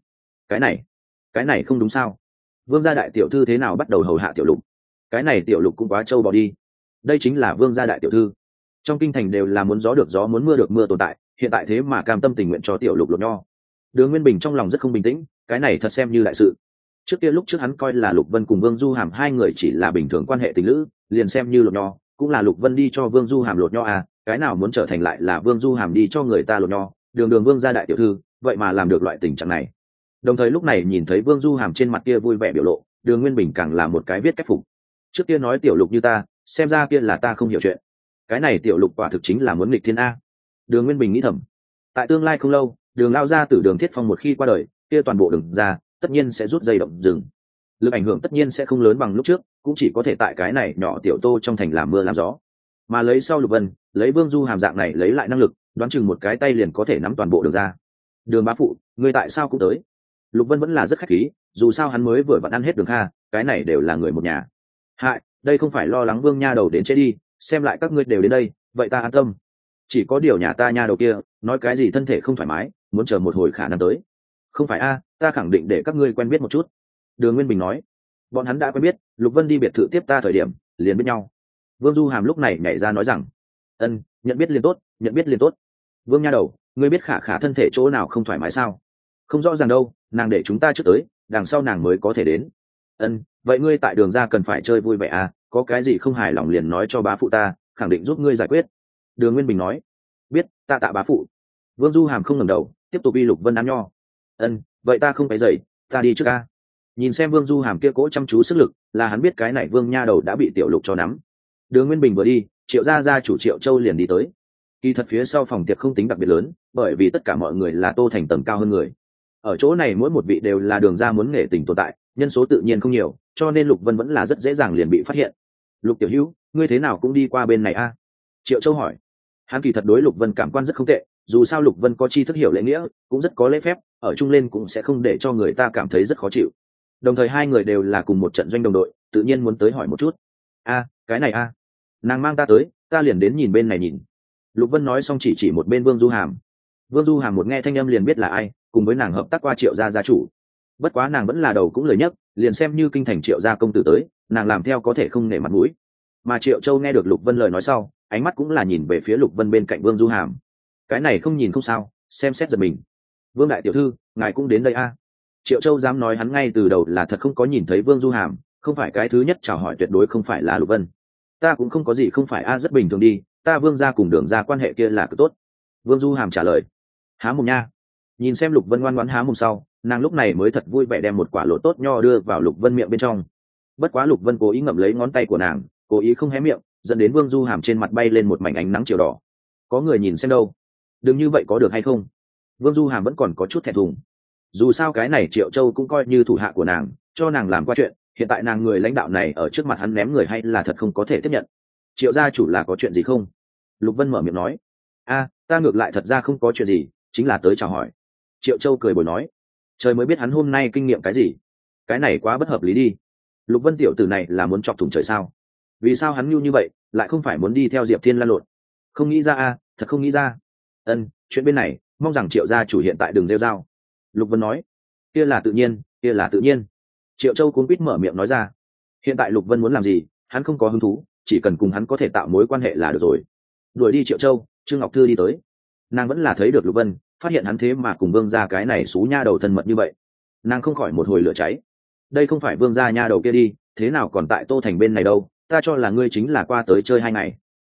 Cái này không đúng sao? Vương gia đại tiểu thư thế nào bắt đầu hầu hạ tiểu Lục? Cái này tiểu Lục cũng quá trâu bò đi. Đây chính là Vương gia đại tiểu thư, trong kinh thành đều là muốn gió được gió muốn mưa được mưa tồn tại, hiện tại thế mà cam tâm tình nguyện cho tiểu Lục lột nho. Đường Nguyên Bình trong lòng rất không bình tĩnh, cái này thật xem như đại sự. Trước kia lúc trước hắn coi là Lục Vân cùng Vương Du Hàm hai người chỉ là bình thường quan hệ tình lữ, liền xem như lột nho cũng là Lục Vân đi cho Vương Du Hàm lột nho cái nào muốn trở thành lại là Vương Du Hàm đi cho người ta lột nho. Đường Vương gia đại tiểu thư vậy mà làm được loại tình trạng này. Đồng thời lúc này nhìn thấy Vương Du Hàm trên mặt kia vui vẻ biểu lộ, Đường Nguyên Bình càng là một cái viết cách phục. Trước kia nói tiểu Lục như ta, xem ra kia là ta không hiểu chuyện. Cái này tiểu Lục quả thực chính là muốn nghịch thiên a. Đường Nguyên Bình nghĩ thầm. Tại tương lai không lâu, Đường lao gia tử Đường Thiết Phong một khi qua đời, kia toàn bộ Đường gia tất nhiên sẽ rút dây động rừng. Lực ảnh hưởng tất nhiên sẽ không lớn bằng lúc trước, cũng chỉ có thể tại cái này nhỏ tiểu Tô trong thành làm mưa làm gió. Mà lấy sau Lục Vân, lấy Vương Du Hàm dạng này lấy lại năng lực, đoán chừng một cái tay liền có thể nắm toàn bộ Đường gia. Đường bá phụ, ngươi tại sao cũng tới? Lục Vân vẫn là rất khách khí, dù sao hắn mới vừa vặn ăn hết Đường Kha, cái này đều là người một nhà. Hại, đây không phải lo lắng Vương nha đầu đến chết đi, xem lại các ngươi đều đến đây, vậy ta an tâm. Chỉ có điều nhà ta nha đầu kia, nói cái gì thân thể không thoải mái, muốn chờ một hồi khả năng tới. Không phải ta khẳng định để các ngươi quen biết một chút. Đường Nguyên Bình nói. Bọn hắn đã quen biết, Lục Vân đi biệt thự tiếp ta thời điểm, liền biết nhau. Vương Du Hàm lúc này nhảy ra nói rằng. Nhận biết liền tốt, nhận biết liền tốt. Vương nha đầu, ngươi biết Khả Khả thân thể chỗ nào không thoải mái sao? Không rõ ràng đâu, nàng để chúng ta trước tới, đằng sau nàng mới có thể đến. Vậy ngươi tại Đường ra cần phải chơi vui vẻ có cái gì không hài lòng liền nói cho bá phụ ta, khẳng định giúp ngươi giải quyết. Đường Nguyên Bình nói. Biết, ta tạ bá phụ. Vương Du Hàm không ngẩng đầu, tiếp tục uy Lục Vân ăn nho. Vậy ta không phải dậy, ta đi trước Nhìn xem Vương Du Hàm kia cố chăm chú sức lực, là hắn biết cái này Vương nha đầu đã bị tiểu Lục cho nắm. Đường Nguyên Bình vừa đi, Triệu gia chủ Triệu Châu liền đi tới. Kỳ thật phía sau phòng tiệc không tính đặc biệt lớn, bởi vì tất cả mọi người là Tô Thành tầng cao hơn người. Ở chỗ này mỗi một vị đều là Đường gia muốn nghệ tình tồn tại, nhân số tự nhiên không nhiều, cho nên Lục Vân vẫn là rất dễ dàng liền bị phát hiện. Lục tiểu hữu, ngươi thế nào cũng đi qua bên này a? Triệu Châu hỏi. Hắn kỳ thật đối Lục Vân cảm quan rất không tệ, dù sao Lục Vân có tri thức hiểu lễ nghĩa, cũng rất có lễ phép, ở chung lên cũng sẽ không để cho người ta cảm thấy rất khó chịu. Đồng thời hai người đều là cùng một trận doanh đồng đội, tự nhiên muốn tới hỏi một chút. Cái này nàng mang ta tới, ta liền đến nhìn bên này nhìn. Lục Vân nói xong chỉ một bên Vương Du Hàm. Vương Du Hàm một nghe thanh âm liền biết là ai, cùng với nàng hợp tác qua Triệu gia gia chủ. Bất quá nàng vẫn là đầu cũng lời nhất, liền xem như kinh thành Triệu gia công tử tới, nàng làm theo có thể không nể mặt mũi. Mà Triệu Châu nghe được Lục Vân lời nói sau, ánh mắt cũng là nhìn về phía Lục Vân bên cạnh Vương Du Hàm. Cái này không nhìn không sao, xem xét giật mình. Vương đại tiểu thư, ngài cũng đến đây Triệu Châu dám nói hắn ngay từ đầu là thật không có nhìn thấy Vương Du Hàm, không phải cái thứ nhất chào hỏi tuyệt đối không phải là Lục Vân. Ta cũng không có gì không phải rất bình thường đi, ta Vương gia cùng Đường gia quan hệ kia là cực tốt. Vương Du Hàm trả lời. Há mồm nha. Nhìn xem Lục Vân ngoan ngoãn há mồm sau, nàng lúc này mới thật vui vẻ đem một quả lộ tốt nho đưa vào Lục Vân miệng bên trong. Bất quá Lục Vân cố ý ngậm lấy ngón tay của nàng, cố ý không hé miệng, dẫn đến Vương Du Hàm trên mặt bay lên một mảnh ánh nắng chiều đỏ. Có người nhìn xem đâu, đừng như vậy có được hay không? Vương Du Hàm vẫn còn có chút thẹn thùng. Dù sao cái này Triệu Châu cũng coi như thủ hạ của nàng, cho nàng làm qua chuyện, hiện tại nàng người lãnh đạo này ở trước mặt hắn ném người hay là thật không có thể tiếp nhận. Triệu gia chủ là có chuyện gì không? Lục Vân mở miệng nói. Ta ngược lại thật ra không có chuyện gì, chính là tới chào hỏi. Triệu Châu cười bồi nói. Trời mới biết hắn hôm nay kinh nghiệm cái gì. Cái này quá bất hợp lý đi. Lục Vân tiểu tử này là muốn chọc thủng trời sao? Vì sao hắn nhu như vậy, lại không phải muốn đi theo Diệp Thiên lan lộn? Không nghĩ ra thật không nghĩ ra. Chuyện bên này, mong rằng Triệu gia chủ hiện tại đừng rêu rao. Lục Vân nói. Kia là tự nhiên, kia là tự nhiên. Triệu Châu cuống quýt mở miệng nói ra. Hiện tại Lục Vân muốn làm gì, hắn không có hứng thú, chỉ cần cùng hắn có thể tạo mối quan hệ là được rồi. Đuổi đi Triệu Châu, Trương Ngọc Thư đi tới. Nàng vẫn là thấy được Lục Vân, phát hiện hắn thế mà cùng Vương gia cái này xú nha đầu thân mật như vậy, nàng không khỏi một hồi lửa cháy. Đây không phải Vương gia nha đầu kia đi, thế nào còn tại Tô Thành bên này đâu? Ta cho là ngươi chính là qua tới chơi 2 ngày.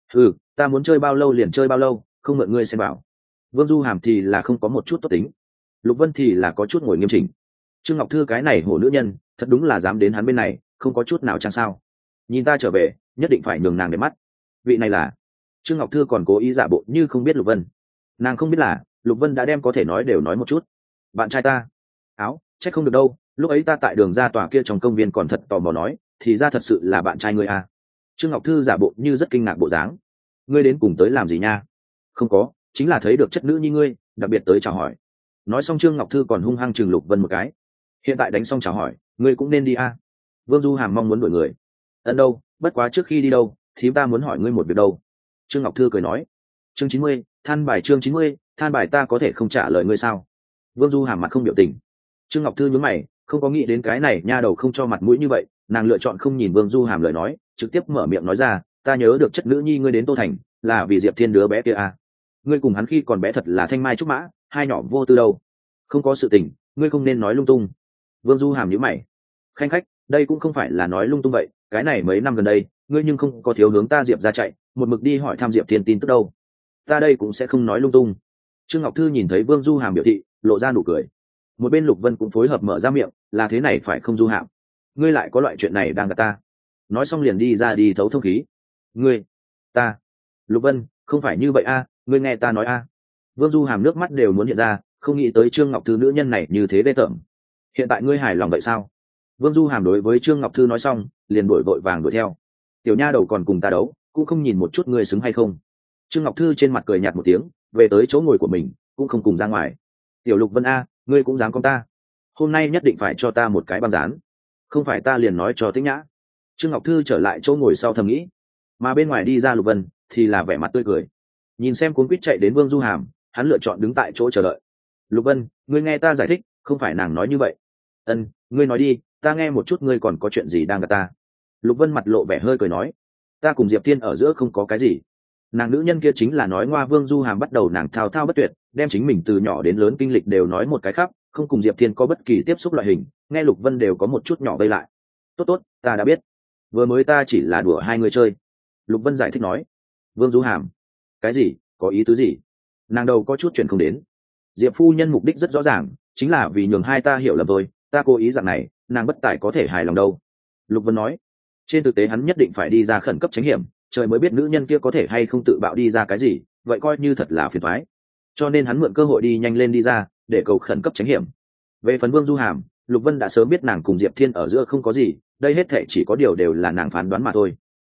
Ta muốn chơi bao lâu liền chơi bao lâu, không mượn ngươi xem bảo. Vương Du Hàm thì là không có một chút tốt tính, Lục Vân thì là có chút ngồi nghiêm chỉnh. Trương Ngọc Thư cái này hổ nữ nhân, thật đúng là dám đến hắn bên này, không có chút nào chăng sao? Nhìn ta trở về, nhất định phải nhường nàng để mắt. Vị này là Trương Ngọc Thư còn cố ý giả bộ như không biết Lục Vân. Nàng không biết là Lục Vân đã đem có thể nói đều nói một chút. Bạn trai ta? Trách không được đâu, lúc ấy ta tại đường ra tòa kia trong công viên còn thật tò mò nói, thì ra thật sự là bạn trai ngươi Trương Ngọc Thư giả bộ như rất kinh ngạc bộ dáng. Ngươi đến cùng tới làm gì nha? Không có, chính là thấy được chất nữ như ngươi, đặc biệt tới chào hỏi. Nói xong Trương Ngọc Thư còn hung hăng chừng Lục Vân một cái. Hiện tại đánh xong chào hỏi, ngươi cũng nên đi Vương Du Hàm mong muốn đuổi người. Đâu, bất quá trước khi đi đâu, thím ta muốn hỏi ngươi một việc đâu. Trương Ngọc Thư cười nói. Chương 90, than bài chương 90, than bài ta có thể không trả lời ngươi sao? Vương Du Hàm mặt không biểu tình. Trương Ngọc Thư nhướng mày, không có nghĩ đến cái này nha đầu không cho mặt mũi như vậy, nàng lựa chọn không nhìn Vương Du Hàm lời nói, trực tiếp mở miệng nói ra, ta nhớ được chất nữ nhi ngươi đến Tô Thành, là vì Diệp Thiên đứa bé kia Ngươi cùng hắn khi còn bé thật là thanh mai trúc mã, hai nhỏ vô tư đâu. Không có sự tình, ngươi không nên nói lung tung. Vương Du Hàm nhíu mày. Khanh khách, đây cũng không phải là nói lung tung vậy, cái này mấy năm gần đây, ngươi nhưng không có thiếu hướng ta Diệp ra chạy, một mực đi hỏi thăm Diệp Thiên tin tức đâu. Ta đây cũng sẽ không nói lung tung. Trương Ngọc Thư nhìn thấy Vương Du Hàm biểu thị, lộ ra nụ cười. Một bên Lục Vân cũng phối hợp mở ra miệng, là thế này phải không Du Hàm? Ngươi lại có loại chuyện này đang gạt ta. Nói xong liền đi ra đi thấu thông khí. Ngươi, ta, Lục Vân, không phải như vậy ngươi nghe ta nói Vương Du Hàm nước mắt đều muốn hiện ra, không nghĩ tới Trương Ngọc Thư nữ nhân này như thế ghê tởm. Hiện tại ngươi hài lòng vậy sao? Vương Du Hàm đối với Trương Ngọc Thư nói xong, liền đuổi vội vàng đuổi theo. Tiểu nha đầu còn cùng ta đấu, cũng không nhìn một chút ngươi xứng hay không. Trương Ngọc Thư trên mặt cười nhạt một tiếng, về tới chỗ ngồi của mình, cũng không cùng ra ngoài. Tiểu Lục Vân ngươi cũng dám con ta? Hôm nay nhất định phải cho ta một cái băng dán. Không phải ta liền nói cho Tĩnh Nhã. Trương Ngọc Thư trở lại chỗ ngồi sau thầm nghĩ, mà bên ngoài đi ra Lục Vân thì là vẻ mặt tươi cười. Nhìn xem cuốn quýt chạy đến Vương Du Hàm, hắn lựa chọn đứng tại chỗ chờ đợi. Lục Vân, ngươi nghe ta giải thích, không phải nàng nói như vậy. Ngươi nói đi, ta nghe một chút ngươi còn có chuyện gì đang gạt ta. Lục Vân mặt lộ vẻ hơi cười nói, ta cùng Diệp Thiên ở giữa không có cái gì. Nàng nữ nhân kia chính là nói ngoa. Vương Du Hàm bắt đầu nàng thao thao bất tuyệt, đem chính mình từ nhỏ đến lớn kinh lịch đều nói một cái khắp, không cùng Diệp Thiên có bất kỳ tiếp xúc loại hình, nghe Lục Vân đều có một chút nhỏ vây lại. Tốt, ta đã biết. Vừa mới ta chỉ là đùa hai người chơi. Lục Vân giải thích nói. Vương Du Hàm, cái gì, có ý tứ gì? Nàng đầu có chút chuyện không đến. Diệp phu nhân mục đích rất rõ ràng, chính là vì nhường hai ta hiểu lầm thôi, ta cố ý dạng này, nàng bất tài có thể hài lòng đâu. Lục Vân nói. Trên thực tế hắn nhất định phải đi ra khẩn cấp tránh hiểm, trời mới biết nữ nhân kia có thể hay không tự bạo đi ra cái gì, vậy coi như thật là phiền toái. Cho nên hắn mượn cơ hội đi nhanh lên đi ra, để cầu khẩn cấp tránh hiểm. Về phần Vương Du Hàm, Lục Vân đã sớm biết nàng cùng Diệp Thiên ở giữa không có gì, đây hết thảy chỉ có điều đều là nàng phán đoán mà thôi.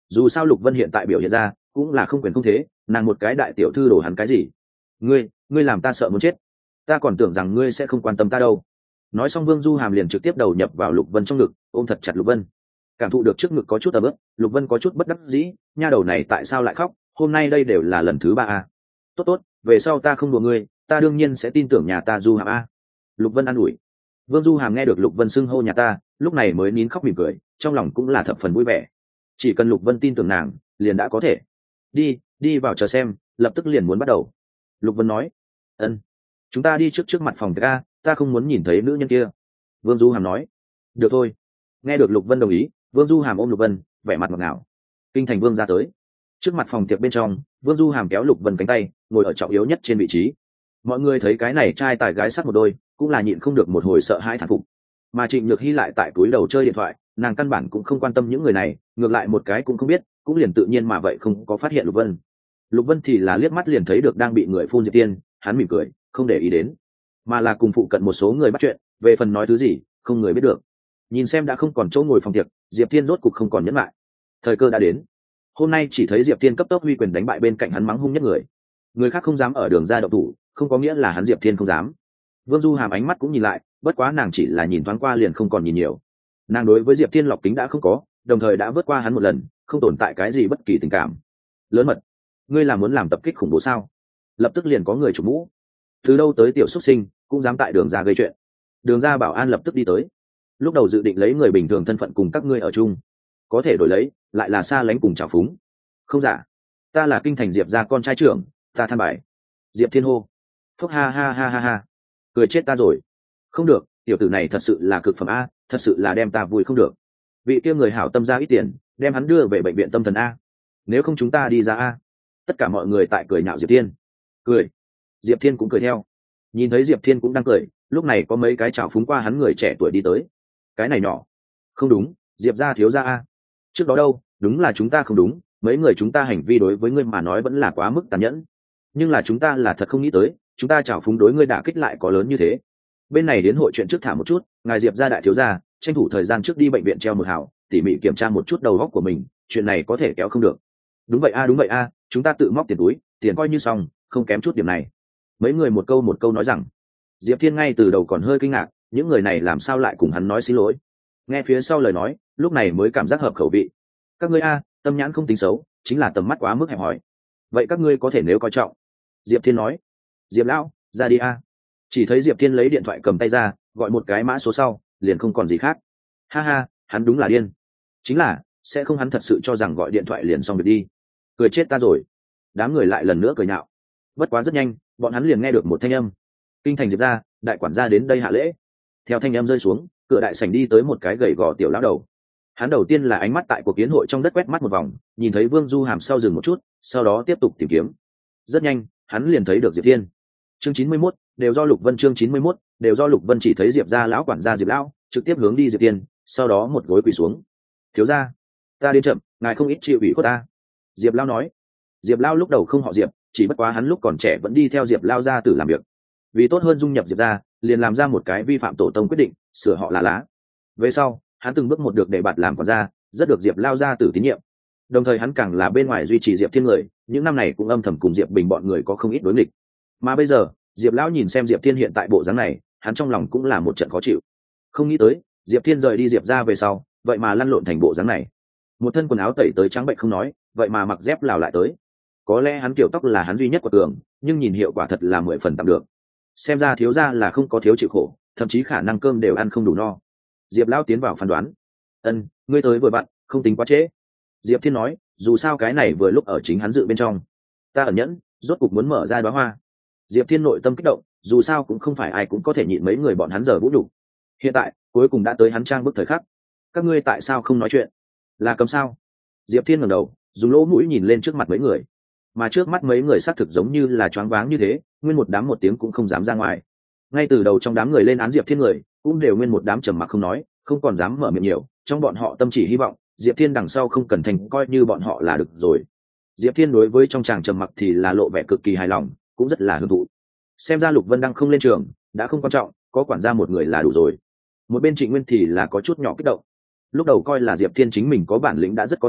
dù sao Lục Vân hiện tại biểu hiện ra cũng là không quyền không thế, nàng một cái đại tiểu thư đổ hắn cái gì. Ngươi làm ta sợ muốn chết, ta còn tưởng rằng ngươi sẽ không quan tâm ta đâu. Nói xong Vương Du Hàm liền trực tiếp đầu nhập vào Lục Vân trong ngực, ôm thật chặt Lục Vân. Cảm thụ được trước ngực có chút ấm ức, Lục Vân có chút bất đắc dĩ, nha đầu này tại sao lại khóc, hôm nay đây đều là lần thứ 3 a. Tốt, về sau ta không đùa ngươi, ta đương nhiên sẽ tin tưởng nhà ta Du Hàm a. Lục Vân an ủi. Vương Du Hàm nghe được Lục Vân xưng hô nhà ta, lúc này mới nín khóc mỉm cười, trong lòng cũng là thập phần vui vẻ. Chỉ cần Lục Vân tin tưởng nàng, liền đã có thể. Đi vào chờ xem, lập tức liền muốn bắt đầu. Lục Vân nói. Ân, chúng ta đi trước mặt phòng ga, ta không muốn nhìn thấy nữ nhân kia. Vương Du Hàm nói. Được thôi. Nghe được Lục Vân đồng ý, Vương Du Hàm ôm Lục Vân, vẻ mặt ngọt ngào. Kinh thành Vương ra tới. Trước mặt phòng tiệc bên trong, Vương Du Hàm kéo Lục Vân cánh tay, ngồi ở trọng yếu nhất trên vị trí. Mọi người thấy cái này trai tài gái sắc một đôi, cũng là nhịn không được một hồi sợ hãi thán phục. Mà Trịnh Nhược Hy lại tại túi đầu chơi điện thoại, nàng căn bản cũng không quan tâm những người này, ngược lại một cái cũng không biết, cũng liền tự nhiên mà vậy không có phát hiện Lục Vân. Lục Vân thì là liếc mắt liền thấy được đang bị người phun Diệp Tiên, hắn mỉm cười, không để ý đến, mà là cùng phụ cận một số người bắt chuyện, về phần nói thứ gì, không người biết được. Nhìn xem đã không còn chỗ ngồi phòng tiệc, Diệp Tiên rốt cục không còn nhẫn lại. Thời cơ đã đến. Hôm nay chỉ thấy Diệp Tiên cấp tốc huy quyền đánh bại bên cạnh hắn mắng hung nhất người. Người khác không dám ở đường ra động thủ, không có nghĩa là hắn Diệp Tiên không dám. Vương Du Hàm ánh mắt cũng nhìn lại, bất quá nàng chỉ là nhìn thoáng qua liền không còn nhìn nhiều. Nàng đối với Diệp Tiên lọc kính đã không có, đồng thời đã vượt qua hắn một lần, không tồn tại cái gì bất kỳ tình cảm. Lớn mật, ngươi là muốn làm tập kích khủng bố sao? Lập tức liền có người chụp mũ. Từ đâu tới tiểu xuất sinh, cũng dám tại đường ra gây chuyện. Đường ra bảo an lập tức đi tới. Lúc đầu dự định lấy người bình thường thân phận cùng các ngươi ở chung, có thể đổi lấy lại là xa lánh cùng trào phúng. Không giả, ta là kinh thành Diệp gia con trai trưởng, ta than bài. Diệp Thiên hô. Phúc ha ha ha ha ha, cười chết ta rồi. Không được, tiểu tử này thật sự là cực phẩm a, thật sự là đem ta vui không được. Vị kia người hảo tâm ra ít tiền, đem hắn đưa về bệnh viện tâm thần a. Nếu không chúng ta đi ra a. Tất cả mọi người tại cười nhạo Diệp Thiên. Cười. Diệp Thiên cũng cười theo. Nhìn thấy Diệp Thiên cũng đang cười, lúc này có mấy cái chảo phúng qua hắn người trẻ tuổi đi tới. Cái này nhỏ. Không đúng, Diệp gia thiếu gia a. Trước đó đâu, đúng là chúng ta không đúng, mấy người chúng ta hành vi đối với ngươi mà nói vẫn là quá mức tàn nhẫn. Nhưng là chúng ta là thật không nghĩ tới, chúng ta chảo phúng đối ngươi đả kích lại có lớn như thế. Bên này đến hội chuyện trước thả một chút, ngài Diệp gia đại thiếu gia, tranh thủ thời gian trước đi bệnh viện treo một hào, tỉ mỉ kiểm tra một chút đầu óc của mình, chuyện này có thể kéo không được. Đúng vậy a, chúng ta tự móc tiền túi, tiền coi như xong, không kém chút điểm này. Mấy người một câu nói rằng. Diệp Thiên ngay từ đầu còn hơi kinh ngạc, những người này làm sao lại cùng hắn nói xin lỗi. Nghe phía sau lời nói, lúc này mới cảm giác hợp khẩu vị. Các ngươi a, tâm nhãn không tính xấu, chính là tầm mắt quá mức hẹp hòi. Vậy các ngươi có thể nếu coi trọng. Diệp Thiên nói. Diệp lão, ra đi a. Chỉ thấy Diệp Thiên lấy điện thoại cầm tay ra, gọi một cái mã số sau, liền không còn gì khác. Ha ha, hắn đúng là điên. Chính là, sẽ không hắn thật sự cho rằng gọi điện thoại liền xong việc đi. Cười chết ta rồi. Đám người lại lần nữa cười nhạo. Bất quá rất nhanh, bọn hắn liền nghe được một thanh âm. Kinh thành Diệp gia, đại quản gia đến đây hạ lễ. Theo thanh âm rơi xuống, cửa đại sảnh đi tới một cái gầy gò tiểu lão đầu. Hắn đầu tiên là ánh mắt tại cuộc kiến hội trong đất quét mắt một vòng, nhìn thấy Vương Du Hàm sau dừng một chút, sau đó tiếp tục tìm kiếm. Rất nhanh, hắn liền thấy được Diệp Thiên. Chương 91, đều do Lục Vân. Chương 91, đều do Lục Vân. Chỉ thấy Diệp gia lão quản gia Diệp lão trực tiếp hướng đi Diệp Thiên, sau đó một gối quỳ xuống. Thiếu gia, ta đến chậm, ngài không ít chịu ủy khuất ta. Diệp lão nói. Diệp lão lúc đầu không họ Diệp, chỉ bất quá hắn lúc còn trẻ vẫn đi theo Diệp lão gia tử làm việc. Vì tốt hơn dung nhập Diệp gia, liền làm ra một cái vi phạm tổ tông quyết định, sửa họ là Lá. Về sau, hắn từng bước một được đề bạt làm quản gia, rất được Diệp lão gia tử tín nhiệm. Đồng thời hắn càng là bên ngoài duy trì Diệp Thiên người, những năm này cũng âm thầm cùng Diệp Bình bọn người có không ít đối nghịch. Mà bây giờ, Diệp lão nhìn xem Diệp Thiên hiện tại bộ dáng này, hắn trong lòng cũng là một trận khó chịu. Không nghĩ tới, Diệp Thiên rời đi Diệp gia về sau, vậy mà lăn lộn thành bộ dáng này. Một thân quần áo tẩy tới trắng bệnh không nói, vậy mà mặc dép lào lại tới. Có lẽ hắn kiểu tóc là hắn duy nhất của tường, nhưng nhìn hiệu quả thật là 10 phần tạm được. Xem ra thiếu gia là không có thiếu chịu khổ, thậm chí khả năng cơm đều ăn không đủ no. Diệp lão tiến vào phán đoán. Ân, ngươi tới vừa vặn, không tính quá trễ. Diệp Thiên nói, dù sao cái này vừa lúc ở chính hắn dự bên trong. Ta ẩn nhẫn, rốt cục muốn mở ra đóa hoa. Diệp Thiên nội tâm kích động, dù sao cũng không phải ai cũng có thể nhịn mấy người bọn hắn giờ vũ đủ. Hiện tại, cuối cùng đã tới hắn trang bức thời khắc. Các ngươi tại sao không nói chuyện? Là cấm sao? Diệp Thiên ngẩng đầu, dùng lỗ mũi nhìn lên trước mặt mấy người. Mà trước mắt mấy người xác thực giống như là choáng váng như thế, nguyên một đám một tiếng cũng không dám ra ngoài. Ngay từ đầu trong đám người lên án Diệp Thiên người, cũng đều nguyên một đám trầm mặc không nói, không còn dám mở miệng nhiều, trong bọn họ tâm chỉ hy vọng Diệp Thiên đằng sau không cần thành coi như bọn họ là được rồi. Diệp Thiên đối với trong chàng trầm mặc thì là lộ vẻ cực kỳ hài lòng, cũng rất là hưởng thụ. Xem ra Lục Vân đang không lên trường, đã không quan trọng, có quản gia một người là đủ rồi. Một bên Trịnh Nguyên thì là có chút nhỏ kích động. Lúc đầu coi là Diệp Thiên chính mình có bản lĩnh đã rất có thể,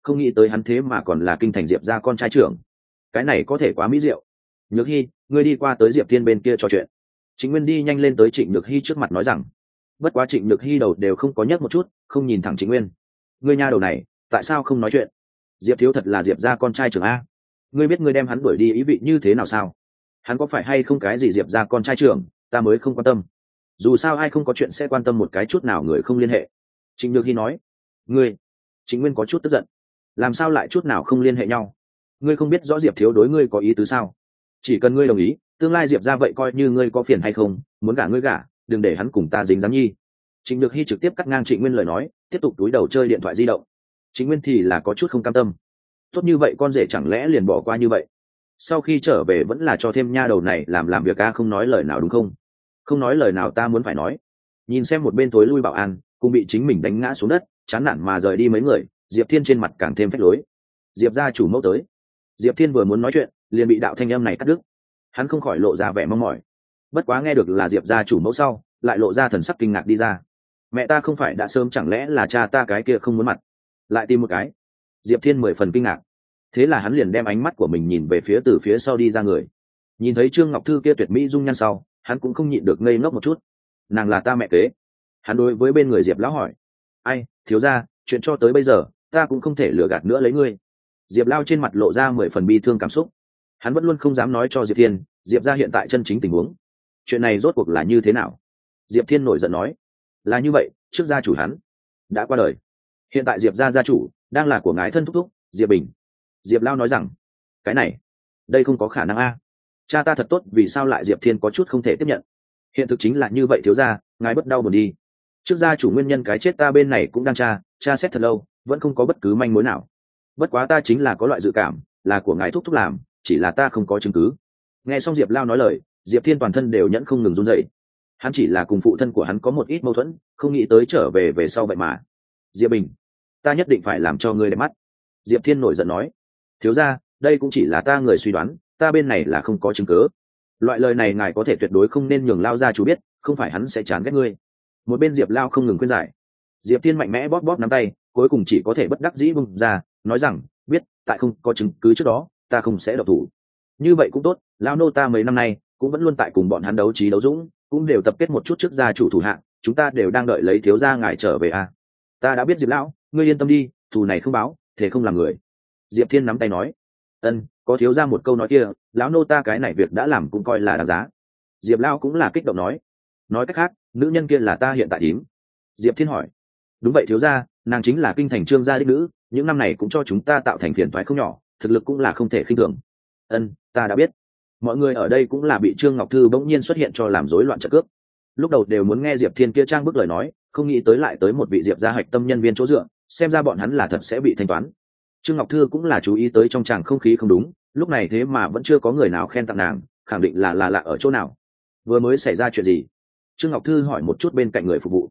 không nghĩ tới hắn thế mà còn là kinh thành diệp gia con trai trưởng. Cái này có thể quá mỹ diệu. Nhược Hy, ngươi đi qua tới Diệp Thiên bên kia trò chuyện. Trịnh Nguyên đi nhanh lên tới Trịnh Nhược Hy trước mặt nói rằng. Bất quá Trịnh Nhược Hy đầu đều không có nhấc một chút, không nhìn thẳng Trịnh Nguyên. Ngươi nha đầu này, tại sao không nói chuyện? Diệp thiếu thật là Diệp gia con trai trưởng a. Ngươi biết ngươi đem hắn đuổi đi ý vị như thế nào sao? Hắn có phải hay không cái gì Diệp gia con trai trưởng, ta mới không quan tâm. Dù sao ai không có chuyện sẽ quan tâm một cái chút nào người không liên hệ. Trịnh Nhược Hy nói. Ngươi, Trịnh Nguyên có chút tức giận. Làm sao lại chút nào không liên hệ nhau? Ngươi không biết rõ Diệp thiếu đối ngươi có ý tứ sao? Chỉ cần ngươi đồng ý, tương lai Diệp ra vậy coi như ngươi có phiền hay không, muốn gả ngươi gả, đừng để hắn cùng ta dính dáng nhi. Trịnh Nhược Hy trực tiếp cắt ngang Trịnh Nguyên lời nói, tiếp tục túi đầu chơi điện thoại di động. Trịnh Nguyên thì là có chút không cam tâm. Tốt như vậy con rể chẳng lẽ liền bỏ qua như vậy? Sau khi trở về vẫn là cho thêm nha đầu này làm việc a, không nói lời nào đúng không? Không nói lời nào ta muốn phải nói. Nhìn xem một bên tối lui bảo an, cùng bị chính mình đánh ngã xuống đất, chán nản mà rời đi mấy người, Diệp Thiên trên mặt càng thêm phách lối. Diệp gia chủ mẫu tới. Diệp Thiên vừa muốn nói chuyện, liền bị đạo thanh âm này cắt đứt. Hắn không khỏi lộ ra vẻ mong mỏi. Bất quá nghe được là Diệp gia chủ mẫu sau, lại lộ ra thần sắc kinh ngạc đi ra. Mẹ ta không phải đã sớm, chẳng lẽ là cha ta cái kia không muốn mặt? Lại tìm một cái. Diệp Thiên 10 phần kinh ngạc. Thế là hắn liền đem ánh mắt của mình nhìn về phía từ phía sau đi ra người. Nhìn thấy Trương Ngọc Thư kia tuyệt mỹ dung nhan sau, hắn cũng không nhịn được ngây ngốc một chút. Nàng là ta mẹ kế. Hắn đối với bên người Diệp lão hỏi. Ai, thiếu gia, chuyện cho tới bây giờ, ta cũng không thể lừa gạt nữa lấy ngươi. Diệp Lao trên mặt lộ ra 10 phần bi thương cảm xúc. Hắn vẫn luôn không dám nói cho Diệp Thiên, Diệp gia hiện tại chân chính tình huống. Chuyện này rốt cuộc là như thế nào? Diệp Thiên nổi giận nói. Là như vậy, trước gia chủ hắn đã qua đời. Hiện tại Diệp gia gia chủ đang là của ngài thân thúc thúc, Diệp Bình. Diệp Lao nói rằng, cái này, đây không có khả năng a. Cha ta thật tốt, vì sao lại? Diệp Thiên có chút không thể tiếp nhận. Hiện thực chính là như vậy thiếu gia, ngài bất đau buồn đi. Trước gia chủ nguyên nhân cái chết ta bên này cũng đang tra xét thật lâu, vẫn không có bất cứ manh mối nào. Bất quá ta chính là có loại dự cảm, là của ngài thúc thúc làm, chỉ là ta không có chứng cứ. Nghe xong Diệp Lao nói lời, Diệp Thiên toàn thân đều nhẫn không ngừng run rẩy. Hắn chỉ là cùng phụ thân của hắn có một ít mâu thuẫn, không nghĩ tới trở về sau vậy mà. Diệp Bình, ta nhất định phải làm cho ngươi đẹp mắt. Diệp Thiên nổi giận nói. Thiếu gia, đây cũng chỉ là ta người suy đoán, ta bên này là không có chứng cứ. Loại lời này ngài có thể tuyệt đối không nên nhường Lao gia chủ biết, không phải hắn sẽ chán ghét ngươi. Một bên Diệp Lao không ngừng khuyên giải. Diệp Thiên mạnh mẽ bóp nắm tay, cuối cùng chỉ có thể bất đắc dĩ bung ra, nói rằng, biết, tại không có chứng cứ trước đó, ta không sẽ độc thủ. Như vậy cũng tốt, Lao nô ta mấy năm nay cũng vẫn luôn tại cùng bọn hắn đấu trí đấu dũng, cũng đều tập kết một chút trước gia chủ thủ hạng, chúng ta đều đang đợi lấy thiếu gia ngài trở về à. Ta đã biết Diệp Lão, ngươi yên tâm đi, thù này không báo, thể không làm người. Diệp Thiên nắm tay nói. Ân, có thiếu gia một câu nói kia, lão nô ta cái này việc đã làm cũng coi là đáng giá. Diệp Lão cũng là kích động nói. Nói cách khác, nữ nhân kia là ta hiện tại thím. Diệp Thiên hỏi. Đúng vậy thiếu gia, nàng chính là kinh thành Trương gia đích nữ, những năm này cũng cho chúng ta tạo thành phiền toái không nhỏ, thực lực cũng là không thể khinh thường. Ân, ta đã biết. Mọi người ở đây cũng là bị Trương Ngọc Thư bỗng nhiên xuất hiện cho làm rối loạn trận cước. Lúc đầu đều muốn nghe Diệp Thiên kia trang bức lời nói, không nghĩ tới lại tới một vị Diệp gia hạch tâm nhân viên chỗ dựa, xem ra bọn hắn là thật sẽ bị thanh toán. Trương Ngọc Thư cũng là chú ý tới trong tràng không khí không đúng, lúc này thế mà vẫn chưa có người nào khen tặng nàng, khẳng định là lạ ở chỗ nào. Vừa mới xảy ra chuyện gì? Trương Ngọc Thư hỏi một chút bên cạnh người phục vụ.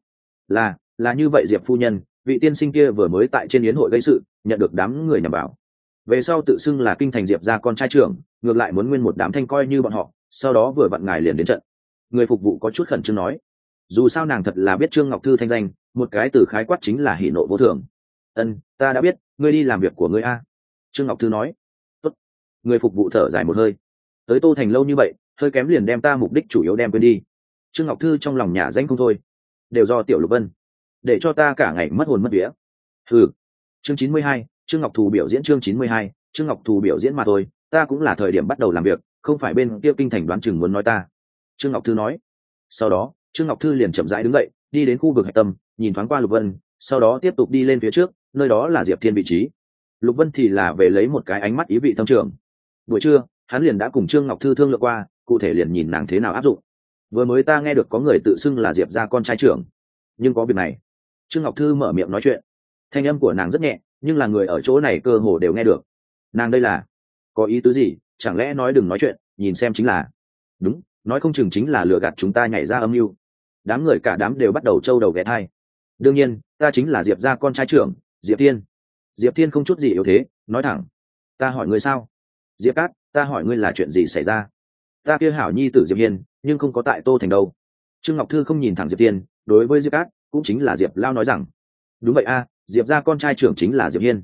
Là như vậy Diệp phu nhân, vị tiên sinh kia vừa mới tại trên yến hội gây sự, nhận được đám người nhằm vào. Về sau tự xưng là kinh thành Diệp gia con trai trưởng, ngược lại muốn nguyên một đám thanh coi như bọn họ, sau đó vừa vặn ngài liền đến trận. Người phục vụ có chút khẩn trương nói. Dù sao nàng thật là biết Trương Ngọc Thư thanh danh, một cái từ khái quát chính là hỉ nộ vô thường. Ân, ta đã biết, ngươi đi làm việc của ngươi a. Trương Ngọc Thư nói. Tốt. Người phục vụ thở dài một hơi. Tới Tô Thành lâu như vậy, hơi kém liền đem ta mục đích chủ yếu đem quên đi. Trương Ngọc Thư trong lòng nhả danh không thôi. Đều do Tiểu Lục Vân, để cho ta cả ngày mất hồn mất vía. Hừ. Chương 92, Trương Ngọc Thù biểu diễn. Chương 92, Trương Ngọc Thù biểu diễn mà thôi, ta cũng là thời điểm bắt đầu làm việc, không phải bên kia kinh thành đoán chừng muốn nói ta. Trương Ngọc Thư nói. Sau đó, Trương Ngọc Thư liền chậm rãi đứng dậy, đi đến khu vực hạch tâm, nhìn thoáng qua Lục Vân, sau đó tiếp tục đi lên phía trước, nơi đó là Diệp Thiên vị trí. Lục Vân thì là về lấy một cái ánh mắt ý vị thâm trường. Buổi trưa, hắn liền đã cùng Trương Ngọc Thư thương lượng qua, cụ thể liền nhìn nàng thế nào áp dụng. Vừa mới ta nghe được có người tự xưng là Diệp gia con trai trưởng, nhưng có việc này. Trương Ngọc Thư mở miệng nói chuyện, thanh âm của nàng rất nhẹ, nhưng là người ở chỗ này cơ hồ đều nghe được. Nàng đây là có ý tứ gì? Chẳng lẽ nói đừng nói chuyện, nhìn xem chính là. Đúng, nói không chừng chính là lừa gạt chúng ta nhảy ra âm mưu. Đám người cả đám đều bắt đầu trâu đầu ghé thai. Đương nhiên, ta chính là Diệp gia con trai trưởng, Diệp Thiên. Diệp Thiên không chút gì yếu thế, nói thẳng. Ta hỏi ngươi sao? Diệp Cát, ta hỏi ngươi là chuyện gì xảy ra? Ta kia hảo nhi tử Diệp Hiên, nhưng không có tại Tô Thành đâu. Trương Ngọc Thư không nhìn thẳng Diệp Thiên, đối với Diệp Cát, cũng chính là Diệp Lao nói rằng. Đúng vậy a, Diệp gia con trai trưởng chính là Diệp Hiên.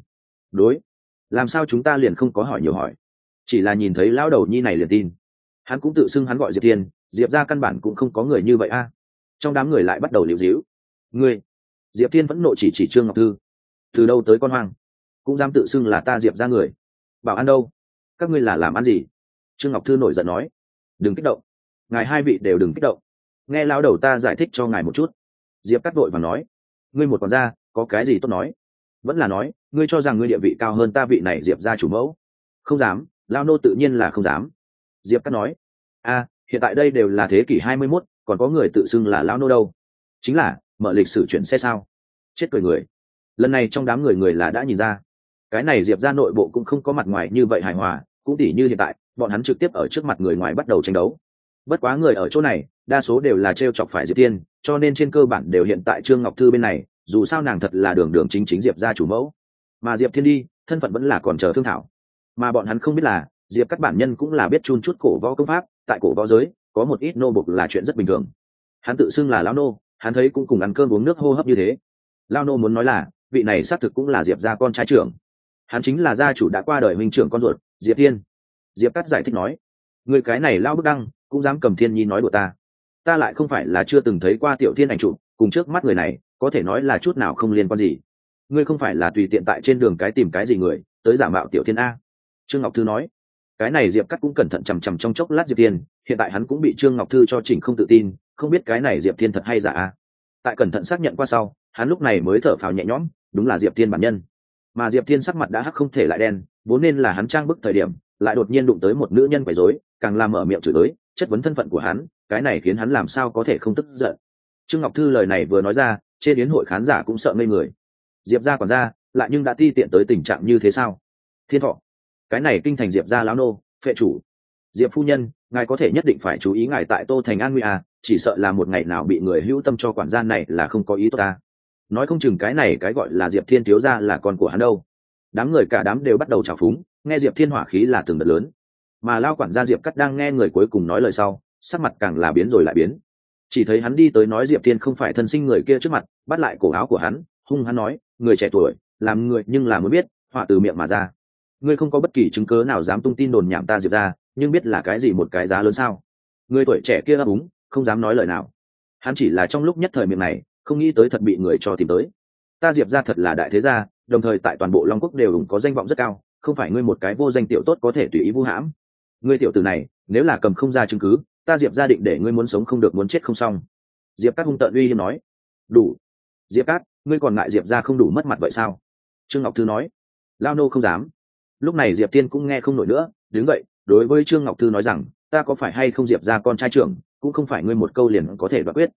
đối, làm sao chúng ta liền không có hỏi nhiều hỏi, chỉ là nhìn thấy lão đầu nhi này liền tin. Hắn cũng tự xưng hắn gọi Diệp Thiên, Diệp ra căn bản cũng không có người như vậy a. Trong đám người lại bắt đầu liễu díu. Ngươi, Diệp Thiên vẫn nộ chỉ Trương Ngọc Thư, từ đâu tới con hoang, cũng dám tự xưng là ta Diệp ra người, bảo ăn đâu, các ngươi là làm ăn gì? Trương Ngọc Thư nổi giận nói. Đừng kích động, ngài hai vị đều đừng kích động, nghe lão đầu ta giải thích cho ngài một chút. Diệp cắt đội và nói. Ngươi một con ra có cái gì tốt nói, vẫn là nói ngươi cho rằng ngươi địa vị cao hơn ta vị này Diệp ra chủ mẫu? Không dám, lao nô tự nhiên là không dám. Diệp cắt nói. Hiện tại đây đều là thế kỷ 21, còn có người tự xưng là lao nô đâu? Chính là mở lịch sử chuyển xe sao? Chết cười người. Lần này trong đám người là đã nhìn ra, cái này Diệp ra nội bộ cũng không có mặt ngoài như vậy hài hòa, cũng tỉ như hiện tại bọn hắn trực tiếp ở trước mặt người ngoài bắt đầu tranh đấu. Bất quá người ở chỗ này đa số đều là t chọc phải Diệp Tiên, cho nên trên cơ bản đều hiện tại Trương Ngọc Thư bên này, dù sao nàng thật là đường đường chính chính Diệp ra chủ mẫu, mà Diệp Thiên đi thân phận vẫn là còn chờ thương thảo. Mà bọn hắn không biết là Diệp các bản nhân cũng là biết chun chút cổ võ công pháp, tại cổ võ giới có một ít nô bộc là chuyện rất bình thường. Hắn tự xưng là lão nô, hắn thấy cũng cùng ăn cơm uống nước hô hấp như thế. Lão nô muốn nói là vị này xác thực cũng là Diệp gia con trai trưởng, hắn chính là gia chủ đã qua đời huynh trưởng con ruột Diệp Thiên. Diệp cắt giải thích nói. Người cái này lao bức đăng cũng dám cầm Thiên Nhi nói đùa ta lại không phải là chưa từng thấy qua Tiểu Thiên ảnh chụp, cùng trước mắt người này có thể nói là chút nào không liên quan gì. Ngươi không phải là tùy tiện tại trên đường cái tìm cái gì người tới giả mạo Tiểu Thiên a? Trương Ngọc Thư nói. Cái này Diệp cắt cũng cẩn thận chằm chằm trong chốc lát Diệp Thiên, hiện tại hắn cũng bị Trương Ngọc Thư cho chỉnh không tự tin, không biết cái này Diệp Thiên thật hay giả a. Tại cẩn thận xác nhận qua sau, hắn lúc này mới thở phào nhẹ nhõm, đúng là Diệp Thiên bản nhân. Mà Diệp Thiên sắc mặt đã hắc không thể lại đen, vốn nên là hắn trang bức thời điểm, lại đột nhiên đụng tới một nữ nhân quấy rối, càng làm mở miệng chửi tới, chất vấn thân phận của hắn, cái này khiến hắn làm sao có thể không tức giận. Trương Ngọc Thư lời này vừa nói ra, trên yến hội khán giả cũng sợ ngây người. Diệp gia còn ra, lại nhưng đã ti tiện tới tình trạng như thế sao? Thiên Thọ, cái này kinh thành Diệp gia lão nô, phệ chủ. Diệp phu nhân, ngài có thể nhất định phải chú ý ngài tại Tô Thành an nguy à, chỉ sợ là một ngày nào bị người hữu tâm cho quản gia này là không có ý tốt ta. Nói không chừng cái này cái gọi là Diệp Thiên thiếu gia là con của hắn đâu. Đám người cả đám đều bắt đầu trào phúng, nghe Diệp Thiên hỏa khí là từng đợt lớn. Mà lao quản gia Diệp cắt đang nghe người cuối cùng nói lời sau, sắc mặt càng là biến rồi lại biến. Chỉ thấy hắn đi tới nói Diệp Thiên không phải thân sinh người kia trước mặt, bắt lại cổ áo của hắn, hung hắn nói, người trẻ tuổi làm người nhưng là mới biết họa từ miệng mà ra, ngươi không có bất kỳ chứng cớ nào dám tung tin đồn nhảm ta Diệp ra, nhưng biết là cái gì một cái giá lớn sao? Người tuổi trẻ kia ấp úng không dám nói lời nào, hắn chỉ là trong lúc nhất thời miệng này không nghĩ tới thật bị người cho tìm tới. Ta Diệp ra thật là đại thế gia, đồng thời tại toàn bộ Long Quốc đều có danh vọng rất cao, không phải ngươi một cái vô danh tiểu tốt có thể tùy ý vu hãm. Ngươi tiểu tử này nếu là cầm không ra chứng cứ, ta Diệp gia định để ngươi muốn sống không được muốn chết không xong. Diệp Cát hung tợn uy hiếp nói. Đủ. Diệp Cát, ngươi còn ngại Diệp gia không đủ mất mặt vậy sao? Trương Ngọc Thư nói. Lao nô không dám. Lúc này Diệp Tiên cũng nghe không nổi nữa, đứng dậy đối với Trương Ngọc Thư nói rằng, ta có phải hay không Diệp gia con trai trưởng, cũng không phải ngươi một câu liền có thể đoạt quyết.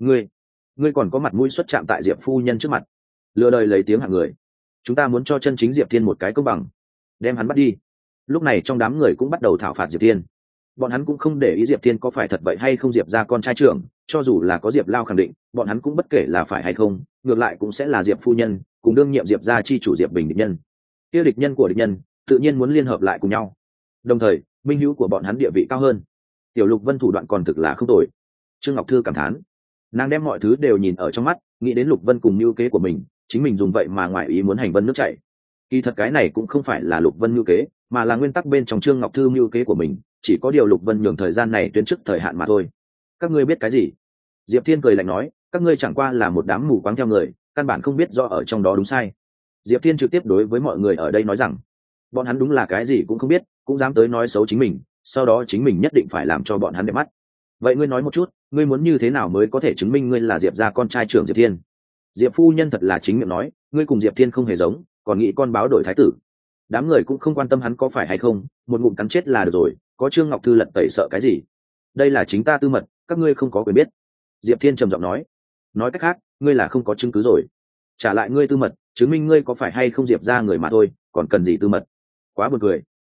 Ngươi còn có mặt mũi xuất chạm tại Diệp phu nhân trước mặt, lừa đời lấy tiếng hạng người. Chúng ta muốn cho chân chính Diệp Thiên một cái công bằng, đem hắn bắt đi. Lúc này trong đám người cũng bắt đầu thảo phạt Diệp Thiên. Bọn hắn cũng không để ý Diệp Thiên có phải thật vậy hay không Diệp gia con trai trưởng, cho dù là có Diệp Lao khẳng định, bọn hắn cũng bất kể là phải hay không, ngược lại cũng sẽ là Diệp phu nhân cùng đương nhiệm Diệp gia chi chủ Diệp Bình địch nhân. Kia địch nhân của địch nhân tự nhiên muốn liên hợp lại cùng nhau. Đồng thời, minh hữu của bọn hắn địa vị cao hơn. Tiểu Lục Vân thủ đoạn còn thực là không tồi. Trương Ngọc Thư cảm thán. Nàng đem mọi thứ đều nhìn ở trong mắt, nghĩ đến Lục Vân cùng mưu kế của mình, chính mình dùng vậy mà ngoài ý muốn hành vân nước chảy. Kỳ thật cái này cũng không phải là Lục Vân mưu kế, mà là nguyên tắc bên trong Trương Ngọc Thư mưu kế của mình, chỉ có điều Lục Vân nhường thời gian này tuyến trước thời hạn mà thôi. Các ngươi biết cái gì? Diệp Thiên cười lạnh nói, các ngươi chẳng qua là một đám mù quáng theo người, căn bản không biết do ở trong đó đúng sai. Diệp Thiên trực tiếp đối với mọi người ở đây nói rằng, bọn hắn đúng là cái gì cũng không biết, cũng dám tới nói xấu chính mình, sau đó chính mình nhất định phải làm cho bọn hắn đẹp mắt. Vậy ngươi nói một chút, ngươi muốn như thế nào mới có thể chứng minh ngươi là Diệp gia con trai trưởng Diệp Thiên? Diệp phu nhân thật là chính miệng nói, ngươi cùng Diệp Thiên không hề giống, còn nghĩ con báo đổi thái tử. Đám người cũng không quan tâm hắn có phải hay không, một ngụm cắn chết là được rồi, có Trương Ngọc Thư lật tẩy sợ cái gì? Đây là chính ta tư mật, các ngươi không có quyền biết. Diệp Thiên trầm giọng nói. Nói cách khác, ngươi là không có chứng cứ rồi. Trả lại ngươi tư mật, chứng minh ngươi có phải hay không Diệp gia người mà thôi, còn cần gì tư mật? Quá buồn cười,